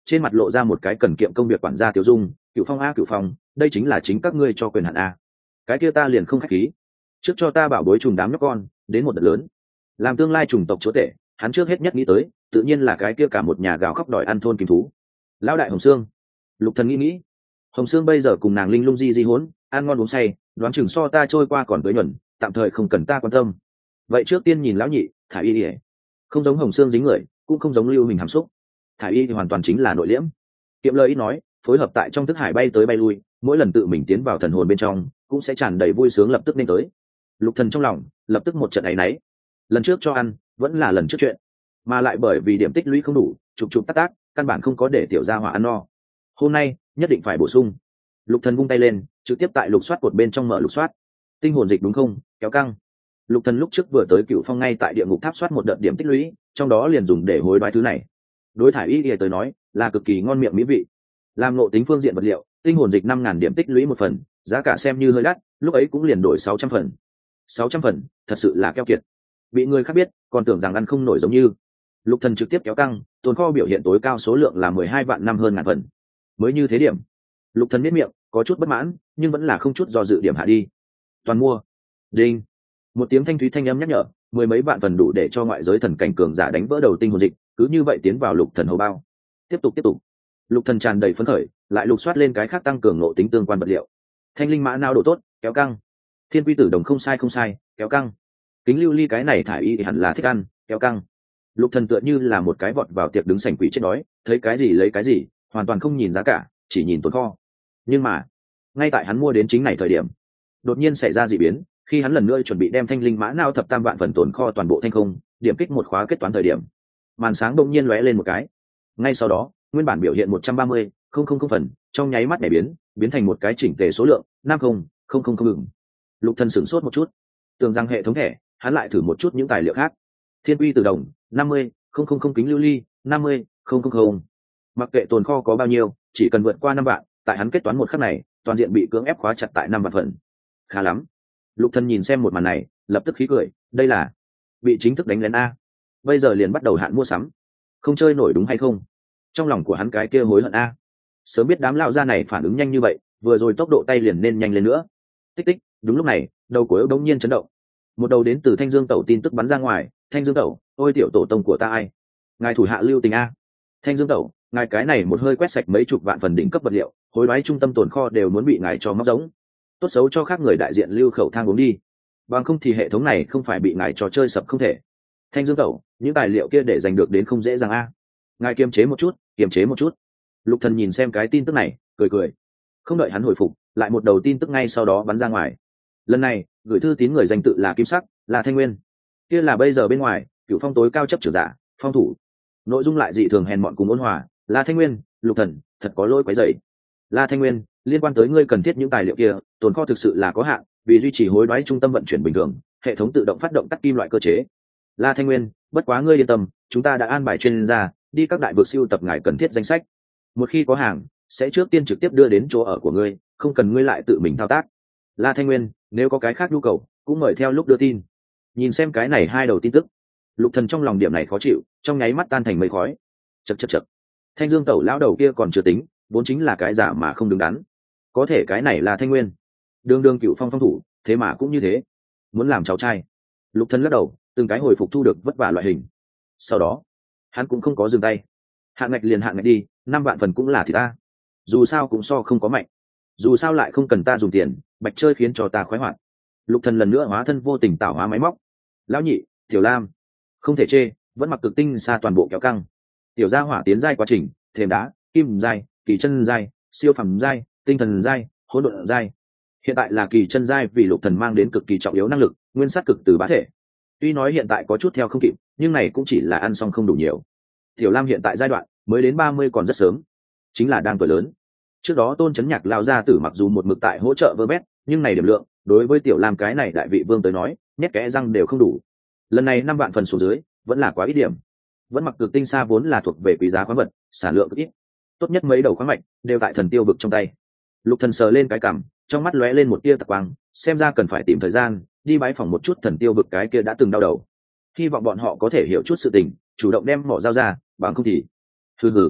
trên mặt lộ ra một cái cần kiệm công việc quản gia Tiểu Dung. Cửu Phong a Cửu Phong, đây chính là chính các ngươi cho quyền hạn a. Cái kia ta liền không khách khí, trước cho ta bảo bối trùng đám nhóc con đến một đợt lớn. Làm tương lai trùng tộc chúa tể, hắn trước hết nhất nghĩ tới tự nhiên là cái kia cả một nhà gào khóc đòi ăn thôn kim thú. Lão đại Hồng Sương. Lục Thần nghĩ nghĩ, Hồng Sương bây giờ cùng nàng linh lung di di hỗn, ăn ngon uống say, đoán chừng so ta trôi qua còn tới nhuần, tạm thời không cần ta quan tâm. Vậy trước tiên nhìn lão nhị, Thải Y ỉa, không giống Hồng Sương dính người, cũng không giống Lưu Hình hàm xúc. Thải Y thì hoàn toàn chính là nội liễm. Kiệm lời ít nói, phối hợp tại trong thức hải bay tới bay lui, mỗi lần tự mình tiến vào thần hồn bên trong, cũng sẽ tràn đầy vui sướng lập tức nên tới. Lục Thần trong lòng lập tức một trận áy náy. Lần trước cho ăn, vẫn là lần trước chuyện, mà lại bởi vì điểm tích lũy không đủ, chụp chụp tắc tác, căn bản không có để tiểu gia hỏa ăn no. Hôm nay nhất định phải bổ sung. Lục Thần vung tay lên, trực tiếp tại lục soát cột bên trong mở lục soát. Tinh hồn dịch đúng không? Kéo căng. Lục Thần lúc trước vừa tới Cựu Phong ngay tại địa ngục tháp soát một đợt điểm tích lũy, trong đó liền dùng để hối đoái thứ này. Đối Thải Y tới nói là cực kỳ ngon miệng mỹ vị. Làm ngộ tính phương diện vật liệu, tinh hồn dịch năm ngàn điểm tích lũy một phần, giá cả xem như hơi đắt, lúc ấy cũng liền đổi sáu trăm phần. sáu trăm phần, thật sự là keo kiệt. Bị người khác biết, còn tưởng rằng ăn không nổi giống như. Lục Thần trực tiếp kéo căng, tồn kho biểu hiện tối cao số lượng là mười hai vạn năm hơn ngàn phần. Mới như thế điểm. Lục Thần biết miệng, có chút bất mãn, nhưng vẫn là không chút do dự điểm hạ đi. Toàn mua. Đinh. Một tiếng thanh thúy thanh âm nhắc nhở, mười mấy vạn phần đủ để cho ngoại giới thần cảnh cường giả đánh vỡ đầu tinh hồn dịch, cứ như vậy tiến vào Lục Thần hầu bao. Tiếp tục tiếp tục. Lục Thần tràn đầy phấn khởi, lại lục soát lên cái khác tăng cường nội tính tương quan vật liệu. Thanh linh mã não độ tốt, kéo căng. Thiên quy tử đồng không sai không sai, kéo căng. Kính lưu ly cái này Thải Y thì hẳn là thích ăn, kéo căng. Lục Thần tựa như là một cái vọt vào tiệc đứng sảnh quỷ chết đói, thấy cái gì lấy cái gì, hoàn toàn không nhìn giá cả, chỉ nhìn tồn kho. Nhưng mà, ngay tại hắn mua đến chính này thời điểm, đột nhiên xảy ra dị biến, khi hắn lần nữa chuẩn bị đem thanh linh mã não thập tam vạn phần tồn kho toàn bộ thanh không, điểm kích một khóa kết toán thời điểm, màn sáng đột nhiên lóe lên một cái. Ngay sau đó, nguyên bản biểu hiện một trăm ba mươi không không không phần, trong nháy mắt nhảy biến, biến thành một cái chỉnh tề số lượng năm không không không không ngừng. Lục Thần sửng sốt một chút, tưởng rằng hệ thống thẻ, hắn lại thử một chút những tài liệu khác. Thiên uy từ đồng năm mươi không không không kính lưu ly năm mươi không không không. Mặc kệ tồn kho có bao nhiêu, chỉ cần vượt qua năm vạn, tại hắn kết toán một khắc này, toàn diện bị cưỡng ép khóa chặt tại năm vạn phần. Khá lắm. Lục Thần nhìn xem một màn này, lập tức khí cười, đây là bị chính thức đánh lén a. Bây giờ liền bắt đầu hạn mua sắm, không chơi nổi đúng hay không? Trong lòng của hắn cái kia hối hận a. Sớm biết đám lão gia này phản ứng nhanh như vậy, vừa rồi tốc độ tay liền nên nhanh lên nữa. Tích tích, đúng lúc này, đầu của đống nhiên chấn động. Một đầu đến từ Thanh Dương Tẩu tin tức bắn ra ngoài, Thanh Dương Tẩu, ôi tiểu tổ tông của ta ai? Ngài thủ hạ lưu tình a. Thanh Dương Tẩu, ngài cái này một hơi quét sạch mấy chục vạn phần đỉnh cấp vật liệu, hối đoái trung tâm tồn kho đều muốn bị ngài cho móc giống. Tốt xấu cho khác người đại diện lưu khẩu thang uống đi. Bằng không thì hệ thống này không phải bị ngài trò chơi sập không thể. Thanh Dương Tẩu, những tài liệu kia để giành được đến không dễ dàng a. Ngài kiềm chế một chút, kiềm chế một chút. Lục Thần nhìn xem cái tin tức này, cười cười. Không đợi hắn hồi phục, lại một đầu tin tức ngay sau đó bắn ra ngoài. Lần này, gửi thư tín người danh tự là Kim Sắc, là Thanh Nguyên. Kia là bây giờ bên ngoài, Cửu Phong tối cao chấp trưởng giả, phong thủ. Nội dung lại dị thường hèn mọn cùng ôn hòa, là Thanh Nguyên, Lục Thần, thật có lỗi quấy rầy. La Thanh Nguyên, liên quan tới ngươi cần thiết những tài liệu kia, tồn kho thực sự là có hạn, vì duy trì hối đoái trung tâm vận chuyển bình thường, hệ thống tự động phát động tắt kim loại cơ chế. La Thanh Nguyên, bất quá ngươi yên tâm, chúng ta đã an bài chuyên gia đi các đại vực siêu tập ngài cần thiết danh sách. Một khi có hàng, sẽ trước tiên trực tiếp đưa đến chỗ ở của ngươi, không cần ngươi lại tự mình thao tác. La Thanh Nguyên, nếu có cái khác nhu cầu, cũng mời theo lúc đưa tin. Nhìn xem cái này hai đầu tin tức, Lục Thần trong lòng điểm này khó chịu, trong nháy mắt tan thành mây khói. Chậc chậc chậc. Thanh Dương Tẩu lão đầu kia còn chưa tính, vốn chính là cái giả mà không đứng đắn. Có thể cái này là Thanh Nguyên, đường đường Cửu Phong phong thủ, thế mà cũng như thế, muốn làm cháu trai. Lục Thần lắc đầu, từng cái hồi phục thu được vất vả loại hình. Sau đó, hắn cũng không có dừng tay. Hạn ngạch liền hạn ngạch đi, năm vạn phần cũng là thì ta. Dù sao cũng so không có mạnh. Dù sao lại không cần ta dùng tiền, bạch chơi khiến cho ta khoái hoạt. Lục Thần lần nữa hóa thân vô tình tạo hóa máy móc. Lão nhị, Tiểu Lam, không thể chê, vẫn mặc cực tinh xa toàn bộ kéo căng. Tiểu gia hỏa tiến giai quá trình, thềm đá, kim giai, kỳ chân giai, siêu phẩm giai, tinh thần giai, hỗn độn giai. Hiện tại là kỳ chân giai vì Lục Thần mang đến cực kỳ trọng yếu năng lực, nguyên sát cực từ bá thể. Tuy nói hiện tại có chút theo không kịp, nhưng này cũng chỉ là ăn xong không đủ nhiều. Tiểu Lam hiện tại giai đoạn mới đến ba mươi còn rất sớm, chính là đang tuổi lớn. Trước đó Tôn Chấn Nhạc lao ra tử mặc dù một mực tại hỗ trợ vơ vét, nhưng này điểm lượng, đối với Tiểu Lam cái này đại vị vương tới nói, nhét kẽ răng đều không đủ. Lần này năm vạn phần xuống dưới, vẫn là quá ít điểm. Vẫn mặc cực tinh xa vốn là thuộc về quý giá khoáng vật, sản lượng ít. Tốt nhất mấy đầu khoáng mạch đều tại thần tiêu vực trong tay. Lục Thần sờ lên cái cằm, trong mắt lóe lên một tia tạc quang, xem ra cần phải tìm thời gian đi bái phỏng một chút thần tiêu vực cái kia đã từng đau đầu. Hy vọng bọn họ có thể hiểu chút sự tình, chủ động đem mỏ dao ra, bằng không thì hừ hừ.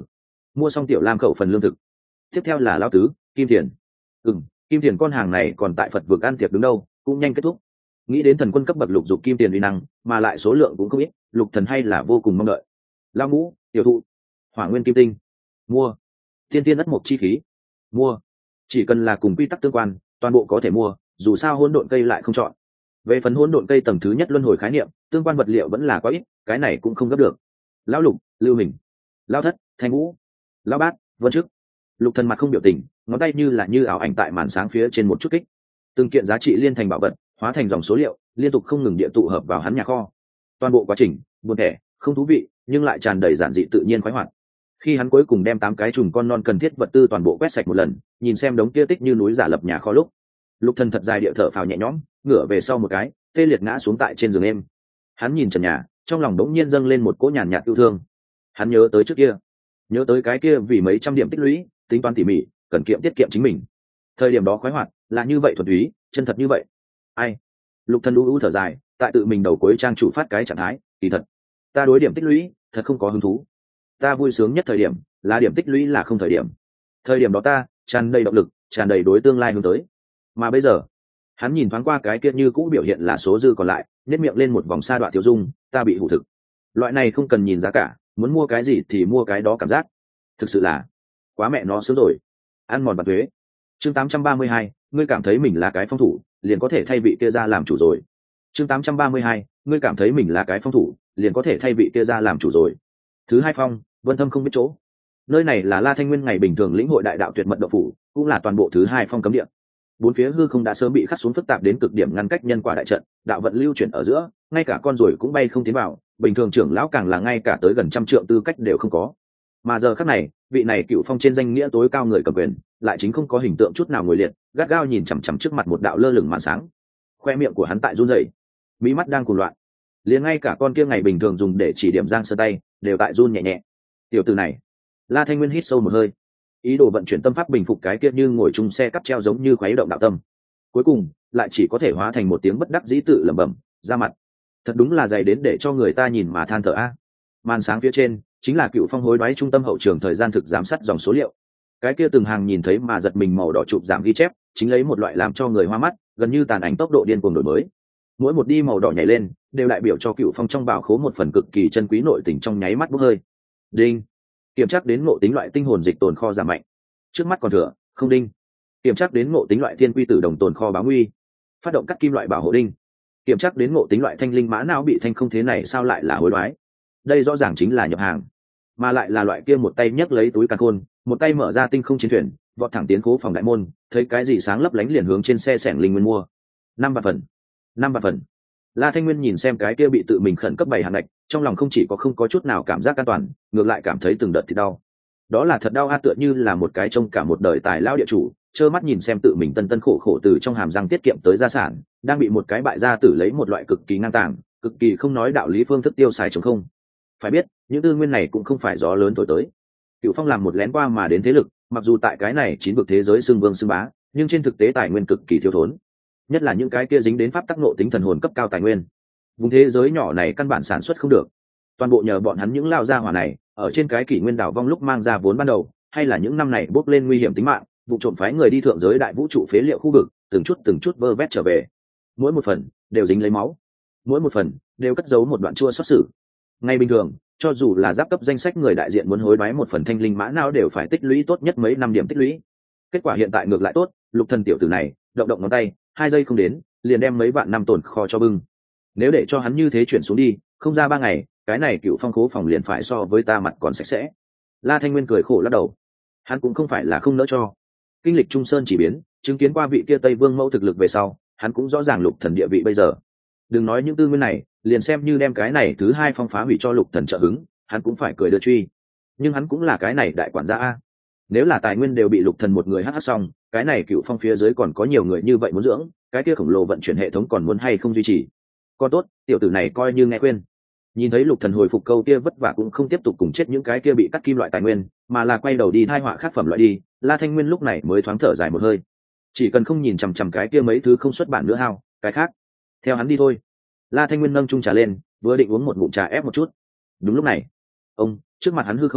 mua xong tiểu lam khẩu phần lương thực. Tiếp theo là lão tứ Kim Thiền. Ừ, Kim Thiền con hàng này còn tại Phật vực ăn tiệc đứng đâu, cũng nhanh kết thúc. Nghĩ đến thần quân cấp bậc lục dục Kim Tiền uy năng, mà lại số lượng cũng không ít, lục thần hay là vô cùng mong đợi. Lao ngũ tiểu thụ, hỏa nguyên kim tinh, mua. Tiên tiên ất mộc chi khí, mua. Chỉ cần là cùng quy tắc tương quan, toàn bộ có thể mua, dù sao hỗn độn cây lại không chọn. Về phần hỗn độn cây tầng thứ nhất luân hồi khái niệm, tương quan vật liệu vẫn là quá ít, cái này cũng không gấp được. Lão lục, lưu hình, lão thất, thanh ngũ, lão bát, vân trước. Lục thần mặt không biểu tình, ngón tay như là như ảo ảnh tại màn sáng phía trên một chút kích, từng kiện giá trị liên thành bảo vật hóa thành dòng số liệu liên tục không ngừng địa tụ hợp vào hắn nhà kho. Toàn bộ quá trình buồn thẻ không thú vị, nhưng lại tràn đầy giản dị tự nhiên khoái hoạt. Khi hắn cuối cùng đem tám cái trùng con non cần thiết vật tư toàn bộ quét sạch một lần, nhìn xem đống kia tích như núi giả lập nhà kho lúc, lục thần thật dài địa thở phào nhẹ nhõm, ngửa về sau một cái, tê liệt ngã xuống tại trên giường êm. Hắn nhìn trần nhà, trong lòng đống nhiên dâng lên một cỗ nhàn nhạt yêu thương. Hắn nhớ tới trước kia, nhớ tới cái kia vì mấy trăm điểm tích lũy, tính toán tỉ mỉ, cần kiệm tiết kiệm chính mình. Thời điểm đó khoái hoạt là như vậy thuần túy, chân thật như vậy. Ai? Lục thần u u thở dài, tại tự mình đầu cuối trang chủ phát cái trạng thái, kỳ thật, ta đối điểm tích lũy thật không có hứng thú. Ta vui sướng nhất thời điểm là điểm tích lũy là không thời điểm. Thời điểm đó ta tràn đầy động lực, tràn đầy đối tương lai hướng tới. Mà bây giờ, hắn nhìn thoáng qua cái kia như cũ biểu hiện là số dư còn lại, nhếch miệng lên một vòng sa đoạn tiêu dung, ta bị hủ thực. Loại này không cần nhìn giá cả, muốn mua cái gì thì mua cái đó cảm giác, thực sự là quá mẹ nó sướng rồi. Ăn mòn bạc thuế. Chương tám trăm ba mươi hai, ngươi cảm thấy mình là cái phong thủ, liền có thể thay vị kia ra làm chủ rồi. Chương tám trăm ba mươi hai, ngươi cảm thấy mình là cái phong thủ, liền có thể thay vị kia ra làm chủ rồi. Thứ hai phong, Vân Thâm không biết chỗ. Nơi này là La Thanh Nguyên ngày bình thường lĩnh hội đại đạo tuyệt mật động phủ, cũng là toàn bộ thứ hai phong cấm địa. Bốn phía hư không đã sớm bị khắc xuống phức tạp đến cực điểm ngăn cách nhân quả đại trận, đạo vận lưu chuyển ở giữa, ngay cả con ruồi cũng bay không tiến vào, bình thường trưởng lão càng là ngay cả tới gần trăm trượng tư cách đều không có. Mà giờ khắc này, vị này cựu phong trên danh nghĩa tối cao người cầm quyền, lại chính không có hình tượng chút nào ngồi liệt, gắt gao nhìn chằm chằm trước mặt một đạo lơ lửng màn sáng. Khoe miệng của hắn tại run rẩy, mí mắt đang cuồng loạn, liền ngay cả con kia ngày bình thường dùng để chỉ điểm giang sơ tay đều tại run nhẹ nhẹ. Tiểu tử này, La Thanh Nguyên hít sâu một hơi, ý đồ vận chuyển tâm pháp bình phục cái kia như ngồi chung xe cắp treo giống như khuấy động đạo tâm, cuối cùng lại chỉ có thể hóa thành một tiếng bất đắc dĩ tự lẩm bẩm ra mặt. Thật đúng là dày đến để cho người ta nhìn mà than thở a. Màn sáng phía trên chính là cựu phong hối đoái trung tâm hậu trường thời gian thực giám sát dòng số liệu, cái kia từng hàng nhìn thấy mà giật mình màu đỏ chụp giảm ghi chép chính lấy một loại làm cho người hoa mắt gần như tàn ảnh tốc độ điên cuồng đổi mới. Mỗi một đi màu đỏ nhảy lên đều đại biểu cho cựu phong trong bảo khố một phần cực kỳ chân quý nội tình trong nháy mắt bốc hơi. Đinh, kiểm tra đến ngộ tính loại tinh hồn dịch tồn kho giảm mạnh, trước mắt còn thừa không. Đinh, kiểm tra đến ngộ tính loại thiên quy tử đồng tồn kho báo nguy, phát động cắt kim loại bảo hộ. Đinh, kiểm tra đến ngộ tính loại thanh linh mã não bị thanh không, thế này sao lại là hối đoái? Đây rõ ràng chính là nhập hàng, mà lại là loại kia một tay nhấc lấy túi càn khôn, một tay mở ra tinh không chiến thuyền, vọt thẳng tiến cố phòng đại môn, thấy cái gì sáng lấp lánh liền hướng trên xe sẻng linh nguyên mua. Năm vạn phần, năm vạn phần. La Thanh Nguyên nhìn xem cái kia bị tự mình khẩn cấp bày hàng đạch, trong lòng không chỉ có không có chút nào cảm giác an toàn, ngược lại cảm thấy từng đợt thì đau. Đó là thật đau a, tựa như là một cái trông cả một đời tài lao địa chủ, trơ mắt nhìn xem tự mình tân tân khổ khổ từ trong hàm răng tiết kiệm tới gia sản, đang bị một cái bại gia tử lấy một loại cực kỳ ngang tàng, cực kỳ không nói đạo lý phương thức tiêu xài chống không. Phải biết, những tư nguyên này cũng không phải gió lớn thổi tới. Cửu Phong làm một lén qua mà đến thế lực, mặc dù tại cái này chín vực thế giới xưng vương xưng bá, nhưng trên thực tế tài nguyên cực kỳ thiếu thốn, nhất là những cái kia dính đến pháp tắc nộ tính thần hồn cấp cao tài nguyên. Vùng thế giới nhỏ này căn bản sản xuất không được, toàn bộ nhờ bọn hắn những lao gia hỏa này ở trên cái kỷ nguyên đảo vong lúc mang ra vốn ban đầu, hay là những năm này bốc lên nguy hiểm tính mạng, vụ trộm phái người đi thượng giới đại vũ trụ phế liệu khu vực, từng chút từng chút vơ vét trở về, mỗi một phần đều dính lấy máu, mỗi một phần đều cất giấu một đoạn chua xót sử. Ngay bình thường, cho dù là giáp cấp danh sách người đại diện muốn hối đoái một phần thanh linh mã não đều phải tích lũy tốt nhất mấy năm điểm tích lũy. Kết quả hiện tại ngược lại tốt, Lục Thần tiểu tử này động động ngón tay, hai giây không đến liền đem mấy vạn năm tồn kho cho bưng. Nếu để cho hắn như thế chuyển xuống đi, không ra ba ngày, cái này Cựu Phong khố phòng liền phải so với ta mặt còn sạch sẽ. La Thanh Nguyên cười khổ lắc đầu, hắn cũng không phải là không nỡ cho. Kinh lịch Trung Sơn chỉ biến, chứng kiến qua vị kia Tây Vương mẫu thực lực về sau, hắn cũng rõ ràng Lục Thần địa vị bây giờ. Đừng nói những tư nguyên này, liền xem như đem cái này thứ hai phong phá hủy cho Lục Thần trợ hứng, hắn cũng phải cười đưa truy. Nhưng hắn cũng là cái này đại quản gia a. Nếu là tài nguyên đều bị Lục Thần một người hắc hắc xong, cái này Cựu Phong phía dưới còn có nhiều người như vậy muốn dưỡng, cái kia khổng lồ vận chuyển hệ thống còn muốn hay không duy trì. Còn tốt, tiểu tử này coi như nghe khuyên. Nhìn thấy Lục Thần hồi phục câu kia vất vả cũng không tiếp tục cùng chết những cái kia bị cắt kim loại tài nguyên, mà là quay đầu đi thai họa khác phẩm loại đi, La Thanh Nguyên lúc này mới thoáng thở dài một hơi. Chỉ cần không nhìn chằm chằm cái kia mấy thứ không xuất bản nữa hao, cái khác theo hắn đi thôi. La Thanh Nguyên nâng chung trà lên, vừa định uống một ngụm trà ép một chút. Đúng lúc này, ông trước mặt hắn hư không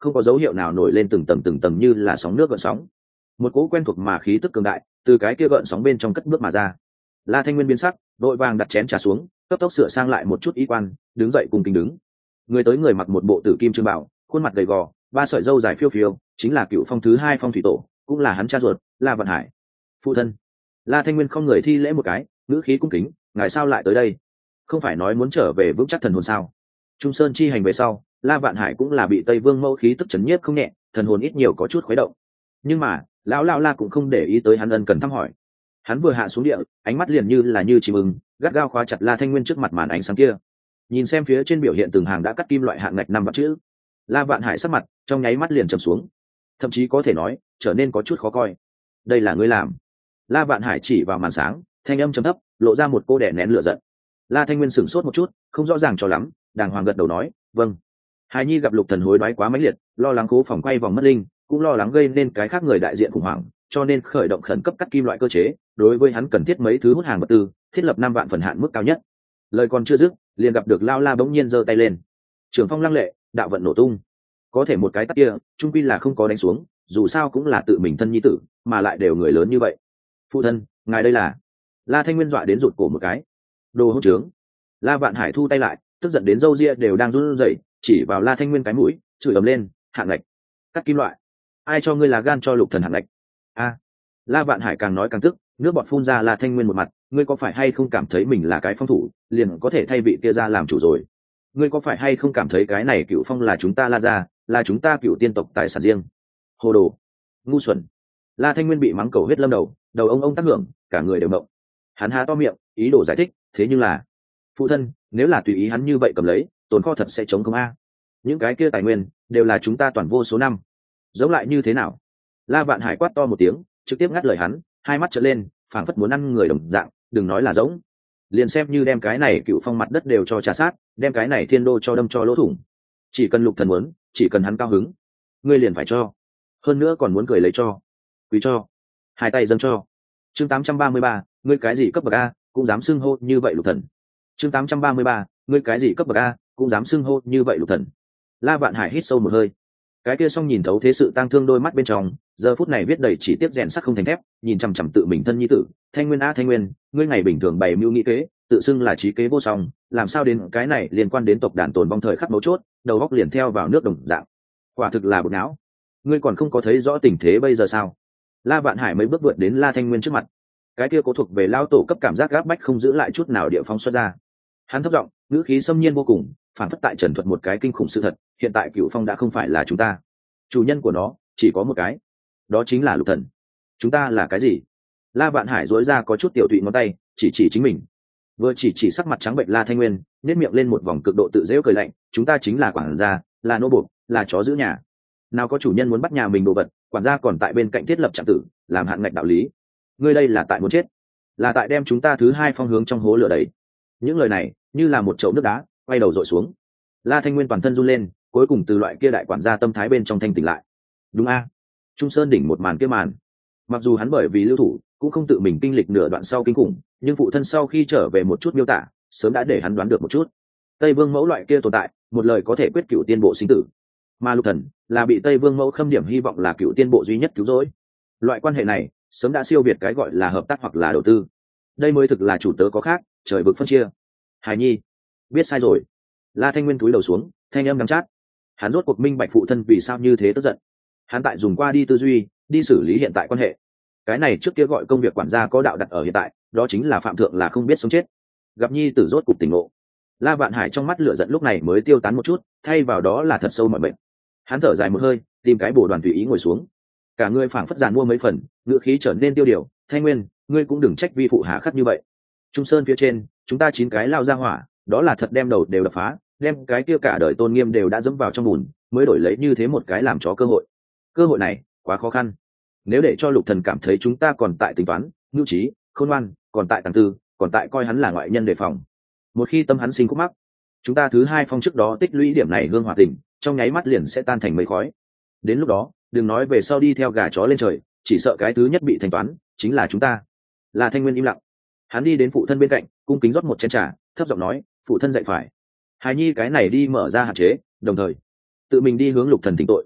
không có dấu hiệu nào nổi lên từng tầng từng tầng như là sóng nước gợn sóng. Một cỗ quen thuộc mà khí tức cường đại từ cái kia gợn sóng bên trong cất bước mà ra. La Thanh Nguyên biến sắc, đội vàng đặt chén trà xuống, cấp tốc sửa sang lại một chút y quan, đứng dậy cùng kính đứng. Người tới người mặc một bộ tử kim trương bảo, khuôn mặt gầy gò, ba sợi râu dài phiêu phiêu, chính là cựu phong thứ hai phong thủy tổ, cũng là hắn cha ruột, La Vạn Hải. Phụ thân. La Thanh Nguyên không người thi lễ một cái, ngữ khí cung kính, ngài sao lại tới đây? Không phải nói muốn trở về vững chắc thần hồn sao? Trung Sơn chi hành về sau, La Vạn Hải cũng là bị Tây Vương mẫu khí tức chấn nhiếp không nhẹ, thần hồn ít nhiều có chút khuấy động. Nhưng mà, lão lão La cũng không để ý tới hắn ân cần thăm hỏi. Hắn vừa hạ xuống địa, ánh mắt liền như là như chim ưng, gắt gao khóa chặt La Thanh Nguyên trước mặt màn ánh sáng kia. Nhìn xem phía trên biểu hiện từng hàng đã cắt kim loại hạng ngạch năm vạn chữ, La Vạn Hải sắc mặt trong nháy mắt liền trầm xuống, thậm chí có thể nói trở nên có chút khó coi. Đây là ngươi làm? La Vạn Hải chỉ vào màn sáng, thanh âm trầm thấp, lộ ra một cô đẻ nén lửa giận. La Thanh Nguyên sửng sốt một chút, không rõ ràng cho lắm, đàng hoàng gật đầu nói, vâng. Hài Nhi gặp Lục Thần hối đoái quá mãnh liệt, lo lắng cố phòng quay vòng mất linh, cũng lo lắng gây nên cái khác người đại diện khủng hoảng, cho nên khởi động khẩn cấp cắt kim loại cơ chế, đối với hắn cần thiết mấy thứ hút hàng vật tư, thiết lập năm vạn phần hạn mức cao nhất. Lời còn chưa dứt, liền gặp được Lao La bỗng nhiên giơ tay lên. Trường phong lăng lệ, đạo vận nổ tung. Có thể một cái tát kia, trung quy là không có đánh xuống, dù sao cũng là tự mình thân nhi tử, mà lại đều người lớn như vậy. Phụ thân, ngài đây là? La Thanh Nguyên dọa đến rụt cổ một cái. Đồ hỗn trướng. La Vạn Hải thu tay lại, tức giận đến râu ria đều đang run rẩy, chỉ vào La Thanh Nguyên cái mũi, chửi ầm lên, hạng ngạch, cắt kim loại. Ai cho ngươi là gan cho Lục Thần hạng ngạch? A. La Vạn Hải càng nói càng tức, nước bọt phun ra La Thanh Nguyên một mặt, ngươi có phải hay không cảm thấy mình là cái phong thủ, liền có thể thay vị kia ra làm chủ rồi? Ngươi có phải hay không cảm thấy cái này cựu phong là chúng ta La gia, là chúng ta cựu tiên tộc tài sản riêng? Hồ đồ, ngu xuẩn. La Thanh Nguyên bị mắng cầu hết lâm đầu, đầu ông ông tác hưởng, cả người đều động. Hắn há to miệng, ý đồ giải thích, thế nhưng là, phụ thân, nếu là tùy ý hắn như vậy cầm lấy, tồn kho thật sẽ chống không a. Những cái kia tài nguyên đều là chúng ta toàn vô số năm. Giống lại như thế nào? La Vạn Hải quát to một tiếng, trực tiếp ngắt lời hắn, hai mắt trợn lên, phảng phất muốn ăn người đồng dạng, đừng nói là giống, liền xem như đem cái này cựu phong mặt đất đều cho trà sát, đem cái này thiên đô cho đâm cho lỗ thủng. Chỉ cần Lục Thần muốn, chỉ cần hắn cao hứng, ngươi liền phải cho, hơn nữa còn muốn cười lấy cho, quý cho, hai tay dâng cho. Chương tám trăm ba mươi ba, ngươi cái gì cấp bậc a, cũng dám xưng hô như vậy Lục Thần. Chương tám trăm ba mươi ba, ngươi cái gì cấp bậc a, cũng dám xưng hô như vậy Lục Thần. La Vạn Hải hít sâu một hơi, cái kia xong nhìn thấu thế sự tang thương đôi mắt bên trong, giờ phút này viết đầy chỉ tiếp rèn sắc không thành thép, nhìn chằm chằm tự mình thân nhi tử. Thanh Nguyên a Thanh Nguyên, ngươi ngày bình thường bày mưu nghĩ kế, tự xưng là trí kế vô song, làm sao đến cái này liên quan đến tộc đàn tồn vong thời khắc mấu chốt, đầu góc liền theo vào nước đồng dạng. Quả thực là bực não. Ngươi còn không có thấy rõ tình thế bây giờ sao? La Vạn Hải mấy bước vượt đến La Thanh Nguyên trước mặt, cái kia cố thuộc về lao tổ cấp cảm giác gáp bách không giữ lại chút nào địa phong xuất ra. Hắn thấp giọng, ngữ khí xâm nhiên vô cùng, phản phất tại trần thuật một cái kinh khủng sự thật. Hiện tại Cửu Phong đã không phải là chúng ta, chủ nhân của nó chỉ có một cái, đó chính là Lục Thần. Chúng ta là cái gì? La Vạn Hải duỗi ra có chút tiểu tụy ngón tay, chỉ chỉ chính mình. Vừa chỉ chỉ sắc mặt trắng bệch La Thanh Nguyên, nhếch miệng lên một vòng cực độ tự giễu cười lạnh, chúng ta chính là quản gia, là nô buộc, là chó giữ nhà. Nào có chủ nhân muốn bắt nhà mình đồ vật, quản gia còn tại bên cạnh thiết lập trạm tử, làm hạn ngạch đạo lý. Ngươi đây là tại muốn chết, là tại đem chúng ta thứ hai phong hướng trong hố lửa đấy. Những lời này như là một chậu nước đá quay đầu dội xuống. La Thanh Nguyên toàn thân run lên, cuối cùng từ loại kia đại quản gia tâm thái bên trong thanh tỉnh lại. Đúng a. Trung Sơn đỉnh một màn kia màn, mặc dù hắn bởi vì lưu thủ cũng không tự mình kinh lịch nửa đoạn sau kinh khủng, nhưng phụ thân sau khi trở về một chút miêu tả sớm đã để hắn đoán được một chút. Tây Vương mẫu loại kia tồn tại, một lời có thể quyết cửu tiên bộ sinh tử, mà Lục Thần là bị Tây Vương mẫu khâm điểm hy vọng là cửu tiên bộ duy nhất cứu rỗi. Loại quan hệ này sớm đã siêu việt cái gọi là hợp tác hoặc là đầu tư. Đây mới thực là chủ tớ có khác, trời vực phân chia. Hải Nhi, biết sai rồi. La Thanh Nguyên cúi đầu xuống, thanh âm đắng chát. Hắn rốt cuộc minh bạch phụ thân vì sao như thế tức giận. Hắn tại dùng qua đi tư duy, đi xử lý hiện tại quan hệ. Cái này trước kia gọi công việc quản gia có đạo đặt ở hiện tại, đó chính là phạm thượng là không biết sống chết. Gặp nhi tử rốt cục tỉnh ngộ. La Vạn Hải trong mắt lửa giận lúc này mới tiêu tán một chút, thay vào đó là thật sâu mọi bệnh. Hắn thở dài một hơi, tìm cái bồ đoàn tùy ý ngồi xuống. Cả người phảng phất giàn mua mấy phần, ngựa khí trở nên tiêu điều. Thanh Nguyên, ngươi cũng đừng trách vi phụ hà khắc như vậy. Trung Sơn phía trên, chúng ta chín cái lao ra hỏa, đó là thật đem đầu đều đập phá, đem cái kia cả đời tôn nghiêm đều đã dẫm vào trong bùn, mới đổi lấy như thế một cái làm chó cơ hội. Cơ hội này quá khó khăn. Nếu để cho Lục Thần cảm thấy chúng ta còn tại tính toán, nhu trí, khôn ngoan, còn tại tàng tư, còn tại coi hắn là ngoại nhân đề phòng, một khi tâm hắn sinh khúc mắc, chúng ta thứ hai phong trước đó tích lũy điểm này hương hòa tình, trong nháy mắt liền sẽ tan thành mây khói. Đến lúc đó, đừng nói về sau đi theo gà chó lên trời, chỉ sợ cái thứ nhất bị thanh toán chính là chúng ta. Là Thanh Nguyên im lặng, hắn đi đến phụ thân bên cạnh, cung kính rót một chén trà, thấp giọng nói, phụ thân dạy phải. Hài Nhi cái này đi mở ra hạn chế, đồng thời tự mình đi hướng Lục Thần thỉnh tội,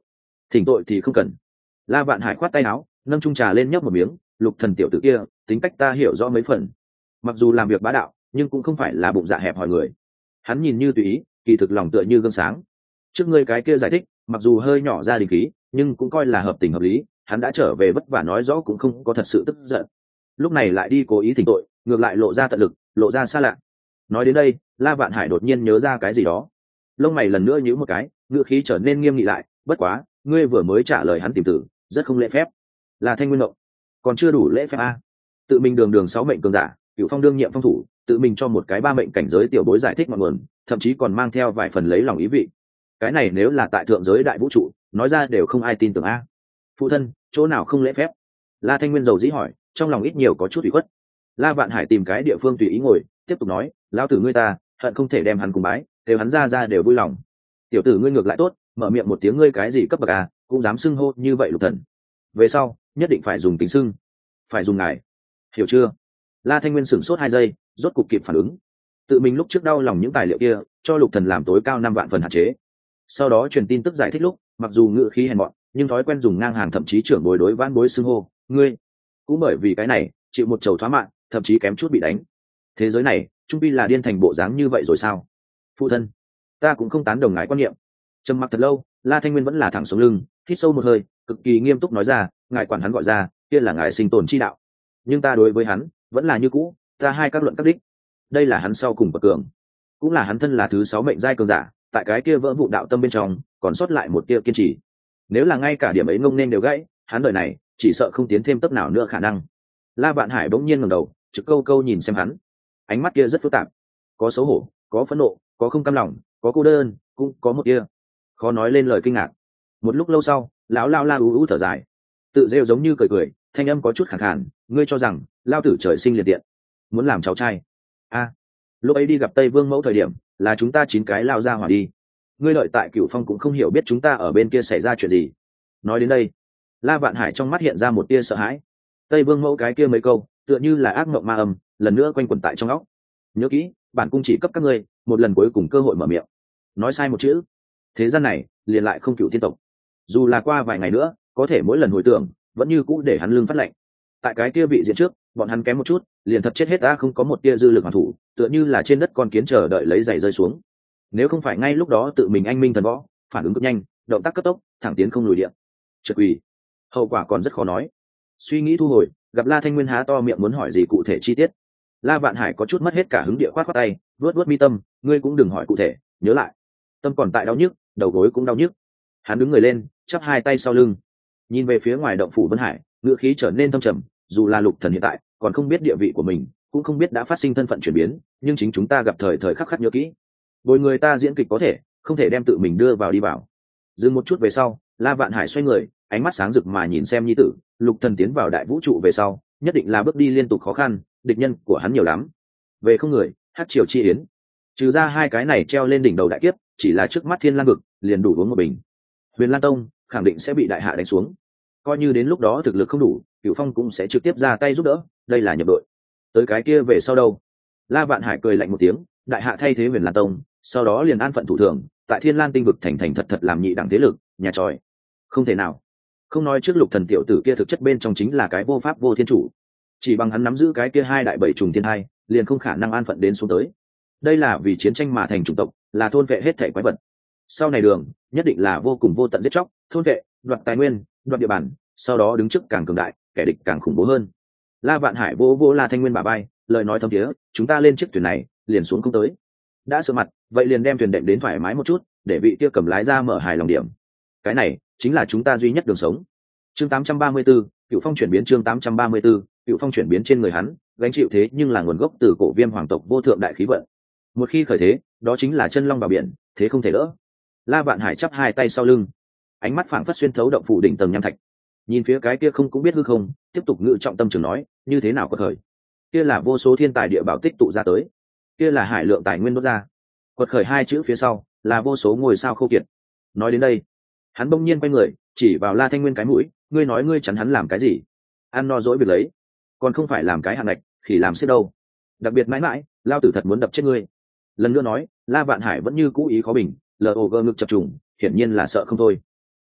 thỉnh tội thì không cần. La Vạn Hải khoát tay áo, nâng chung trà lên nhấp một miếng. Lục thần tiểu tử kia tính cách ta hiểu rõ mấy phần, mặc dù làm việc bá đạo nhưng cũng không phải là bụng dạ hẹp hòi người. Hắn nhìn như tùy ý, kỳ thực lòng tựa như gương sáng. Trước ngươi cái kia giải thích mặc dù hơi nhỏ ra đình khí, nhưng cũng coi là hợp tình hợp lý. Hắn đã trở về vất vả nói rõ cũng không có thật sự tức giận, lúc này lại đi cố ý thỉnh tội, ngược lại lộ ra tận lực, lộ ra xa lạ. Nói đến đây, La Vạn Hải đột nhiên nhớ ra cái gì đó, lông mày lần nữa nhíu một cái, ngữ khí trở nên nghiêm nghị lại. Bất quá ngươi vừa mới trả lời hắn tìm tử rất không lễ phép. Là Thanh Nguyên Mộng còn chưa đủ lễ phép a? Tự mình đường đường sáu mệnh cường giả, Cửu Phong đương nhiệm phong thủ, tự mình cho một cái ba mệnh cảnh giới tiểu bối giải thích ngọn nguồn, thậm chí còn mang theo vài phần lấy lòng ý vị. Cái này nếu là tại thượng giới đại vũ trụ, nói ra đều không ai tin tưởng a. Phụ thân, chỗ nào không lễ phép? La Thanh Nguyên dầu dĩ hỏi, trong lòng ít nhiều có chút ủy khuất. La Vạn Hải tìm cái địa phương tùy ý ngồi, tiếp tục nói, lão tử ngươi ta hận không thể đem hắn cùng bái, đều hắn ra ra đều vui lòng. Tiểu tử ngươi ngược lại tốt, mở miệng một tiếng ngươi cái gì cấp bậc à, cũng dám xưng hô như vậy Lục thần. Về sau nhất định phải dùng tính xưng, phải dùng ngài, hiểu chưa? La Thanh Nguyên sửng sốt hai giây, rốt cục kịp phản ứng. Tự mình lúc trước đau lòng những tài liệu kia, cho Lục thần làm tối cao năm vạn phần hạn chế. Sau đó truyền tin tức giải thích lúc, mặc dù ngữ khí hèn mọn, nhưng thói quen dùng ngang hàng thậm chí trưởng bối đối vãn bối xưng hô ngươi. Cũng bởi vì cái này, chịu một chầu thoá mạng, thậm chí kém chút bị đánh. Thế giới này trung pi là điên thành bộ dáng như vậy rồi sao? Phụ thân, ta cũng không tán đồng ngài quan niệm. Trầm mặc thật lâu, La Thanh Nguyên vẫn là thẳng sống lưng, hít sâu một hơi, cực kỳ nghiêm túc nói ra, ngài quản hắn gọi ra, kia là ngài sinh tồn chi đạo. Nhưng ta đối với hắn vẫn là như cũ, ta hai các luận các đích. Đây là hắn sau cùng bậc cường, cũng là hắn thân là thứ sáu mệnh giai cường giả, tại cái kia vỡ vụ đạo tâm bên trong, còn sót lại một tia kiên trì. Nếu là ngay cả điểm ấy ngông nên đều gãy, hắn đời này chỉ sợ không tiến thêm tấc nào nữa khả năng. La Vạn Hải bỗng nhiên ngẩng đầu, trực câu câu nhìn xem hắn, ánh mắt kia rất phức tạp, có xấu hổ, có phẫn nộ, có không cam lòng, có cô đơn, cũng có một kia khó nói lên lời kinh ngạc. Một lúc lâu sau, lão lao la ú ú thở dài, tự rêu giống như cười cười, thanh âm có chút khàn khàn, ngươi cho rằng lao tử trời sinh liền tiện, muốn làm cháu trai a? À, lúc ấy đi gặp Tây Vương mẫu thời điểm, là chúng ta chín cái lao ra hỏa đi, ngươi lợi tại Cửu Phong cũng không hiểu biết chúng ta ở bên kia xảy ra chuyện gì. Nói đến đây, La Vạn Hải trong mắt hiện ra một tia sợ hãi. Tây Vương mẫu cái kia mấy câu tựa như là ác mộng ma âm, lần nữa quanh quẩn tại trong óc. Nhớ kỹ, bản cung chỉ cấp các ngươi một lần cuối cùng cơ hội mở miệng, nói sai một chữ, thế gian này liền lại không cựu tiên tộc. Dù là qua vài ngày nữa, có thể mỗi lần hồi tưởng vẫn như cũ để hắn lưng phát lạnh. Tại cái kia vị diện trước, bọn hắn kém một chút liền thật chết hết, ta không có một tia dư lực hoàn thủ, tựa như là trên đất con kiến chờ đợi lấy giày rơi xuống. Nếu không phải ngay lúc đó tự mình anh minh thần võ, phản ứng cực nhanh, động tác cấp tốc, thẳng tiến không lùi điện, trượt quỳ, hậu quả còn rất khó nói. Suy nghĩ thu hồi, gặp La Thanh Nguyên há to miệng muốn hỏi gì cụ thể chi tiết. La Vạn Hải có chút mất hết cả hứng địa khoát khoát tay, vuốt vuốt mi tâm, ngươi cũng đừng hỏi cụ thể, nhớ lại. Tâm còn tại đau nhức, đầu gối cũng đau nhức. Hắn đứng người lên, chắp hai tay sau lưng, nhìn về phía ngoài động phủ Vân Hải, ngữ khí trở nên thâm trầm, dù là Lục thần hiện tại còn không biết địa vị của mình, cũng không biết đã phát sinh thân phận chuyển biến, nhưng chính chúng ta gặp thời thời khắc khắc nhớ kỹ. Bồi người ta diễn kịch có thể, không thể đem tự mình đưa vào đi vào. Dừng một chút về sau, La Vạn Hải xoay người, ánh mắt sáng rực mà nhìn xem nhi tử. Lục thần tiến vào đại vũ trụ về sau, nhất định là bước đi liên tục khó khăn, địch nhân của hắn nhiều lắm. Về không người, hát triều chi yến, trừ ra hai cái này treo lên đỉnh đầu đại kiếp, chỉ là trước mắt Thiên Lan vực liền đủ uống một bình. Huyền Lan Tông khẳng định sẽ bị đại hạ đánh xuống, coi như đến lúc đó thực lực không đủ, Cửu Phong cũng sẽ trực tiếp ra tay giúp đỡ, đây là nhập đội. Tới cái kia về sau đâu? La Vạn Hải cười lạnh một tiếng, đại hạ thay thế Huyền Lan Tông, sau đó liền an phận thủ thường, tại Thiên Lan tinh vực thành thành thật thật làm nhị đẳng thế lực, nhà tròi. Không thể nào. Không nói trước Lục thần tiểu tử kia thực chất bên trong chính là cái vô pháp vô thiên chủ, chỉ bằng hắn nắm giữ cái kia hai đại bảy trùng thiên hai, liền không khả năng an phận đến xuống tới. Đây là vì chiến tranh mà thành chủng tộc, là thôn vệ hết thể quái vật. Sau này đường nhất định là vô cùng vô tận giết chóc, thôn vệ, đoạt tài nguyên, đoạt địa bàn, sau đó đứng trước càng cường đại, kẻ địch càng khủng bố hơn. La Vạn Hải vô vô La Thanh Nguyên bả vai, lời nói thâm thiế, chúng ta lên chiếc thuyền này, liền xuống không tới. Đã sợ mặt, vậy liền đem thuyền đệm đến thoải mái một chút, để vị kia cầm lái ra mở hài lòng điểm. Cái này chính là chúng ta duy nhất đường sống. Chương tám trăm ba mươi 34, Cửu Phong chuyển biến chương tám trăm ba mươi 34, Cửu Phong chuyển biến trên người hắn, gánh chịu thế nhưng là nguồn gốc từ cổ Viêm hoàng tộc vô thượng đại khí vận. Một khi khởi thế, đó chính là chân long vào biển, thế không thể đỡ. La Vạn Hải chắp hai tay sau lưng, ánh mắt phảng phất xuyên thấu động phủ đỉnh tầng nham thạch, nhìn phía cái kia không cũng biết hư không, tiếp tục ngự trọng tâm trường nói, như thế nào có khởi? Kia là vô số thiên tài địa bảo tích tụ ra tới, kia là hải lượng tài nguyên đốt ra. Quật khởi hai chữ phía sau là vô số ngôi sao khô kiệt. Nói đến đây, hắn bỗng nhiên quay người, chỉ vào La Thanh Nguyên cái mũi, ngươi nói ngươi chắn hắn làm cái gì? Ăn no dỗi việc lấy, còn không phải làm cái hạng ngạch, khỉ làm xếp đâu. Đặc biệt mãi mãi, lao tử thật muốn đập chết ngươi. Lần nữa nói, La Vạn Hải vẫn như cũ ý khó bình, lờ ồ gơ ngực chập trùng, hiển nhiên là sợ không thôi.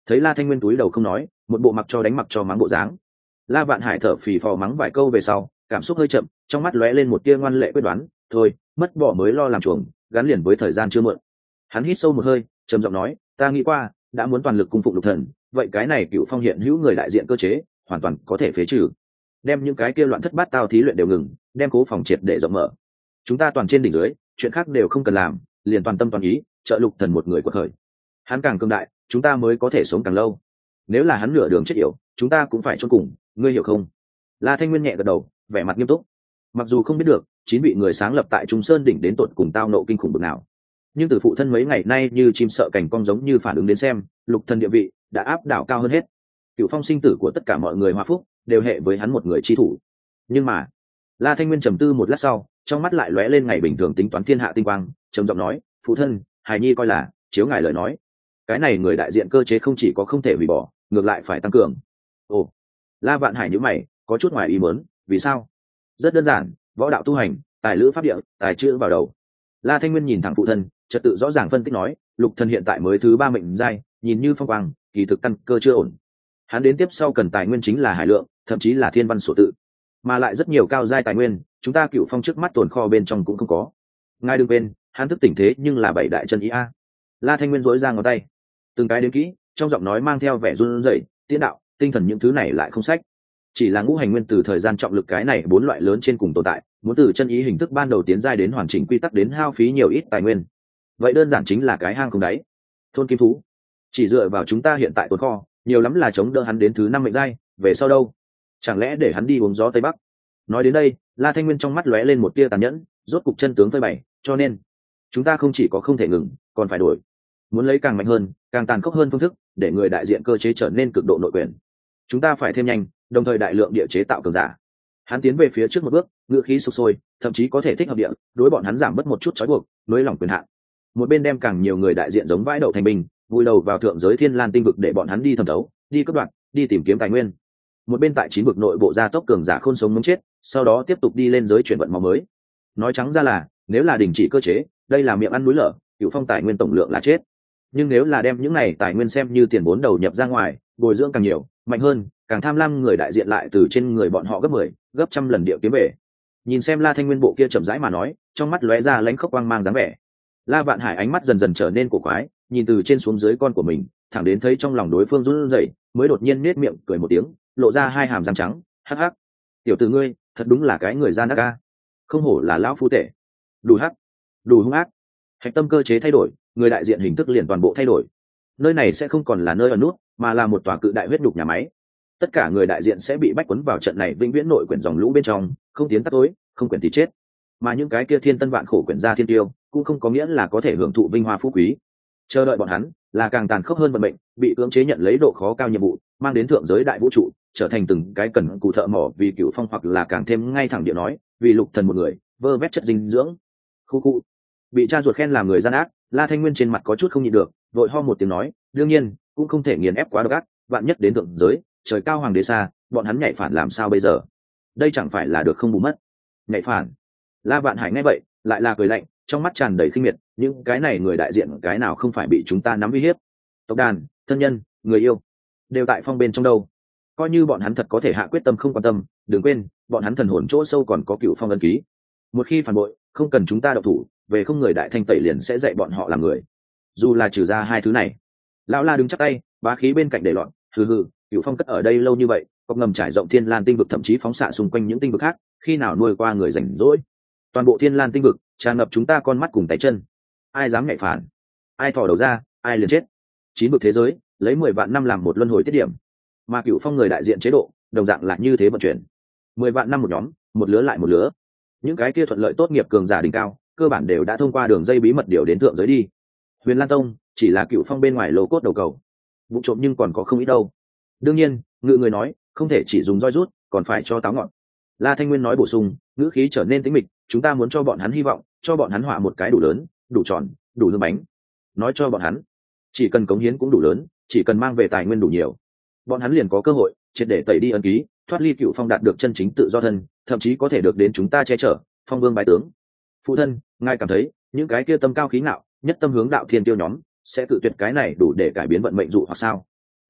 Thấy La Thanh Nguyên túi đầu không nói, một bộ mặc cho đánh mặc cho mắng bộ dáng. La Vạn Hải thở phì phò mắng vài câu về sau, cảm xúc hơi chậm, trong mắt lóe lên một tia ngoan lệ quyết đoán, thôi, mất bỏ mới lo làm chuồng, gắn liền với thời gian chưa muộn. Hắn hít sâu một hơi, trầm giọng nói, ta nghĩ qua, đã muốn toàn lực cung phụng Lục Thần, vậy cái này Cựu Phong hiện hữu người đại diện cơ chế, hoàn toàn có thể phế trừ. Đem những cái kia loạn thất bát tao thí luyện đều ngừng, đem cố phòng triệt để rộng mở. Chúng ta toàn trên đỉnh dưới, chuyện khác đều không cần làm, liền toàn tâm toàn ý, trợ Lục Thần một người quật khởi. Hắn càng cường đại, chúng ta mới có thể sống càng lâu. Nếu là hắn nửa đường chết yểu, chúng ta cũng phải chôn cùng, ngươi hiểu không? La Thanh Nguyên nhẹ gật đầu, vẻ mặt nghiêm túc. Mặc dù không biết được chín vị người sáng lập tại Trung Sơn đỉnh đến tột cùng tao nộ kinh khủng bực nào, nhưng từ phụ thân mấy ngày nay như chim sợ cảnh cong giống như phản ứng đến xem, Lục Thần địa vị đã áp đảo cao hơn hết. Cựu Phong sinh tử của tất cả mọi người Hoa Phúc đều hệ với hắn một người chi thủ. Nhưng mà, La Thanh Nguyên trầm tư một lát sau, trong mắt lại lóe lên ngày bình thường tính toán thiên hạ tinh quang, trầm giọng nói, phụ thân, hài nhi coi là chiếu ngài lời nói, cái này người đại diện cơ chế không chỉ có không thể hủy bỏ, ngược lại phải tăng cường. Ồ, La Vạn Hải nhíu mày, có chút ngoài ý muốn, vì sao? Rất đơn giản, võ đạo tu hành, tài lữ pháp địa, tài chữ vào đầu. La Thanh Nguyên nhìn thẳng phụ thân, trật tự rõ ràng phân tích nói, Lục Thần hiện tại mới thứ ba mệnh giai, nhìn như phong quang, kỳ thực căn cơ chưa ổn. Hắn đến tiếp sau cần tài nguyên chính là hải lượng, thậm chí là thiên văn sổ tự, mà lại rất nhiều cao giai tài nguyên, chúng ta Cựu Phong trước mắt tồn kho bên trong cũng không có. Ngài đừng quên, hắn thức tỉnh thế nhưng là bảy đại chân ý a. La Thanh Nguyên dối ra ngón tay, từng cái đến kỹ, trong giọng nói mang theo vẻ run rẩy, tiến đạo, tinh thần những thứ này lại không sách. Chỉ là ngũ hành nguyên từ thời gian trọng lực cái này bốn loại lớn trên cùng tồn tại, muốn từ chân ý hình thức ban đầu tiến giai đến hoàn chỉnh quy tắc đến hao phí nhiều ít tài nguyên. Vậy đơn giản chính là cái hang không đáy. Thôn kim thú, chỉ dựa vào chúng ta hiện tại tồn kho, nhiều lắm là chống đỡ hắn đến thứ năm mệnh giai, về sau đâu? Chẳng lẽ để hắn đi uống gió tây bắc? Nói đến đây, La Thanh Nguyên trong mắt lóe lên một tia tàn nhẫn, rốt cục chân tướng phơi bày, cho nên chúng ta không chỉ có không thể ngừng, còn phải đổi. Muốn lấy càng mạnh hơn, càng tàn khốc hơn phương thức, để người đại diện cơ chế trở nên cực độ nội quyền. Chúng ta phải thêm nhanh, đồng thời đại lượng địa chế tạo cường giả. Hắn tiến về phía trước một bước, ngữ khí sục sôi, thậm chí có thể thích hợp địa, đối bọn hắn giảm bớt một chút trói buộc, nới lỏng quyền hạn. Một bên đem càng nhiều người đại diện giống vãi đậu thành bình, vùi đầu vào thượng giới thiên lan tinh vực để bọn hắn đi thẩm thấu, đi cấp đoạt, đi tìm kiếm tài nguyên. Một bên tại chín vực nội bộ gia tốc cường giả khôn sống muốn chết, sau đó tiếp tục đi lên giới chuyển vận máu mới. Nói trắng ra là, nếu là đình chỉ cơ chế, đây là miệng ăn núi lở, Cựu Phong tài nguyên tổng lượng là chết. Nhưng nếu là đem những này tài nguyên xem như tiền vốn đầu nhập ra ngoài, bồi dưỡng càng nhiều, mạnh hơn, càng tham lam người đại diện lại từ trên người bọn họ gấp mười, gấp trăm lần địa kiếm về. Nhìn xem La Thanh Nguyên bộ kia chậm rãi mà nói, trong mắt lóe ra lãnh khốc quang mang dáng vẻ. La Vạn Hải ánh mắt dần dần trở nên cổ quái, nhìn từ trên xuống dưới con của mình, thẳng đến thấy trong lòng đối phương run rẩy, mới đột nhiên nết miệng cười một tiếng, lộ ra hai hàm răng trắng, hắc hắc. Tiểu tử ngươi, thật đúng là cái người gian ác ca. Không hổ là lão phu tể. Đủ hắc, đủ hung ác. Hạch tâm cơ chế thay đổi, người đại diện hình thức liền toàn bộ thay đổi. Nơi này sẽ không còn là nơi ở nút, mà là một tòa cự đại huyết đục nhà máy. Tất cả người đại diện sẽ bị bách quấn vào trận này vĩnh viễn nội quyển dòng lũ bên trong, không tiến tắt tối, không quyển thì chết. Mà những cái kia thiên tân vạn khổ quyển gia thiên tiêu, cũng không có nghĩa là có thể hưởng thụ vinh hoa phú quý. Chờ đợi bọn hắn là càng tàn khốc hơn vận mệnh, bị cưỡng chế nhận lấy độ khó cao nhiệm vụ, mang đến thượng giới đại vũ trụ, trở thành từng cái cần cù thợ mỏ vì Cựu Phong, hoặc là càng thêm ngay thẳng địa nói, vì Lục Thần một người, vơ vét chất dinh dưỡng. Khu khu. Bị cha ruột khen làm người gian ác, La Thanh Nguyên trên mặt có chút không nhịn được, vội ho một tiếng nói, đương nhiên, cũng không thể nghiền ép quá độc ác, vạn nhất đến thượng giới, trời cao hoàng đế xa, bọn hắn nhảy phản làm sao bây giờ? Đây chẳng phải là được không bù mất. Nhảy phản? La Vạn Hải nghe vậy, lại là cười lạnh, trong mắt tràn đầy khinh miệt, những cái này người đại diện cái nào không phải bị chúng ta nắm uy hiếp? Tộc đàn, thân nhân, người yêu, đều tại phong bên trong đâu. Coi như bọn hắn thật có thể hạ quyết tâm không quan tâm, đừng quên, bọn hắn thần hồn chỗ sâu còn có Cựu Phong ân ký. Một khi phản bội, không cần chúng ta động thủ, về không người đại thanh tẩy liền sẽ dạy bọn họ làm người. Dù là trừ ra hai thứ này. Lão La đứng chắp tay, bá khí bên cạnh để loạn, hừ hừ, Cựu Phong cất ở đây lâu như vậy, cọc ngầm trải rộng thiên lan tinh vực, thậm chí phóng xạ xung quanh những tinh vực khác, khi nào nuôi qua người rảnh rỗi. Toàn bộ thiên lan tinh vực tràn ngập chúng ta con mắt cùng tay chân, ai dám nhảy phản, ai thò đầu ra, ai liền chết. Chín vực thế giới lấy mười vạn năm làm một luân hồi tiết điểm, mà Cựu Phong người đại diện chế độ đồng dạng là như thế vận chuyển, mười vạn năm một nhóm, một lứa lại một lứa. Những cái kia thuận lợi tốt nghiệp cường giả đỉnh cao cơ bản đều đã thông qua đường dây bí mật điều đến thượng giới đi. Huyền Lan Tông chỉ là Cựu Phong bên ngoài lô cốt đầu cầu, vụ trộm nhưng còn có không ít đâu. Đương nhiên, ngự người nói không thể chỉ dùng roi rút, còn phải cho táo ngọn. La Thanh Nguyên nói bổ sung, ngữ khí trở nên tĩnh mịch, chúng ta muốn cho bọn hắn hy vọng, cho bọn hắn họa một cái đủ lớn, đủ tròn, đủ lương bánh. Nói cho bọn hắn, chỉ cần cống hiến cũng đủ lớn, chỉ cần mang về tài nguyên đủ nhiều, bọn hắn liền có cơ hội triệt để tẩy đi ân ký, thoát ly Cựu Phong, đạt được chân chính tự do thân, thậm chí có thể được đến chúng ta che chở, phong vương bái tướng. Phụ thân, ngài cảm thấy những cái kia tâm cao khí ngạo, nhất tâm hướng đạo thiên tiêu nhóm sẽ tự tuyệt cái này đủ để cải biến vận mệnh dụ hoặc sao?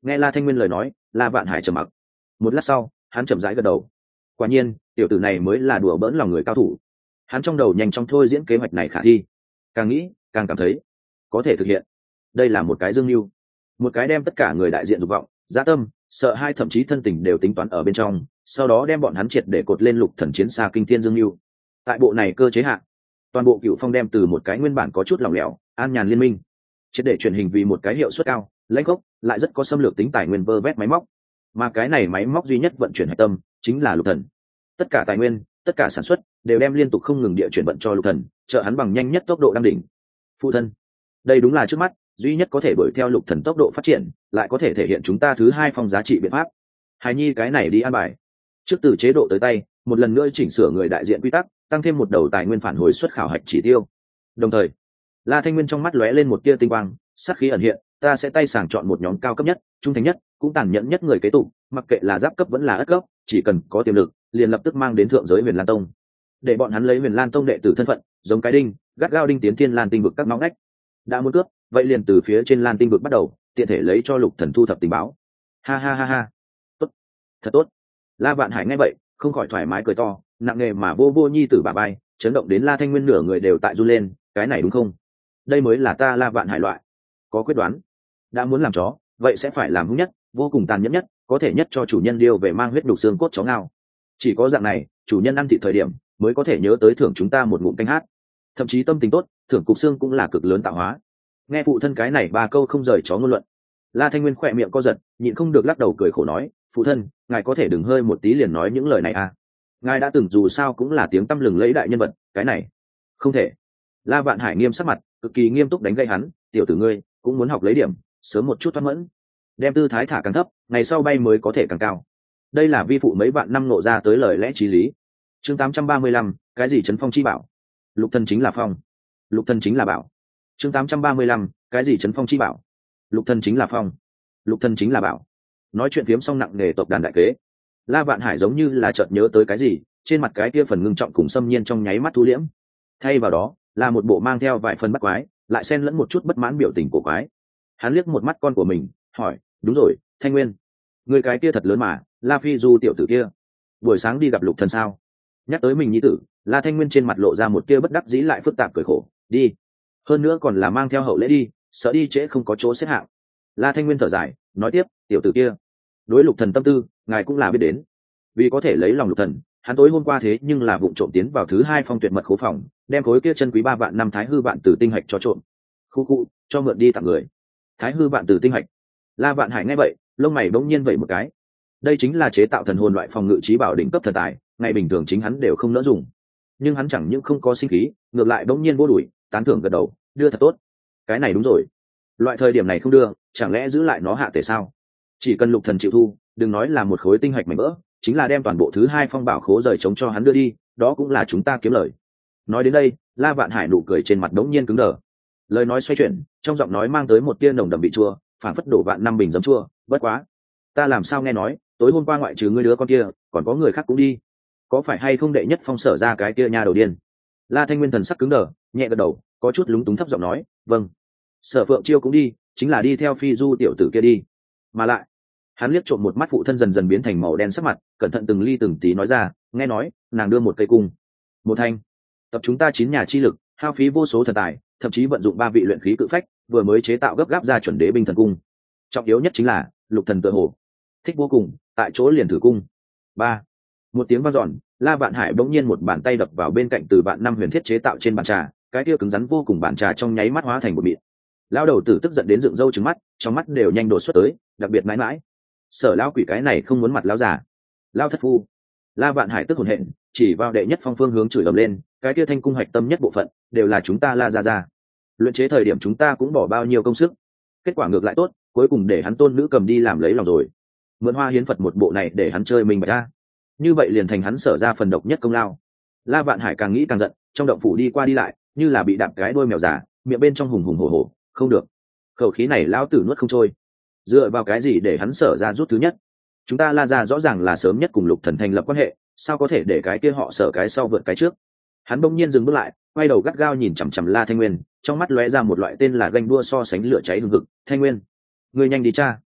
Nghe La Thanh Nguyên lời nói, La Vạn Hải trầm mặc. Một lát sau, hắn chậm rãi gật đầu. Quả nhiên, tiểu tử này mới là đùa bỡn lòng người cao thủ. Hắn trong đầu nhanh chóng thôi diễn kế hoạch này khả thi. Càng nghĩ, càng cảm thấy có thể thực hiện. Đây là một cái dương mưu, một cái đem tất cả người đại diện dục vọng, dã tâm, sợ hai thậm chí thân tình đều tính toán ở bên trong, sau đó đem bọn hắn triệt để cột lên lục thần chiến xa kinh thiên dương mưu. Tại bộ này cơ chế hạ, toàn bộ Cựu Phong đem từ một cái nguyên bản có chút lỏng lẻo, an nhàn liên minh, triệt để truyền hình vì một cái hiệu suất cao, lãnh gốc, lại rất có xâm lược tính tài nguyên vơ vét máy móc. Mà cái này máy móc duy nhất vận chuyển hạch tâm chính là lục thần. Tất cả tài nguyên, tất cả sản xuất đều đem liên tục không ngừng địa chuyển vận cho lục thần, trợ hắn bằng nhanh nhất tốc độ đăng đỉnh. Phụ thân, đây đúng là trước mắt duy nhất có thể đuổi theo lục thần tốc độ phát triển, lại có thể thể hiện chúng ta thứ hai phong giá trị biện pháp. Hài nhi cái này đi an bài. Trước từ chế độ tới tay, một lần nữa chỉnh sửa người đại diện quy tắc, tăng thêm một đầu tài nguyên phản hồi xuất khảo hạch chỉ tiêu. Đồng thời, La Thanh Nguyên trong mắt lóe lên một tia tinh quang, sát khí ẩn hiện, ta sẽ tay sàng chọn một nhóm cao cấp nhất, trung thành nhất, cũng tàn nhẫn nhất người kế tục, mặc kệ là giáp cấp vẫn là ất cấp, chỉ cần có tiềm lực, liền lập tức mang đến thượng giới Huyền Lan Tông. Để bọn hắn lấy Huyền Lan Tông đệ tử thân phận, giống cái đinh, gắt gao đinh tiến Thiên Lan Tinh vực các ngõ ngách. Đã muốn cướp, vậy liền từ phía trên Lan Tinh vực bắt đầu, tiện thể lấy cho Lục Thần thu thập tình báo. Ha ha ha ha. Tốt, thật tốt. La Vạn Hải nghe vậy, không khỏi thoải mái cười to, nặng nề mà vô vô nhi tử bà bay, chấn động đến La Thanh Nguyên nửa người đều tại run lên, cái này đúng không? Đây mới là ta La Vạn Hải loại. Có quyết đoán. Đã muốn làm chó, vậy sẽ phải làm hung nhất, vô cùng tàn nhẫn nhất, có thể nhất cho chủ nhân điêu về mang huyết đục xương cốt chó ngao. Chỉ có dạng này, chủ nhân ăn thịt thời điểm mới có thể nhớ tới thưởng chúng ta một ngụm canh hát. Thậm chí tâm tình tốt, thưởng cục xương cũng là cực lớn tạo hóa. Nghe phụ thân cái này ba câu không rời chó ngôn luận, La Thanh Nguyên khỏe miệng co giật, nhịn không được lắc đầu cười khổ nói, phụ thân, ngài có thể đừng hơi một tí liền nói những lời này à? Ngài đã từng dù sao cũng là tiếng tăm lừng lẫy đại nhân vật, cái này không thể. La Vạn Hải nghiêm sắc mặt, cực kỳ nghiêm túc đánh gây hắn, tiểu tử ngươi cũng muốn học lấy điểm, sớm một chút thoát mẫn, đem tư thái thả càng thấp, ngày sau bay mới có thể càng cao. Đây là vi phụ mấy vạn năm nộ ra tới lời lẽ chí lý. Chương tám trăm ba mươi lăm, cái gì trấn phong chi bảo? Lục thần chính là phong, lục thần chính là bảo. Chương tám trăm ba mươi lăm, cái gì trấn phong chi bảo? Lục thần chính là phong, lục thần chính là bảo. Nói chuyện phiếm xong nặng nề tộc đàn đại kế, La Vạn Hải giống như là chợt nhớ tới cái gì, trên mặt cái kia phần ngưng trọng cùng xâm nhiên trong nháy mắt thu liễm. Thay vào đó, là một bộ mang theo vài phần bắt quái, lại xen lẫn một chút bất mãn biểu tình của quái. Hắn liếc một mắt con của mình, hỏi, đúng rồi, Thanh Nguyên, người cái kia thật lớn mà, La Phi Du tiểu tử kia, buổi sáng đi gặp lục thần sao? Nhắc tới mình nhi tử, La Thanh Nguyên trên mặt lộ ra một tia bất đắc dĩ lại phức tạp cười khổ, đi, hơn nữa còn là mang theo hậu lễ đi, sợ đi trễ không có chỗ xếp hạng. La Thanh Nguyên thở dài, nói tiếp, tiểu tử kia, đối lục thần tâm tư, ngài cũng là biết đến. Vì có thể lấy lòng lục thần, hắn tối hôm qua thế nhưng là vụng trộm tiến vào thứ hai phong tuyệt mật khố phòng, đem khối kia chân quý ba vạn năm thái hư vạn tử tinh hạch cho trộm. Khu khu, cho mượn đi tặng người. Thái hư vạn tử tinh hạch. La Vạn Hải nghe vậy, lông mày bỗng nhiên vậy một cái. Đây chính là chế tạo thần hồn loại phòng ngự trí bảo đỉnh cấp thần tài, ngày bình thường chính hắn đều không nỡ dùng. Nhưng hắn chẳng những không có sinh khí, ngược lại bỗng nhiên vô đuổi, tán thưởng gật đầu, đưa thật tốt. Cái này đúng rồi. Loại thời điểm này không đưa, chẳng lẽ giữ lại nó hạ tệ sao? Chỉ cần lục thần chịu thu, đừng nói là một khối tinh hạch mảnh vỡ, chính là đem toàn bộ thứ hai phong bảo khố rời chống cho hắn đưa đi, đó cũng là chúng ta kiếm lời. Nói đến đây, La Vạn Hải nụ cười trên mặt đống nhiên cứng đờ. Lời nói xoay chuyển, trong giọng nói mang tới một tia nồng đậm vị chua, phản phất đổ vạn năm bình giấm chua, bất quá, ta làm sao nghe nói, tối hôm qua ngoại trừ ngươi đứa con kia, còn có người khác cũng đi. Có phải hay không đệ nhất phong sở ra cái kia nha đầu điên? La Thanh Nguyên thần sắc cứng đờ, nhẹ gật đầu, có chút lúng túng thấp giọng nói, vâng. Sở Phượng Chiêu cũng đi, chính là đi theo Phi Du tiểu tử kia đi. Mà lại, hắn liếc trộm một mắt phụ thân dần dần biến thành màu đen sắc mặt, cẩn thận từng ly từng tí nói ra, nghe nói nàng đưa một cây cung, một thanh, tập chúng ta chín nhà chi lực, hao phí vô số thần tài, thậm chí vận dụng ba vị luyện khí cự phách, vừa mới chế tạo gấp gáp ra chuẩn đế binh thần cung. Trọng yếu nhất chính là lục thần tự hồ thích vô cùng, tại chỗ liền thử cung. Ba, một tiếng vang dọn, La Vạn Hải bỗng nhiên một bàn tay đập vào bên cạnh từ vạn năm huyền thiết chế tạo trên bàn trà, cái kia cứng rắn vô cùng bàn trà trong nháy mắt hóa thành một mịn. Lão đầu tử tức giận đến dựng râu trừng mắt, trong mắt đều nhanh đổ xuất tới, đặc biệt mãi mãi. Sở lão quỷ cái này không muốn mặt lão già, lão thất phu. La Vạn Hải tức hồn hện, chỉ vào đệ nhất phong phương hướng chửi ầm lên, cái kia thanh cung hạch tâm nhất bộ phận đều là chúng ta La gia gia. Luyện chế thời điểm chúng ta cũng bỏ bao nhiêu công sức, kết quả ngược lại tốt, cuối cùng để hắn tôn nữ cầm đi làm lấy lòng rồi. Mượn Hoa Hiến Phật một bộ này để hắn chơi mình bạch ra, như vậy liền thành hắn sở ra phần độc nhất công lao. La Vạn Hải càng nghĩ càng giận, trong động phủ đi qua đi lại, như là bị đạp cái đuôi mèo già, miệng bên trong hùng hùng hổ hổ, không được, khẩu khí này lão tử nuốt không trôi. Dựa vào cái gì để hắn sở ra rút thứ nhất? Chúng ta La gia rõ ràng là sớm nhất cùng Lục Thần thành lập quan hệ, sao có thể để cái kia họ sở cái sau vượt cái trước? Hắn bỗng nhiên dừng bước lại, quay đầu gắt gao nhìn chằm chằm La Thanh Nguyên, trong mắt lóe ra một loại tên là ganh đua so sánh lửa cháy hừng hực. Thanh Nguyên, ngươi nhanh đi cha.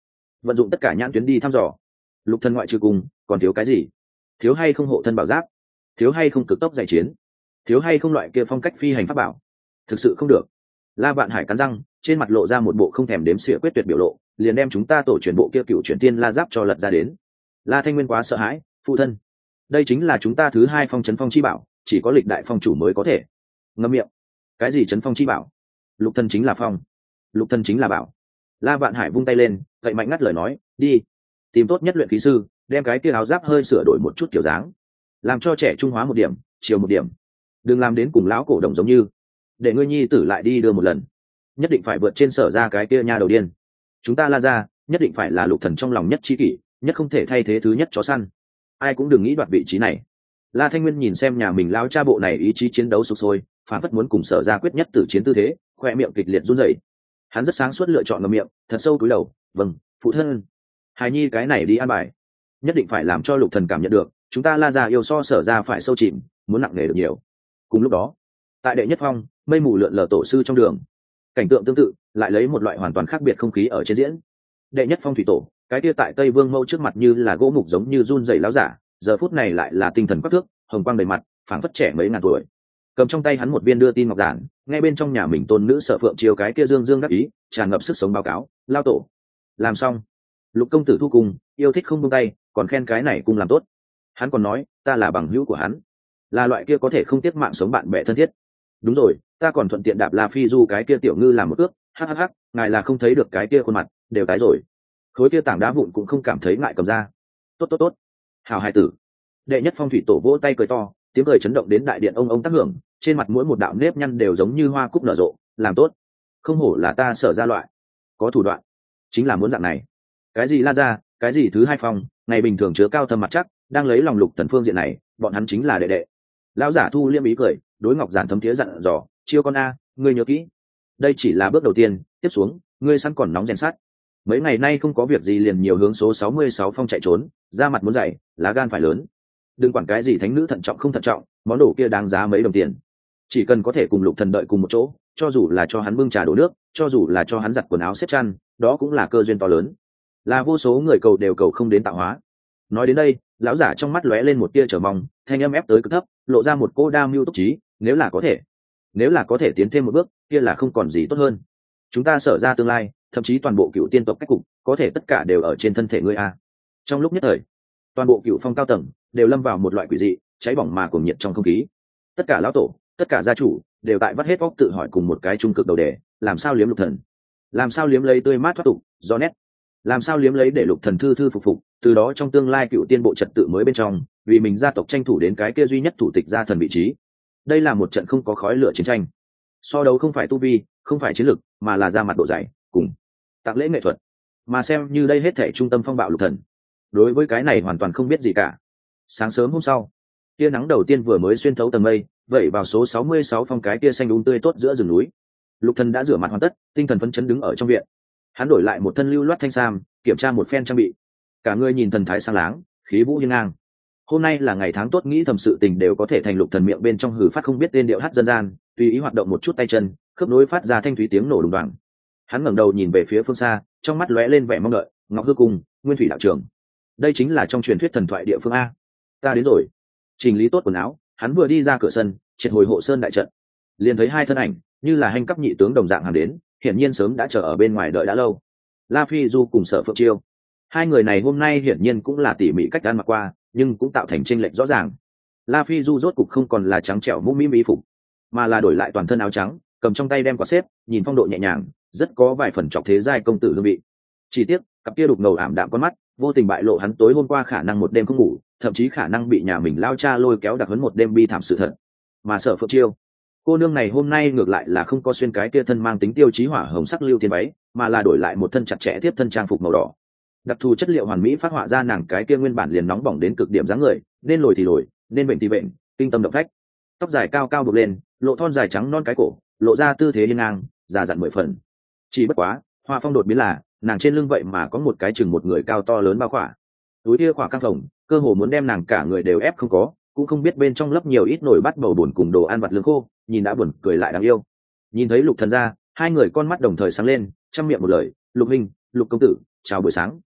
vận dụng tất cả nhãn tuyến đi thăm dò. Lục thần ngoại trừ cùng còn thiếu cái gì? Thiếu hay không hộ thân bảo giáp? Thiếu hay không cực tốc giải chiến? Thiếu hay không loại kia phong cách phi hành pháp bảo? Thực sự không được. La Vạn Hải cắn răng, trên mặt lộ ra một bộ không thèm đếm xỉa quyết tuyệt biểu lộ, liền đem chúng ta tổ chuyển bộ kia cựu chuyển tiên la giáp cho lật ra đến. La Thanh Nguyên quá sợ hãi, phụ thân, đây chính là chúng ta thứ hai phong trấn phong chi bảo, chỉ có lịch đại phong chủ mới có thể. Ngậm miệng. Cái gì trấn phong chi bảo? Lục thần chính là phong, lục thần chính là bảo. La Vạn Hải vung tay lên, gậy mạnh ngắt lời nói, đi, tìm tốt nhất luyện khí sư, đem cái kia áo giáp hơi sửa đổi một chút kiểu dáng, làm cho trẻ trung hóa một điểm, chiều một điểm, đừng làm đến cùng lão cổ đồng giống như. Để ngươi nhi tử lại đi đưa một lần, nhất định phải vượt trên Sở ra cái kia nha đầu điên. Chúng ta La ra nhất định phải là lục thần trong lòng nhất chi kỷ, nhất không thể thay thế thứ nhất chó săn. Ai cũng đừng nghĩ đoạt vị trí này. La Thanh Nguyên nhìn xem nhà mình lão cha bộ này ý chí chiến đấu sục sôi, phản phất muốn cùng Sở ra quyết nhất tử chiến tư thế, khoe miệng kịch liệt run rẩy. Hắn rất sáng suốt lựa chọn ngậm miệng, thật sâu cúi đầu, vâng, phụ thân. Hài nhi cái này đi an bài, nhất định phải làm cho lục thần cảm nhận được, chúng ta La ra yêu so Sở ra phải sâu chìm, muốn nặng nề được nhiều. Cùng lúc đó, tại đệ nhất phong, mây mù lượn lờ tổ sư trong đường, cảnh tượng tương tự lại lấy một loại hoàn toàn khác biệt không khí ở trên diễn. Đệ nhất phong thủy tổ, cái kia tại Tây Vương Mâu trước mặt như là gỗ mục giống như run rẩy láo giả, giờ phút này lại là tinh thần quắc thước, hồng quang đầy mặt, phảng phất trẻ mấy ngàn tuổi. Cầm trong tay hắn một viên đưa tin ngọc giản, ngay bên trong nhà mình tôn nữ Sở Phượng chiếu cái kia dương dương đắc ý, tràn ngập sức sống báo cáo, lao tổ làm xong. Lục công tử thu cùng, yêu thích không buông tay, còn khen cái này cùng làm tốt. Hắn còn nói, ta là bằng hữu của hắn, là loại kia có thể không tiếc mạng sống bạn bè thân thiết. Đúng rồi, ta còn thuận tiện đạp La Phi Du cái kia tiểu ngư làm một ước, hhh, ngài là không thấy được cái kia khuôn mặt đều tái rồi. Khối kia tảng đá vụn cũng không cảm thấy ngại cầm ra. Tốt tốt tốt, hào hài tử. Đệ nhất phong thủy tổ vỗ tay cười to, tiếng cười chấn động đến đại điện ông ông tác hưởng, trên mặt mỗi một đạo nếp nhăn đều giống như hoa cúc nở rộ, làm tốt. Không hổ là ta Sở ra loại, có thủ đoạn, chính là muốn dạng này. Cái gì La ra, cái gì thứ hai phong, ngày bình thường chứa cao thâm mặt chắc, đang lấy lòng lục thần phương diện này, bọn hắn chính là đệ đệ. Lão giả thu liêm ý cười, đối ngọc giản thấm thiế dặn dò, chiêu con a, ngươi nhớ kỹ, đây chỉ là bước đầu tiên, tiếp xuống ngươi sẵn còn nóng rèn sát. Mấy ngày nay không có việc gì liền nhiều hướng số sáu mươi sáu phong chạy trốn, ra mặt muốn dày, lá gan phải lớn. Đừng quản cái gì thánh nữ thận trọng không thận trọng, món đồ kia đáng giá mấy đồng tiền. Chỉ cần có thể cùng lục thần đợi cùng một chỗ, cho dù là cho hắn bưng trà đổ nước, cho dù là cho hắn giặt quần áo xếp chăn, đó cũng là cơ duyên to lớn. Là vô số người cầu đều cầu không đến tạo hóa. Nói đến đây, lão giả trong mắt lóe lên một tia chờ mong, thanh âm ép tới cực thấp, lộ ra một cô đam mưu túc trí, nếu là có thể, nếu là có thể tiến thêm một bước, kia là không còn gì tốt hơn. Chúng ta Sở ra tương lai, thậm chí toàn bộ cựu tiên tộc cách cục, có thể tất cả đều ở trên thân thể ngươi a. Trong lúc nhất thời, toàn bộ cựu phong cao tầng đều lâm vào một loại quỷ dị, cháy bỏng mà cuồng nhiệt trong không khí. Tất cả lão tổ, tất cả gia chủ đều tại vắt hết óc tự hỏi cùng một cái trung cực đầu đề, làm sao liếm lục thần, làm sao liếm lấy tươi mát thoát tục, do nét, làm sao liếm lấy để lục thần thư thư phục phục, từ đó trong tương lai cựu tiên bộ trật tự mới bên trong, vì mình gia tộc tranh thủ đến cái kia duy nhất thủ tịch gia thần vị trí. Đây là một trận không có khói lửa chiến tranh. So đấu không phải tu vi, không phải chiến lực, mà là ra mặt độ dày, cùng tặng lễ nghệ thuật. Mà xem như đây hết thể trung tâm phong bạo lục thần, đối với cái này hoàn toàn không biết gì cả. Sáng sớm hôm sau, tia nắng đầu tiên vừa mới xuyên thấu tầng mây, vẩy vào số sáu mươi sáu phong cái tia xanh đúng tươi tốt giữa rừng núi. Lục thần đã rửa mặt hoàn tất, tinh thần phấn chấn đứng ở trong viện. Hắn đổi lại một thân lưu loát thanh sam, kiểm tra một phen trang bị. Cả người nhìn thần thái sang láng, khí vũ hiên ngang. Hôm nay là ngày tháng tốt, nghĩ thầm sự tình đều có thể thành lục thần miệng bên trong hừ phát không biết tên điệu hát dân gian, tùy ý hoạt động một chút tay chân, khớp nối phát ra thanh thúy tiếng nổ đùng đoàng. Hắn ngẩng đầu nhìn về phía phương xa, trong mắt lóe lên vẻ mong đợi. Ngọc Hư Cung, Nguyên Thủy đạo trường, đây chính là trong truyền thuyết thần thoại địa phương a. Ta đến rồi. Chỉnh lý tốt quần áo, hắn vừa đi ra cửa sân, triệt hồi hộ sơn đại trận, liền thấy hai thân ảnh như là hành cấp nhị tướng đồng dạng hàng đến, hiển nhiên sớm đã chờ ở bên ngoài đợi đã lâu. La Phi Du cùng Sở Phượng Chiêu, hai người này hôm nay hiển nhiên cũng là tỉ mỉ cách ăn mặc qua, nhưng cũng tạo thành chênh lệch rõ ràng. La Phi Du rốt cục không còn là trắng trẻo mũm mĩm y phục, mà là đổi lại toàn thân áo trắng, cầm trong tay đem quạt xếp, nhìn phong độ nhẹ nhàng, rất có vài phần trọc thế giai công tử hương vị. Chỉ tiếc, cặp kia đục ngầu ảm đạm con mắt, vô tình bại lộ hắn tối hôm qua khả năng một đêm không ngủ, thậm chí khả năng bị nhà mình lao cha lôi kéo đặc huấn một đêm bi thảm sự thật. Mà Sở Phượng Chiêu, cô nương này hôm nay ngược lại là không có xuyên cái kia thân mang tính tiêu chí hỏa hồng sắc lưu thiên váy, mà là đổi lại một thân chặt chẽ tiếp thân trang phục màu đỏ. Đặc thù chất liệu hoàn mỹ phát họa ra nàng cái kia nguyên bản liền nóng bỏng đến cực điểm dáng người, nên lồi thì lồi, nên bệnh thì bệnh, kinh tâm động phách. Tóc dài cao cao buộc lên, lộ thon dài trắng non cái cổ, lộ ra tư thế hiên ngang, già dặn mười phần. Chỉ bất quá, hoa phong đột biến là, nàng trên lưng vậy mà có một cái chừng một người cao to lớn bao khỏa. Túi kia khỏa căng phồng, cơ hồ muốn đem nàng cả người đều ép không có, cũng không biết bên trong lấp nhiều ít nồi bát bầu buồn cùng đồ ăn vặt lương khô, nhìn đã buồn cười lại đáng yêu. Nhìn thấy Lục Thần ra, hai người con mắt đồng thời sáng lên, trăm miệng một lời, "Lục huynh, Lục công tử, chào buổi sáng."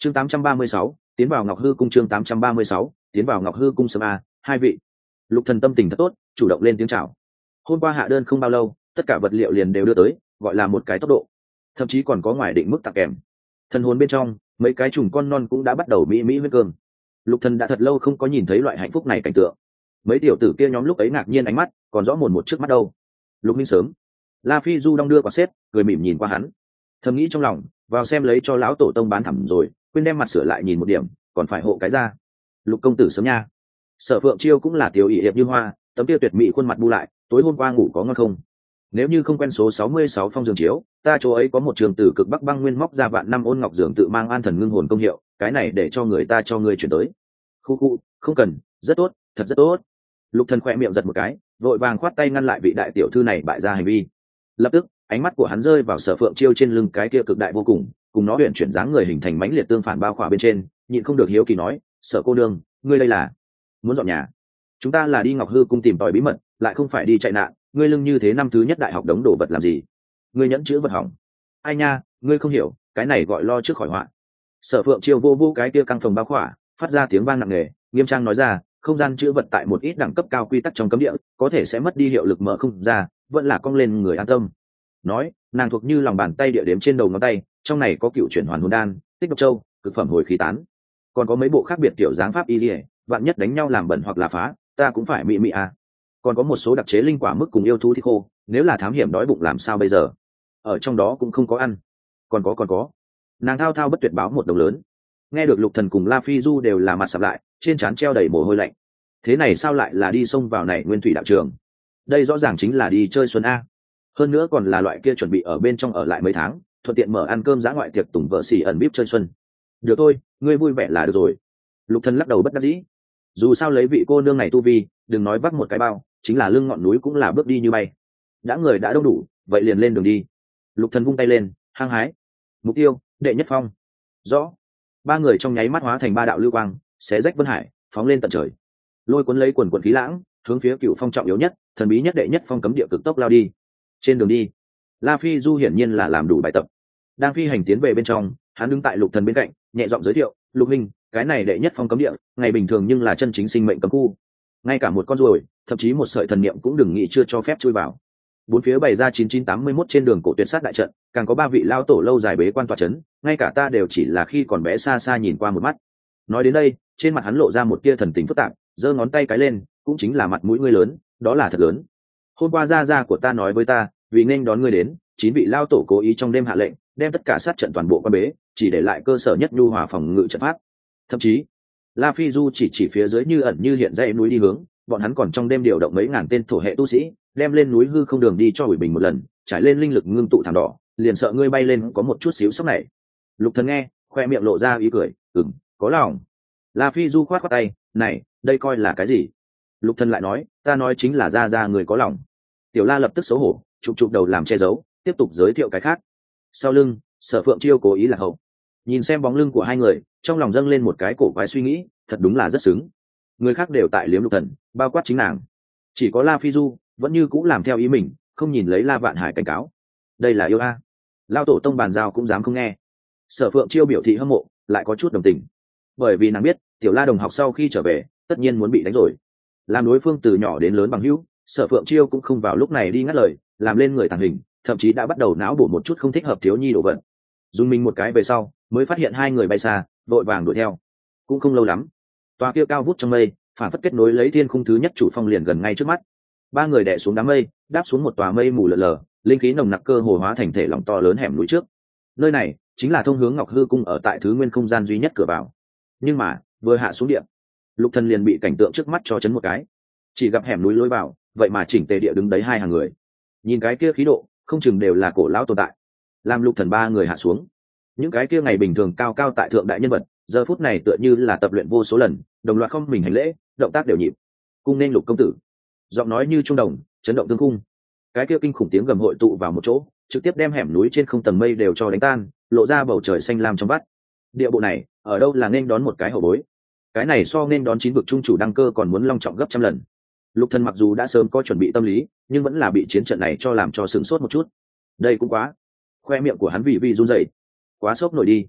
chương tám trăm ba mươi sáu, tiến vào Ngọc Hư cung. Chương tám trăm ba mươi sáu, tiến vào Ngọc Hư cung. Sớm a, hai vị. Lục Thần tâm tình thật tốt, chủ động lên tiếng chào. Hôm qua hạ đơn không bao lâu, tất cả vật liệu liền đều đưa tới, gọi là một cái tốc độ. Thậm chí còn có ngoài định mức tặng kèm. Thần hồn bên trong, mấy cái trùng con non cũng đã bắt đầu mỹ mỹ với cơm. Lục Thần đã thật lâu không có nhìn thấy loại hạnh phúc này cảnh tượng. Mấy tiểu tử kia nhóm lúc ấy ngạc nhiên ánh mắt, còn rõ mồn một trước mắt đâu. Lục Minh sớm. La Phi Du đong đưa quả xếp, cười mỉm nhìn qua hắn. Thầm nghĩ trong lòng, vào xem lấy cho lão tổ tông bán thẳm rồi, quên đem mặt sửa lại nhìn một điểm, còn phải hộ cái ra. Lục công tử sớm nha. Sở Phượng Chiêu cũng là tiểu ỷ hiệp như hoa, tấm kia tuyệt mỹ khuôn mặt bu lại, tối hôm qua ngủ có ngon không? Nếu như không quen số sáu mươi sáu phong giường chiếu, ta chỗ ấy có một trường tử cực bắc băng nguyên móc ra vạn năm ôn ngọc giường tự mang an thần ngưng hồn công hiệu, cái này để cho người ta cho người chuyển tới. Khu khu, không cần, rất tốt, thật rất tốt. Lục Thần khẽ miệng giật một cái, vội vàng khoát tay ngăn lại vị đại tiểu thư này bại ra hành vi. Lập tức, ánh mắt của hắn rơi vào Sở Phượng Chiêu trên lưng cái kia cực đại vô cùng, cùng nó huyền chuyển dáng người hình thành mãnh liệt tương phản bao khỏa bên trên, nhịn không được hiếu kỳ nói, "Sở cô nương, ngươi đây là muốn dọn nhà? Chúng ta là đi Ngọc Hư cung tìm tòi bí mật, lại không phải đi chạy nạn, ngươi lưng như thế năm thứ nhất đại học đống đồ vật làm gì? Ngươi nhẫn chữ vật hỏng. Ai nha, ngươi không hiểu, cái này gọi lo trước khỏi họa." Sở Phượng Chiêu vô vô cái kia căng phòng bao khỏa, phát ra tiếng vang nặng nề, nghiêm trang nói ra, không gian chữ vật tại một ít đẳng cấp cao quy tắc trong cấm địa, có thể sẽ mất đi hiệu lực mở không ra, vẫn là cong lên người an tâm. Nói, nàng thuộc như lòng bàn tay địa điểm trên đầu ngón tay, trong này có cựu chuyển hoàn hồn đan, tích độc châu, cực phẩm hồi khí tán, còn có mấy bộ khác biệt kiểu dáng pháp y liề, vạn nhất đánh nhau làm bẩn hoặc là phá, ta cũng phải mị mị à. Còn có một số đặc chế linh quả mức cùng yêu thú thịt khô, nếu là thám hiểm đói bụng làm sao bây giờ? Ở trong đó cũng không có ăn. Còn có còn có. Nàng thao thao bất tuyệt báo một đồng lớn. Nghe được Lục Thần cùng La Phi Du đều là mặt sạm lại, trên trán treo đầy mồ hôi lạnh. Thế này sao lại là đi xông vào này nguyên thủy đạo trường? Đây rõ ràng chính là đi chơi xuân a. Hơn nữa còn là loại kia chuẩn bị ở bên trong ở lại mấy tháng, thuận tiện mở ăn cơm dã ngoại tiệc tùng vợ xỉ ẩn bíp chơi xuân. Được thôi, ngươi vui vẻ là được rồi. Lục Thần lắc đầu bất đắc dĩ. Dù sao lấy vị cô nương này tu vi, đừng nói vác một cái bao, chính là lưng ngọn núi cũng là bước đi như bay. Đã người đã đông đủ, vậy liền lên đường đi. Lục Thần vung tay lên, hăng hái. Mục tiêu, đệ nhất phong. Rõ. Ba người trong nháy mắt hóa thành ba đạo lưu quang, xé rách vân hải, phóng lên tận trời. Lôi cuốn lấy quần quần khí lãng, hướng phía cựu phong trọng yếu nhất, thần bí nhất đệ nhất phong cấm địa cực tốc lao đi. Trên đường đi, La Phi Du hiển nhiên là làm đủ bài tập. Đang phi hành tiến về bên trong, hắn đứng tại Lục Thần bên cạnh, nhẹ giọng giới thiệu, "Lục minh, cái này đệ nhất phong cấm địa, ngày bình thường nhưng là chân chính sinh mệnh cấm khu. Ngay cả một con ruồi, thậm chí một sợi thần niệm cũng đừng nghĩ chưa cho phép chui vào." Bốn phía bày ra chín chín tám mươi mốt trên đường cổ tuyệt sát đại trận, càng có ba vị lao tổ lâu dài bế quan tọa chấn, ngay cả ta đều chỉ là khi còn bé xa xa nhìn qua một mắt. Nói đến đây, trên mặt hắn lộ ra một tia thần tình phức tạp, giơ ngón tay cái lên, cũng chính là mặt mũi ngươi lớn, đó là thật lớn. Hôm qua gia gia của ta nói với ta, vì nên đón ngươi đến, chín vị lao tổ cố ý trong đêm hạ lệnh, đem tất cả sát trận toàn bộ quan bế, chỉ để lại cơ sở nhất nhu hòa phòng ngự trận pháp. Thậm chí, La Phi Du chỉ chỉ phía dưới như ẩn như hiện dãy núi đi hướng, bọn hắn còn trong đêm điều động mấy ngàn tên thổ hệ tu sĩ, đem lên núi hư không đường đi cho hủy bình một lần, trải lên linh lực ngưng tụ thảm đỏ, liền sợ ngươi bay lên có một chút xíu sốc này. Lục Thần nghe, khoe miệng lộ ra ý cười, ừm, có lòng. La Phi Du khoát khoát tay, này, đây coi là cái gì? Lục Thần lại nói, ta nói chính là ra ra người có lòng. Tiểu La lập tức xấu hổ, chụp chụp đầu làm che giấu, tiếp tục giới thiệu cái khác. Sau lưng, Sở Phượng Chiêu cố ý là hậu. Nhìn xem bóng lưng của hai người, trong lòng dâng lên một cái cổ quái suy nghĩ, thật đúng là rất xứng. Người khác đều tại liếm Lục Thần, bao quát chính nàng. Chỉ có La Phi Du vẫn như cũ làm theo ý mình, không nhìn lấy La Vạn Hải cảnh cáo. Đây là yêu a. Lao tổ tông bàn giao cũng dám không nghe. Sở Phượng Chiêu biểu thị hâm mộ, lại có chút đồng tình. Bởi vì nàng biết, Tiểu La đồng học sau khi trở về, tất nhiên muốn bị đánh rồi. Làm đối phương từ nhỏ đến lớn bằng hữu, Sở Phượng Chiêu cũng không vào lúc này đi ngắt lời, làm lên người tàng hình, thậm chí đã bắt đầu não bổ một chút không thích hợp thiếu nhi đồ vật. Dùng mình một cái về sau, mới phát hiện hai người bay xa, vội vàng đuổi theo. Cũng không lâu lắm, tòa kia cao vút trong mây, phản phất kết nối lấy thiên khung thứ nhất chủ phong liền gần ngay trước mắt. Ba người đè xuống đám mây, đáp xuống một tòa mây mù lờ lờ, linh khí nồng nặc cơ hồ hóa thành thể lỏng to lớn hẻm núi trước. Nơi này chính là thông hướng Ngọc Hư cung ở tại thứ nguyên không gian duy nhất cửa vào. Nhưng mà, vừa hạ xuống địa, Lục Thần liền bị cảnh tượng trước mắt cho chấn một cái. Chỉ gặp hẻm núi lối vào, vậy mà chỉnh tề địa đứng đấy hai hàng người. Nhìn cái kia khí độ, không chừng đều là cổ lão tồn tại. Làm Lục Thần ba người hạ xuống, những cái kia ngày bình thường cao cao tại thượng đại nhân vật, giờ phút này tựa như là tập luyện vô số lần, đồng loạt không mình hành lễ, động tác đều nhịp. Cung nên Lục công tử. Giọng nói như trung đồng, chấn động tương khung. Cái kia kinh khủng tiếng gầm hội tụ vào một chỗ, trực tiếp đem hẻm núi trên không tầng mây đều cho đánh tan, lộ ra bầu trời xanh lam trong vắt. Địa bộ này, ở đâu là nên đón một cái hậu bối. Cái này so nên đón chín vực trung chủ đăng cơ còn muốn long trọng gấp trăm lần. Lục Thần mặc dù đã sớm có chuẩn bị tâm lý, nhưng vẫn là bị chiến trận này cho làm cho sửng sốt một chút. Đây cũng quá. Khoe miệng của hắn vì vì run rẩy. Quá sốc nổi đi.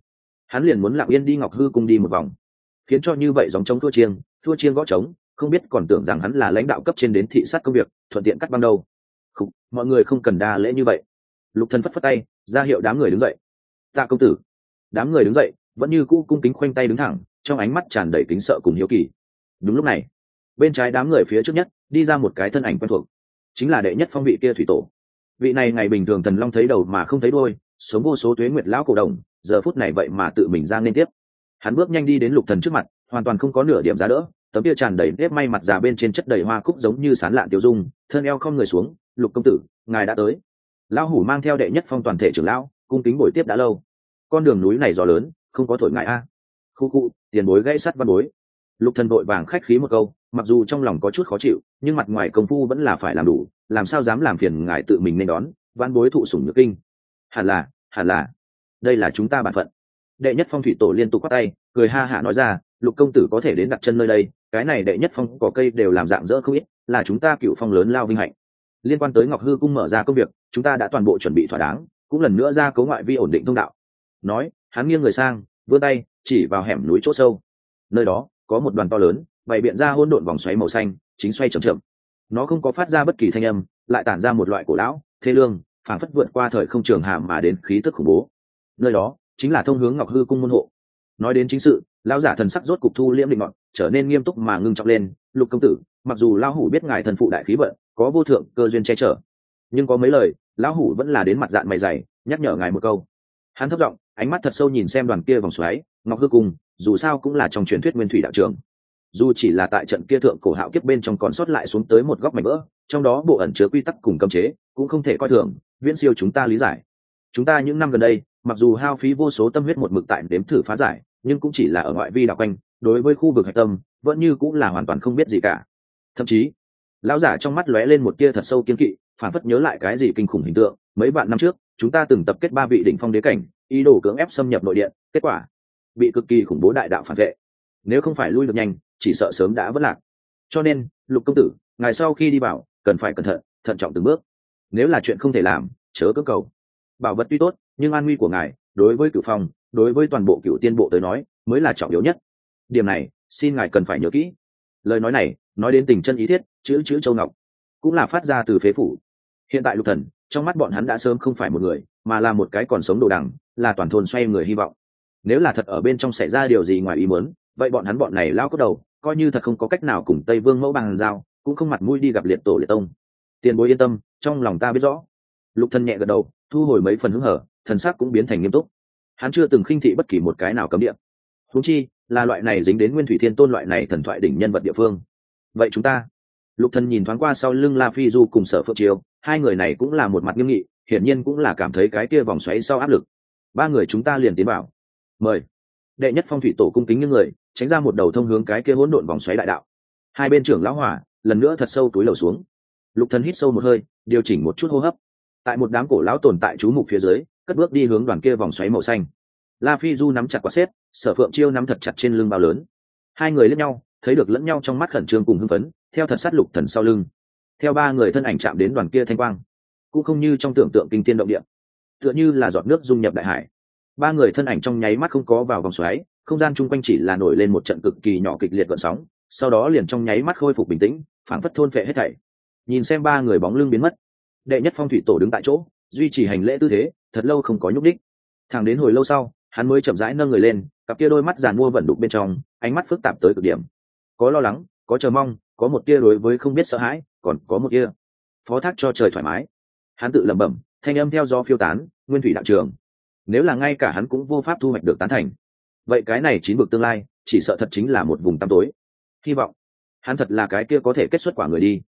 hắn liền muốn lặng yên đi ngọc hư cung đi một vòng, khiến cho như vậy dòng trống thua chiêng thua chiêng gõ trống, không biết còn tưởng rằng hắn là lãnh đạo cấp trên đến thị sát công việc, thuận tiện cắt băng đâu. Không, mọi người không cần đa lễ như vậy. Lục Thần phất phất tay ra hiệu đám người đứng dậy. Tạ công tử. Đám người đứng dậy vẫn như cũ cung kính khoanh tay đứng thẳng, trong ánh mắt tràn đầy kính sợ cùng hiếu kỳ. Đúng lúc này, bên trái đám người phía trước nhất đi ra một cái thân ảnh quen thuộc, chính là đệ nhất phong vị kia thủy tổ. Vị này ngày bình thường Thần Long thấy đầu mà không thấy đuôi, sống vô số tuế nguyệt lão cổ đồng, giờ phút này vậy mà tự mình ra nên tiếp. Hắn bước nhanh đi đến Lục Thần trước mặt, hoàn toàn không có nửa điểm giá đỡ, tấm kia tràn đầy nếp may mặt già bên trên chất đầy hoa cúc giống như sán lạn tiêu dung, thân eo không người xuống. Lục công tử, ngài đã tới. Lão hủ mang theo đệ nhất phong toàn thể trưởng lão, cung kính bồi tiếp đã lâu. Con đường núi này gió lớn, không có thổi ngại a. Khu khu, tiền bối gãy sắt văn bối. Lục Thần vội vàng khách khí một câu, mặc dù trong lòng có chút khó chịu, nhưng mặt ngoài công phu vẫn là phải làm đủ, làm sao dám làm phiền ngài tự mình nên đón, văn bối thụ sủng nhược kinh. Hẳn là, hẳn là, đây là chúng ta bản phận. Đệ nhất phong thủy tổ liên tục quát tay, cười ha hả nói ra, Lục công tử có thể đến đặt chân nơi đây, cái này đệ nhất phong cỏ cây đều làm dạng dỡ không ít, là chúng ta cựu phong lớn lao vinh hạnh. Liên quan tới Ngọc Hư cung mở ra công việc, chúng ta đã toàn bộ chuẩn bị thỏa đáng, cũng lần nữa ra cố ngoại vi ổn định thông đạo. Nói, hắn nghiêng người sang, vươn tay chỉ vào hẻm núi chỗ sâu. Nơi đó có một đoàn to lớn, bày biện ra hỗn độn vòng xoáy màu xanh, chính xoay chậm chậm. Nó không có phát ra bất kỳ thanh âm, lại tản ra một loại cổ lão, thê lương, phảng phất vượt qua thời không trường hạ mà đến khí tức khủng bố. Nơi đó chính là thông hướng Ngọc Hư cung môn hộ. Nói đến chính sự, lão giả thần sắc rốt cục thu liễm định ngọn, trở nên nghiêm túc mà ngưng trọng lên. Lục công tử, mặc dù lão hủ biết ngài thần phụ đại khí vận, có vô thượng cơ duyên che chở, nhưng có mấy lời lão hủ vẫn là đến mặt dạng mày dày nhắc nhở ngài một câu. Hắn thấp giọng, ánh mắt thật sâu nhìn xem đoàn kia vòng xoáy. Ngọc Hư cung dù sao cũng là trong truyền thuyết nguyên thủy đạo trường, dù chỉ là tại trận kia thượng cổ hạo kiếp bên trong còn sót lại xuống tới một góc mảnh vỡ, trong đó bộ ẩn chứa quy tắc cùng cấm chế, cũng không thể coi thường, viễn siêu chúng ta lý giải. Chúng ta những năm gần đây mặc dù hao phí vô số tâm huyết một mực tại đếm thử phá giải, nhưng cũng chỉ là ở ngoại vi đảo quanh, đối với khu vực hạch tâm vẫn như cũng là hoàn toàn không biết gì cả. Thậm chí lão giả trong mắt lóe lên một tia thật sâu kiên kỵ, phản phất nhớ lại cái gì kinh khủng hình tượng. Mấy vạn năm trước chúng ta từng tập kết ba vị đỉnh phong đế cảnh, ý đồ cưỡng ép xâm nhập nội điện, kết quả bị cực kỳ khủng bố đại đạo phản vệ, nếu không phải lui được nhanh chỉ sợ sớm đã vỡ lạc. Cho nên Lục công tử, ngài sau khi đi vào cần phải cẩn thận, thận trọng từng bước. Nếu là chuyện không thể làm, chớ cưỡng cầu. Bảo vật tuy tốt, nhưng an nguy của ngài đối với cửu phong, đối với toàn bộ cửu tiên bộ tới nói mới là trọng yếu nhất. Điểm này xin ngài cần phải nhớ kỹ. Lời nói này nói đến tình chân ý thiết, chữ chữ châu ngọc, cũng là phát ra từ phế phủ. Hiện tại Lục Thần trong mắt bọn hắn đã sớm không phải một người, mà là một cái còn sống đồ đằng, là toàn thôn xoay người hy vọng. Nếu là thật ở bên trong xảy ra điều gì ngoài ý muốn, vậy bọn hắn bọn này lao cốt đầu, coi như thật không có cách nào cùng Tây Vương mẫu bằng giao, cũng không mặt mũi đi gặp liệt tổ liệt tông. Tiền bối yên tâm, trong lòng ta biết rõ. Lục Thần nhẹ gật đầu, thu hồi mấy phần hứng hở, thần sắc cũng biến thành nghiêm túc. Hắn chưa từng khinh thị bất kỳ một cái nào cấm địa, huống chi là loại này dính đến Nguyên Thủy Thiên Tôn loại này thần thoại đỉnh nhân vật địa phương. Vậy chúng ta? Lục Thần nhìn thoáng qua sau lưng La Phi Du cùng Sở Phượng Chiêu, hai người này cũng là một mặt nghiêm nghị, hiển nhiên cũng là cảm thấy cái kia vòng xoáy sau áp lực. Ba người chúng ta liền tiến vào. Mời. Đệ nhất phong thủy tổ cung kính những người, tránh ra một đầu thông hướng cái kia hỗn độn vòng xoáy đại đạo. Hai bên trưởng lão hỏa lần nữa thật sâu túi lầu xuống. Lục Thần hít sâu một hơi, điều chỉnh một chút hô hấp. Tại một đám cổ lão tồn tại chú mục phía dưới, cất bước đi hướng đoàn kia vòng xoáy màu xanh. La Phi Du nắm chặt quả xếp, Sở Phượng Chiêu nắm thật chặt trên lưng bao lớn. Hai người liếc nhau, thấy được lẫn nhau trong mắt khẩn trương cùng hưng phấn, theo thật sát Lục Thần sau lưng. Theo ba người thân ảnh chạm đến đoàn kia thanh quang, cũng không như trong tưởng tượng kinh thiên động địa, tựa như là giọt nước dung nhập đại hải. Ba người thân ảnh trong nháy mắt không có vào vòng xoáy, không gian chung quanh chỉ là nổi lên một trận cực kỳ nhỏ kịch liệt gợn sóng, sau đó liền trong nháy mắt khôi phục bình tĩnh, phảng phất thôn phệ hết thảy. Nhìn xem ba người bóng lưng biến mất, đệ nhất phong thủy tổ đứng tại chỗ, duy trì hành lễ tư thế, thật lâu không có nhúc đích. Thẳng đến hồi lâu sau, hắn mới chậm rãi nâng người lên, cặp kia đôi mắt giàn mua vẩn đục bên trong, ánh mắt phức tạp tới cực điểm. Có lo lắng, có chờ mong, có một tia đối với không biết sợ hãi, còn có một tia phó thác cho trời thoải mái. Hắn tự lẩm bẩm, thanh âm theo gió phiêu tán, nguyên thủy đạo trường. Nếu là ngay cả hắn cũng vô pháp thu hoạch được tán thành, vậy cái này chín vực tương lai chỉ sợ thật chính là một vùng tăm tối. Hy vọng hắn thật là cái kia có thể kết xuất quả người đi.